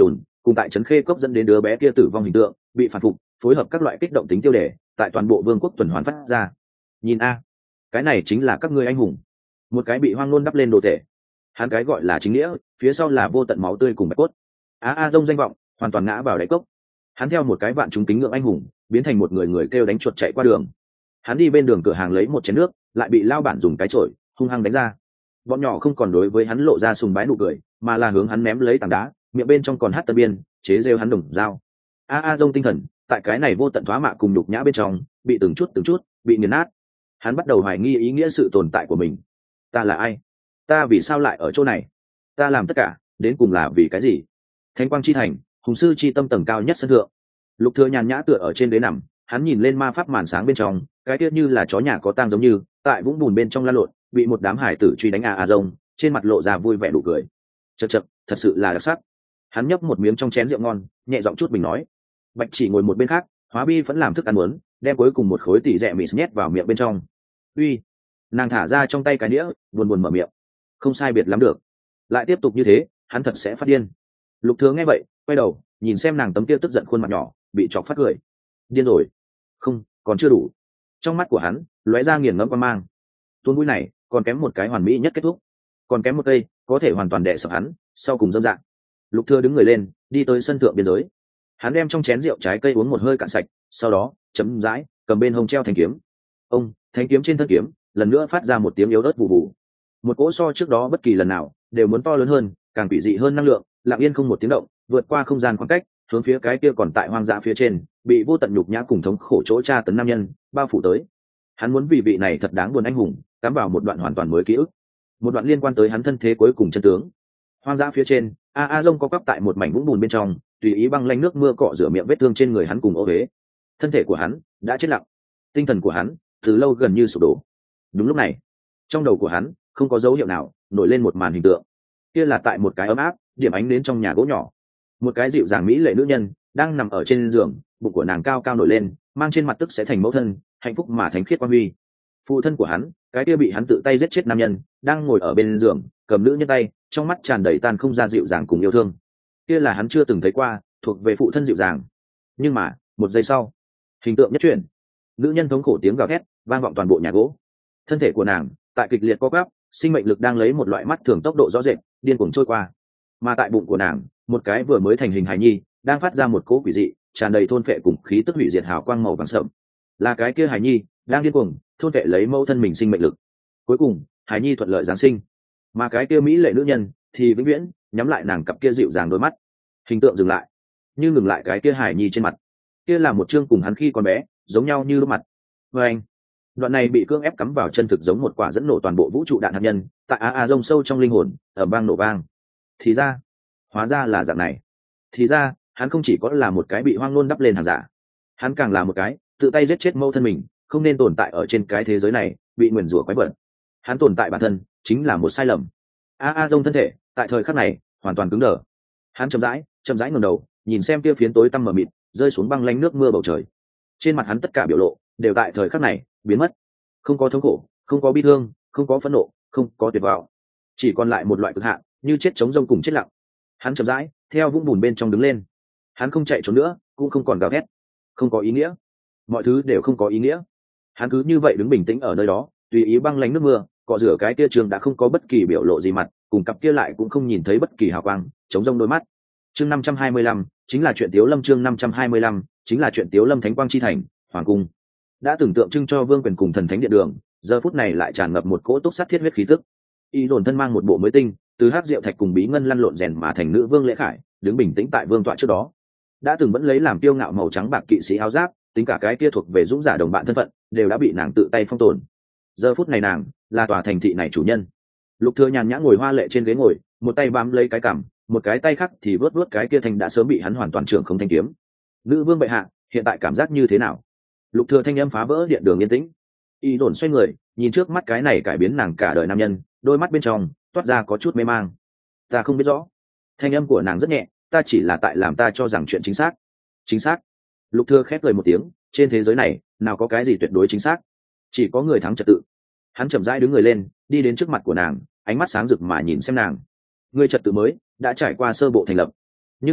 cùng tại trấn khê cốc dẫn đến đứa bé kia tử vong hình tượng bị phản phục, phối hợp các loại kích động tính tiêu đề tại toàn bộ vương quốc tuần hoàn phát ra. Nhìn a, cái này chính là các ngươi anh hùng. Một cái bị hoang nôn đắp lên đồ thể, hắn cái gọi là chính nghĩa, phía sau là vô tận máu tươi cùng bạch cốt. Dông danh vọng hoàn toàn ngã vào đáy cốc. Hắn theo một cái vạn chúng kính ngưỡng anh hùng biến thành một người kêu đánh chuột chạy qua đường. Hắn đi bên đường cửa hàng lấy một chén nước, lại bị lao bản dùng cái chổi hung hăng đánh ra. Bọn nhỏ không còn đối với hắn lộ ra sùng bái nụ cười, mà là hướng hắn ném lấy tảng đá, miệng bên trong còn hát tân biên chế rêu hắn đồng dao. Dông tinh thần tại cái này vô tận thoá mạ cùng nhục nhã bên trong bị từng chút bị nghiền nát. Hắn bắt đầu hoài nghi ý nghĩa sự tồn tại của mình. Ta là ai? Ta vì sao lại ở chỗ này? Ta làm tất cả đến cùng là vì cái gì? Thánh quang chi thành, hùng sư chi tâm tầng cao nhất sân thượng. Lục Thừa nhàn nhã tựa ở trên đế nằm, hắn nhìn lên ma pháp màn sáng bên trong, cái tiết như là chó nhà có tang giống như tại vũng bùn bên trong lăn lộn, bị một đám hải tử truy đánh Dông, trên mặt lộ ra vui vẻ đủ cười. Chậc chậc, thật sự là đặc sắc. Hắn nhấp một miếng trong chén rượu ngon, nhẹ giọng chút bình nói. Bạch Chỉ ngồi một bên khác, Hóa Bi vẫn làm thức ăn muốn, đem cuối cùng một khối tỉ rẹ mịt nhét vào miệng bên trong. Uy, nàng thả ra trong tay cái đĩa, buồn buồn mở miệng. Không sai biệt lắm được. Lại tiếp tục như thế, hắn thật sẽ phát điên. Lục Thừa nghe vậy, quay đầu, nhìn xem nàng tấm kia tức giận khuôn mặt nhỏ, bị chọc phát cười. Điên rồi? Không, còn chưa đủ. Trong mắt của hắn lóe ra nghiền ngẫm quan mang. Tuôn mũi này, còn kém một cái hoàn mỹ nhất kết thúc. Còn kém một cây, có thể hoàn toàn đè sập hắn, sau cùng dâm dạng. Lục Thừa đứng người lên, đi tới sân thượng biên giới. Hắn đem trong chén rượu trái cây uống một hơi cạn sạch, sau đó chấm dãi cầm bên hông treo thanh kiếm. Ông, thanh kiếm trên thân kiếm lần nữa phát ra một tiếng yếu ớt vụ vụ. Một cỗ so trước đó bất kỳ lần nào đều muốn to lớn hơn, càng quỷ dị hơn năng lượng, lặng yên không một tiếng động, vượt qua không gian khoảng cách, hướng phía cái kia còn tại hoang dã phía trên, bị vô tận nhục nhã cùng thống khổ chỗ tra tấn nam nhân bao phủ tới. Hắn muốn vì vị này thật đáng buồn anh hùng cắm vào một đoạn hoàn toàn mới ký ức, một đoạn liên quan tới hắn thân thế cuối cùng chân tướng. Hoang dã phía trên, Dông có quắp tại một mảnh vũng bùn bên trong, tùy ý băng lanh nước mưa cọ rửa miệng vết thương trên người hắn cùng ô huế. Thân thể của hắn đã chết lặng, tinh thần của hắn từ lâu gần như sụp đổ. Đúng lúc này, trong đầu của hắn không có dấu hiệu nào nổi lên một màn hình tượng. Kia là tại một cái ấm áp điểm ánh đến trong nhà gỗ nhỏ, một cái dịu dàng mỹ lệ nữ nhân đang nằm ở trên giường, bụng của nàng cao cao nổi lên, mang trên mặt tức sẽ thành mẫu thân hạnh phúc mà thánh khiết quan huy. Phụ thân của hắn, cái kia bị hắn tự tay giết chết nam nhân, đang ngồi ở bên giường, cầm nữ nhân tay, trong mắt tràn đầy tan không ra dịu dàng cùng yêu thương. Kia là hắn chưa từng thấy qua, thuộc về phụ thân dịu dàng. Nhưng mà, một giây sau, hình tượng nhất chuyển, nữ nhân thống khổ tiếng gào thét vang vọng toàn bộ nhà gỗ. Thân thể của nàng tại kịch liệt co quắp, sinh mệnh lực đang lấy một loại mắt thường tốc độ rõ rệt điên cuồng trôi qua. Mà tại bụng của nàng, một cái vừa mới thành hình hài nhi đang phát ra một cỗ quỷ dị, tràn đầy thôn phệ cùng khí tức hủy diệt hào quang màu vàng sậm. Là cái kia hài nhi đang điên cuồng thôn phệ lấy mẫu thân mình sinh mệnh lực. Cuối cùng, hài nhi thuận lợi giáng sinh, mà cái kia mỹ lệ nữ nhân thì vĩnh viễn nhắm lại nàng cặp kia dịu dàng đôi mắt. Hình tượng dừng lại, nhưng ngừng lại cái kia hài nhi trên mặt, kia là một chương cùng hắn khi còn bé giống nhau như lúc mặt. Và anh, đoạn này bị cưỡng ép cắm vào chân thực giống một quả dẫn nổ toàn bộ vũ trụ đạn hạt nhân, tại Dông sâu trong linh hồn ở bang nổ vang. Thì ra, hóa ra là dạng này. Thì ra, hắn không chỉ có là một cái bị hoang nôn đắp lên hàng giả, hắn càng là một cái tự tay giết chết mẫu thân mình, không nên tồn tại ở trên cái thế giới này, bị nguyền rủa quái vật. Hắn tồn tại bản thân chính là một sai lầm. Dông thân thể tại thời khắc này hoàn toàn cứng đờ. Hắn chậm rãi ngẩng đầu, nhìn xem kia phiến tối tăm mờ mịt rơi xuống băng lanh nước mưa bầu trời. Trên mặt hắn tất cả biểu lộ đều tại thời khắc này biến mất. Không có thống khổ, không có bi thương, không có phẫn nộ, không có tuyệt vọng, chỉ còn lại một loại cực hạn, như chết trống rông cùng chết lặng. Hắn chậm rãi theo vũng bùn bên trong đứng lên. Hắn không chạy trốn nữa, cũng không còn gào thét. Không có ý nghĩa, mọi thứ đều không có ý nghĩa. Hắn cứ như vậy đứng bình tĩnh ở nơi đó, tùy ý băng lánh nước mưa cọ rửa cái kia trường đã không có bất kỳ biểu lộ gì mặt, cùng cặp kia lại cũng không nhìn thấy bất kỳ hào quang, trống rông đôi mắt. Chương 525 chính là chuyện Tiếu Lâm, chương 525 chính là chuyện Tiếu Lâm. Thánh quang chi thành, hoàng cung đã tưởng tượng trưng cho vương quyền cùng thần thánh điện đường, giờ phút này lại tràn ngập một cỗ túc sát thiết huyết khí tức. Y đồn thân mang một bộ mới tinh, từ hắc diệu thạch cùng bí ngân lăn lộn rèn mà thành nữ vương Lễ Khải, đứng bình tĩnh tại vương tọa trước đó. Đã từng vẫn lấy làm kiêu ngạo màu trắng bạc kỵ sĩ áo giáp, tính cả cái kia thuộc về dũng giả đồng bạn thân phận, đều đã bị nàng tự tay phong tồn. Giờ phút này nàng là tòa thành thị này chủ nhân. Lục Thừa nhàn nhã ngồi hoa lệ trên ghế ngồi, một tay bám lấy cái cằm, một cái tay khác thì vớt vớt cái kia thanh đã sớm bị hắn hoàn toàn trưởng không thanh kiếm. Nữ vương bệ hạ, hiện tại cảm giác như thế nào? Lục Thừa thanh âm phá vỡ điện đường yên tĩnh. Y đồn xoay người, nhìn trước mắt cái này cải biến nàng cả đời nam nhân, đôi mắt bên trong toát ra có chút mê mang. Ta không biết rõ. Thanh âm của nàng rất nhẹ, ta chỉ là tại làm ta cho rằng chuyện chính xác. Chính xác? Lục Thừa khép cười một tiếng, trên thế giới này nào có cái gì tuyệt đối chính xác, chỉ có người thắng trật tự. Hắn chậm rãi đứng người lên, đi đến trước mặt của nàng, ánh mắt sáng rực mà nhìn xem nàng. Ngươi trật tự mới đã trải qua sơ bộ thành lập, nhưng là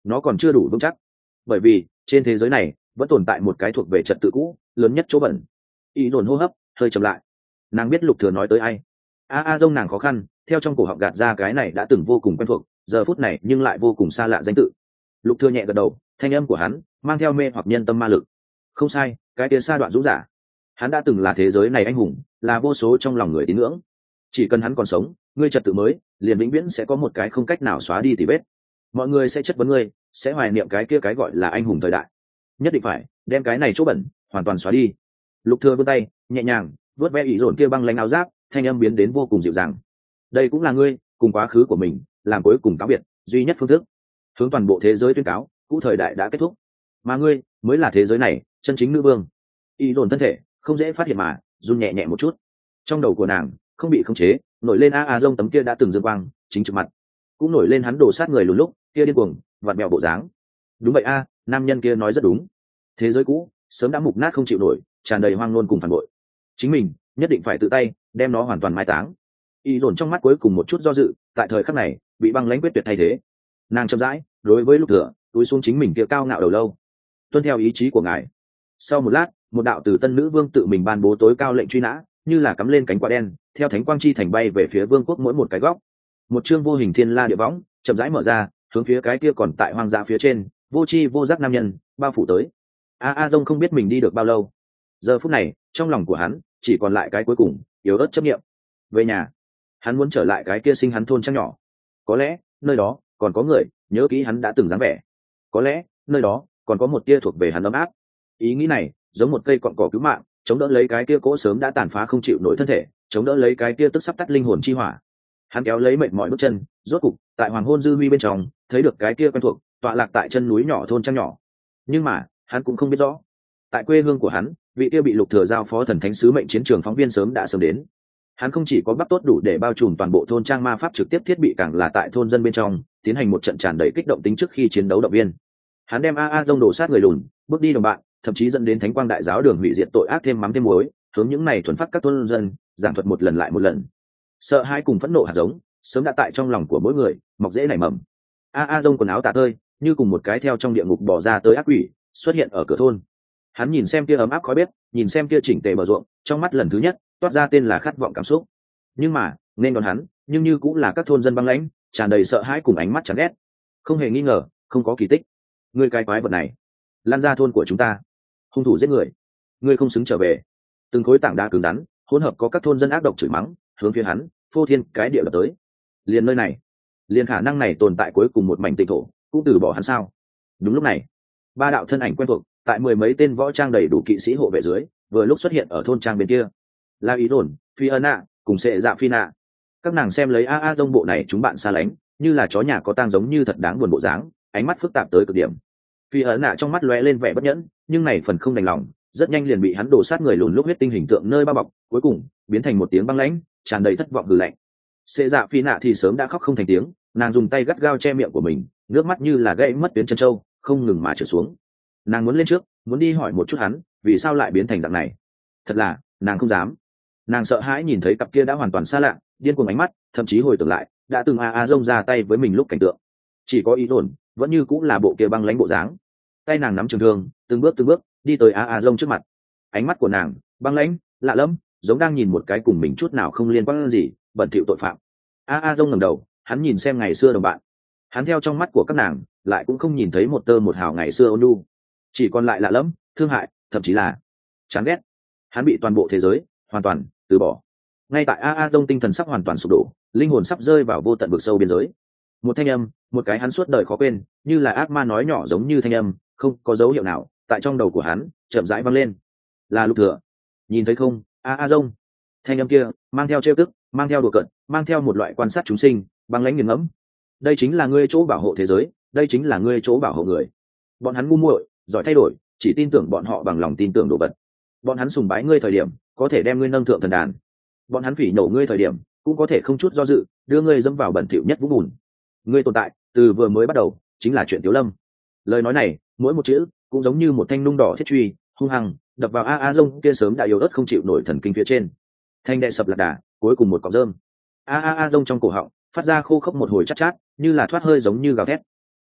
nó còn chưa đủ vững chắc, bởi vì trên thế giới này vẫn tồn tại một cái thuộc về trật tự cũ lớn nhất chỗ bẩn. Ý dồn hô hấp hơi chậm lại, nàng biết lục thừa nói tới ai. Dông nàng khó khăn theo trong cổ họng gạt ra cái này đã từng vô cùng quen thuộc, giờ phút này nhưng lại vô cùng xa lạ danh tự. Lục thừa nhẹ gật đầu, thanh âm của hắn mang theo mê hoặc nhân tâm ma lực. Không sai, cái kia sa đoạn dũng giả, hắn đã từng là thế giới này anh hùng, là vô số trong lòng người tín ngưỡng. Chỉ cần hắn còn sống, ngươi trật tự mới liền vĩnh viễn sẽ có một cái không cách nào xóa đi tỉ vết. Mọi người sẽ chất vấn ngươi, sẽ hoài niệm cái kia cái gọi là anh hùng thời đại. Nhất định phải đem cái này chỗ bẩn hoàn toàn xóa đi. Lục thừa vươn tay nhẹ nhàng vuốt ve ý dồn kia băng lãnh áo giáp, thanh âm biến đến vô cùng dịu dàng. Đây cũng là ngươi cùng quá khứ của mình làm cuối cùng cáo biệt duy nhất phương thức, hướng toàn bộ thế giới tuyên cáo cũ thời đại đã kết thúc, mà ngươi mới là thế giới này chân chính nữ vương. Ý dồn thân thể không dễ phát hiện mà run nhẹ nhẹ một chút, trong đầu của nàng không bị khống chế nổi lên Dông tấm kia đã từng dương quang chính trực mặt, cũng nổi lên hắn đổ sát người lùn lúc kia điên cuồng vặn mèo bộ dáng. Đúng vậy nam nhân kia nói rất đúng, thế giới cũ sớm đã mục nát không chịu nổi, tràn đầy hoang ngôn cùng phản bội, chính mình nhất định phải tự tay đem nó hoàn toàn mai táng. Y dồn trong mắt cuối cùng một chút do dự, tại thời khắc này bị băng lãnh quyết tuyệt thay thế. Nàng chậm rãi đối với lục thừa túi xuống chính mình kia cao ngạo đầu lâu, tuân theo ý chí của ngài. Sau một lát, một đạo từ tân nữ vương tự mình ban bố tối cao lệnh truy nã như là cắm lên cánh quả đen, theo thánh quang chi thành bay về phía vương quốc mỗi một cái góc. Một chương vô hình thiên la địa võng chậm rãi mở ra, hướng phía cái kia còn tại hoang dã phía trên vô chi vô giác nam nhân bao phủ tới. Dông không biết mình đi được bao lâu, giờ phút này trong lòng của hắn chỉ còn lại cái cuối cùng yếu ớt chấp niệm. Về nhà, hắn muốn trở lại cái kia sinh hắn thôn trăng nhỏ. Có lẽ nơi đó còn có người nhớ kỹ hắn đã từng dáng vẻ, có lẽ nơi đó còn có một tia thuộc về hắn ấm áp. Ý nghĩ này giống một cây cọn cỏ cứu mạng, chống đỡ lấy cái kia cỗ sớm đã tàn phá không chịu nổi thân thể, chống đỡ lấy cái kia tức sắp tắt linh hồn chi hỏa. Hắn kéo lấy mệt mỏi bước chân, rốt cục tại hoàng hôn dư huy bên trong thấy được cái kia quen thuộc tọa lạc tại chân núi nhỏ thôn trăng nhỏ. Nhưng mà hắn cũng không biết rõ, tại quê hương của hắn, vị kia bị lục thừa giao phó thần thánh sứ mệnh chiến trường phóng viên sớm đã sớm đến. Hắn không chỉ có bắt tốt đủ để bao trùm toàn bộ thôn trang ma pháp trực tiếp thiết bị, càng là tại thôn dân bên trong tiến hành một trận tràn đầy kích động tính trước khi chiến đấu động viên. Hắn đem Dông đổ sát người lùn, bước đi đồng bạn, thậm chí dẫn đến thánh quang đại giáo đường hủy diệt tội ác thêm mắm thêm muối, hướng những này thuần phát các thôn dân giảng thuật một lần lại một lần. Sợ hãi cùng phẫn nộ hạt giống sớm đã tại trong lòng của mỗi người mọc rễ nảy mầm. Dông quần áo tả tơi, như cùng một cái theo trong địa ngục bỏ ra tới ác quỷ, xuất hiện ở cửa thôn. Hắn nhìn xem kia ấm áp khói bếp, nhìn xem kia chỉnh tề bờ ruộng, trong mắt lần thứ nhất toát ra tên là khát vọng cảm xúc. Nhưng mà nên đón hắn nhưng như cũng là các thôn dân băng lãnh, tràn đầy sợ hãi cùng ánh mắt chán ghét. Không hề nghi ngờ, không có kỳ tích. Ngươi cái quái vật này, lan ra thôn của chúng ta, hung thủ giết người, ngươi không xứng trở về. Từng khối tảng đá cứng rắn hỗn hợp có các thôn dân ác độc chửi mắng, hướng phía hắn phô thiên cái địa lập tới. Liền nơi này, liền khả năng này tồn tại cuối cùng một mảnh tịnh thổ cũng từ bỏ hắn sao? Đúng lúc này, ba đạo thân ảnh quen thuộc tại mười mấy tên võ trang đầy đủ kỵ sĩ hộ vệ dưới vừa lúc xuất hiện ở thôn trang bên kia. La Ý Đồn, Phi Ân Nạ cùng Sệ Dạ Phi Nạ. Các nàng xem lấy Dông bộ này chúng bạn xa lánh, như là chó nhà có tang giống như thật đáng buồn bộ dáng, ánh mắt phức tạp tới cực điểm. Phi Ân Nạ trong mắt lóe lên vẻ bất nhẫn, nhưng này phần không đành lòng rất nhanh liền bị hắn đổ sát người lùn lúc huyết tinh hình tượng nơi bao bọc, cuối cùng biến thành một tiếng băng lãnh tràn đầy thất vọng hừ lạnh. Sệ Dạ Phi Nạ thì sớm đã khóc không thành tiếng, nàng dùng tay gắt gao che miệng của mình, nước mắt như là gãy mất tuyến chân trâu không ngừng mà trượt xuống. Nàng muốn lên trước, muốn đi hỏi một chút hắn vì sao lại biến thành dạng này. Thật là nàng không dám. Nàng sợ hãi nhìn thấy cặp kia đã hoàn toàn xa lạ điên cuồng ánh mắt, thậm chí hồi tưởng lại đã từng Dông ra tay với mình lúc cảnh tượng. Chỉ có Ý Đồn vẫn như cũng là bộ kia băng lãnh bộ dáng, tay nàng nắm trường thương, từng bước đi tới Dông trước mặt. Ánh mắt của nàng băng lãnh lạ lẫm, giống đang nhìn một cái cùng mình chút nào không liên quan gì bẩn thỉu tội phạm. Dông ngẩng đầu, hắn nhìn xem ngày xưa đồng bạn, hắn theo trong mắt của các nàng lại cũng không nhìn thấy một tơ một hào ngày xưa ôn nhu, chỉ còn lại lạ lẫm, thương hại, thậm chí là chán ghét. Hắn bị toàn bộ thế giới hoàn toàn từ bỏ. Ngay tại Dông tinh thần sắp hoàn toàn sụp đổ, linh hồn sắp rơi vào vô tận vực sâu biên giới, một thanh âm, một cái hắn suốt đời khó quên, như là ác ma nói nhỏ giống như thanh âm, không có dấu hiệu nào, tại trong đầu của hắn chậm rãi vang lên. Là Lục Thừa. Nhìn thấy không, Dông? Thanh âm kia mang theo trêu tức, mang theo đùa cợt, mang theo một loại quan sát chúng sinh, băng lãnh nghiền ngẫm. Đây chính là ngươi chỗ bảo hộ thế giới, đây chính là ngươi chỗ bảo hộ người. Bọn hắn ngu muội, giỏi thay đổi, chỉ tin tưởng bọn họ bằng lòng tin tưởng đồ vật. Bọn hắn sùng bái ngươi thời điểm có thể đem ngươi nâng thượng thần đàn, bọn hắn phỉ nhổ ngươi thời điểm cũng có thể không chút do dự đưa ngươi dẫm vào bẩn thỉu nhất vũng bùn. Ngươi tồn tại từ vừa mới bắt đầu chính là chuyện Tiếu Lâm. Lời nói này mỗi một chữ cũng giống như một thanh nung đỏ thiết truy hung hăng đập vào Dông kia sớm đã yếu ớt không chịu nổi thần kinh phía trên. Thanh đệ sập lạc đà cuối cùng một cọng rơm. Dông trong cổ họng phát ra khô khốc một hồi chát chát, như là thoát hơi giống như gào thét.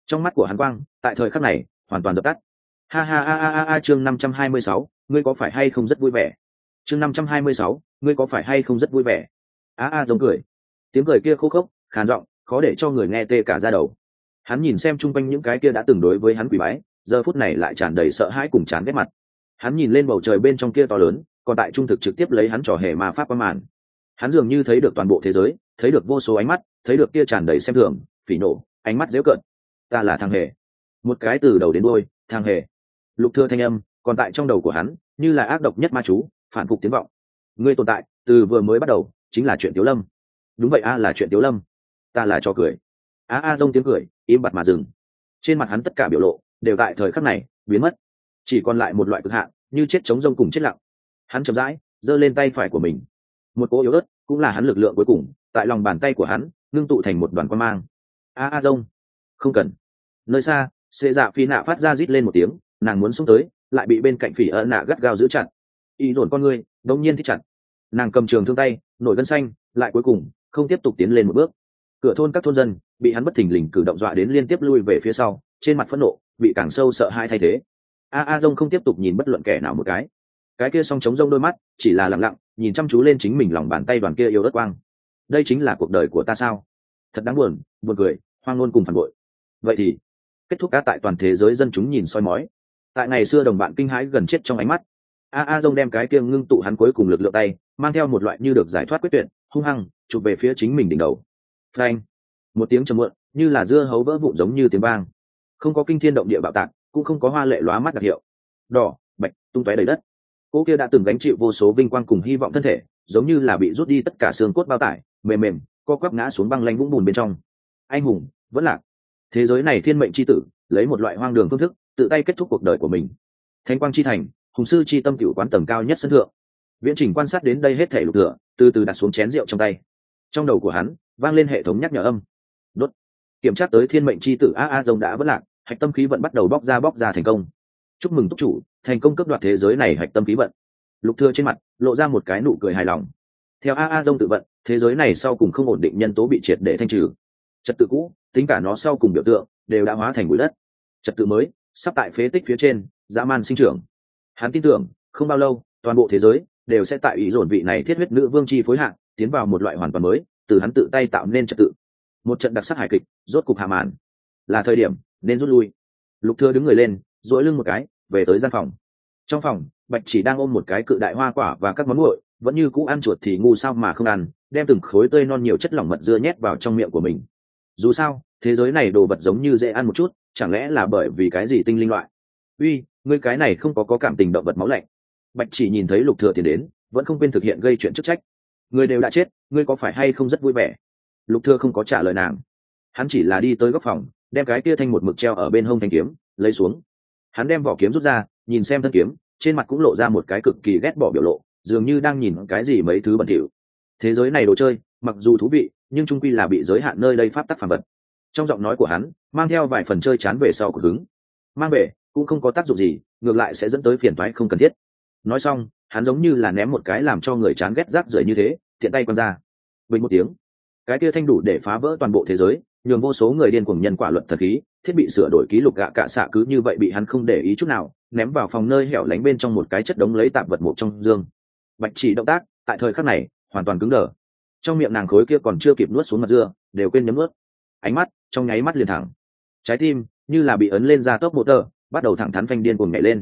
Trong mắt của hắn quang tại thời khắc này hoàn toàn dập tắt. Ha ha ha ha ha, chương 526, ngươi có phải hay không rất vui vẻ? Chương 526, ngươi có phải hay không rất vui vẻ? Giống cười. Tiếng cười kia khô khốc, khàn giọng, khó để cho người nghe tê cả da đầu. Hắn nhìn xem chung quanh những cái kia đã từng đối với hắn quỳ bái, giờ phút này lại tràn đầy sợ hãi cùng chán ghét mặt. Hắn nhìn lên bầu trời bên trong kia to lớn, còn tại trung thực trực tiếp lấy hắn trò hề ma pháp qua màn. Hắn dường như thấy được toàn bộ thế giới, thấy được vô số ánh mắt, thấy được kia tràn đầy xem thường, phỉ nổ, ánh mắt giễu cợt. Ta là thằng hề. Một cái từ đầu đến đuôi, thằng hề. Lục Thừa thanh âm còn tại trong đầu của hắn, như là ác độc nhất ma chú, phản phục tiếng vọng. Ngươi tồn tại, từ vừa mới bắt đầu, chính là chuyện Tiếu Lâm. Đúng vậy là chuyện Tiếu Lâm. Ta là cho cười. Rông tiếng cười, im bặt mà dừng. Trên mặt hắn tất cả biểu lộ đều tại thời khắc này biến mất, chỉ còn lại một loại cực hạn, như chết chống rông cùng chết lặng. Hắn chậm rãi giơ lên tay phải của mình, một cỗ yếu ớt cũng là hắn lực lượng cuối cùng, tại lòng bàn tay của hắn ngưng tụ thành một đoàn quang mang. Rông, không cần. Nơi xa, Xê Dạ Phi Nạ phát ra rít lên một tiếng, nàng muốn xông tới, lại bị bên cạnh Phỉ Ơ Nạ gắt gao giữ chặt. Y dồn con ngươi đột nhiên thích chặt. Nàng cầm trường thương tay, nổi gân xanh, lại cuối cùng không tiếp tục tiến lên một bước. Cửa thôn các thôn dân bị hắn bất thình lình cử động dọa đến liên tiếp lui về phía sau, trên mặt phẫn nộ bị càng sâu sợ hãi thay thế. Rông không tiếp tục nhìn bất luận kẻ nào một cái kia song chống rông đôi mắt chỉ là lặng lặng nhìn chăm chú lên chính mình lòng bàn tay đoàn kia yêu đất quang. Đây chính là cuộc đời của ta sao? Thật đáng buồn, buồn cười, hoang ngôn cùng phản bội. Vậy thì kết thúc đã tại toàn thế giới dân chúng nhìn soi mói. Tại ngày xưa đồng bạn kinh hãi gần chết trong ánh mắt, Rông đem cái kia ngưng tụ hắn cuối cùng lực lượng tay, mang theo một loại như được giải thoát quyết tuyệt, hung hăng chụp về phía chính mình đỉnh đầu. Phanh! Một tiếng trầm muộn, như là dưa hấu vỡ vụn giống như tiếng vang. Không có kinh thiên động địa bạo tạc, cũng không có hoa lệ lóa mắt đặc hiệu. Đỏ, bạch, tung tóe đầy đất. Cô kia đã từng gánh chịu vô số vinh quang cùng hy vọng thân thể, giống như là bị rút đi tất cả xương cốt bao tải, mềm mềm, co quắp ngã xuống băng lanh vũng bùn bên trong. Anh hùng vẫn lạc. Thế giới này thiên mệnh chi tử, lấy một loại hoang đường phương thức, tự tay kết thúc cuộc đời của mình. Thánh quang chi thành, hùng sư chi tâm tiểu quán tầng cao nhất sân thượng. Viễn Trình quan sát đến đây hết thể Lục Thừa, từ từ đặt xuống chén rượu trong tay. Trong đầu của hắn vang lên hệ thống nhắc nhở âm. Đốt. Kiểm tra tới thiên mệnh chi tử Rông đã vỡ lạc, hạch tâm khí vận bắt đầu bóc ra thành công. Chúc mừng túc chủ, thành công cướp đoạt thế giới này hạch tâm khí vận. Lục Thừa trên mặt lộ ra một cái nụ cười hài lòng. Theo Rông tự vận, thế giới này sau cùng không ổn định nhân tố bị triệt để thanh trừ. Trật tự cũ, tính cả nó sau cùng biểu tượng, đều đã hóa thành bụi đất. Trật tự mới sắp tại phế tích phía trên dã man sinh trưởng. Hắn tin tưởng không bao lâu toàn bộ thế giới đều sẽ tại ý dồn vị này thiết huyết nữ vương chi phối hạng tiến vào một loại hoàn toàn mới, từ hắn tự tay tạo nên trật tự. Một trận đặc sắc hài kịch rốt cục hạ màn, là thời điểm nên rút lui. Lục Thừa đứng người lên, duỗi lưng một cái, về tới gian phòng. Trong phòng, Bạch Chỉ đang ôm một cái cự đại hoa quả và các món nguội, vẫn như cũ ăn chuột thì ngu sao mà không ăn, đem từng khối tươi non nhiều chất lỏng mật dưa nhét vào trong miệng của mình. Dù sao, thế giới này đồ vật giống như dễ ăn một chút, chẳng lẽ là bởi vì cái gì tinh linh loại? Uy, ngươi cái này không có cảm tình động vật máu lạnh. Bạch Chỉ nhìn thấy Lục Thừa tiến đến, vẫn không quên thực hiện gây chuyện chức trách. Người đều đã chết, ngươi có phải hay không rất vui vẻ? Lục Thừa không có trả lời nàng, hắn chỉ là đi tới góc phòng, đem cái kia thanh một mực treo ở bên hông thanh kiếm lấy xuống. Hắn đem vỏ kiếm rút ra, nhìn xem thân kiếm, trên mặt cũng lộ ra một cái cực kỳ ghét bỏ biểu lộ, dường như đang nhìn cái gì mấy thứ bẩn thỉu. Thế giới này đồ chơi, mặc dù thú vị, nhưng chung quy là bị giới hạn nơi đây pháp tắc phàm vật. Trong giọng nói của hắn mang theo vài phần chơi chán về sau của hứng. Mang về cũng không có tác dụng gì, ngược lại sẽ dẫn tới phiền toái không cần thiết. Nói xong, hắn giống như là ném một cái làm cho người chán ghét rác rưởi như thế, tiện tay quăng ra. Bình một tiếng, cái kia thanh đủ để phá vỡ toàn bộ thế giới, nhường vô số người điên cuồng nhân quả luận thật khí, thiết bị sửa đổi ký lục gạ cạ xạ cứ như vậy bị hắn không để ý chút nào, ném vào phòng nơi hẻo lánh bên trong một cái chất đống lấy tạp vật một trong dương. Bạch Chỉ động tác tại thời khắc này hoàn toàn cứng đờ, trong miệng nàng khối kia còn chưa kịp nuốt xuống mật dưa, đều quên nhấm nuốt. Ánh mắt trong nháy mắt liền thẳng, trái tim như là bị ấn lên gia tốc motor, bắt đầu thẳng thắn phanh điên cuồng nhảy lên.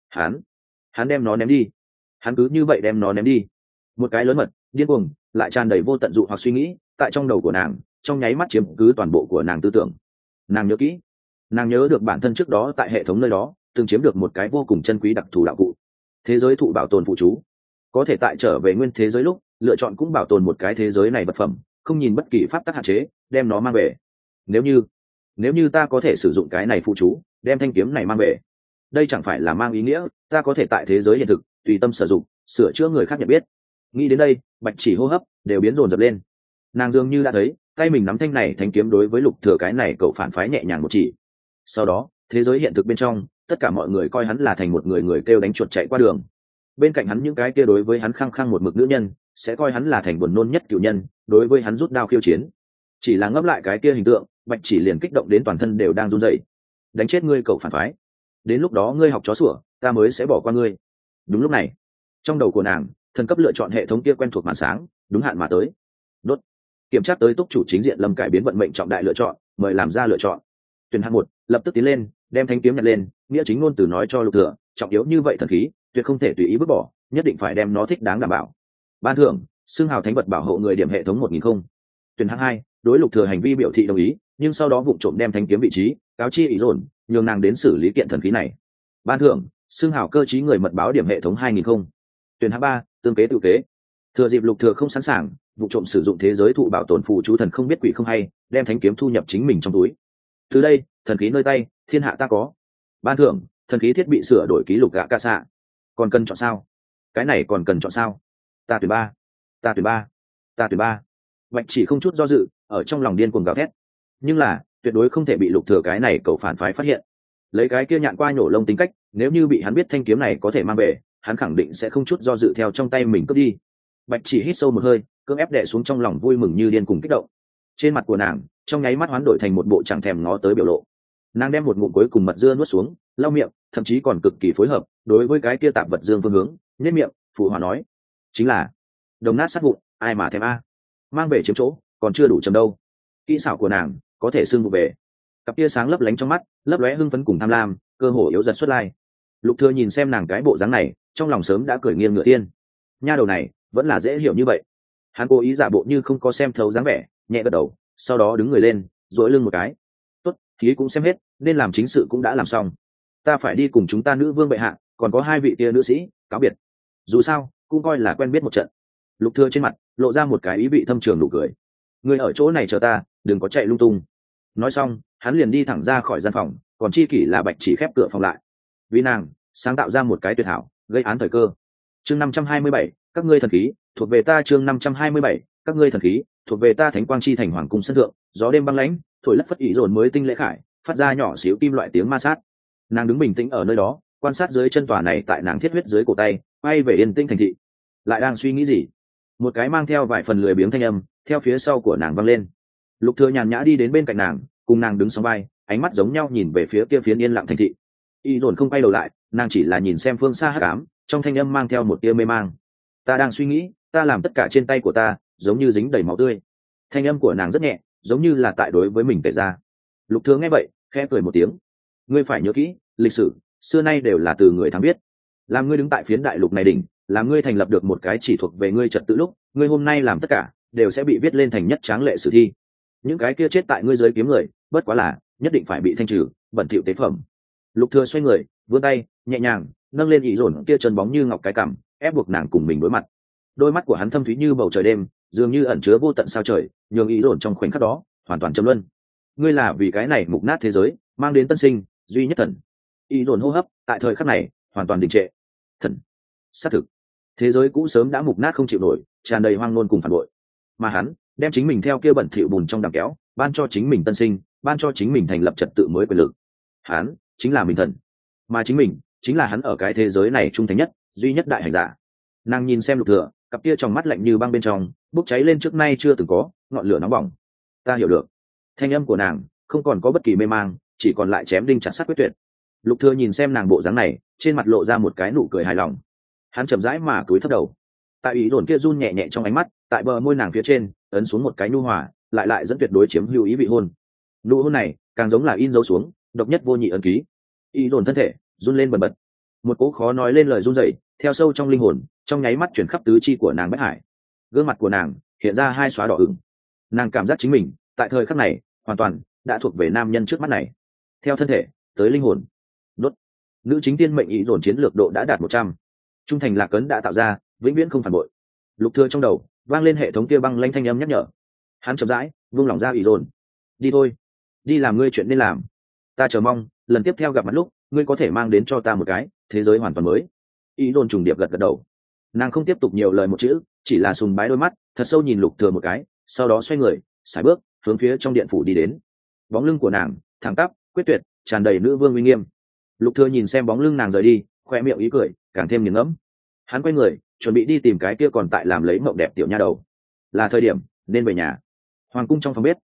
Hắn đem nó ném đi, hắn cứ như vậy đem nó ném đi. Một cái lớn mật, điên cuồng, lại tràn đầy vô tận dụ hoặc suy nghĩ tại trong đầu của nàng, trong nháy mắt chiếm cứ toàn bộ của nàng tư tưởng. Nàng nhớ kỹ, nàng nhớ được bản thân trước đó tại hệ thống nơi đó từng chiếm được một cái vô cùng chân quý đặc thù đạo cụ, thế giới thụ bảo tồn phụ chú, có thể tại trở về nguyên thế giới lúc lựa chọn cũng bảo tồn một cái thế giới này vật phẩm, không nhìn bất kỳ pháp tắc hạn chế, đem nó mang về. Nếu như ta có thể sử dụng cái này phụ chú, đem thanh kiếm này mang về, đây chẳng phải là mang ý nghĩa ta có thể tại thế giới hiện thực tùy tâm sử dụng, sửa chữa người khác nhận biết. Nghĩ đến đây, Bạch Chỉ hô hấp đều biến dồn dập lên. Nàng dường như đã thấy tay mình nắm thanh này thanh kiếm đối với Lục Thừa cái này cậu phản phái nhẹ nhàng một chỉ. Sau đó, thế giới hiện thực bên trong, tất cả mọi người coi hắn là thành một người kêu đánh chuột chạy qua đường. Bên cạnh hắn những cái kia đối với hắn khăng khăng một mực nữ nhân, sẽ coi hắn là thành buồn nôn nhất cựu nhân, đối với hắn rút đao khiêu chiến. chỉ là ngấp lại cái kia hình tượng, bạch chỉ liền kích động đến toàn thân đều đang run rẩy. Đánh chết ngươi cậu phản phái, đến lúc đó ngươi học chó sủa ta mới sẽ bỏ qua ngươi. Đúng lúc này, trong đầu của nàng thần cấp lựa chọn hệ thống kia quen thuộc màn sáng đúng hạn mà tới. Đốt kiểm tra tới túc chủ chính diện lâm cải biến vận mệnh trọng đại lựa chọn, mời làm ra lựa chọn. Tuyển hạng 1 lập tức tiến lên, đem thanh kiếm nhặt lên, nghĩa chính ngôn từ nói cho Lục Thừa, trọng yếu như vậy thần khí tuyệt không thể tùy ý vứt bỏ, nhất định phải đem nó thích đáng đảm bảo. Ban thưởng xưng hào thánh vật bảo hộ người điểm hệ thống 1000 không. Tuyển hạng 2 đối Lục Thừa hành vi biểu thị đồng ý, nhưng sau đó vụng trộm đem thanh kiếm vị trí cáo chi ý dồn, nhường nàng đến xử lý kiện thần khí này. Ban thưởng xưng hào cơ trí người mật báo điểm hệ thống 2000 không. Tuyển hạng 3 tương kế tự kế. Thừa dịp Lục Thừa không sẵn sàng, vụ trộm sử dụng thế giới thụ bảo tồn phù chú thần không biết quỷ không hay, đem thánh kiếm thu nhập chính mình trong túi. Từ đây thần khí nơi tay thiên hạ ta có. Ban thưởng thần khí thiết bị sửa đổi ký lục gạ ca xạ. Còn cần chọn sao? Cái này còn cần chọn sao? Ta tuyển 3, ta tuyển 3, ta tuyển 3. Bạch chỉ không chút do dự, ở trong lòng điên cuồng gào thét. Nhưng là tuyệt đối không thể bị Lục Thừa cái này cầu phản phái phát hiện. Lấy cái kia nhạn qua nhổ lông tính cách, nếu như bị hắn biết thanh kiếm này có thể mang về, hắn khẳng định sẽ không chút do dự theo trong tay mình cướp đi. Bạch chỉ hít sâu một hơi, cưỡng ép đè xuống trong lòng vui mừng như điên cùng kích động. Trên mặt của nàng trong nháy mắt hoán đổi thành một bộ chẳng thèm ngó tới biểu lộ. Nàng đem một ngụm cuối cùng mật dưa nuốt xuống, lau miệng, thậm chí còn cực kỳ phối hợp đối với cái kia tạp vật dương phương hướng, nhếch miệng phụ hòa nói: chính là đồng nát sát vụn, ai mà thèm a. Mang về chiếm chỗ còn chưa đủ chầm đâu. Kỹ xảo của nàng có thể xưng vụ về. Cặp kia sáng lấp lánh trong mắt lấp lóe hưng phấn cùng tham lam, cơ hồ yếu dần xuất lai. Lục Thừa nhìn xem nàng cái bộ dáng này, trong lòng sớm đã cười nghiêng ngửa thiên. Nha đầu này vẫn là dễ hiểu như vậy. Hắn cố ý giả bộ như không có xem thấu dáng vẻ, nhẹ gật đầu, sau đó đứng người lên, duỗi lưng một cái. Tốt, khí cũng xem hết, nên làm chính sự cũng đã làm xong. Ta phải đi cùng chúng ta nữ vương bệ hạ, còn có 2 vị kia nữ sĩ, cáo biệt. Dù sao cũng coi là quen biết một trận. Lục Thừa trên mặt lộ ra một cái ý vị thâm trường nụ cười. Ngươi ở chỗ này chờ ta, đừng có chạy lung tung. Nói xong hắn liền đi thẳng ra khỏi gian phòng, còn chi kỷ là bạch chỉ khép cửa phòng lại. Vì nàng sáng tạo ra một cái tuyệt hảo gây án thời cơ. Chương 527, các ngươi thần khí thuộc về ta. Chương 527, các ngươi thần khí thuộc về ta. Thánh quang chi thành hoàng cung sân thượng, gió đêm băng lãnh thổi lất phất ỉ dồn mới tinh lễ khải, phát ra nhỏ xíu kim loại tiếng ma sát. Nàng đứng bình tĩnh ở nơi đó, quan sát dưới chân tòa này tại nàng thiết huyết dưới cổ tay quay về yên tĩnh thành thị. Lại đang suy nghĩ gì? Một cái mang theo vài phần lười biếng thanh âm theo phía sau của nàng vang lên. Lục Thừa nhàn nhã đi đến bên cạnh nàng, cùng nàng đứng song vai, ánh mắt giống nhau nhìn về phía kia phiến yên lặng thành thị. Y dồn không quay đầu lại, nàng chỉ là nhìn xem phương xa hắc ám, trong thanh âm mang theo một tia mê mang. Ta đang suy nghĩ, ta làm tất cả trên tay của ta giống như dính đầy máu tươi. Thanh âm của nàng rất nhẹ, giống như là tại đối với mình kể ra. Lục Thừa nghe vậy khẽ cười một tiếng. Ngươi phải nhớ kỹ, lịch sử xưa nay đều là từ người thắng biết. Làm ngươi đứng tại phiến đại lục này đỉnh, làm ngươi thành lập được một cái chỉ thuộc về ngươi trật tự lúc, ngươi hôm nay làm tất cả đều sẽ bị viết lên thành nhất tráng lệ sử thi. Những cái kia chết tại ngươi dưới kiếm người, bất quá là nhất định phải bị thanh trừ, bẩn thỉu tế phẩm. Lục Thừa xoay người, vươn tay nhẹ nhàng nâng lên ý dồn kia chân bóng như ngọc cái cằm, ép buộc nàng cùng mình đối mặt. Đôi mắt của hắn thâm thúy như bầu trời đêm, dường như ẩn chứa vô tận sao trời, nhường ý dồn trong khoảnh khắc đó hoàn toàn trầm luân. Ngươi là vì cái này mục nát thế giới mang đến tân sinh duy nhất thần. Ý dồn hô hấp tại thời khắc này hoàn toàn đình trệ. Thần, xác thực, thế giới cũ sớm đã mục nát không chịu nổi, tràn đầy hoang ngôn cùng phản bội. Mà hắn đem chính mình theo kia bẩn thỉu bùn trong đàm kéo, ban cho chính mình tân sinh, ban cho chính mình thành lập trật tự mới quyền lực. Hắn chính là mình thần, mà chính mình chính là hắn ở cái thế giới này trung thành nhất duy nhất đại hành giả. Nàng nhìn xem Lục Thừa, cặp kia trong mắt lạnh như băng bên trong bốc cháy lên trước nay chưa từng có ngọn lửa nóng bỏng. Ta hiểu được. Thanh âm của nàng không còn có bất kỳ mê mang, chỉ còn lại chém đinh chặt sắt quyết tuyệt. Lục Thừa nhìn xem nàng bộ dáng này, trên mặt lộ ra một cái nụ cười hài lòng. Hắn chậm rãi mà cúi thấp đầu. Tại ý đồn kia run nhẹ nhẹ trong ánh mắt, tại bờ môi nàng phía trên ấn xuống một cái nhu hòa, lại dẫn tuyệt đối chiếm hữu ý vị hôn. Nụ hôn này càng giống là in dấu xuống độc nhất vô nhị ấn ký. Ý đồn thân thể run lên bần bật, một cỗ khó nói lên lời run rẩy theo sâu trong linh hồn trong nháy mắt chuyển khắp tứ chi của nàng bất hải. Gương mặt của nàng hiện ra 2 xóa đỏ ửng. Nàng cảm giác chính mình tại thời khắc này hoàn toàn đã thuộc về nam nhân trước mắt này, theo thân thể tới linh hồn. Đốt. Nữ chính tiên mệnh ý dồn chiến lược độ đã đạt 100. Trung thành lạc cấn đã tạo ra, vĩnh viễn không phản bội. Lục Thừa trong đầu vang lên hệ thống kia băng lãnh thanh âm nhắc nhở. Hắn chậm rãi buông lỏng ra ý dồn. Đi thôi, đi làm ngươi chuyện nên làm. Ta chờ mong lần tiếp theo gặp mặt lúc ngươi có thể mang đến cho ta một cái thế giới hoàn toàn mới. Ý dồn trùng điệp gật gật đầu. Nàng không tiếp tục nhiều lời một chữ, chỉ là sùng bái đôi mắt thật sâu nhìn Lục Thừa một cái, sau đó xoay người sải bước hướng phía trong điện phủ đi đến. Bóng lưng của nàng thẳng tắp quyết tuyệt, tràn đầy nữ vương uy nghiêm. Lục Thừa nhìn xem bóng lưng nàng rời đi, khoe miệng ý cười càng thêm nghiền ngẫm. Hắn quay người chuẩn bị đi tìm cái kia còn tại làm lấy mộng đẹp tiểu nha đầu. Là thời điểm nên về nhà. Hoàng cung trong phòng bếp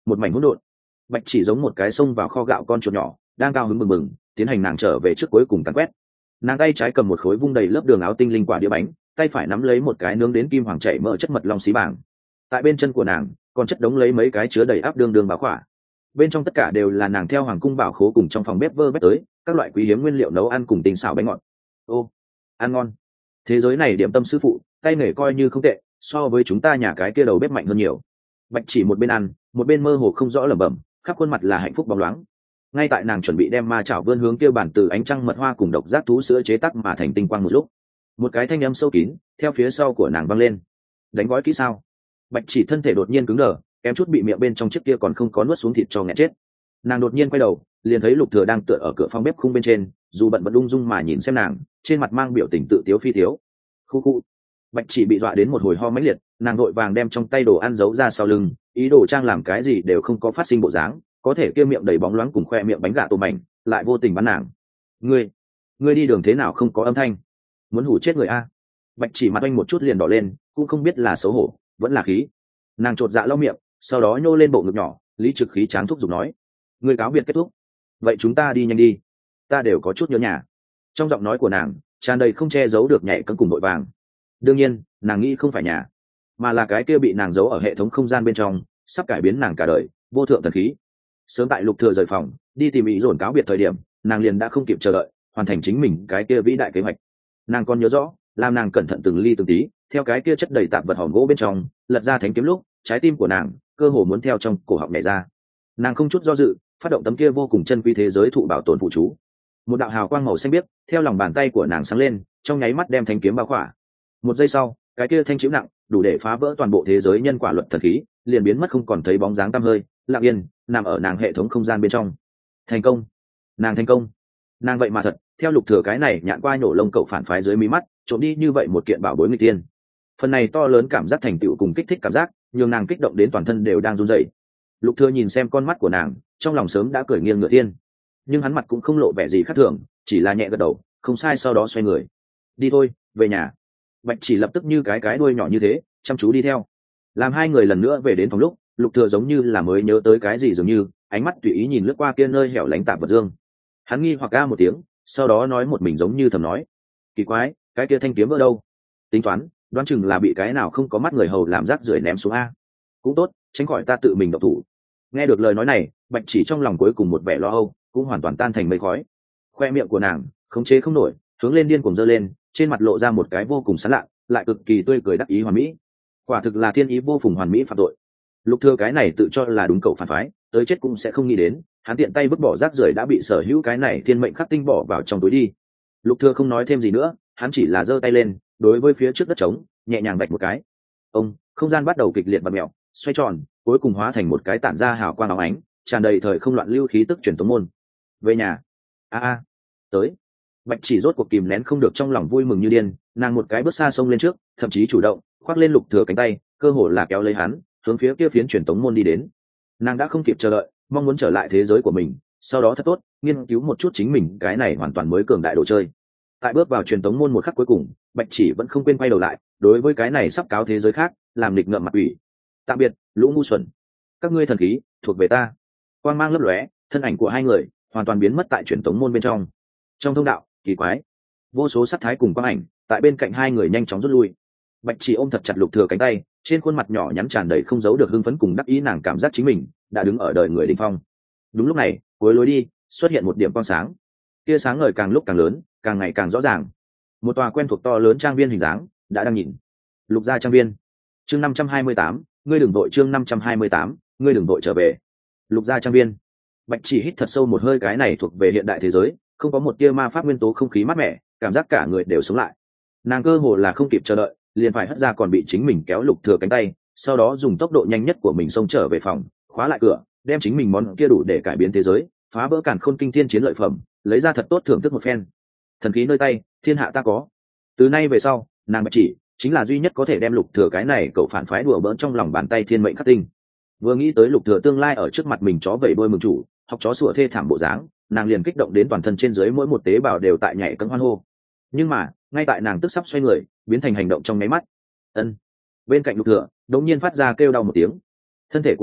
một mảnh hỗn độn. Bạch chỉ giống một cái xông vào kho gạo con chuột nhỏ đang cao hứng bừng bừng tiến hành nàng trở về trước cuối cùng càn quét. Nàng tay trái cầm một khối vung đầy lớp đường áo tinh linh quả đĩa bánh, tay phải nắm lấy một cái nướng đến kim hoàng chảy mỡ chất mật long xí bảng. Tại bên chân của nàng còn chất đống lấy mấy cái chứa đầy áp đương báo khỏa, bên trong tất cả đều là nàng theo hoàng cung bảo khố cùng trong phòng bếp vơ vét tới các loại quý hiếm nguyên liệu nấu ăn cùng tinh xảo bánh ngọt. Ô, ăn ngon. Thế giới này điểm tâm sư phụ tay nghề coi như không tệ, so với chúng ta nhà cái kia đầu bếp mạnh hơn nhiều. Bạch chỉ một bên ăn một bên mơ hồ không rõ lẩm bẩm, khắp khuôn mặt là hạnh phúc bóng loáng. Ngay tại nàng chuẩn bị đem ma chảo vươn hướng kia bản từ ánh trăng mật hoa cùng độc giác thú sữa chế tác mà thành tinh quang một lúc, một cái thanh âm sâu kín theo phía sau của nàng vang lên. Đánh gói kỹ sao? Bạch chỉ thân thể đột nhiên cứng đờ, kém chút bị miệng bên trong chiếc kia còn không có nuốt xuống thịt cho nghẹn chết. Nàng đột nhiên quay đầu liền thấy Lục Thừa đang tựa ở cửa phòng bếp khung bên trên, dù bận vẫn ung dung mà nhìn xem nàng, trên mặt mang biểu tình tự tiếu phi tiếu. Khu khu. Bạch chỉ bị dọa đến một hồi ho mãnh liệt, nàng vội vàng đem trong tay đồ ăn giấu ra sau lưng, ý đồ trang làm cái gì đều không có phát sinh bộ dáng, có thể kia miệng đầy bóng loáng cùng khoe miệng bánh gà tô mảnh, lại vô tình bắn nàng. Ngươi đi đường thế nào không có âm thanh? Muốn hủ chết người a? Bạch chỉ mặt anh một chút liền đỏ lên, cũng không biết là xấu hổ vẫn là khí. Nàng chột dạ lau miệng, sau đó nhô lên bộ ngực nhỏ, lý trực khí tráng thúc giục nói: "Ngươi cáo biệt kết thúc, vậy chúng ta đi nhanh đi, ta đều có chút nhớ nhà." Trong giọng nói của nàng tràn đầy không che giấu được nhạy cẫng cùng vội vàng. Đương nhiên nàng nghĩ không phải nhà, mà là cái kia bị nàng giấu ở hệ thống không gian bên trong, sắp cải biến nàng cả đời vô thượng thần khí. Sớm tại Lục Thừa rời phòng đi tìm ý dồn cáo biệt thời điểm, nàng liền đã không kịp chờ đợi hoàn thành chính mình cái kia vĩ đại kế hoạch. Nàng còn nhớ rõ làm nàng cẩn thận từng ly từng tí theo cái kia chất đầy tạp vật hòm gỗ bên trong lật ra thánh kiếm lúc, trái tim của nàng cơ hồ muốn theo trong cổ họng nhảy ra. Nàng không chút do dự phát động tấm kia vô cùng chân quý thế giới thụ bảo tồn phụ chú. Một đạo hào quang màu xanh biếc theo lòng bàn tay của nàng sáng lên, trong nháy mắt đem thanh kiếm bao khỏa. Một giây sau, cái kia thanh chịu nặng đủ để phá vỡ toàn bộ thế giới nhân quả luật thần khí liền biến mất không còn thấy bóng dáng tăm hơi, lặng yên nằm ở nàng hệ thống không gian bên trong. Thành công, nàng thành công. Nàng vậy mà thật theo Lục Thừa cái này nhạn qua nhổ lông cậu phản phái dưới mí mắt trộm đi như vậy một kiện bảo bối người tiên. Phần này to lớn cảm giác thành tựu cùng kích thích cảm giác nhường nàng kích động đến toàn thân đều đang run rẩy. Lục Thừa nhìn xem con mắt của nàng, trong lòng sớm đã cười nghiêng ngửa thiên, nhưng hắn mặt cũng không lộ vẻ gì khác thường, chỉ là nhẹ gật đầu không sai, sau đó xoay người đi thôi, về nhà. Bạch chỉ lập tức như cái đuôi nhỏ như thế chăm chú đi theo. Làm hai người lần nữa về đến phòng lúc, Lục Thừa giống như là mới nhớ tới cái gì dường như, ánh mắt tùy ý nhìn lướt qua kia nơi hẻo lánh tạp vật dương. Hắn nghi hoặc a một tiếng, sau đó nói một mình giống như thầm nói: kỳ quái, cái kia thanh kiếm ở đâu? Tính toán, đoán chừng là bị cái nào không có mắt người hầu làm rác rưởi ném xuống a. Cũng tốt, tránh khỏi ta tự mình động thủ. Nghe được lời nói này, Bạch chỉ trong lòng cuối cùng một vẻ lo âu cũng hoàn toàn tan thành mây khói. Khoe miệng của nàng khống chế không nổi hướng lên điên cuồng giơ lên, trên mặt lộ ra một cái vô cùng sán lạ lại cực kỳ tươi cười đắc ý hoàn mỹ. Quả thực là thiên ý vô phùng hoàn mỹ phạm tội. Lục Thừa cái này tự cho là đúng cậu phản phái, tới chết cũng sẽ không nghĩ đến hắn tiện tay vứt bỏ rác rưởi đã bị sở hữu cái này thiên mệnh khắc tinh bỏ vào trong túi đi. Lục Thừa không nói thêm gì nữa, hắn chỉ là giơ tay lên đối với phía trước đất trống nhẹ nhàng vạch một cái. Ông không gian bắt đầu kịch liệt vặn mèo xoay tròn, cuối cùng hóa thành một cái tản ra hào quang óng ánh tràn đầy thời không loạn lưu khí tức truyền tống môn. Về nhà. Tới. Bạch chỉ rốt cuộc kìm nén không được trong lòng vui mừng như điên, nàng một cái bước xa xông lên trước, thậm chí chủ động khoác lên Lục Thừa cánh tay, cơ hồ là kéo lấy hắn hướng phía kia phiến truyền tống môn đi đến. Nàng đã không kịp chờ đợi mong muốn trở lại thế giới của mình, sau đó thật tốt nghiên cứu một chút chính mình cái này hoàn toàn mới cường đại đồ chơi. Tại bước vào truyền tống môn một khắc cuối cùng, Bạch chỉ vẫn không quên quay đầu lại đối với cái này sắp cáo thế giới khác làm nghịch ngợm mặt ủy. Tạm biệt lũ ngu xuẩn, các ngươi thần khí thuộc về ta. Quang mang lấp lóe, thân ảnh của hai người hoàn toàn biến mất tại truyền tống môn bên trong. Trong thông đạo kỳ quái, vô số sắc thái cùng quang ảnh tại bên cạnh hai người nhanh chóng rút lui. Bạch chỉ ôm thật chặt Lục Thừa cánh tay, trên khuôn mặt nhỏ nhắn tràn đầy không giấu được hưng phấn cùng đắc ý, nàng cảm giác chính mình đã đứng ở đời người đỉnh phong. Đúng lúc này, cuối lối đi xuất hiện một điểm quang sáng, tia sáng ngời càng lúc càng lớn, càng ngày càng rõ ràng. Một tòa quen thuộc to lớn trang viên hình dáng đã đang nhìn. Lục gia trang viên. Chương 528, ngươi đừng vội. Chương 528, ngươi đừng vội trở về. Lục gia trang viên. Bạch chỉ hít thật sâu một hơi, cái này thuộc về hiện đại thế giới, không có một tia ma pháp nguyên tố, không khí mát mẻ, cảm giác cả người đều sống lại. Nàng cơ hồ là không kịp chờ đợi liền phải hất ra còn bị chính mình kéo Lục Thừa cánh tay, sau đó dùng tốc độ nhanh nhất của mình xông trở về phòng, khóa lại cửa, đem chính mình món kia đủ để cải biến thế giới, phá vỡ càn khôn kinh thiên chiến lợi phẩm lấy ra thật tốt thưởng thức một phen. Thần khí nơi tay, thiên hạ ta có. Từ nay về sau, nàng Bạch chỉ chính là duy nhất có thể đem Lục Thừa cái này cậu phản phái đùa bỡn trong lòng bàn tay thiên mệnh khắc tinh. Vừa nghĩ tới Lục Thừa tương lai ở trước mặt mình chó vẩy đuôi mừng chủ, học chó sủa thê thảm bộ dáng, nàng liền kích động đến toàn thân trên dưới mỗi một tế bào đều tại nhảy cẫng hoan hô. Nhưng mà ngay tại nàng tức sắp xoay người biến thành hành động trong nháy mắt, bên cạnh Lục Thừa đột nhiên phát ra kêu đau một tiếng. Thân thể của hắn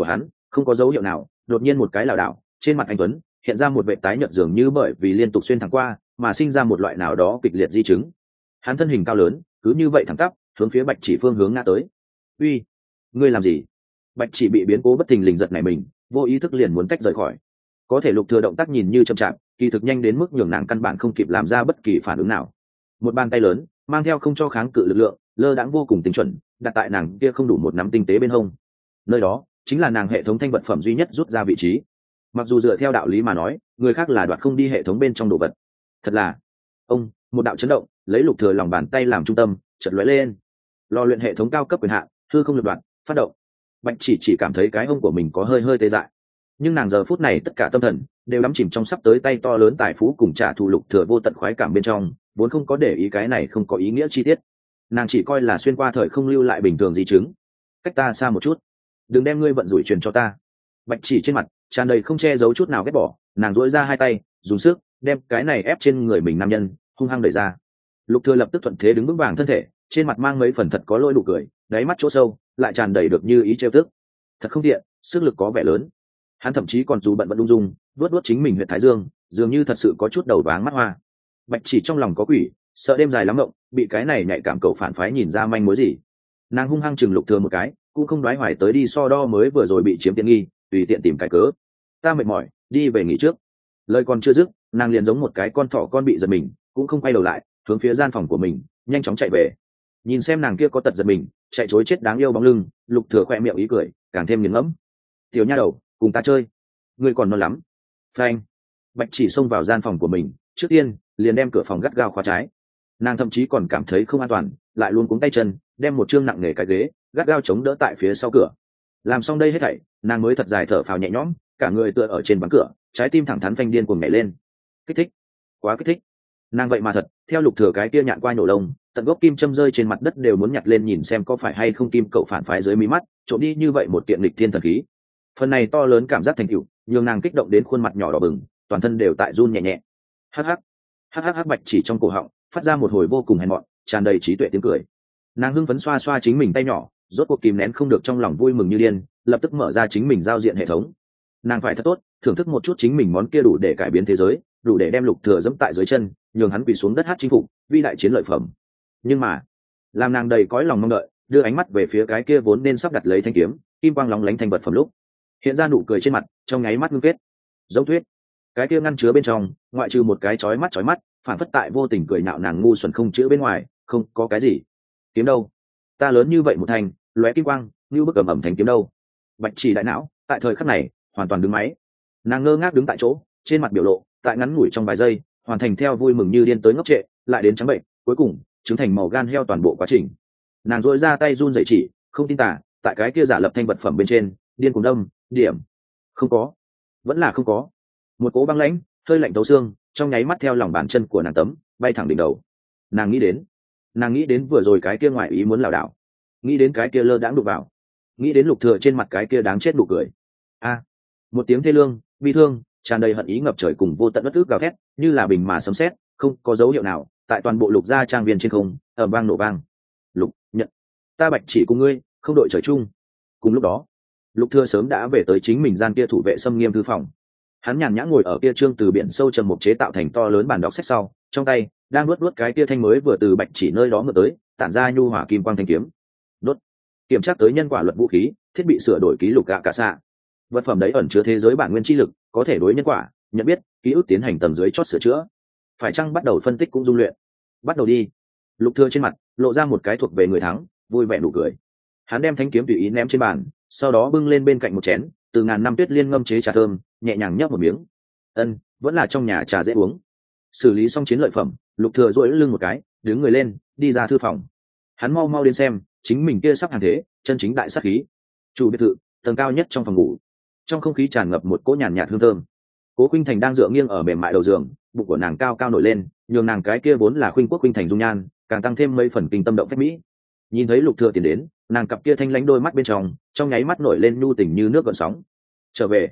không có dấu hiệu nào, đột nhiên một cái lảo đảo, trên mặt anh tuấn hiện ra một vệt tái nhợt dường như bởi vì liên tục xuyên thẳng qua mà sinh ra một loại nào đó kịch liệt di chứng. Hắn thân hình cao lớn cứ như vậy thẳng tắp hướng phía Bạch Chỉ phương hướng ngã tới. Uy, ngươi làm gì? Bạch Chỉ bị biến cố bất thình lình giật nảy mình, vô ý thức liền muốn tách rời khỏi. Có thể Lục Thừa động tác nhìn như chậm chạp, kỳ thực nhanh đến mức nhường nàng căn bản không kịp làm ra bất kỳ phản ứng nào. Một bàn tay lớn mang theo không cho kháng cự lực lượng, lơ đãng vô cùng tinh chuẩn, đặt tại nàng kia không đủ một nắm tinh tế bên hông. Nơi đó chính là nàng hệ thống thanh vật phẩm duy nhất rút ra vị trí. Mặc dù dựa theo đạo lý mà nói, người khác là đoạt không đi hệ thống bên trong đồ vật. Thật là, ông, một đạo chấn động, lấy Lục Thừa lòng bàn tay làm trung tâm, chợt lóe lên. Lò luyện hệ thống cao cấp quyền hạn, hư không lực đoạn, phát động. Bạch chỉ cảm thấy cái hông của mình có hơi hơi tê dại. Nhưng nàng giờ phút này tất cả tâm thần đều đắm chìm trong sắp tới tay to lớn tài phú cùng trả thù Lục Thừa vô tận khoái cảm bên trong, vốn không có để ý cái này không có ý nghĩa chi tiết. Nàng chỉ coi là xuyên qua thời không lưu lại bình thường di chứng. Cách ta xa một chút, đừng đem ngươi vận rủi truyền cho ta. Bạch chỉ trên mặt tràn đầy không che giấu chút nào ghét bỏ, nàng duỗi ra hai tay dùng sức đem cái này ép trên người mình nam nhân hung hăng đẩy ra. Lục Thừa lập tức thuận thế đứng vững vàng thân thể, trên mặt mang mấy phần thật có lỗi nụ cười, đáy mắt chỗ sâu lại tràn đầy được như ý trêu tức. Thật không tiện, sức lực có vẻ lớn. Hắn thậm chí còn dù bận vận ung dung vuốt vuốt chính mình huyệt thái dương, dường như thật sự có chút đầu váng mắt hoa. Bạch chỉ trong lòng có quỷ, sợ đêm dài lắm mộng bị cái này nhạy cảm cậu phản phái nhìn ra manh mối gì. Nàng hung hăng chừng Lục Thừa một cái, cũng không đoái hoài tới đi so đo mới vừa rồi bị chiếm tiện nghi, tùy tiện tìm cái cớ. Ta mệt mỏi, đi về nghỉ trước. Lời còn chưa dứt, nàng liền giống một cái con thỏ con bị giật mình, cũng không quay đầu lại, hướng phía gian phòng của mình nhanh chóng chạy về. Nhìn xem nàng kia có tật giật mình chạy chối chết đáng yêu bóng lưng, Lục Thừa khoe miệng ý cười càng thêm nghiền ngẫm. Tiểu nha đầu, cùng ta chơi, ngươi còn non lắm. Phanh. Bạch chỉ xông vào gian phòng của mình, trước tiên liền đem cửa phòng gắt gao khóa trái. Nàng thậm chí còn cảm thấy không an toàn, lại luôn cuống tay chân đem một chương nặng nề cái ghế gắt gao chống đỡ tại phía sau cửa. Làm xong đây hết thảy, nàng mới thật dài thở phào nhẹ nhõm, cả người tựa ở trên ván cửa, trái tim thẳng thắn phanh điên cuồng nhảy lên. Kích thích, quá kích thích. Nàng vậy mà thật theo Lục Thừa cái kia nhạn qua nổ lông, tận gốc kim châm rơi trên mặt đất đều muốn nhặt lên nhìn xem có phải hay không kim cậu phản phái dưới mí mắt trộm đi như vậy một kiện lịch thiên thần khí. Phần này to lớn cảm giác thành tựu nhường nàng kích động đến khuôn mặt nhỏ đỏ bừng, toàn thân đều tại run nhẹ nhẹ. Hắc hắc, hắc hắc hắc. Bạch chỉ trong cổ họng phát ra một hồi vô cùng hèn mọn tràn đầy trí tuệ tiếng cười. Nàng hưng phấn xoa xoa chính mình tay nhỏ, rốt cuộc kìm nén không được trong lòng vui mừng như điên, lập tức mở ra chính mình giao diện hệ thống. Nàng phải thật tốt thưởng thức một chút chính mình món kia đủ để cải biến thế giới, đủ để đem Lục Thừa dẫm tại dưới chân, nhường hắn quỳ xuống đất hát chính phục vĩ đại chiến lợi phẩm. Nhưng mà làm nàng đầy cõi lòng mong đợi đưa ánh mắt về phía cái kia vốn nên sắp đặt lấy thanh kiếm kim quang lóng lánh thành vật phẩm lúc, hiện ra nụ cười trên mặt trong nháy mắt ngưng kết. Giống thuyết, cái kia ngăn chứa bên trong ngoại trừ một cái chói mắt phản phất tại vô tình cười nhạo nàng ngu xuẩn không chữa bên ngoài, không có cái gì. Kiếm đâu? Ta lớn như vậy một thành lóe kim quang như bức ẩm ẩm thành kiếm đâu? Bạch chỉ đại não tại thời khắc này hoàn toàn đứng máy. Nàng ngơ ngác đứng tại chỗ, trên mặt biểu lộ tại ngắn ngủi trong vài giây hoàn thành theo vui mừng như điên tới ngốc trệ lại đến trắng bệnh, cuối cùng chứng thành màu gan heo toàn bộ quá trình. Nàng dội ra tay run rẩy chỉ không tin tả tại cái kia giả lập thanh vật phẩm bên trên điên cuồng đâm điểm. Không có, vẫn là không có. Một cỗ băng lãnh hơi lạnh thấu xương trong nháy mắt theo lòng bàn chân của nàng tấm bay thẳng đỉnh đầu. Nàng nghĩ đến vừa rồi cái kia ngoài ý muốn lảo đảo, nghĩ đến cái kia lơ đãng đụng vào, nghĩ đến Lục Thừa trên mặt cái kia đáng chết nụ cười. A, một tiếng thê lương bi thương tràn đầy hận ý ngập trời cùng vô tận bất ức gào thét như là bình mà sấm sét, không có dấu hiệu nào tại toàn bộ Lục gia trang viên trên không ầm vang nổ vang. Lục nhận, ta Bạch chỉ cùng ngươi không đội trời chung. Cùng lúc đó Lục Thừa sớm đã về tới chính mình gian kia thủ vệ xâm nghiêm thư phòng. Hắn nhàn nhã ngồi ở kia trương từ biển sâu trầm mục chế tạo thành to lớn bản đọc sách sau, trong tay đang nuốt cái kia thanh mới vừa từ Bạch chỉ nơi đó ngược tới tản ra nhu hỏa kim quang thanh kiếm. Đốt, kiểm tra tới nhân quả luật vũ khí thiết bị sửa đổi ký lục gạ cả xạ. Vật phẩm đấy ẩn chứa thế giới bản nguyên chi lực, có thể đối nhân quả nhận biết ký ức tiến hành tầng dưới chót sửa chữa. Phải chăng bắt đầu phân tích cũng dung luyện? Bắt đầu đi. Lục Thừa trên mặt lộ ra một cái thuộc về người thắng vui vẻ nụ cười. Hắn đem thanh kiếm tùy ý ném trên bàn, sau đó bưng lên bên cạnh một chén từ ngàn năm tuyết liên ngâm chế trà thơm, nhẹ nhàng nhấp một miếng. Vẫn là trong nhà trà dễ uống. Xử lý xong chiến lợi phẩm, Lục Thừa duỗi lưng một cái, đứng người lên, đi ra thư phòng. Hắn mau mau đến xem, chính mình kia sắp hàng thế, chân chính đại sát khí. Chủ biệt thự, tầng cao nhất trong phòng ngủ. Trong không khí tràn ngập một cỗ nhàn nhạt hương thơm. Cố Khuynh Thành đang dựa nghiêng ở mềm mại đầu giường, bụng của nàng cao cao nổi lên, nhường nàng cái kia vốn là khuynh quốc khuynh thành dung nhan, càng tăng thêm mấy phần kinh tâm động phách mỹ. Nhìn thấy Lục Thừa tiến đến, nàng cặp kia thanh lãnh đôi mắt bên trong nháy mắt nổi lên nhu tình như nước gợn sóng. Trở về.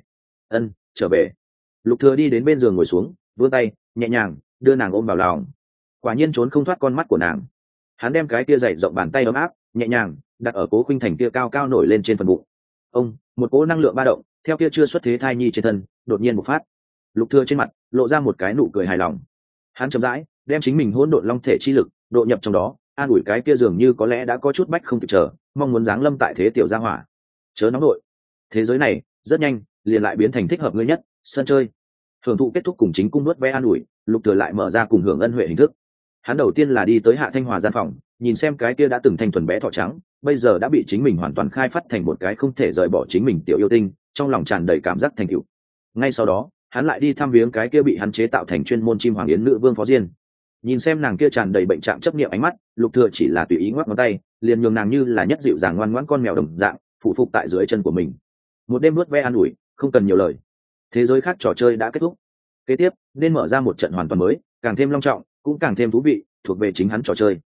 Trở về. Lục Thừa đi đến bên giường ngồi xuống, vươn tay nhẹ nhàng đưa nàng ôm vào lòng. Quả nhiên trốn không thoát con mắt của nàng. Hắn đem cái kia dày rộng bàn tay ấm áp nhẹ nhàng đặt ở Cố Khuynh Thành kia cao cao nổi lên trên phần bụng. Một cỗ năng lượng ba động theo kia chưa xuất thế thai nhi trên thân đột nhiên một phát. Lục Thừa trên mặt lộ ra một cái nụ cười hài lòng. Hắn chậm rãi đem chính mình hỗn độn long thể chi lực độ nhập trong đó, an ủi cái kia dường như có lẽ đã có chút bách không kịp chờ, mong muốn giáng lâm tại thế tiểu gia hỏa. Chớ nóng nội, thế giới này rất nhanh liền lại biến thành thích hợp ngươi nhất sân chơi. Hưởng thụ kết thúc cùng chính cung nuốt ve an ủi, Lục Thừa lại mở ra cùng hưởng ân huệ hình thức. Hắn đầu tiên là đi tới Hạ Thanh Hòa gian phòng, nhìn xem cái kia đã từng thanh thuần bé thỏ trắng, bây giờ đã bị chính mình hoàn toàn khai phát thành một cái không thể rời bỏ chính mình tiểu yêu tinh, trong lòng tràn đầy cảm giác thành tựu. Ngay sau đó, hắn lại đi thăm viếng cái kia bị hắn chế tạo thành chuyên môn chim hoàng yến nữ vương Phó Diên. Nhìn xem nàng kia tràn đầy bệnh trạng chấp niệm ánh mắt, Lục Thừa chỉ là tùy ý ngoắc ngón tay, liền nhường nàng như là nhất dịu dàng ngoan ngoãn con mèo đồng dạng, phụ phục tại dưới chân của mình. Một đêm nuốt ve an ủi, không cần nhiều lời. Thế giới khác trò chơi đã kết thúc. Kế tiếp, nên mở ra một trận hoàn toàn mới, càng thêm long trọng, cũng càng thêm thú vị, thuộc về chính hắn trò chơi.